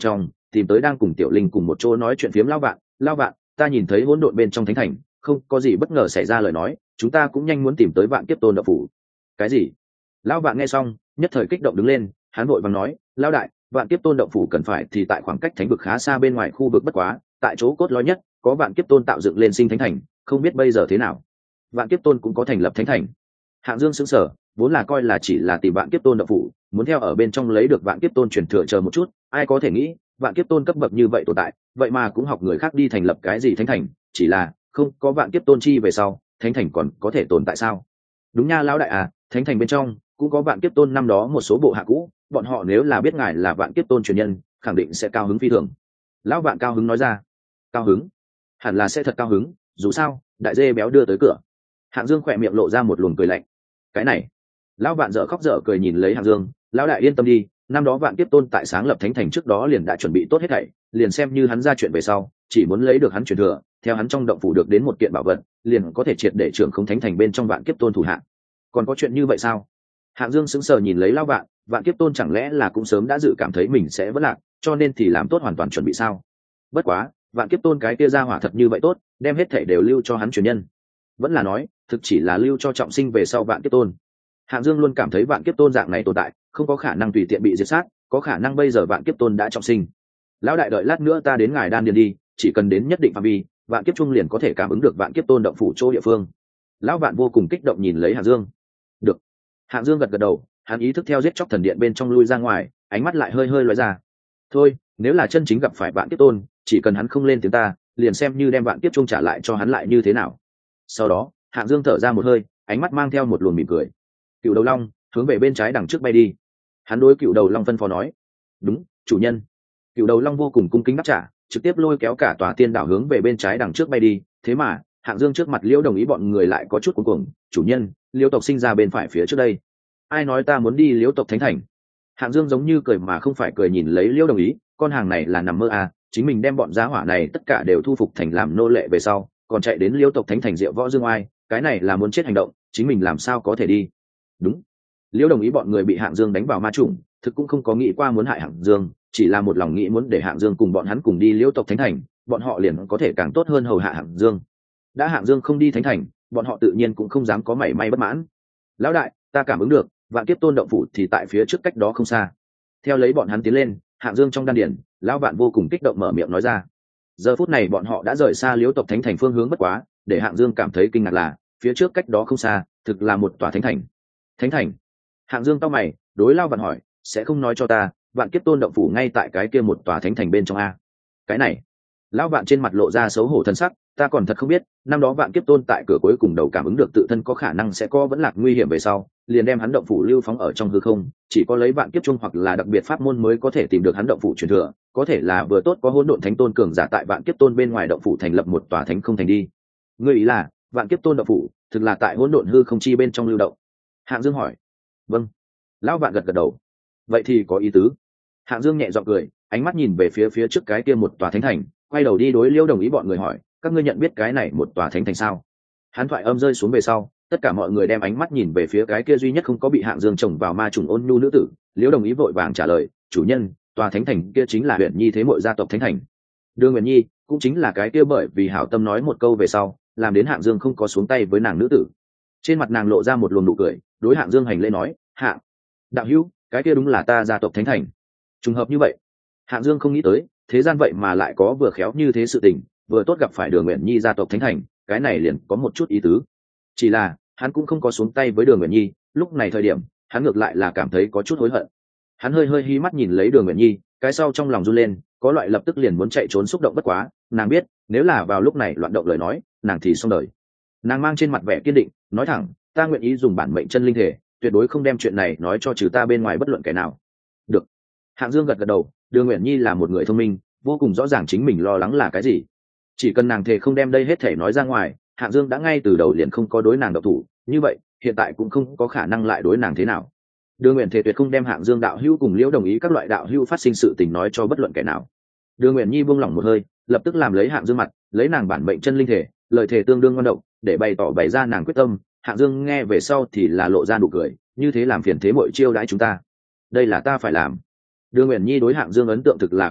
tìm tới đang cùng tiểu linh cùng một chỗ nói chuyện phiếm lão vạn. Lão vạn, ta nhìn thấy hỗn độn bên trong thánh thành không có gì bất ngờ xảy ra lời nói, chúng ta cũng nhanh muốn tìm tới vạn kiếp tôn đạo phủ. Cái gì? Lão vạn nghe xong nhất thời kích động đứng lên, hắn vội vàng nói, lão đại, vạn kiếp tôn động phủ cần phải thì tại khoảng cách thánh vực khá xa bên ngoài khu vực, bất quá tại chỗ cốt lõi nhất có vạn kiếp tôn tạo dựng lên sinh thánh thành, không biết bây giờ thế nào. Vạn kiếp tôn cũng có thành lập thánh thành. Hạng Dương sững sờ, vốn là coi là chỉ là tìm vạn kiếp tôn động phủ, muốn theo ở bên trong lấy được vạn kiếp tôn truyền thừa chờ một chút, ai có thể nghĩ vạn kiếp tôn cấp bậc như vậy tồn tại, vậy mà cũng học người khác đi thành lập cái gì thánh thành, chỉ là không có vạn kiếp tôn chi về sau thánh thành còn có thể tồn tại sao? Đúng nha lão đại à, thánh thành bên trong cũng có vạn kiếp tôn năm đó một số bộ hạ cũ, bọn họ nếu là biết ngài là vạn kiếp tôn truyền nhân khẳng định sẽ cao hứng phi thường. Lão vạn cao hứng nói ra. Cao hứng? Hẳn là sẽ thật cao hứng, dù sao đại dê béo đưa tới cửa. Hạng Dương khỏe miệng lộ ra một luồng cười lạnh. Cái này? Lão vạn dở khóc dở cười nhìn lấy Hạng Dương. Lão đại yên tâm đi, năm đó vạn kiếp tôn tại sáng lập thánh thành trước đó liền đã chuẩn bị tốt hết thảy, liền xem như hắn ra chuyện về sau chỉ muốn lấy được hắn truyền thừa, theo hắn trong động phủ được đến một kiện bảo vật liền có thể triệt để trưởng không thánh thành bên trong vạn kiếp tôn thủ hạng. Còn có chuyện như vậy sao? Hạng Dương sững sờ nhìn lấy Lão vạn, vạn kiếp tôn chẳng lẽ là cũng sớm đã dự cảm thấy mình sẽ vỡ lạc, cho nên thì làm tốt hoàn toàn chuẩn bị sao? Bất quá vạn kiếp tôn cái kia ra hỏa thật như vậy tốt, đem hết thảy đều lưu cho hắn truyền nhân, vẫn là nói thực chỉ là lưu cho trọng sinh về sau vạn kiếp tôn? Hạng Dương luôn cảm thấy vạn kiếp tôn dạng này tồn tại không có khả năng tùy tiện bị diệt sát, có khả năng bây giờ vạn kiếp tôn đã trọng sinh. Lão đại đợi lát nữa ta đến ngài đan điền đi, chỉ cần đến nhất định phạm vi vạn kiếp trung liền có thể cảm ứng được vạn kiếp tôn động phủ chỗ địa phương. Lão vạn vô cùng kích động nhìn lấy Hạng Dương. Được. Hạng Dương gật gật đầu, hắn ý thức theo giết chóc thần điện bên trong lui ra ngoài, ánh mắt lại hơi hơi lóe ra. Thôi, nếu là chân chính gặp phải vạn kiếp tôn, chỉ cần hắn không lên tiếng ta, liền xem như đem vạn kiếp trung trả lại cho hắn lại như thế nào. Sau đó, Hạng Dương thở ra một hơi, ánh mắt mang theo một luồng mỉm cười. Cựu đầu long hướng về bên trái đằng trước bay đi. Hắn đối cựu đầu long phân phó nói. Đúng, chủ nhân. Cựu đầu long vô cùng cung kính đáp trả, trực tiếp lôi kéo cả tòa tiên đảo hướng về bên trái đằng trước bay đi. Thế mà Hạng Dương trước mặt Liễu Đồng Ý bọn người lại có chút cuống cuồng. Chủ nhân, Liễu tộc sinh ra bên phải phía trước đây. Ai nói ta muốn đi Liễu tộc thánh thành? Hạng Dương giống như cười mà không phải cười nhìn lấy Liễu Đồng Ý, con hàng này là nằm mơ à? Chính mình đem bọn giá hỏa này tất cả đều thu phục thành làm nô lệ về sau, còn chạy đến Liễu tộc thánh thành diệu võ dương oai, cái này là muốn chết hành động, chính mình làm sao có thể đi? Đúng. Liễu Đồng Ý bọn người bị Hạng Dương đánh vào ma chủng, thực cũng không có nghĩ qua muốn hại Hạng Dương, chỉ là một lòng nghĩ muốn để Hạng Dương cùng bọn hắn cùng đi Liễu tộc thánh thành, bọn họ liền có thể càng tốt hơn hầu hạ Hạng Dương. Đã Hạng Dương không đi thánh thành, bọn họ tự nhiên cũng không dám có mảy may bất mãn. Lão đại, ta cảm ứng được vạn kiếp tôn động phủ thì tại phía trước cách đó không xa. Theo lấy bọn hắn tiến lên, Hạng Dương trong đan điển, lão vạn vô cùng kích động mở miệng nói ra. Giờ phút này bọn họ đã rời xa Liễu tộc thánh thành phương hướng, bất quá để Hạng Dương cảm thấy kinh ngạc là phía trước cách đó không xa thực là một tòa thánh thành. Thánh thành? Hạng Dương cau mày, đối Lão Vạn hỏi, sẽ không nói cho ta vạn kiếp tôn động phủ ngay tại cái kia một tòa thánh thành bên trong a? Cái này, Lão Vạn trên mặt lộ ra xấu hổ thân sắc, ta còn thật không biết, năm đó vạn kiếp tôn tại cửa cuối cùng đầu cảm ứng được tự thân có khả năng sẽ có vẫn lạc nguy hiểm về sau, liền đem hắn động phủ lưu phóng ở trong hư không, chỉ có lấy vạn kiếp trung hoặc là đặc biệt pháp môn mới có thể tìm được hắn động phủ truyền thừa, có thể là vừa tốt có hỗn độn thánh tôn cường giả tại vạn kiếp tôn bên ngoài động phủ thành lập một tòa thánh không thành đi. Ngươi ý là vạn kiếp tôn động phủ thực là tại hỗn độn hư không chi bên trong lưu động? Hạng Dương hỏi. Vâng. Lão Vạn gật gật đầu. Vậy thì có ý tứ. Hạng Dương nhẹ giọng cười, ánh mắt nhìn về phía phía trước cái kia một tòa thánh thành, quay đầu đi đối Liễu Đồng Ý bọn người hỏi, các ngươi nhận biết cái này một tòa thánh thành sao? Hắn thoại âm rơi xuống về sau, tất cả mọi người đem ánh mắt nhìn về phía cái kia duy nhất không có bị Hạng Dương trồng vào ma trùng ôn nhu nữ tử. Liễu Đồng Ý vội vàng trả lời, chủ nhân, tòa thánh thành kia chính là Huyền Nhi thế muội gia tộc thánh thành. Đường Huyền Nhi cũng chính là cái kia bởi vì hảo tâm nói một câu về sau, làm đến Hạng Dương không có xuống tay với nàng nữ tử. Trên mặt nàng lộ ra một luồng nụ cười, đối Hạng Dương hành lễ nói, Hạng đạo hữu, cái kia đúng là ta gia tộc thánh thành. Trùng hợp như vậy. Hạng Dương không nghĩ tới thế gian vậy mà lại có vừa khéo như thế sự tình, vừa tốt gặp phải Đường Uyển Nhi gia tộc thánh thành, cái này liền có một chút ý tứ. Chỉ là hắn cũng không có xuống tay với Đường Uyển Nhi, lúc này thời điểm hắn ngược lại là cảm thấy có chút hối hận. Hắn hơi hơi hí mắt nhìn lấy Đường Uyển Nhi, cái sau trong lòng run lên, có loại lập tức liền muốn chạy trốn xúc động, bất quá nàng biết nếu là vào lúc này loạn động lời nói, nàng thì xong đời. Nàng mang trên mặt vẻ kiên định, nói thẳng, ta nguyện ý dùng bản mệnh chân linh thể, tuyệt đối không đem chuyện này nói cho trừ ta bên ngoài bất luận kẻ nào. Được. Hạng Dương gật gật đầu, Đường Uyển Nhi là một người thông minh, vô cùng rõ ràng chính mình lo lắng là cái gì. Chỉ cần nàng thề không đem đây hết thể nói ra ngoài, Hạng Dương đã ngay từ đầu liền không có đối nàng độc thủ, như vậy hiện tại cũng không có khả năng lại đối nàng thế nào. Đường Uyển thề tuyệt không đem Hạng Dương đạo hữu cùng Liễu Đồng Ý các loại đạo hữu phát sinh sự tình nói cho bất luận kẻ nào. Đường Uyển Nhi buông lỏng một hơi, lập tức làm lấy Hạng Dương mặt, lấy nàng bản mệnh chân linh thể, lời thề tương đương ngon độc, để bày tỏ bày ra nàng quyết tâm. Hạng Dương nghe về sau thì là lộ ra nụ cười, như thế làm phiền thế muội chiêu đãi chúng ta, đây là ta phải làm. Đường Uyển Nhi đối Hạng Dương ấn tượng thực là không tệ,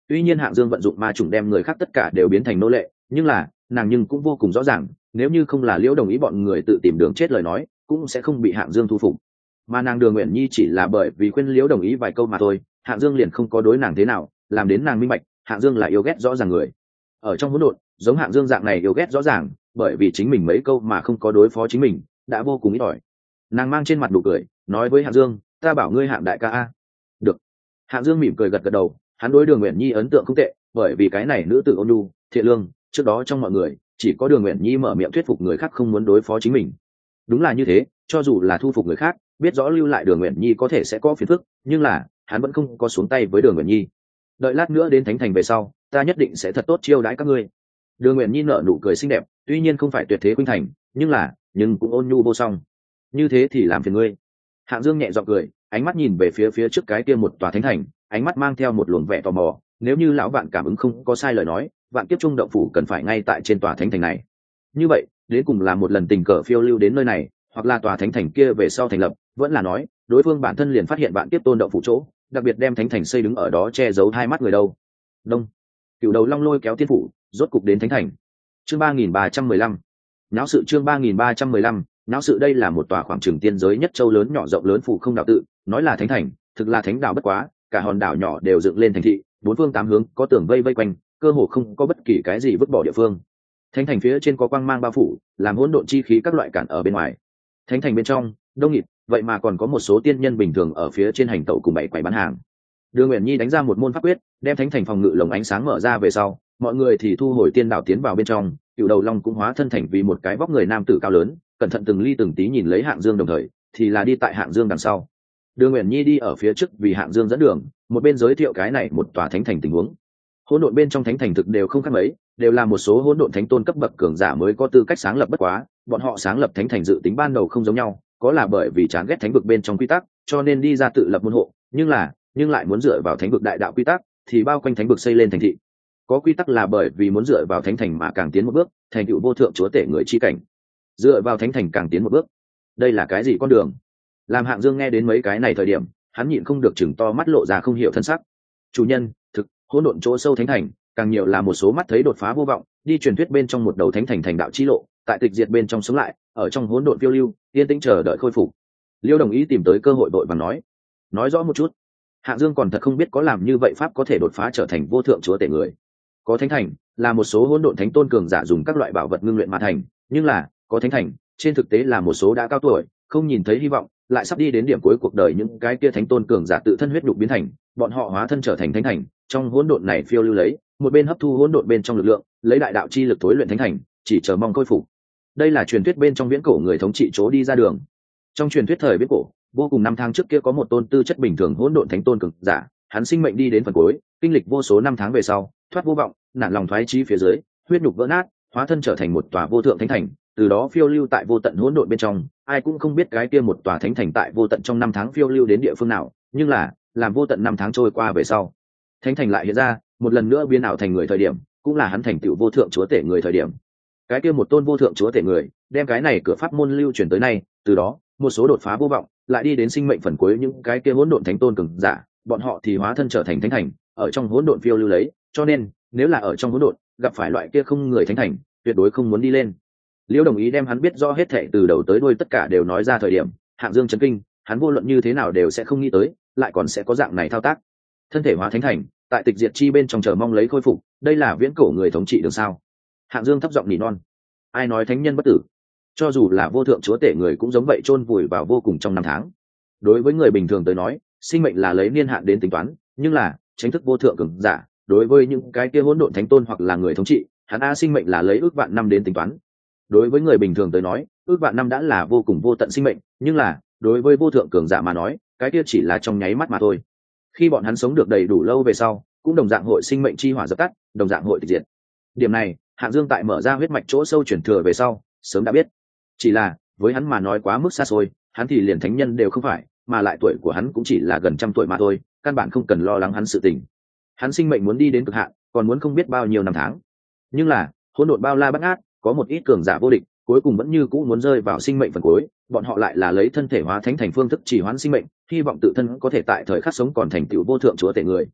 tuy nhiên Hạng Dương vận dụng ma chủng đem người khác tất cả đều biến thành nô lệ, nhưng là nàng nhưng cũng vô cùng rõ ràng, nếu như không là Liễu Đồng Ý bọn người tự tìm đường chết lời nói, cũng sẽ không bị Hạng Dương thu phục. Mà nàng Đường Uyển Nhi chỉ là bởi vì khuyên Liễu Đồng Ý vài câu mà thôi, Hạng Dương liền không có đối nàng thế nào, làm đến nàng minh bạch, Hạng Dương là yêu ghét rõ ràng người. Ở trong hỗn độn, giống Hạng Dương dạng này yêu ghét rõ ràng, bởi vì chính mình mấy câu mà không có đối phó chính mình, đã vô cùng ít ỏi. Nàng mang trên mặt nụ cười, nói với Hạng Dương, ta bảo ngươi Hạng đại ca a. Được. Hạng Dương mỉm cười gật gật đầu, hắn đối Đường Uyển Nhi ấn tượng không tệ, bởi vì cái này nữ tử ôn nhu, thiện lương, trước đó trong mọi người, chỉ có Đường Uyển Nhi mở miệng thuyết phục người khác không muốn đối phó chính mình. Đúng là như thế, cho dù là thu phục người khác, biết rõ lưu lại Đường Uyển Nhi có thể sẽ có phiền phức, nhưng là hắn vẫn không có xuống tay với Đường Uyển Nhi. Đợi lát nữa đến Thánh Thành về sau, ta nhất định sẽ thật tốt chiêu đãi các ngươi. Đường Uyển Nhi nở nụ cười xinh đẹp, tuy nhiên không phải tuyệt thế khuynh thành, nhưng là, nhưng cũng ôn nhu vô song. Như thế thì làm phiền ngươi. Hạng Dương nhẹ giọng cười, ánh mắt nhìn về phía phía trước cái kia một tòa thánh thành, ánh mắt mang theo một luồng vẻ tò mò, nếu như lão vạn cảm ứng không có sai lời nói, vạn kiếp trung động phủ cần phải ngay tại trên tòa thánh thành này. Như vậy, đến cùng là một lần tình cờ phiêu lưu đến nơi này, hoặc là tòa thánh thành kia về sau thành lập, vẫn là nói, đối phương bản thân liền phát hiện vạn kiếp tôn động phủ chỗ, đặc biệt đem thánh thành xây đứng ở đó che giấu hai mắt người đâu. Đông. Cửu đầu long lôi kéo tiên phủ, rốt cục đến thánh thành. Chương ba nghìn ba trăm mười lăm. Náo sự chương ba nghìn ba trăm mười lăm. Náo sự đây là một tòa khoảng trường tiên giới nhất châu lớn nhỏ rộng lớn phủ không đạo tự, nói là thánh thành, thực là thánh đảo bất quá, cả hòn đảo nhỏ đều dựng lên thành thị, bốn phương tám hướng có tường vây vây quanh, cơ hồ không có bất kỳ cái gì vứt bỏ địa phương. Thánh thành phía trên có quang mang bao phủ, làm hỗn độn chi khí các loại cản ở bên ngoài. Thánh thành bên trong, đông nghịt, vậy mà còn có một số tiên nhân bình thường ở phía trên hành tẩu cùng bảy quầy bán hàng. Đường Uyển Nhi đánh ra một môn pháp quyết, đem thánh thành phòng ngự lồng ánh sáng mở ra về sau, mọi người thì thu hồi tiên đảo tiến vào bên trong, Cửu đầu long cũng hóa thân thành vì một cái vóc người nam tử cao lớn, cẩn thận từng ly từng tí nhìn lấy Hạng Dương đồng thời, thì là đi tại Hạng Dương đằng sau. Đường Uyển Nhi đi ở phía trước vì Hạng Dương dẫn đường, một bên giới thiệu cái này một tòa thánh thành tình huống. Hỗn độn bên trong thánh thành thực đều không khác mấy, đều là một số hỗn độn thánh tôn cấp bậc cường giả mới có tư cách sáng lập bất quá, bọn họ sáng lập thánh thành dự tính ban đầu không giống nhau, có là bởi vì chán ghét thánh vực bên trong quy tắc, cho nên đi ra tự lập môn hộ, nhưng là, nhưng lại muốn dựa vào thánh vực đại đạo quy tắc, thì bao quanh thánh vực xây lên thành thị. Có quy tắc là bởi vì muốn dựa vào thánh thành mà càng tiến một bước, thành tựu vô thượng chúa tể người chi cảnh. Dựa vào thánh thành càng tiến một bước. Đây là cái gì con đường? Làm Hạng Dương nghe đến mấy cái này thời điểm, hắn nhịn không được chừng to mắt lộ ra không hiểu thân sắc. Chủ nhân, thực, hỗn độn chỗ sâu thánh thành, càng nhiều là một số mắt thấy đột phá vô vọng, đi truyền thuyết bên trong một đầu thánh thành thành đạo chi lộ, tại tịch diệt bên trong sống lại, ở trong hỗn độn phiêu lưu, yên tĩnh chờ đợi khôi phục. Liêu Đồng Ý tìm tới cơ hội vội vàng nói, nói rõ một chút. Hạng Dương còn thật không biết có làm như vậy pháp có thể đột phá trở thành vô thượng chúa tể người. Có thánh thành, là một số hỗn độn thánh tôn cường giả dùng các loại bảo vật ngưng luyện mà thành, nhưng là, có thánh thành, trên thực tế là một số đã cao tuổi, không nhìn thấy hy vọng, lại sắp đi đến điểm cuối cuộc đời những cái kia thánh tôn cường giả tự thân huyết nhục biến thành, bọn họ hóa thân trở thành thánh thành, trong hỗn độn này phiêu lưu lấy, một bên hấp thu hỗn độn bên trong lực lượng, lấy đại đạo chi lực tối luyện thánh thành, chỉ chờ mong khôi phục. Đây là truyền thuyết bên trong viễn cổ người thống trị chỗ đi ra đường. Trong truyền thuyết thời viễn cổ, vô cùng năm tháng trước kia có một tôn tư chất bình thường hỗn độn thánh tôn cường giả, hắn sinh mệnh đi đến phần cuối, kinh lịch vô số năm tháng về sau, thoát vô vọng, nản lòng thoái chí phía dưới, huyết nhục vỡ nát, hóa thân trở thành một tòa vô thượng thánh thành, từ đó phiêu lưu tại vô tận hỗn độn bên trong, ai cũng không biết cái kia một tòa thánh thành tại vô tận trong năm tháng phiêu lưu đến địa phương nào, nhưng là, làm vô tận năm tháng trôi qua về sau, thánh thành lại hiện ra, một lần nữa biến ảo thành người thời điểm, cũng là hắn thành tựu vô thượng chúa tể người thời điểm. Cái kia một tôn vô thượng chúa tể người, đem cái này cửa pháp môn lưu truyền tới nay, từ đó, một số đột phá vô vọng, lại đi đến sinh mệnh phần cuối những cái kia hỗn độn thánh tôn cường giả, bọn họ thì hóa thân trở thành thánh thành, ở trong hỗn độn phiêu lưu lấy, cho nên, nếu là ở trong hỗn độn, gặp phải loại kia không người thánh thành, tuyệt đối không muốn đi lên. Liễu Đồng Ý đem hắn biết rõ hết thảy từ đầu tới đuôi tất cả đều nói ra thời điểm, Hạng Dương chấn kinh, hắn vô luận như thế nào đều sẽ không nghĩ tới, lại còn sẽ có dạng này thao tác. Thân thể hóa thánh thành, tại tịch diệt chi bên trong chờ mong lấy khôi phục, đây là viễn cổ người thống trị được sao? Hạng Dương thấp giọng nỉ non. Ai nói thánh nhân bất tử? Cho dù là vô thượng chúa tể người cũng giống vậy chôn vùi vào vô cùng trong năm tháng. Đối với người bình thường tới nói, sinh mệnh là lấy niên hạn đến tính toán, nhưng là chính thức vô thượng cường giả, đối với những cái kia hỗn độn thánh tôn hoặc là người thống trị, hắn a sinh mệnh là lấy ước vạn năm đến tính toán. Đối với người bình thường tới nói, ước vạn năm đã là vô cùng vô tận sinh mệnh, nhưng là đối với vô thượng cường giả mà nói, cái kia chỉ là trong nháy mắt mà thôi. Khi bọn hắn sống được đầy đủ lâu về sau, cũng đồng dạng hội sinh mệnh chi hỏa dập tắt, đồng dạng hội tịch diệt. Điểm này, Hạng Dương tại mở ra huyết mạch chỗ sâu chuyển thừa về sau, sớm đã biết. Chỉ là, với hắn mà nói quá mức xa xôi, hắn thì liền thánh nhân đều không phải, mà lại tuổi của hắn cũng chỉ là gần trăm tuổi mà thôi, căn bản không cần lo lắng hắn sự tình. Hắn sinh mệnh muốn đi đến cực hạn, còn muốn không biết bao nhiêu năm tháng. Nhưng là, hỗn độn bao la bát ngát, có một ít cường giả vô địch, cuối cùng vẫn như cũ muốn rơi vào sinh mệnh phần cuối, bọn họ lại là lấy thân thể hóa thánh thành phương thức chỉ hoán sinh mệnh, hy vọng tự thân có thể tại thời khắc sống còn thành tựu vô thượng chúa tể người.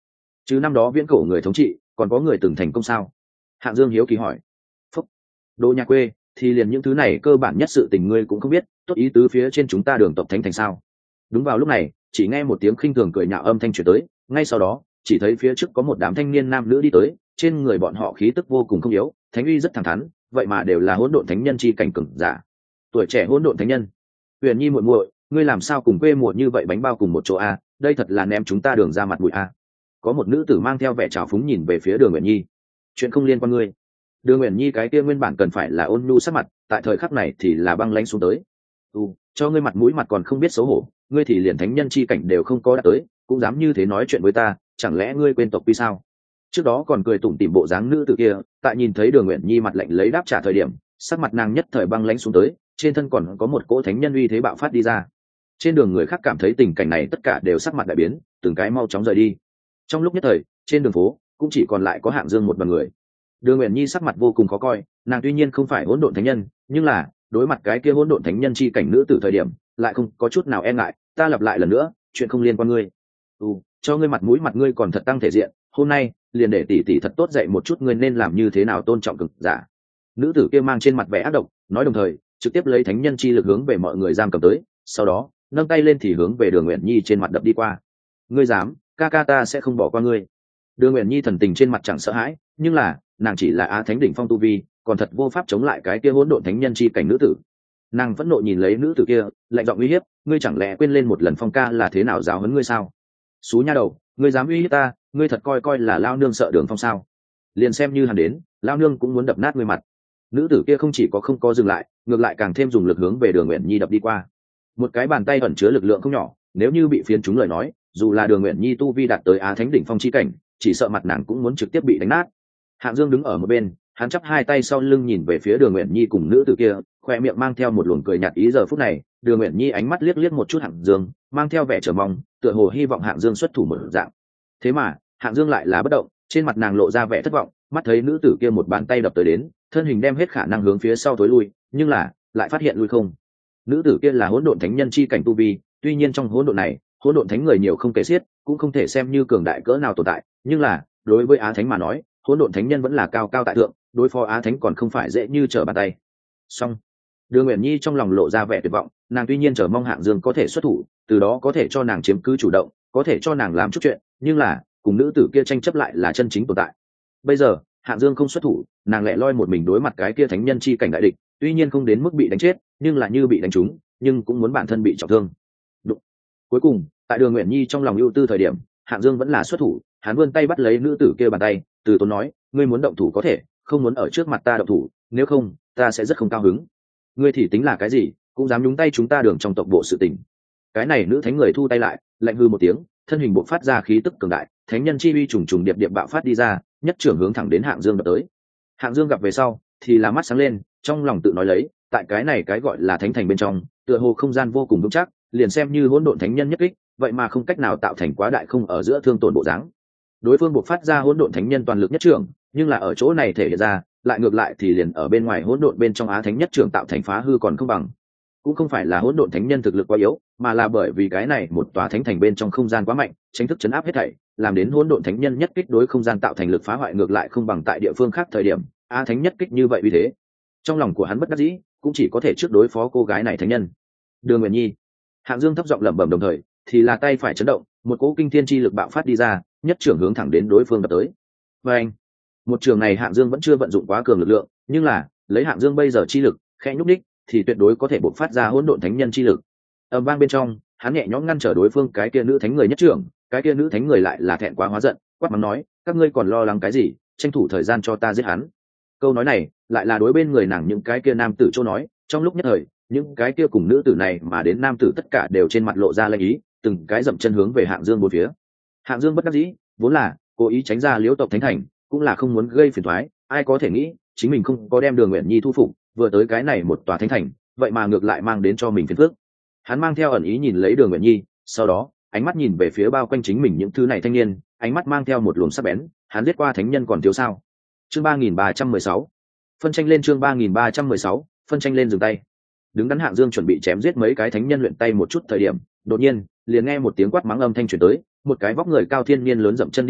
chứ năm đó viễn cổ người thống trị còn có người từng thành công sao? Hạng Dương hiếu kỳ hỏi. Phúc, đồ nhà quê thì liền những thứ này cơ bản nhất sự tình ngươi cũng không biết, tốt ý tứ phía trên chúng ta đường tộc thánh thành sao? Đúng vào lúc này, chỉ nghe một tiếng khinh thường cười nhạo âm thanh truyền tới, ngay sau đó chỉ thấy phía trước có một đám thanh niên nam nữ đi tới, trên người bọn họ khí tức vô cùng không yếu, thánh uy rất thẳng thắn, vậy mà đều là hỗn độn thánh nhân chi cảnh cường giả. Tuổi trẻ hỗn độn thánh nhân. Huyền Nhi muội muội, ngươi làm sao cùng quê mùa như vậy bánh bao cùng một chỗ a? Đây thật là ném chúng ta đường ra mặt mũi a. Có một nữ tử mang theo vẻ trào phúng nhìn về phía Đường Uyển Nhi. Chuyện không liên quan ngươi. Đường Uyển Nhi cái kia nguyên bản cần phải là ôn nhu sắc mặt, tại thời khắc này thì là băng lãnh xuống tới. "Ừ, cho ngươi mặt mũi mặt còn không biết xấu hổ, ngươi thì liền thánh nhân chi cảnh đều không có đạt tới, cũng dám như thế nói chuyện với ta, chẳng lẽ ngươi quên tộc quy sao?" Trước đó còn cười tủm tỉm bộ dáng nữ tử kia, tại nhìn thấy Đường Uyển Nhi mặt lạnh lấy đáp trả thời điểm, sắc mặt nàng nhất thời băng lãnh xuống tới, trên thân còn có một cỗ thánh nhân uy thế bạo phát đi ra. Trên đường người khác cảm thấy tình cảnh này tất cả đều sắc mặt đại biến, từng cái mau chóng rời đi. Trong lúc nhất thời, trên đường phố cũng chỉ còn lại có Hạng Dương một đoàn người. Đường Uyển Nhi sắc mặt vô cùng khó coi, nàng tuy nhiên không phải hỗn độn thánh nhân, nhưng là đối mặt cái kia hỗn độn thánh nhân chi cảnh nữ tử thời điểm, lại không có chút nào e ngại. Ta lặp lại lần nữa, chuyện không liên quan ngươi. Ừ, cho ngươi mặt mũi mặt ngươi còn thật tăng thể diện, hôm nay liền để tỷ tỷ thật tốt dạy một chút ngươi nên làm như thế nào tôn trọng cường giả. Nữ tử kia mang trên mặt vẻ ác độc, nói đồng thời trực tiếp lấy thánh nhân chi lực hướng về mọi người giam cầm tới, sau đó nâng tay lên thì hướng về Đường Uyển Nhi trên mặt đập đi qua. Ngươi dám, ca ca ta sẽ không bỏ qua ngươi. Đường Uyển Nhi thần tình trên mặt chẳng sợ hãi, nhưng là nàng chỉ là á thánh đỉnh phong tu vi, còn thật vô pháp chống lại cái kia hỗn độn thánh nhân chi cảnh nữ tử. Nàng vẫn nộ nhìn lấy nữ tử kia, lạnh giọng uy hiếp, ngươi chẳng lẽ quên lên một lần Phong ca là thế nào giáo huấn ngươi sao? Xú nha đầu, ngươi dám uy hiếp ta, ngươi thật coi coi là lao nương sợ Đường Phong sao? Liền xem như hắn đến, lao nương cũng muốn đập nát ngươi mặt. Nữ tử kia không chỉ có không có dừng lại, ngược lại càng thêm dùng lực hướng về Đường Uyển Nhi đập đi qua. Một cái bàn tay ẩn chứa lực lượng không nhỏ, nếu như bị phiến trúng lời nói, dù là Đường Uyển Nhi tu vi đạt tới á thánh đỉnh phong chi cảnh, chỉ sợ mặt nàng cũng muốn trực tiếp bị đánh nát. Hạng Dương đứng ở một bên, hắn chắp hai tay sau lưng nhìn về phía Đường Uyển Nhi cùng nữ tử kia, khoe miệng mang theo một luồng cười nhạt ý. Giờ phút này, Đường Uyển Nhi ánh mắt liếc liếc một chút Hạng Dương, mang theo vẻ chờ mong, tựa hồ hy vọng Hạng Dương xuất thủ một dạng. Thế mà, Hạng Dương lại là bất động, trên mặt nàng lộ ra vẻ thất vọng, mắt thấy nữ tử kia một bàn tay đập tới đến, thân hình đem hết khả năng hướng phía sau tối lui, nhưng là lại phát hiện lui không. Nữ tử kia là hỗn độn thánh nhân chi cảnh tu vi, tuy nhiên trong hỗn độn này, hỗn độn thánh người nhiều không kể xiết, cũng không thể xem như cường đại cỡ nào tồn tại, nhưng là đối với á thánh mà nói, hỗn độn thánh nhân vẫn là cao cao tại thượng, đối phó á thánh còn không phải dễ như trở bàn tay. Song Đường Uyển Nhi trong lòng lộ ra vẻ tuyệt vọng, nàng tuy nhiên chờ mong Hạng Dương có thể xuất thủ, từ đó có thể cho nàng chiếm cứ chủ động, có thể cho nàng làm chút chuyện, nhưng là cùng nữ tử kia tranh chấp lại là chân chính tồn tại. Bây giờ Hạng Dương không xuất thủ, nàng lẻ loi một mình đối mặt cái kia thánh nhân chi cảnh đại địch, tuy nhiên không đến mức bị đánh chết, nhưng là như bị đánh trúng, nhưng cũng muốn bản thân bị trọng thương. Đụng. Cuối cùng, tại Đường Uyển Nhi trong lòng ưu tư thời điểm, Hạng Dương vẫn là xuất thủ, hắn vươn tay bắt lấy nữ tử kia bàn tay, từ tốn nói, ngươi muốn động thủ có thể, không muốn ở trước mặt ta động thủ, nếu không, ta sẽ rất không cao hứng. Ngươi thì tính là cái gì, cũng dám nhúng tay chúng ta Đường trong tộc bộ sự tình. Cái này nữ thánh người thu tay lại, lạnh hư một tiếng, thân hình bộc phát ra khí tức cường đại, thánh nhân chi uy trùng trùng điệp điệp bạo phát đi ra, nhất trưởng hướng thẳng đến Hạng Dương đập tới. Hạng Dương gặp về sau, thì là mắt sáng lên, trong lòng tự nói lấy, tại cái này cái gọi là thánh thành bên trong, tựa hồ không gian vô cùng vững chắc, liền xem như hỗn độn thánh nhân nhất kích, vậy mà không cách nào tạo thành quá đại không ở giữa thương tổn bộ dáng. Đối phương buộc phát ra hỗn độn thánh nhân toàn lực nhất trưởng, nhưng là ở chỗ này thể hiện ra, lại ngược lại thì liền ở bên ngoài hỗn độn bên trong á thánh nhất trưởng tạo thành phá hư còn không bằng. Cũng không phải là hỗn độn thánh nhân thực lực quá yếu, mà là bởi vì cái này một tòa thánh thành bên trong không gian quá mạnh, tránh thức chấn áp hết thảy, làm đến hỗn độn thánh nhân nhất kích đối không gian tạo thành lực phá hoại ngược lại không bằng tại địa phương khác thời điểm á thánh nhất kích như vậy vì thế. Trong lòng của hắn bất đắc dĩ, cũng chỉ có thể trước đối phó cô gái này thánh nhân. Đường Uyển Nhi. Hạng Dương thấp giọng lẩm bẩm đồng thời, thì là tay phải chấn động, một cỗ kinh thiên chi lực bạo phát đi ra, nhất trưởng hướng thẳng đến đối phương đập tới. Và anh, một trường này Hạng Dương vẫn chưa vận dụng quá cường lực lượng, nhưng là lấy Hạng Dương bây giờ chi lực, khẽ nhúc đích, thì tuyệt đối có thể bộc phát ra hỗn độn thánh nhân chi lực. Ầm vang bên trong, hắn nhẹ nhõm ngăn trở đối phương cái kia nữ thánh người nhất trưởng, cái kia nữ thánh người lại là thẹn quá hóa giận, quát mắng nói, các ngươi còn lo lắng cái gì, tranh thủ thời gian cho ta giết hắn. Câu nói này lại là đối bên người nàng những cái kia nam tử chỗ nói, trong lúc nhất thời, những cái kia cùng nữ tử này mà đến nam tử tất cả đều trên mặt lộ ra lanh ý, từng cái dậm chân hướng về Hạng Dương bốn phía. Hạng Dương bất đắc dĩ, vốn là cố ý tránh ra Liễu tộc thánh thành, cũng là không muốn gây phiền toái, ai có thể nghĩ, chính mình không có đem Đường Uyển Nhi thu phục, vừa tới cái này một tòa thánh thành, vậy mà ngược lại mang đến cho mình phiền phức. Hắn mang theo ẩn ý nhìn lấy Đường Uyển Nhi, sau đó ánh mắt nhìn về phía bao quanh chính mình những thứ này thanh niên, ánh mắt mang theo một luồng sắc bén, hắn giết qua thánh nhân còn thiếu sao? Chương ba nghìn ba trăm mười sáu, phân tranh lên. Chương ba nghìn ba trăm mười sáu, phân tranh lên. Dừng tay. Đứng đắn Hạng Dương chuẩn bị chém giết mấy cái thánh nhân luyện tay một chút thời điểm, đột nhiên liền nghe một tiếng quát mắng âm thanh truyền tới, một cái vóc người cao thiên niên lớn dậm chân đi tới,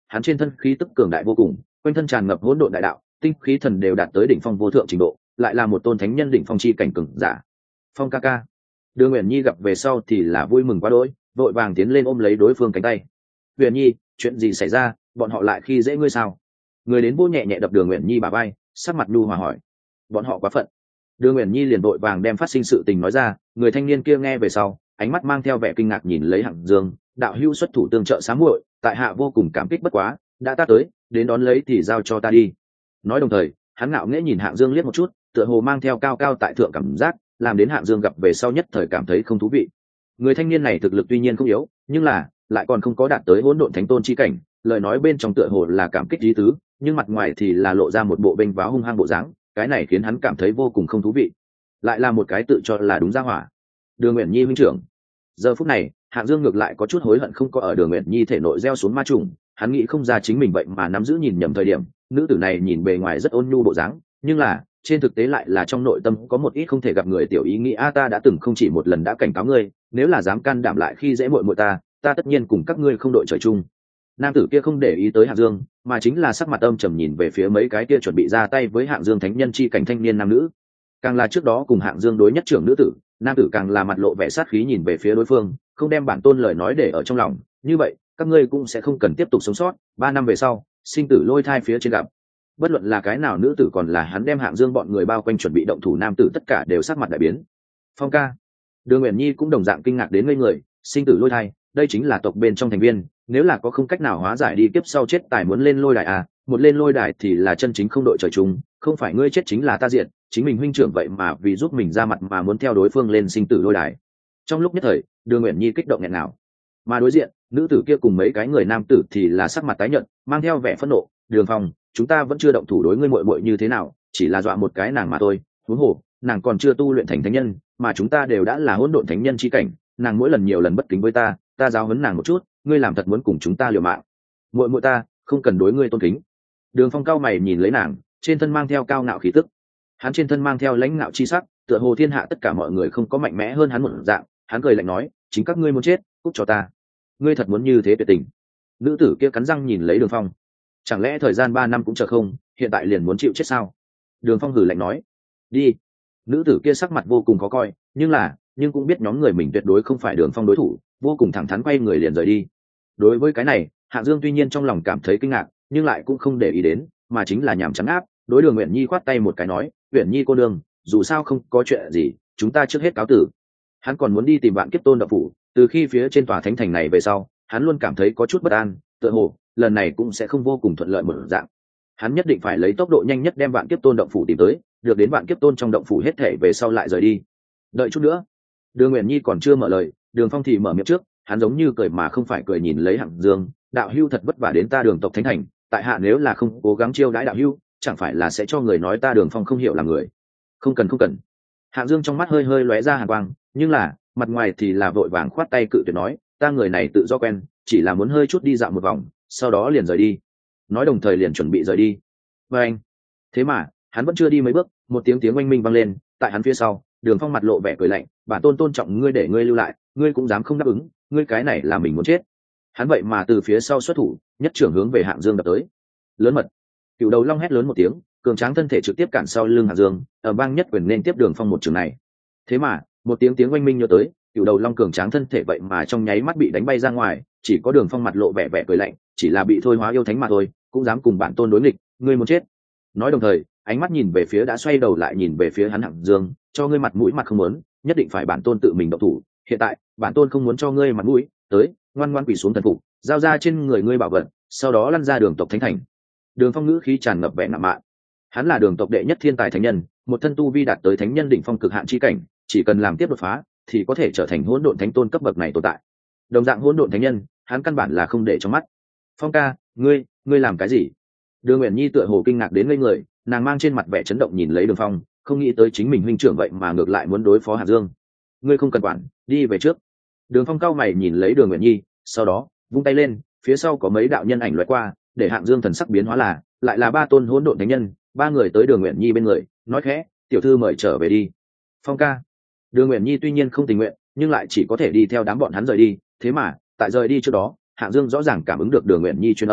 hắn trên thân khí tức cường đại vô cùng, quanh thân tràn ngập hỗn độn đại đạo, tinh khí thần đều đạt tới đỉnh phong vô thượng trình độ, lại là một tôn thánh nhân đỉnh phong chi cảnh cường giả. Phong ca ca. Đường Uyển Nhi gặp về sau thì là vui mừng quá đỗi, vội vàng tiến lên ôm lấy đối phương cánh tay. Uyển Nhi, chuyện gì xảy ra, bọn họ lại khi dễ ngươi sao? Người đến vô nhẹ nhẹ đập Đường Uyển Nhi bả vai, sắc mặt nhu hòa hỏi. Bọn họ quá phận. Đường Uyển Nhi liền vội vàng đem phát sinh sự tình nói ra, người thanh niên kia nghe về sau, ánh mắt mang theo vẻ kinh ngạc nhìn lấy Hạng Dương, đạo hữu xuất thủ tương trợ sám muội, tại hạ vô cùng cảm kích bất quá, đã ta tới, đến đón lấy thì giao cho ta đi. Nói đồng thời, hắn ngạo nghễ nhìn Hạng Dương liếc một chút, tựa hồ mang theo cao cao tại thượng cảm giác, làm đến Hạng Dương gặp về sau nhất thời cảm thấy không thú vị. Người thanh niên này thực lực tuy nhiên không yếu, nhưng là lại còn không có đạt tới hỗn độn thánh tôn chi cảnh, lời nói bên trong tựa hồ là cảm kích ý tứ, nhưng mặt ngoài thì là lộ ra một bộ bênh váo hung hăng bộ dáng, cái này khiến hắn cảm thấy vô cùng không thú vị. Lại là một cái tự cho là đúng ra hỏa. Đường Uyển Nhi huynh trưởng. Giờ phút này, Hạng Dương ngược lại có chút hối hận không có ở Đường Uyển Nhi thể nội gieo xuống ma trùng, hắn nghĩ không ra chính mình vậy mà nắm giữ nhìn nhầm thời điểm, nữ tử này nhìn bề ngoài rất ôn nhu bộ dáng, nhưng là trên thực tế lại là trong nội tâm có một ít không thể gặp người tiểu ý nghĩ. A ta đã từng không chỉ một lần đã cảnh cáo ngươi, nếu là dám can đảm lại khi dễ muội muội ta, ta tất nhiên cùng các ngươi không đội trời chung. Nam tử kia không để ý tới Hạng Dương, mà chính là sắc mặt âm trầm nhìn về phía mấy cái kia chuẩn bị ra tay với Hạng Dương thánh nhân chi cảnh thanh niên nam nữ. Càng là trước đó cùng Hạng Dương đối nhất trưởng nữ tử, nam tử càng là mặt lộ vẻ sát khí nhìn về phía đối phương, không đem bản tôn lời nói để ở trong lòng, như vậy các ngươi cũng sẽ không cần tiếp tục sống sót, ba năm về sau sinh tử lôi thai phía trên gặp. Bất luận là cái nào nữ tử còn là hắn đem Hạng Dương bọn người bao quanh chuẩn bị động thủ nam tử tất cả đều sắc mặt đại biến. Phong ca. Đường Uyển Nhi cũng đồng dạng kinh ngạc đến ngây người, sinh tử lôi thai, đây chính là tộc bên trong thành viên, nếu là có không cách nào hóa giải đi kiếp sau chết tài muốn lên lôi đài à, một lên lôi đài thì là chân chính không đội trời chung, không phải ngươi chết chính là ta diệt, chính mình huynh trưởng vậy mà vì giúp mình ra mặt mà muốn theo đối phương lên sinh tử lôi đài. Trong lúc nhất thời, Đường Uyển Nhi kích động nghẹn nào, mà đối diện nữ tử kia cùng mấy cái người nam tử thì là sắc mặt tái nhợt, mang theo vẻ phẫn nộ. Đường Phong, chúng ta vẫn chưa động thủ đối ngươi muội muội như thế nào, chỉ là dọa một cái nàng mà thôi, huống hồ nàng còn chưa tu luyện thành thánh nhân, mà chúng ta đều đã là hỗn độn thánh nhân chi cảnh, nàng mỗi lần nhiều lần bất kính với ta, ta giáo huấn nàng một chút, ngươi làm thật muốn cùng chúng ta liều mạng. Muội muội ta không cần đối ngươi tôn kính. Đường Phong cao mày nhìn lấy nàng, trên thân mang theo cao ngạo khí tức, hắn trên thân mang theo lãnh ngạo chi sắc, tựa hồ thiên hạ tất cả mọi người không có mạnh mẽ hơn hắn một dạng. Hắn cười lạnh nói, chính các ngươi muốn chết, cút cho ta. Ngươi thật muốn như thế tuyệt tình? Nữ tử kia cắn răng nhìn lấy Đường Phong, chẳng lẽ thời gian ba năm cũng chờ không, hiện tại liền muốn chịu chết sao? Đường Phong hừ lạnh nói, đi. Nữ tử kia sắc mặt vô cùng khó coi, nhưng là nhưng cũng biết nhóm người mình tuyệt đối không phải Đường Phong đối thủ, vô cùng thẳng thắn quay người liền rời đi. Đối với cái này, Hạng Dương tuy nhiên trong lòng cảm thấy kinh ngạc, nhưng lại cũng không để ý đến, mà chính là nhảm trắng áp, đối Đường Uyển Nhi khoát tay một cái nói, Uyển Nhi cô đương, dù sao không có chuyện gì, chúng ta trước hết cáo tử. Hắn còn muốn đi tìm Vạn Kiếp Tôn đạo phủ, từ khi phía trên tòa thánh thành này về sau, hắn luôn cảm thấy có chút bất an, tựa hồ lần này cũng sẽ không vô cùng thuận lợi một dạng. Hắn nhất định phải lấy tốc độ nhanh nhất đem Vạn Kiếp Tôn động phủ tìm tới, được đến Vạn Kiếp Tôn trong động phủ hết thể về sau lại rời đi. Đợi chút nữa. Đường Uyển Nhi còn chưa mở lời, Đường Phong thì mở miệng trước, hắn giống như cười mà không phải cười nhìn lấy Hạng Dương, đạo hưu thật vất vả đến ta Đường tộc thánh thành, tại hạ nếu là không cố gắng chiêu đãi đạo hưu, chẳng phải là sẽ cho người nói ta Đường Phong không hiểu là người. Không cần không cần. Hạng Dương trong mắt hơi hơi lóe ra hàn quang, nhưng là mặt ngoài thì là vội vàng khoát tay cự tuyệt nói, ta người này tự do quen, chỉ là muốn hơi chút đi dạo một vòng, sau đó liền rời đi. Nói đồng thời liền chuẩn bị rời đi. Và anh, thế mà hắn vẫn chưa đi mấy bước, một tiếng tiếng oanh minh vang lên, tại hắn phía sau, Đường Phong mặt lộ vẻ cười lạnh, bản tôn tôn trọng ngươi để ngươi lưu lại, ngươi cũng dám không đáp ứng, ngươi cái này là mình muốn chết. Hắn vậy mà từ phía sau xuất thủ, nhất trưởng hướng về Hạng Dương đập tới. Lớn mật. Cựu đầu long hét lớn một tiếng, cường tráng thân thể trực tiếp cản sau lưng Hạng Dương, ở bang nhất quyền nên tiếp Đường Phong một trường này. Thế mà một tiếng tiếng oanh minh nhớ tới, cựu đầu long cường tráng thân thể vậy mà trong nháy mắt bị đánh bay ra ngoài, chỉ có Đường Phong mặt lộ vẻ vẻ cười lạnh, chỉ là bị thôi hóa yêu thánh mà thôi, cũng dám cùng bản tôn đối nghịch, ngươi muốn chết. Nói đồng thời, ánh mắt nhìn về phía đã xoay đầu lại nhìn về phía hắn Hạng Dương, cho ngươi mặt mũi mặt không muốn, nhất định phải bản tôn tự mình động thủ, hiện tại bản tôn không muốn cho ngươi mặt mũi, tới, ngoan ngoan quỳ xuống thần phục, giao ra trên người ngươi bảo vật, sau đó lăn ra Đường tộc thánh thành. Đường Phong ngữ khí tràn ngập vẻ ngạo mạn, hắn là Đường tộc đệ nhất thiên tài thánh nhân, một thân tu vi đạt tới thánh nhân đỉnh phong cực hạn chi cảnh, chỉ cần làm tiếp đột phá thì có thể trở thành hỗn độn thánh tôn cấp bậc này tồn tại. Đồng dạng hỗn độn thánh nhân, hắn căn bản là không để trong mắt. Phong ca, ngươi, ngươi làm cái gì? Đường Uyển Nhi tựa hồ kinh ngạc đến ngây người, nàng mang trên mặt vẻ chấn động nhìn lấy Đường Phong, không nghĩ tới chính mình huynh trưởng vậy mà ngược lại muốn đối phó Hạng Dương. Ngươi không cần quản, đi về trước. Đường Phong cao mày nhìn lấy Đường Uyển Nhi, sau đó vung tay lên, phía sau có mấy đạo nhân ảnh lóe qua, để Hạng Dương thần sắc biến hóa là, lại là ba tôn hỗn độn thánh nhân, ba người tới Đường Uyển Nhi bên người, nói khẽ, tiểu thư mời trở về đi. Phong ca. Đường Uyển Nhi tuy nhiên không tình nguyện, nhưng lại chỉ có thể đi theo đám bọn hắn rời đi, thế mà tại rời đi trước đó, Hạng Dương rõ ràng cảm ứng được Đường Uyển Nhi truyền âm,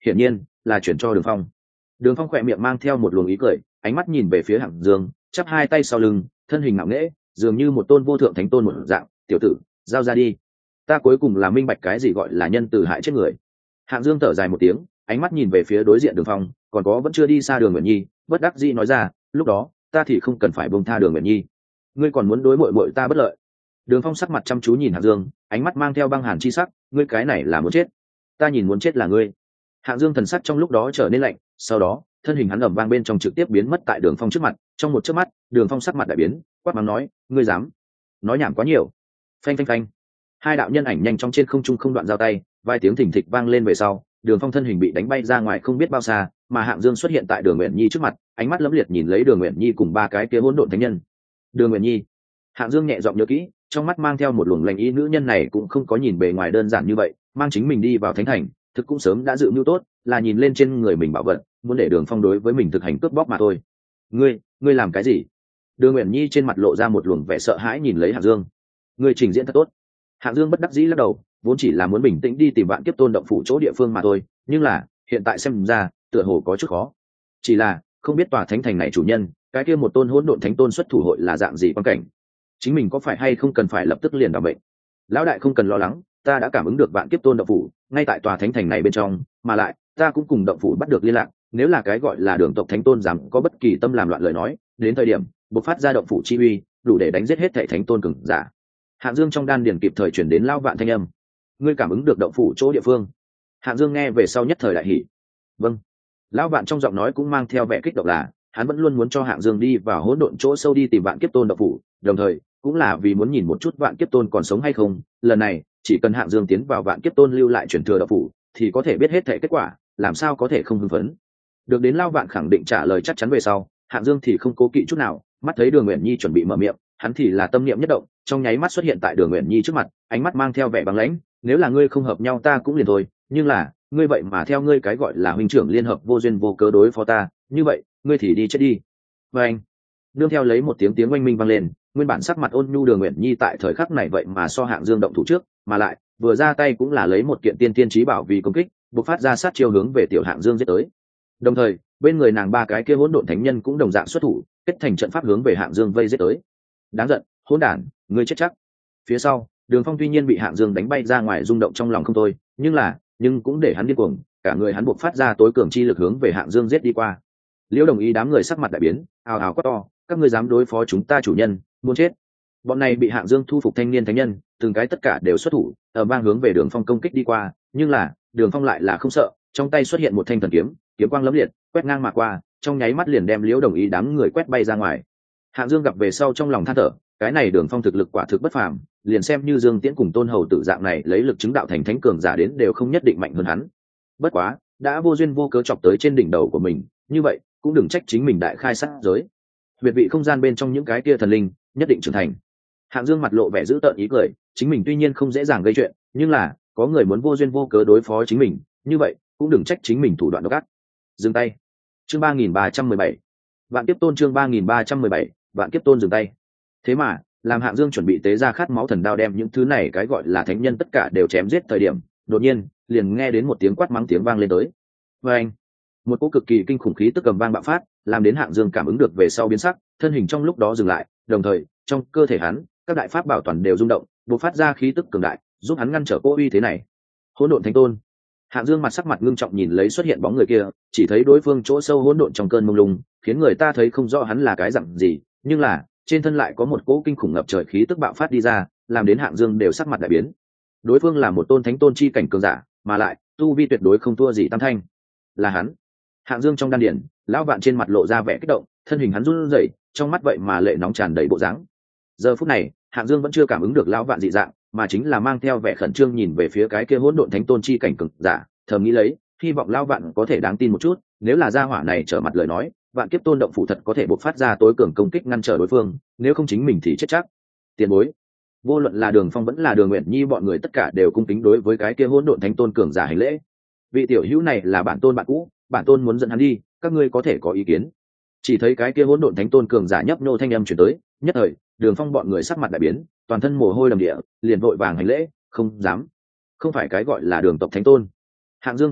hiển nhiên là chuyển cho Đường Phong. Đường Phong khỏe miệng mang theo một luồng ý cười, ánh mắt nhìn về phía Hạng Dương, chắp hai tay sau lưng, thân hình ngạo nghễ, dường như một tôn vô thượng thánh tôn một dạng. Tiểu tử, giao ra đi, ta cuối cùng là minh bạch cái gì gọi là nhân từ hại chết người. Hạng Dương thở dài một tiếng, ánh mắt nhìn về phía đối diện Đường Phong, còn có vẫn chưa đi xa Đường Nguyện Nhi, bất đắc dĩ nói ra, lúc đó ta thì không cần phải buông tha Đường Nguyện Nhi, ngươi còn muốn đối muội muội ta bất lợi. Đường Phong sắc mặt chăm chú nhìn Hạng Dương, ánh mắt mang theo băng hàn chi sắc, ngươi cái này là muốn chết, ta nhìn muốn chết là ngươi. Hạng Dương thần sắc trong lúc đó trở nên lạnh, sau đó thân hình hắn ầm vang bên trong trực tiếp biến mất tại Đường Phong trước mặt. Trong một chớp mắt, Đường Phong sắc mặt đại biến, quát mắng nói, ngươi dám nói nhảm quá nhiều. Phanh phanh phanh, hai đạo nhân ảnh nhanh chóng trên không trung không đoạn giao tay, vài tiếng thình thịch vang lên về sau, Đường Phong thân hình bị đánh bay ra ngoài không biết bao xa, mà Hạng Dương xuất hiện tại Đường Uyển Nhi trước mặt, ánh mắt lẫm liệt nhìn lấy Đường Uyển Nhi cùng ba cái kia hỗn độn thánh nhân. Đường Uyển Nhi. Hạng Dương nhẹ giọng nhớ kỹ, trong mắt mang theo một luồng lạnh ý, nữ nhân này cũng không có nhìn bề ngoài đơn giản như vậy, mang chính mình đi vào thánh thành, thực cũng sớm đã dự mưu tốt, là nhìn lên trên người mình bảo vật, muốn để Đường Phong đối với mình thực hành cướp bóc mà thôi. Ngươi, ngươi làm cái gì? Đường Uyển Nhi trên mặt lộ ra một luồng vẻ sợ hãi nhìn lấy Hạng Dương. Ngươi trình diễn thật tốt. Hạng Dương bất đắc dĩ lắc đầu, vốn chỉ là muốn bình tĩnh đi tìm Vạn Kiếp Tôn động phủ chỗ địa phương mà thôi, nhưng là hiện tại xem ra tựa hồ có chút khó. Chỉ là không biết tòa thánh thành này chủ nhân, cái kia một tôn hỗn độn thánh tôn xuất thủ hội là dạng gì quan cảnh, chính mình có phải hay không cần phải lập tức liền đảm bệnh. Lão đại không cần lo lắng, ta đã cảm ứng được Vạn Kiếp Tôn động phủ ngay tại tòa thánh thành này bên trong, mà lại ta cũng cùng động phủ bắt được liên lạc, nếu là cái gọi là Đường tộc thánh tôn dám có bất kỳ tâm làm loạn lời nói, đến thời điểm bộc phát ra động phủ chi uy, đủ để đánh giết hết thảy thánh tôn cường giả. Hạng Dương trong đan điền kịp thời chuyển đến Lão Vạn thanh âm. Ngươi cảm ứng được động phủ chỗ địa phương? Hạng Dương nghe về sau nhất thời đại hỉ. Vâng. Lão Vạn trong giọng nói cũng mang theo vẻ kích động, là hắn vẫn luôn muốn cho Hạng Dương đi vào hỗn độn chỗ sâu đi tìm Vạn Kiếp Tôn động phủ, đồng thời cũng là vì muốn nhìn một chút Vạn Kiếp Tôn còn sống hay không. Lần này chỉ cần Hạng Dương tiến vào Vạn Kiếp Tôn lưu lại truyền thừa động phủ, thì có thể biết hết thảy kết quả, làm sao có thể không hưng phấn. Được đến Lão Vạn khẳng định trả lời chắc chắn về sau, Hạng Dương thì không cố kỵ chút nào, mắt thấy Đường Uyển Nhi chuẩn bị mở miệng, hắn thì là tâm niệm nhất động, trong nháy mắt xuất hiện tại Đường Uyển Nhi trước mặt, ánh mắt mang theo vẻ băng lãnh, nếu là ngươi không hợp nhau ta cũng liền thôi, nhưng là ngươi vậy mà theo ngươi cái gọi là huynh trưởng liên hợp vô duyên vô cớ đối phó ta, như vậy ngươi thì đi chết đi. Và anh nương theo lấy một tiếng tiếng oanh minh vang lên, nguyên bản sắc mặt ôn nhu Đường Uyển Nhi tại thời khắc này vậy mà so Hạng Dương động thủ trước, mà lại vừa ra tay cũng là lấy một kiện tiên tiên chí bảo vì công kích, bộc phát ra sát chiêu hướng về tiểu Hạng Dương giết tới. Đồng thời bên người nàng ba cái kia hỗn độn thánh nhân cũng đồng dạng xuất thủ, kết thành trận pháp hướng về Hạng Dương vây giết tới. Đáng giận, hỗn đản, ngươi chết chắc. Phía sau Đường Phong tuy nhiên bị Hạng Dương đánh bay ra ngoài, rung động trong lòng không thôi, nhưng là nhưng cũng để hắn điên cuồng, cả người hắn buộc phát ra tối cường chi lực hướng về Hạng Dương giết đi qua. Liễu Đồng Ý đám người sắc mặt đại biến, ào ào quát to, các ngươi dám đối phó chúng ta chủ nhân, muốn chết. Bọn này bị Hạng Dương thu phục thanh niên thánh nhân, từng cái tất cả đều xuất thủ, ở bang hướng về Đường Phong công kích đi qua, nhưng là Đường Phong lại là không sợ, trong tay xuất hiện một thanh thần kiếm, kiếm quang lẫm liệt, quét ngang mà qua, trong nháy mắt liền đem Liễu Đồng Ý đám người quét bay ra ngoài. Hạng Dương gặp về sau trong lòng than thở, cái này Đường Phong thực lực quả thực bất phàm, liền xem như Dương Tiễn cùng Tôn Hầu Tử dạng này lấy lực chứng đạo thành thánh cường giả đến đều không nhất định mạnh hơn hắn. Bất quá, đã vô duyên vô cớ chọc tới trên đỉnh đầu của mình, như vậy cũng đừng trách chính mình đại khai sát giới. Huyệt vị không gian bên trong những cái kia thần linh nhất định trưởng thành. Hạng Dương mặt lộ vẻ dữ tợn ý cười, chính mình tuy nhiên không dễ dàng gây chuyện, nhưng là có người muốn vô duyên vô cớ đối phó chính mình, như vậy cũng đừng trách chính mình thủ đoạn độc ác. Dừng tay. Chương ba nghìn ba trăm mười bảy. Vạn Kiếp Tôn chương ba nghìn ba trăm mười bảy, Vạn Kiếp Tôn dừng tay. Thế mà, làm Hạng Dương chuẩn bị tế ra khát máu thần đao đem những thứ này cái gọi là thánh nhân tất cả đều chém giết thời điểm, đột nhiên liền nghe đến một tiếng quát mắng tiếng vang lên tới. Và anh, một cỗ cực kỳ kinh khủng khí tức cầm vang bạo phát, làm đến Hạng Dương cảm ứng được về sau biến sắc, thân hình trong lúc đó dừng lại, đồng thời trong cơ thể hắn các đại pháp bảo toàn đều rung động, bộc phát ra khí tức cường đại, giúp hắn ngăn trở cỗ uy thế này. Hỗn độn thánh tôn. Hạng Dương mặt sắc mặt ngưng trọng nhìn lấy xuất hiện bóng người kia, chỉ thấy đối phương chỗ sâu hỗn độn trong cơn mông lung, khiến người ta thấy không rõ hắn là cái dạng gì, nhưng là trên thân lại có một cỗ kinh khủng ngập trời khí tức bạo phát đi ra, làm đến Hạng Dương đều sắc mặt đại biến. Đối phương là một tôn thánh tôn chi cảnh cường giả, mà lại tu vi tuyệt đối không thua gì Tam Thanh. Là hắn. Hạng Dương trong đan điển, lão Vạn trên mặt lộ ra vẻ kích động, thân hình hắn run rẩy, trong mắt vậy mà lệ nóng tràn đầy bộ dáng. Giờ phút này, Hạng Dương vẫn chưa cảm ứng được lão Vạn dị dạng, mà chính là mang theo vẻ khẩn trương nhìn về phía cái kia hỗn độn thánh tôn chi cảnh cường giả, thầm nghĩ lấy, hy vọng lão Vạn có thể đáng tin một chút, nếu là gia hỏa này trở mặt lời nói, Vạn Kiếp Tôn động phủ thật có thể bộc phát ra tối cường công kích ngăn trở đối phương, nếu không chính mình thì chết chắc. Tiền bối. Vô luận là Đường Phong vẫn là Đường Uyển Nhi, bọn người tất cả đều cung kính đối với cái kia hỗn độn thánh tôn cường giả hành lễ. Vị tiểu hữu này là bản tôn bạn cũ, bản tôn muốn dẫn hắn đi, các ngươi có thể có ý kiến. Chỉ thấy cái kia hỗn độn thánh tôn cường giả nhấp nhô thanh âm truyền tới, nhất thời, Đường Phong bọn người sắc mặt đại biến, toàn thân mồ hôi đầm địa, liền vội vàng hành lễ, không dám. Không phải cái gọi là Đường tộc thánh tôn. Hạng Dương kinh ngạc,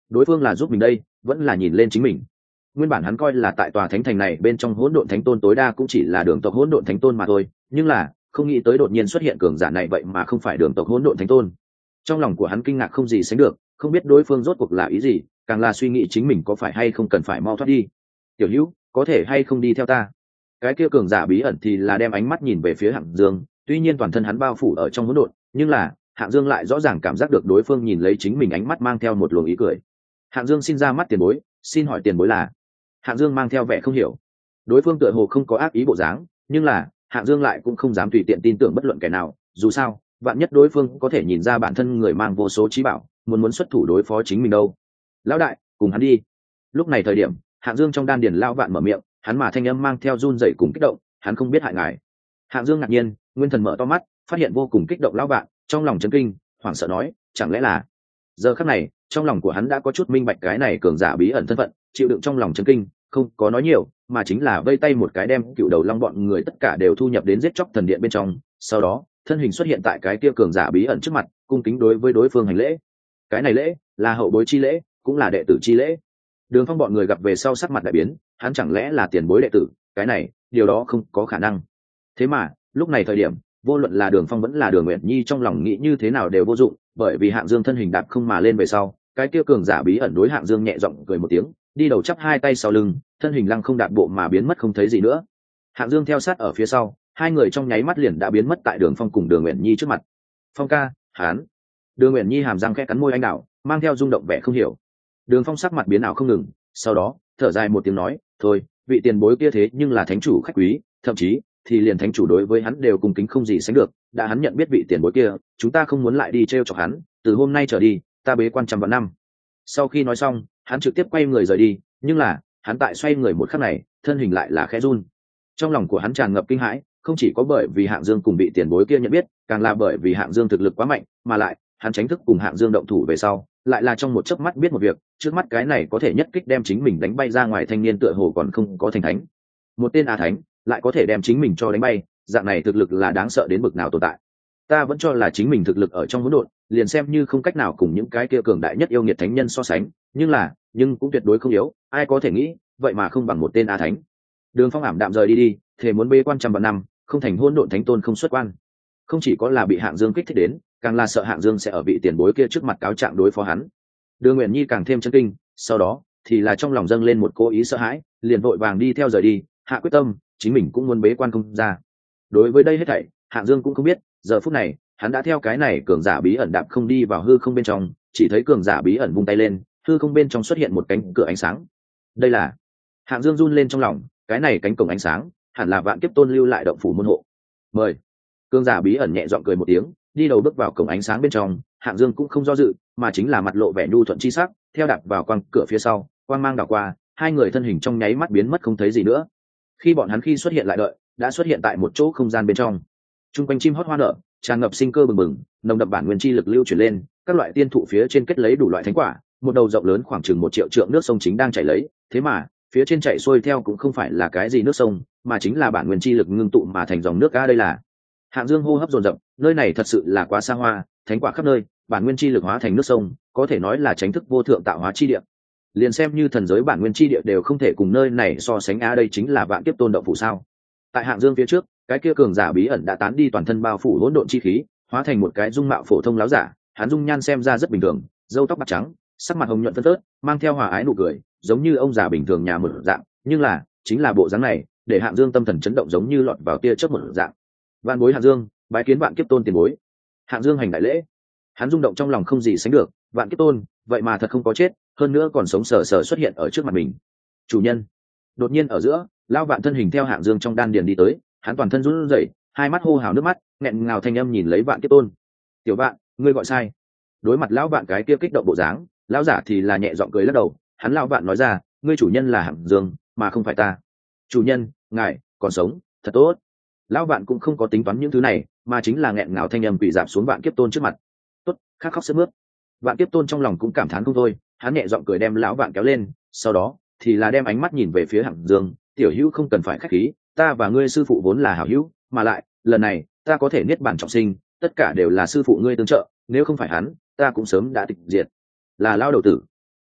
đối phương là giúp mình đây vẫn là nhìn lên chính mình. Nguyên bản hắn coi là tại tòa thánh thành này bên trong hỗn độn thánh tôn tối đa cũng chỉ là đường tộc hỗn độn thánh tôn mà thôi, nhưng là không nghĩ tới đột nhiên xuất hiện cường giả này vậy mà không phải đường tộc hỗn độn thánh tôn. Trong lòng của hắn kinh ngạc không gì sánh được, không biết đối phương rốt cuộc là ý gì, càng là suy nghĩ chính mình có phải hay không cần phải mau thoát đi. Tiểu Hữu, có thể hay không đi theo ta? Cái kia cường giả bí ẩn thì là đem ánh mắt nhìn về phía Hạng Dương, tuy nhiên toàn thân hắn bao phủ ở trong hỗn độn, nhưng là Hạng Dương lại rõ ràng cảm giác được đối phương nhìn lấy chính mình ánh mắt mang theo một luồng ý cười. Hạng Dương xin ra mắt tiền bối, xin hỏi tiền bối là? Hạng Dương mang theo vẻ không hiểu. Đối phương tựa hồ không có ác ý bộ dáng, nhưng là Hạng Dương lại cũng không dám tùy tiện tin tưởng bất luận kẻ nào, dù sao vạn nhất đối phương có thể nhìn ra bản thân người mang vô số trí bảo, muốn muốn xuất thủ đối phó chính mình đâu. Lão đại, cùng hắn đi. Lúc này thời điểm Hạng Dương trong đan điền lão vạn mở miệng, hắn mà thanh âm mang theo run rẩy cùng kích động, hắn không biết hại ngài. Hạng Dương ngạc nhiên, nguyên thần mở to mắt, phát hiện vô cùng kích động lão vạn, trong lòng chấn kinh, hoảng sợ nói, chẳng lẽ là? Giờ khắc này, trong lòng của hắn đã có chút minh bạch cái này cường giả bí ẩn thân phận, chịu đựng trong lòng chấn kinh, không có nói nhiều, mà chính là vây tay một cái đem cựu đầu long bọn người tất cả đều thu nhập đến giết chóc thần điện bên trong, sau đó thân hình xuất hiện tại cái kia cường giả bí ẩn trước mặt, cung kính đối với đối phương hành lễ. Cái này lễ là hậu bối chi lễ, cũng là đệ tử chi lễ. Đường Phong bọn người gặp về sau sắc mặt đại biến, hắn chẳng lẽ là tiền bối đệ tử? Cái này điều đó không có khả năng. Thế mà lúc này thời điểm, vô luận là Đường Phong vẫn là Đường Uyển Nhi trong lòng nghĩ như thế nào đều vô dụng, bởi vì Hạng Dương thân hình đạp không mà lên về sau, cái kia cường giả bí ẩn đối Hạng Dương nhẹ giọng cười một tiếng, đi đầu chắp hai tay sau lưng, thân hình lăng không đạp bộ mà biến mất không thấy gì nữa. Hạng Dương theo sát ở phía sau, hai người trong nháy mắt liền đã biến mất tại Đường Phong cùng Đường Uyển Nhi trước mặt. Phong ca, hán. Đường Uyển Nhi hàm răng khẽ cắn môi anh đào, mang theo rung động vẻ không hiểu. Đường Phong sắc mặt biến ảo không ngừng, sau đó thở dài một tiếng nói, thôi, vị tiền bối kia thế nhưng là thánh chủ khách quý, thậm chí thì liền thánh chủ đối với hắn đều cùng kính không gì sánh được. Đã hắn nhận biết vị tiền bối kia, chúng ta không muốn lại đi trêu chọc hắn, từ hôm nay trở đi, ta bế quan trăm vạn năm. Sau khi nói xong, hắn trực tiếp quay người rời đi, nhưng là hắn tại xoay người một khắc này, thân hình lại là khẽ run. Trong lòng của hắn tràn ngập kinh hãi, không chỉ có bởi vì Hạng Dương cùng vị tiền bối kia nhận biết, càng là bởi vì Hạng Dương thực lực quá mạnh, mà lại hắn tránh thức cùng Hạng Dương động thủ về sau, lại là trong một chớp mắt biết một việc, trước mắt cái này có thể nhất kích đem chính mình đánh bay ra ngoài thanh niên tựa hồ còn không có thành thánh. Một tên a thánh lại có thể đem chính mình cho đánh bay, dạng này thực lực là đáng sợ đến bực nào tồn tại. Ta vẫn cho là chính mình thực lực ở trong hỗn độn, liền xem như không cách nào cùng những cái kia cường đại nhất yêu nghiệt thánh nhân so sánh, nhưng là, nhưng cũng tuyệt đối không yếu, ai có thể nghĩ, vậy mà không bằng một tên a thánh. Đường Phong ảm đạm rời đi đi, thề muốn bế quan trăm vạn năm, không thành hỗn độn thánh tôn không xuất quan. Không chỉ có là bị Hạng Dương kích thích đến, càng là sợ Hạng Dương sẽ ở vị tiền bối kia trước mặt cáo trạng đối phó hắn. Đường Uyển Nhi càng thêm chấn kinh, sau đó thì là trong lòng dâng lên một cố ý sợ hãi, liền vội vàng đi theo rời đi, hạ quyết tâm, chính mình cũng muốn bế quan không ra. Đối với đây hết thảy, Hạng Dương cũng không biết, giờ phút này, hắn đã theo cái này cường giả bí ẩn đạp không đi vào hư không bên trong, chỉ thấy cường giả bí ẩn vung tay lên, hư không bên trong xuất hiện một cánh cửa ánh sáng. Đây là Hạng Dương run lên trong lòng, cái này cánh cổng ánh sáng, hẳn là Vạn Kiếp Tôn lưu lại động phủ môn hộ. Mời. Cường giả bí ẩn nhẹ giọng cười một tiếng, đi đầu bước vào cổng ánh sáng bên trong. Hạng Dương cũng không do dự, mà chính là mặt lộ vẻ nhu thuận chi sắc, theo đạp vào quang cửa phía sau, quang mang đảo qua, hai người thân hình trong nháy mắt biến mất không thấy gì nữa. Khi bọn hắn khi xuất hiện lại đợi, đã xuất hiện tại một chỗ không gian bên trong. Trung quanh chim hót hoa nở, tràn ngập sinh cơ bừng bừng, nồng đậm bản nguyên chi lực lưu chuyển lên, các loại tiên thụ phía trên kết lấy đủ loại thánh quả, một đầu rộng lớn khoảng chừng một triệu trượng nước sông chính đang chảy lấy, thế mà phía trên chảy xuôi theo cũng không phải là cái gì nước sông, mà chính là bản nguyên chi lực ngưng tụ mà thành dòng nước. A đây là Hạng Dương hô hấp dồn dập, nơi này thật sự là quá xa hoa, thánh quả khắp nơi, bản nguyên chi lực hóa thành nước sông, có thể nói là chánh thức vô thượng tạo hóa chi địa. Liền xem như thần giới bản nguyên chi địa đều không thể cùng nơi này so sánh. A đây chính là Vạn Kiếp Tôn động phủ sao? Tại Hạng Dương phía trước, cái kia cường giả bí ẩn đã tán đi toàn thân bao phủ hỗn độn chi khí, hóa thành một cái dung mạo phổ thông láo giả. Hắn dung nhan xem ra rất bình thường, râu tóc bạc trắng, sắc mặt hồng nhuận phân phớt, mang theo hòa ái nụ cười, giống như ông già bình thường nhà một dạng. Nhưng là chính là bộ dáng này, để Hạng Dương tâm thần chấn động, giống như lọt vào tia chớp một dạng. Vạn bối Hạng Dương, bái kiến Vạn Kiếp Tôn tiền bối. Hạng Dương hành đại lễ, hắn rung động trong lòng không gì sánh được. Vạn Kiếp Tôn, vậy mà thật không có chết, hơn nữa còn sống sờ sờ xuất hiện ở trước mặt mình. Chủ nhân. Đột nhiên ở giữa, lão Vạn thân hình theo Hạng Dương trong đan điền đi tới, hắn toàn thân run rẩy, hai mắt hô hào nước mắt, nghẹn ngào thanh âm nhìn lấy Vạn Kiếp Tôn. Tiểu Vạn, ngươi gọi sai. Đối mặt lão Vạn cái kia kích động bộ dáng, lão giả thì là nhẹ giọng cười lắc đầu. Hắn lão Vạn nói ra, ngươi chủ nhân là Hạng Dương, mà không phải ta. Chủ nhân, ngài còn sống, thật tốt. Lão Vạn cũng không có tính toán những thứ này, mà chính là nghẹn ngào thanh âm quỳ dạp xuống Vạn Kiếp Tôn trước mặt. Tốt, khát khóc sướt mướt. Vạn Kiếp Tôn trong lòng cũng cảm thán không thôi, hắn nhẹ giọng cười đem lão Vạn kéo lên, sau đó thì là đem ánh mắt nhìn về phía Hạng Dương. Tiểu hữu không cần phải khách khí, ta và ngươi sư phụ vốn là hảo hữu, mà lại lần này ta có thể niết bàn trọng sinh, tất cả đều là sư phụ ngươi tương trợ, nếu không phải hắn, ta cũng sớm đã tịch diệt. Là lão đầu tử.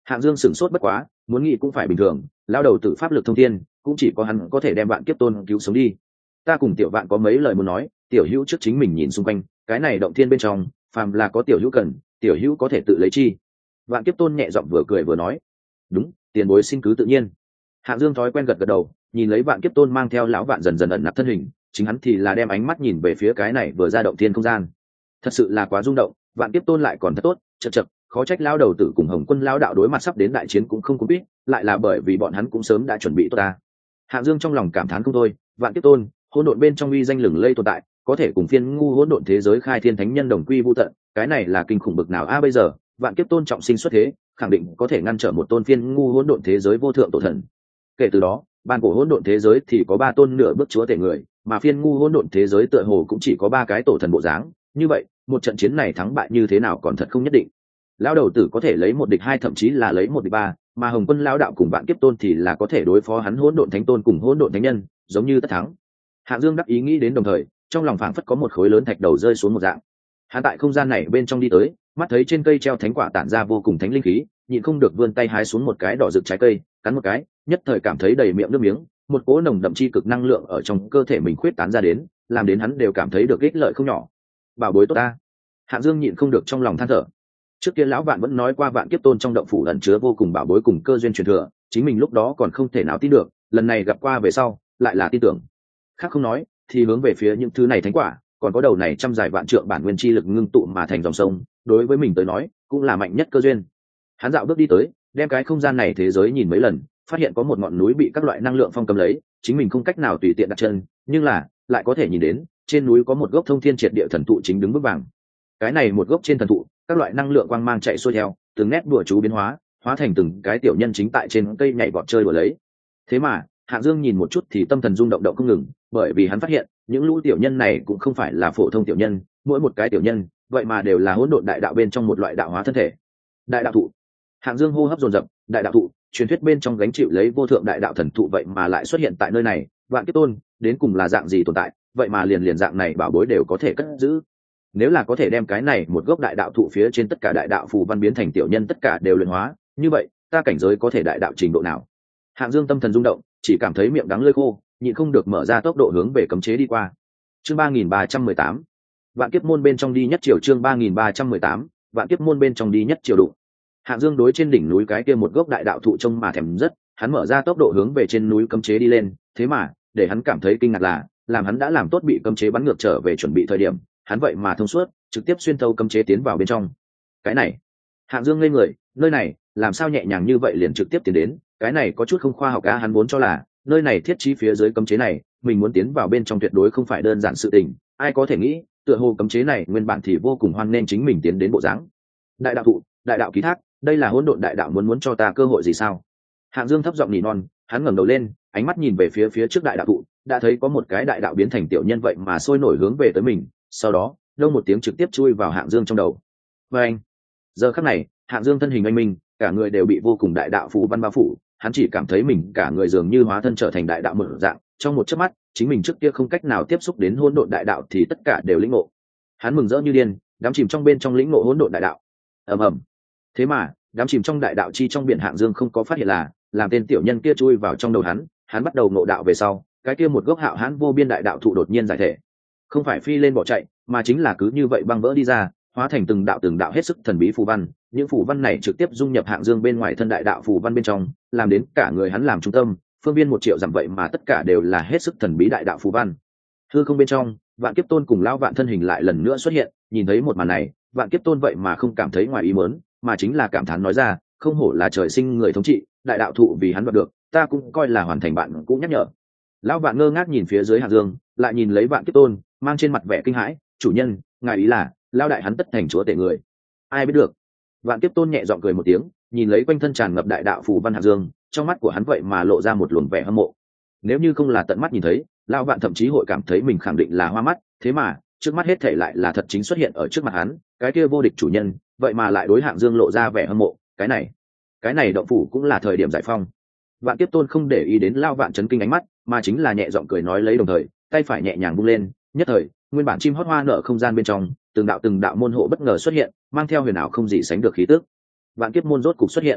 Hạng Dương sửng sốt bất quá, muốn nghĩ cũng phải bình thường, lao đầu tử pháp lực thông thiên, cũng chỉ có hắn có thể đem Vạn Kiếp Tôn cứu sống đi. Ta cùng Tiểu Vạn có mấy lời muốn nói, Tiểu Hữu trước chính mình nhìn xung quanh, cái này động thiên bên trong, phàm là có Tiểu Hữu cần, Tiểu Hữu có thể tự lấy chi. Vạn Kiếp Tôn nhẹ giọng vừa cười vừa nói, đúng, tiền bối xin cứ tự nhiên. Hạng Dương thói quen gật gật đầu, nhìn lấy Vạn Kiếp Tôn mang theo lão Vạn dần dần ẩn nặc thân hình, chính hắn thì là đem ánh mắt nhìn về phía cái này vừa ra động thiên không gian. Thật sự là quá rung động, Vạn Kiếp Tôn lại còn thật tốt, chậc chậc, khó trách lão đầu tử cùng Hồng Quân lão đạo đối mặt sắp đến đại chiến cũng không cũng biết, lại là bởi vì bọn hắn cũng sớm đã chuẩn bị tốt ta. Hạng Dương trong lòng cảm thán không thôi, Vạn Kiếp Tôn, hỗn độn bên trong uy danh lừng lây tồn tại, có thể cùng phiên ngu hỗn độn thế giới khai thiên thánh nhân đồng quy vu tận, cái này là kinh khủng bực nào a à, bây giờ, Vạn Kiếp Tôn trọng sinh xuất thế, khẳng định có thể ngăn trở một tôn phiên ngu hỗn độn thế giới vô thượng tổ thần. Kể từ đó, ban cổ hỗn độn thế giới thì có ba tôn nửa bước chúa tể người, mà phiên ngu hỗn độn thế giới tựa hồ cũng chỉ có ba cái tổ thần bộ dáng, như vậy, một trận chiến này thắng bại như thế nào còn thật không nhất định. Lão đầu tử có thể lấy một địch hai, thậm chí là lấy một địch ba, mà Hồng Quân lão đạo cùng Vạn Kiếp Tôn thì là có thể đối phó hắn hỗn độn thánh tôn cùng hỗn độn thánh nhân, giống như tất thắng. Hạng Dương đắc ý nghĩ đến đồng thời, trong lòng phảng phất có một khối lớn thạch đầu rơi xuống một dạng. Hắn tại không gian này bên trong đi tới, mắt thấy trên cây treo thánh quả tản ra vô cùng thánh linh khí, nhịn không được vươn tay hái xuống một cái đỏ rực trái cây, cắn một cái, nhất thời cảm thấy đầy miệng nước miếng, một cỗ nồng đậm chi cực năng lượng ở trong cơ thể mình khuyết tán ra đến, làm đến hắn đều cảm thấy được ích lợi không nhỏ. Bảo bối tốt ta. Hạng Dương nhịn không được trong lòng than thở. Trước kia lão Vạn vẫn nói qua Vạn Kiếp Tôn trong động phủ ẩn chứa vô cùng bảo bối cùng cơ duyên truyền thừa, chính mình lúc đó còn không thể nào tin được, lần này gặp qua về sau, lại là tin tưởng. Khác không nói, thì hướng về phía những thứ này thánh quả, còn có đầu này trăm dài vạn trượng bản nguyên chi lực ngưng tụ mà thành dòng sông, đối với mình tới nói, cũng là mạnh nhất cơ duyên. Hắn dạo bước đi tới, đem cái không gian này thế giới nhìn mấy lần, phát hiện có một ngọn núi bị các loại năng lượng phong cấm lấy, chính mình không cách nào tùy tiện đặt chân, nhưng là lại có thể nhìn đến, trên núi có một gốc thông thiên triệt địa thần thụ chính đứng vững vàng. Cái này một gốc trên thần thụ, các loại năng lượng quang mang chạy xuôi theo, từng nét đùa chú biến hóa, hóa thành từng cái tiểu nhân chính tại trên cây nhảy vọt chơi đùa lấy. Thế mà, Hạng Dương nhìn một chút thì tâm thần rung động động không ngừng, bởi vì hắn phát hiện, những lũ tiểu nhân này cũng không phải là phổ thông tiểu nhân, mỗi một cái tiểu nhân, vậy mà đều là hỗn độn đại đạo bên trong một loại đạo hóa thân thể. Đại đạo thụ. Hạng Dương hô hấp dồn dập, đại đạo thụ, truyền thuyết bên trong gánh chịu lấy vô thượng đại đạo thần thụ vậy mà lại xuất hiện tại nơi này, Vạn Kiếp Tôn, đến cùng là dạng gì tồn tại, vậy mà liền liền dạng này bảo bối đều có thể cất giữ. Nếu là có thể đem cái này một gốc đại đạo thụ phía trên tất cả đại đạo phù văn biến thành tiểu nhân tất cả đều luyện hóa, như vậy, ta cảnh giới có thể đại đạo trình độ nào? Hạng Dương tâm thần rung động, chỉ cảm thấy miệng đắng lưỡi khô, nhịn không được mở ra tốc độ hướng về cấm chế đi qua. Chương ba nghìn ba trăm mười tám, Vạn Kiếp môn bên trong đi nhất triều chương ba nghìn ba trăm mười tám, Vạn Kiếp môn bên trong đi nhất triều đụng. Hạng Dương đối trên đỉnh núi cái kia một gốc đại đạo thụ trông mà thèm rất, hắn mở ra tốc độ hướng về trên núi cấm chế đi lên, thế mà, để hắn cảm thấy kinh ngạc là, làm hắn đã làm tốt bị cấm chế bắn ngược trở về chuẩn bị thời điểm, hắn vậy mà thông suốt, trực tiếp xuyên thấu cấm chế tiến vào bên trong. Cái này, Hạng Dương ngây người, nơi này, làm sao nhẹ nhàng như vậy liền trực tiếp tiến đến, cái này có chút không khoa học cả, hắn vốn cho là, nơi này thiết trí phía dưới cấm chế này, mình muốn tiến vào bên trong tuyệt đối không phải đơn giản sự tình, ai có thể nghĩ, tựa hồ cấm chế này nguyên bản thì vô cùng hoan nên chính mình tiến đến bộ dáng. Đại đạo thụ, đại đạo ký thác, đây là hỗn độn đại đạo muốn muốn cho ta cơ hội gì sao? Hạng Dương thấp giọng nỉ non, hắn ngẩng đầu lên, ánh mắt nhìn về phía phía trước đại đạo thụ, đã thấy có một cái đại đạo biến thành tiểu nhân vậy mà sôi nổi hướng về tới mình, sau đó, đông một tiếng trực tiếp chui vào Hạng Dương trong đầu. Và anh, giờ khắc này, Hạng Dương thân hình anh minh, cả người đều bị vô cùng đại đạo phù văn bao phủ, hắn chỉ cảm thấy mình cả người dường như hóa thân trở thành đại đạo một dạng, trong một chớp mắt, chính mình trước kia không cách nào tiếp xúc đến hỗn độn đại đạo thì tất cả đều lĩnh ngộ. Hắn mừng rỡ như điên, đắm chìm trong bên trong lĩnh ngộ hỗn độn đại đạo. Ầm ầm. Thế mà, đắm chìm trong đại đạo chi trong biển Hạng Dương không có phát hiện là, làm tên tiểu nhân kia chui vào trong đầu hắn, hắn bắt đầu ngộ đạo về sau, cái kia một gốc hạo hãn vô biên đại đạo thụ đột nhiên giải thể. Không phải phi lên bỏ chạy, mà chính là cứ như vậy băng vỡ đi ra, hóa thành từng đạo từng đạo hết sức thần bí phù văn, những phù văn này trực tiếp dung nhập Hạng Dương bên ngoài thân đại đạo phù văn bên trong, làm đến cả người hắn làm trung tâm, phương viên một triệu dặm vậy mà tất cả đều là hết sức thần bí đại đạo phù văn. Hư không bên trong, Vạn Kiếp Tôn cùng lão Vạn thân hình lại lần nữa xuất hiện, nhìn thấy một màn này, Vạn Kiếp Tôn vậy mà không cảm thấy ngoài ý muốn, mà chính là cảm thán nói ra, không hổ là trời sinh người thống trị, đại đạo thụ vì hắn đoạt được, ta cũng coi là hoàn thành bạn cũng nhắc nhở. Lão Vạn ngơ ngác nhìn phía dưới Hạng Dương, lại nhìn lấy Vạn Kiếp Tôn, mang trên mặt vẻ kinh hãi, chủ nhân, ngài ý là, lão đại hắn tất thành chúa tể người. Ai biết được. Vạn Kiếp Tôn nhẹ giọng cười một tiếng, nhìn lấy quanh thân tràn ngập đại đạo phù văn Hạng Dương, trong mắt của hắn vậy mà lộ ra một luồng vẻ hâm mộ. Nếu như không là tận mắt nhìn thấy, lão Vạn thậm chí hội cảm thấy mình khẳng định là hoa mắt, thế mà, trước mắt hết thảy lại là thật chính xuất hiện ở trước mặt hắn, cái kia vô địch chủ nhân, vậy mà lại đối Hạng Dương lộ ra vẻ hâm mộ, cái này, cái này động phủ cũng là thời điểm giải phong. Vạn Kiếp Tôn không để ý đến lão Vạn chấn kinh ánh mắt, mà chính là nhẹ giọng cười nói lấy đồng thời, tay phải nhẹ nhàng vung lên, nhất thời, nguyên bản chim hót hoa nở không gian bên trong, từng đạo từng đạo môn hộ bất ngờ xuất hiện, mang theo huyền ảo không gì sánh được khí tức. Vạn Kiếp môn rốt cục xuất hiện.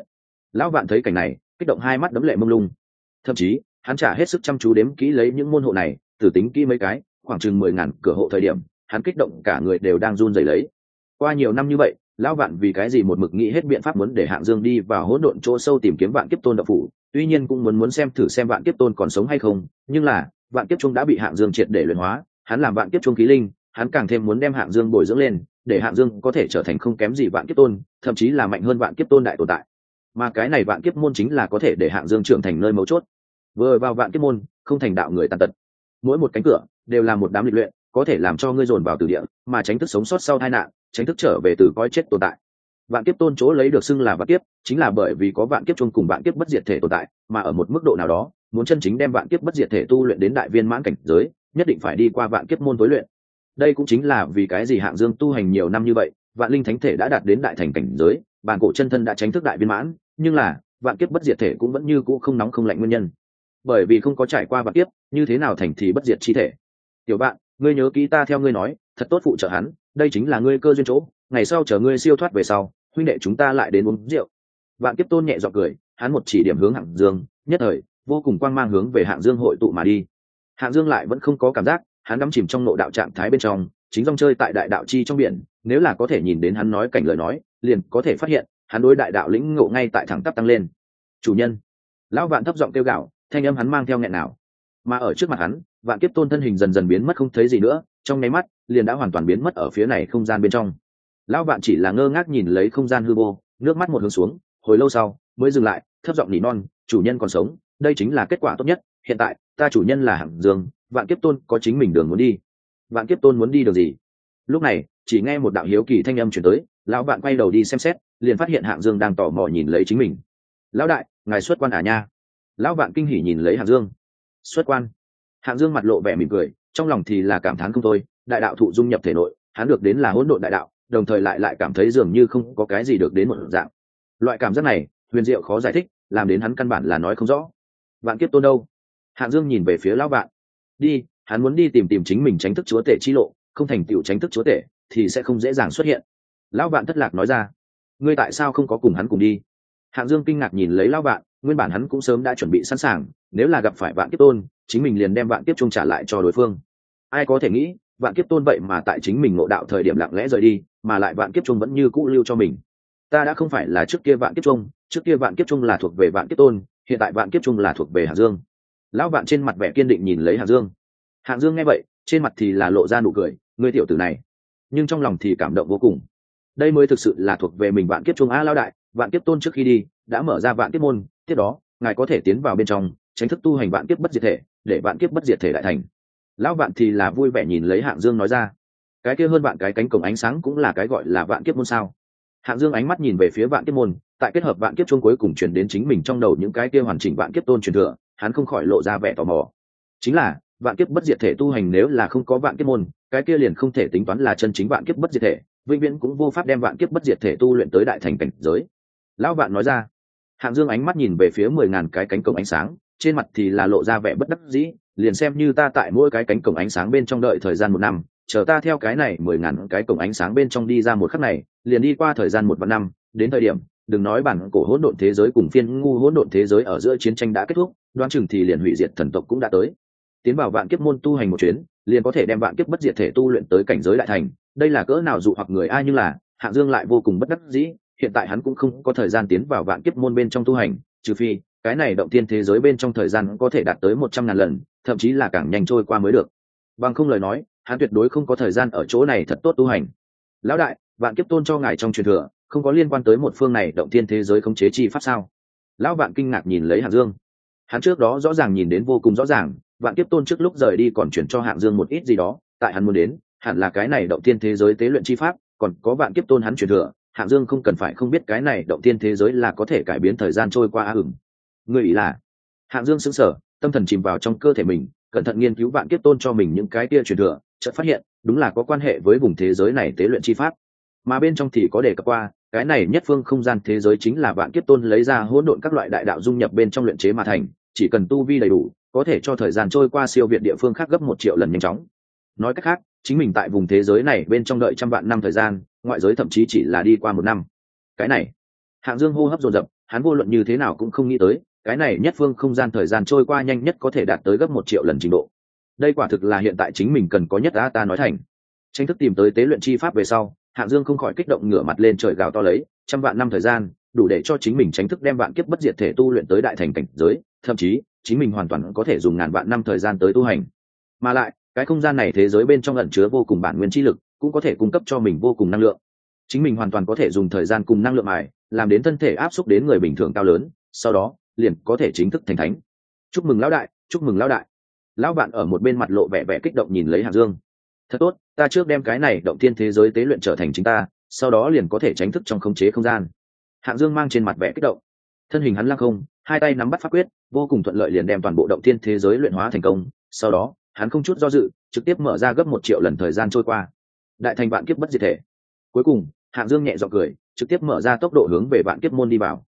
Lão Vạn thấy cảnh này kích động hai mắt đấm lệ mông lung, thậm chí hắn trả hết sức chăm chú đếm kỹ lấy những môn hộ này, thử tính kỹ mấy cái khoảng chừng mười ngàn cửa hộ thời điểm hắn kích động cả người đều đang run rẩy lấy. Qua nhiều năm như vậy, Lão Vạn vì cái gì một mực nghĩ hết biện pháp muốn để Hạng Dương đi vào hỗn độn chỗ sâu tìm kiếm Vạn Kiếp Tôn đạo phủ, tuy nhiên cũng muốn muốn xem thử xem Vạn Kiếp Tôn còn sống hay không, nhưng là Vạn Kiếp Trung đã bị Hạng Dương triệt để luyện hóa, hắn làm Vạn Kiếp Trung khí linh, hắn càng thêm muốn đem Hạng Dương bồi dưỡng lên, để Hạng Dương có thể trở thành không kém gì Vạn Kiếp Tôn, thậm chí là mạnh hơn Vạn Kiếp Tôn đại tồn tại. Mà cái này Vạn Kiếp môn chính là có thể để Hạng Dương trưởng thành nơi mấu chốt. Vừa vào Vạn Kiếp môn, không thành đạo người tàn tật. Mỗi một cánh cửa đều là một đám lịch luyện, có thể làm cho ngươi dồn vào tử địa, mà tránh thức sống sót sau tai nạn, tránh thức trở về từ cõi chết tồn tại. Vạn Kiếp Tôn chỗ lấy được xưng là Vạn Kiếp, chính là bởi vì có Vạn Kiếp chung cùng Vạn Kiếp bất diệt thể tồn tại, mà ở một mức độ nào đó, muốn chân chính đem Vạn Kiếp bất diệt thể tu luyện đến đại viên mãn cảnh giới, nhất định phải đi qua Vạn Kiếp môn tối luyện. Đây cũng chính là vì cái gì Hạng Dương tu hành nhiều năm như vậy, Vạn Linh Thánh thể đã đạt đến đại thành cảnh giới, bản cổ chân thân đã tránh thức đại viên mãn, nhưng là Vạn Kiếp bất diệt thể cũng vẫn như cũ không nóng không lạnh nguyên nhân. Bởi vì không có trải qua Vạn Kiếp, như thế nào thành thì bất diệt chi thể. Tiểu bạn, ngươi nhớ kỹ ta theo ngươi nói, thật tốt phụ trợ hắn, đây chính là ngươi cơ duyên chỗ, ngày sau chờ ngươi siêu thoát về sau, huynh đệ chúng ta lại đến uống rượu. Vạn Kiếp Tôn nhẹ giọng cười, hắn một chỉ điểm hướng Hạng Dương, nhất thời vô cùng quang mang hướng về Hạng Dương hội tụ mà đi. Hạng Dương lại vẫn không có cảm giác, hắn đắm chìm trong nội đạo trạng thái bên trong, chính dòng chơi tại đại đạo chi trong biển, nếu là có thể nhìn đến hắn nói cảnh lời nói, liền có thể phát hiện, hắn đối đại đạo lĩnh ngộ ngay tại thẳng tắp tăng lên. Chủ nhân. Lão Vạn thấp giọng kêu gào, thanh âm hắn mang theo nghẹn nào. Mà ở trước mặt hắn, Vạn Kiếp Tôn thân hình dần dần biến mất không thấy gì nữa, trong nháy mắt, liền đã hoàn toàn biến mất ở phía này không gian bên trong. Lão Vạn chỉ là ngơ ngác nhìn lấy không gian hư vô, nước mắt một hướng xuống, hồi lâu sau mới dừng lại, thấp giọng nỉ non, chủ nhân còn sống, đây chính là kết quả tốt nhất, hiện tại ta chủ nhân là Hạng Dương, Vạn Kiếp Tôn có chính mình đường muốn đi. Vạn Kiếp Tôn muốn đi đường gì? Lúc này chỉ nghe một đạo hiếu kỳ thanh âm truyền tới, lão Vạn quay đầu đi xem xét, liền phát hiện Hạng Dương đang tò mò nhìn lấy chính mình. Lão đại, ngài xuất quan à nha? Lão Vạn kinh hỉ nhìn lấy Hạng Dương. Xuất quan? Hạng Dương mặt lộ vẻ mỉm cười, trong lòng thì là cảm thán không thôi, đại đạo thụ dung nhập thể nội, hắn được đến là hỗn độn đại đạo, đồng thời lại lại cảm thấy dường như không có cái gì được đến một dạng. Loại cảm giác này, huyền diệu khó giải thích, làm đến hắn căn bản là nói không rõ. Vạn Kiếp Tôn đâu? Hạng Dương nhìn về phía lão Vạn. Đi, hắn muốn đi tìm tìm chính mình tránh thức chúa tể chi lộ, không thành tựu tránh thức chúa tể thì sẽ không dễ dàng xuất hiện. Lão Vạn thất lạc nói ra. Ngươi tại sao không có cùng hắn cùng đi? Hạng Dương kinh ngạc nhìn lấy lão Vạn, nguyên bản hắn cũng sớm đã chuẩn bị sẵn sàng, nếu là gặp phải Vạn Kiếp Tôn, chính mình liền đem Vạn Kiếp Trung trả lại cho đối phương. Ai có thể nghĩ, Vạn Kiếp Tôn vậy mà tại chính mình ngộ đạo thời điểm lặng lẽ rời đi, mà lại Vạn Kiếp Trung vẫn như cũ lưu cho mình. Ta đã không phải là trước kia Vạn Kiếp Trung, trước kia Vạn Kiếp Trung là thuộc về Vạn Kiếp Tôn, hiện tại Vạn Kiếp Trung là thuộc về Hạng Dương. Lão Vạn trên mặt vẻ kiên định nhìn lấy Hạng Dương. Hạng Dương nghe vậy, trên mặt thì là lộ ra nụ cười, ngươi tiểu tử này, nhưng trong lòng thì cảm động vô cùng. Đây mới thực sự là thuộc về mình Vạn Kiếp Trung a. Lão đại, Vạn Kiếp Tôn trước khi đi đã mở ra Vạn Kiếp môn, tiếp đó ngài có thể tiến vào bên trong, tránh thức tu hành Vạn Kiếp bất diệt thể, để Vạn Kiếp bất diệt thể đại thành. Lão Vạn thì là vui vẻ nhìn lấy Hạng Dương nói ra, cái kia hơn vạn cái cánh cổng ánh sáng cũng là cái gọi là Vạn Kiếp môn sao? Hạng Dương ánh mắt nhìn về phía Vạn Kiếp môn, tại kết hợp Vạn Kiếp Trung cuối cùng truyền đến chính mình trong đầu những cái kia hoàn chỉnh Vạn Kiếp Tôn truyền thừa, hắn không khỏi lộ ra vẻ tò mò. Chính là Vạn Kiếp bất diệt thể tu hành nếu là không có Vạn Kiếp môn, cái kia liền không thể tính toán là chân chính Vạn Kiếp bất diệt thể, vĩnh viễn cũng vô pháp đem Vạn Kiếp bất diệt thể tu luyện tới đại thành cảnh giới. Lão Vạn nói ra. Hạng Dương ánh mắt nhìn về phía mười ngàn cái cánh cổng ánh sáng, trên mặt thì là lộ ra vẻ bất đắc dĩ, liền xem như ta tại mỗi cái cánh cổng ánh sáng bên trong đợi thời gian một năm, chờ ta theo cái này mười ngàn cái cổng ánh sáng bên trong đi ra một khắc này, liền đi qua thời gian một vạn năm, đến thời điểm, đừng nói bản cổ hỗn độn thế giới cùng phiên ngu hỗn độn thế giới ở giữa chiến tranh đã kết thúc, đoán chừng thì liền hủy diệt thần tộc cũng đã tới. Tiến vào Vạn Kiếp môn tu hành một chuyến, liền có thể đem Vạn Kiếp bất diệt thể tu luyện tới cảnh giới đại thành, đây là cỡ nào dụ hoặc người ai, nhưng là Hạng Dương lại vô cùng bất đắc dĩ, hiện tại hắn cũng không có thời gian tiến vào Vạn Kiếp môn bên trong tu hành, trừ phi cái này động thiên thế giới bên trong thời gian có thể đạt tới một trăm ngàn lần, thậm chí là càng nhanh trôi qua mới được. Bằng không lời nói, hắn tuyệt đối không có thời gian ở chỗ này thật tốt tu hành. Lão đại, Vạn Kiếp Tôn cho ngài trong truyền thừa, không có liên quan tới một phương này động thiên thế giới khống chế chi pháp sao? Lão Vạn kinh ngạc nhìn lấy Hạng Dương. Hắn trước đó rõ ràng nhìn đến vô cùng rõ ràng, Vạn Kiếp Tôn trước lúc rời đi còn chuyển cho Hạng Dương một ít gì đó, tại hắn muốn đến, hẳn là cái này động thiên thế giới tế luyện chi pháp, còn có Vạn Kiếp Tôn hắn truyền thừa, Hạng Dương không cần phải không biết cái này động thiên thế giới là có thể cải biến thời gian trôi qua a ửng. Người ý là? Hạng Dương sững sờ, tâm thần chìm vào trong cơ thể mình, cẩn thận nghiên cứu Vạn Kiếp Tôn cho mình những cái kia truyền thừa, chợt phát hiện, đúng là có quan hệ với vùng thế giới này tế luyện chi pháp. Mà bên trong thì có đề cập qua, cái này nhất phương không gian thế giới chính là Vạn Kiếp Tôn lấy ra hỗn độn các loại đại đạo dung nhập bên trong luyện chế mà thành, chỉ cần tu vi đầy đủ, có thể cho thời gian trôi qua siêu việt địa phương khác gấp một triệu lần nhanh chóng. Nói cách khác, chính mình tại vùng thế giới này bên trong đợi trăm vạn năm thời gian, ngoại giới thậm chí chỉ là đi qua một năm. Cái này, Hạng Dương hô hấp dồn dập, hắn vô luận như thế nào cũng không nghĩ tới cái này nhất phương không gian thời gian trôi qua nhanh nhất có thể đạt tới gấp một triệu lần trình độ. Đây quả thực là hiện tại chính mình cần có nhất đã ta nói thành. Tranh thức tìm tới tế luyện chi pháp về sau, Hạng Dương không khỏi kích động ngửa mặt lên trời gào to lấy, trăm vạn năm thời gian đủ để cho chính mình tránh thức đem vạn kiếp bất diệt thể tu luyện tới đại thành cảnh giới, thậm chí chính mình hoàn toàn có thể dùng ngàn vạn năm thời gian tới tu hành. Mà lại cái không gian này thế giới bên trong ẩn chứa vô cùng bản nguyên chi lực, cũng có thể cung cấp cho mình vô cùng năng lượng. Chính mình hoàn toàn có thể dùng thời gian cùng năng lượng mài làm đến thân thể áp xúc đến người bình thường cao lớn, sau đó liền có thể chính thức thành thánh. Chúc mừng lão đại, chúc mừng lão đại. Lão bạn ở một bên mặt lộ vẻ vẻ kích động nhìn lấy Hạng Dương. Thật tốt, ta trước đem cái này động thiên thế giới tế luyện trở thành chính ta, sau đó liền có thể tránh thức trong khống chế không gian. Hạng Dương mang trên mặt vẻ kích động, thân hình hắn lăng không, hai tay nắm bắt pháp quyết, vô cùng thuận lợi liền đem toàn bộ động thiên thế giới luyện hóa thành công. Sau đó hắn không chút do dự, trực tiếp mở ra gấp một triệu lần thời gian trôi qua, đại thành vạn kiếp bất diệt thể. Cuối cùng Hạng Dương nhẹ giọng cười, trực tiếp mở ra tốc độ hướng về vạn kiếp môn đi vào.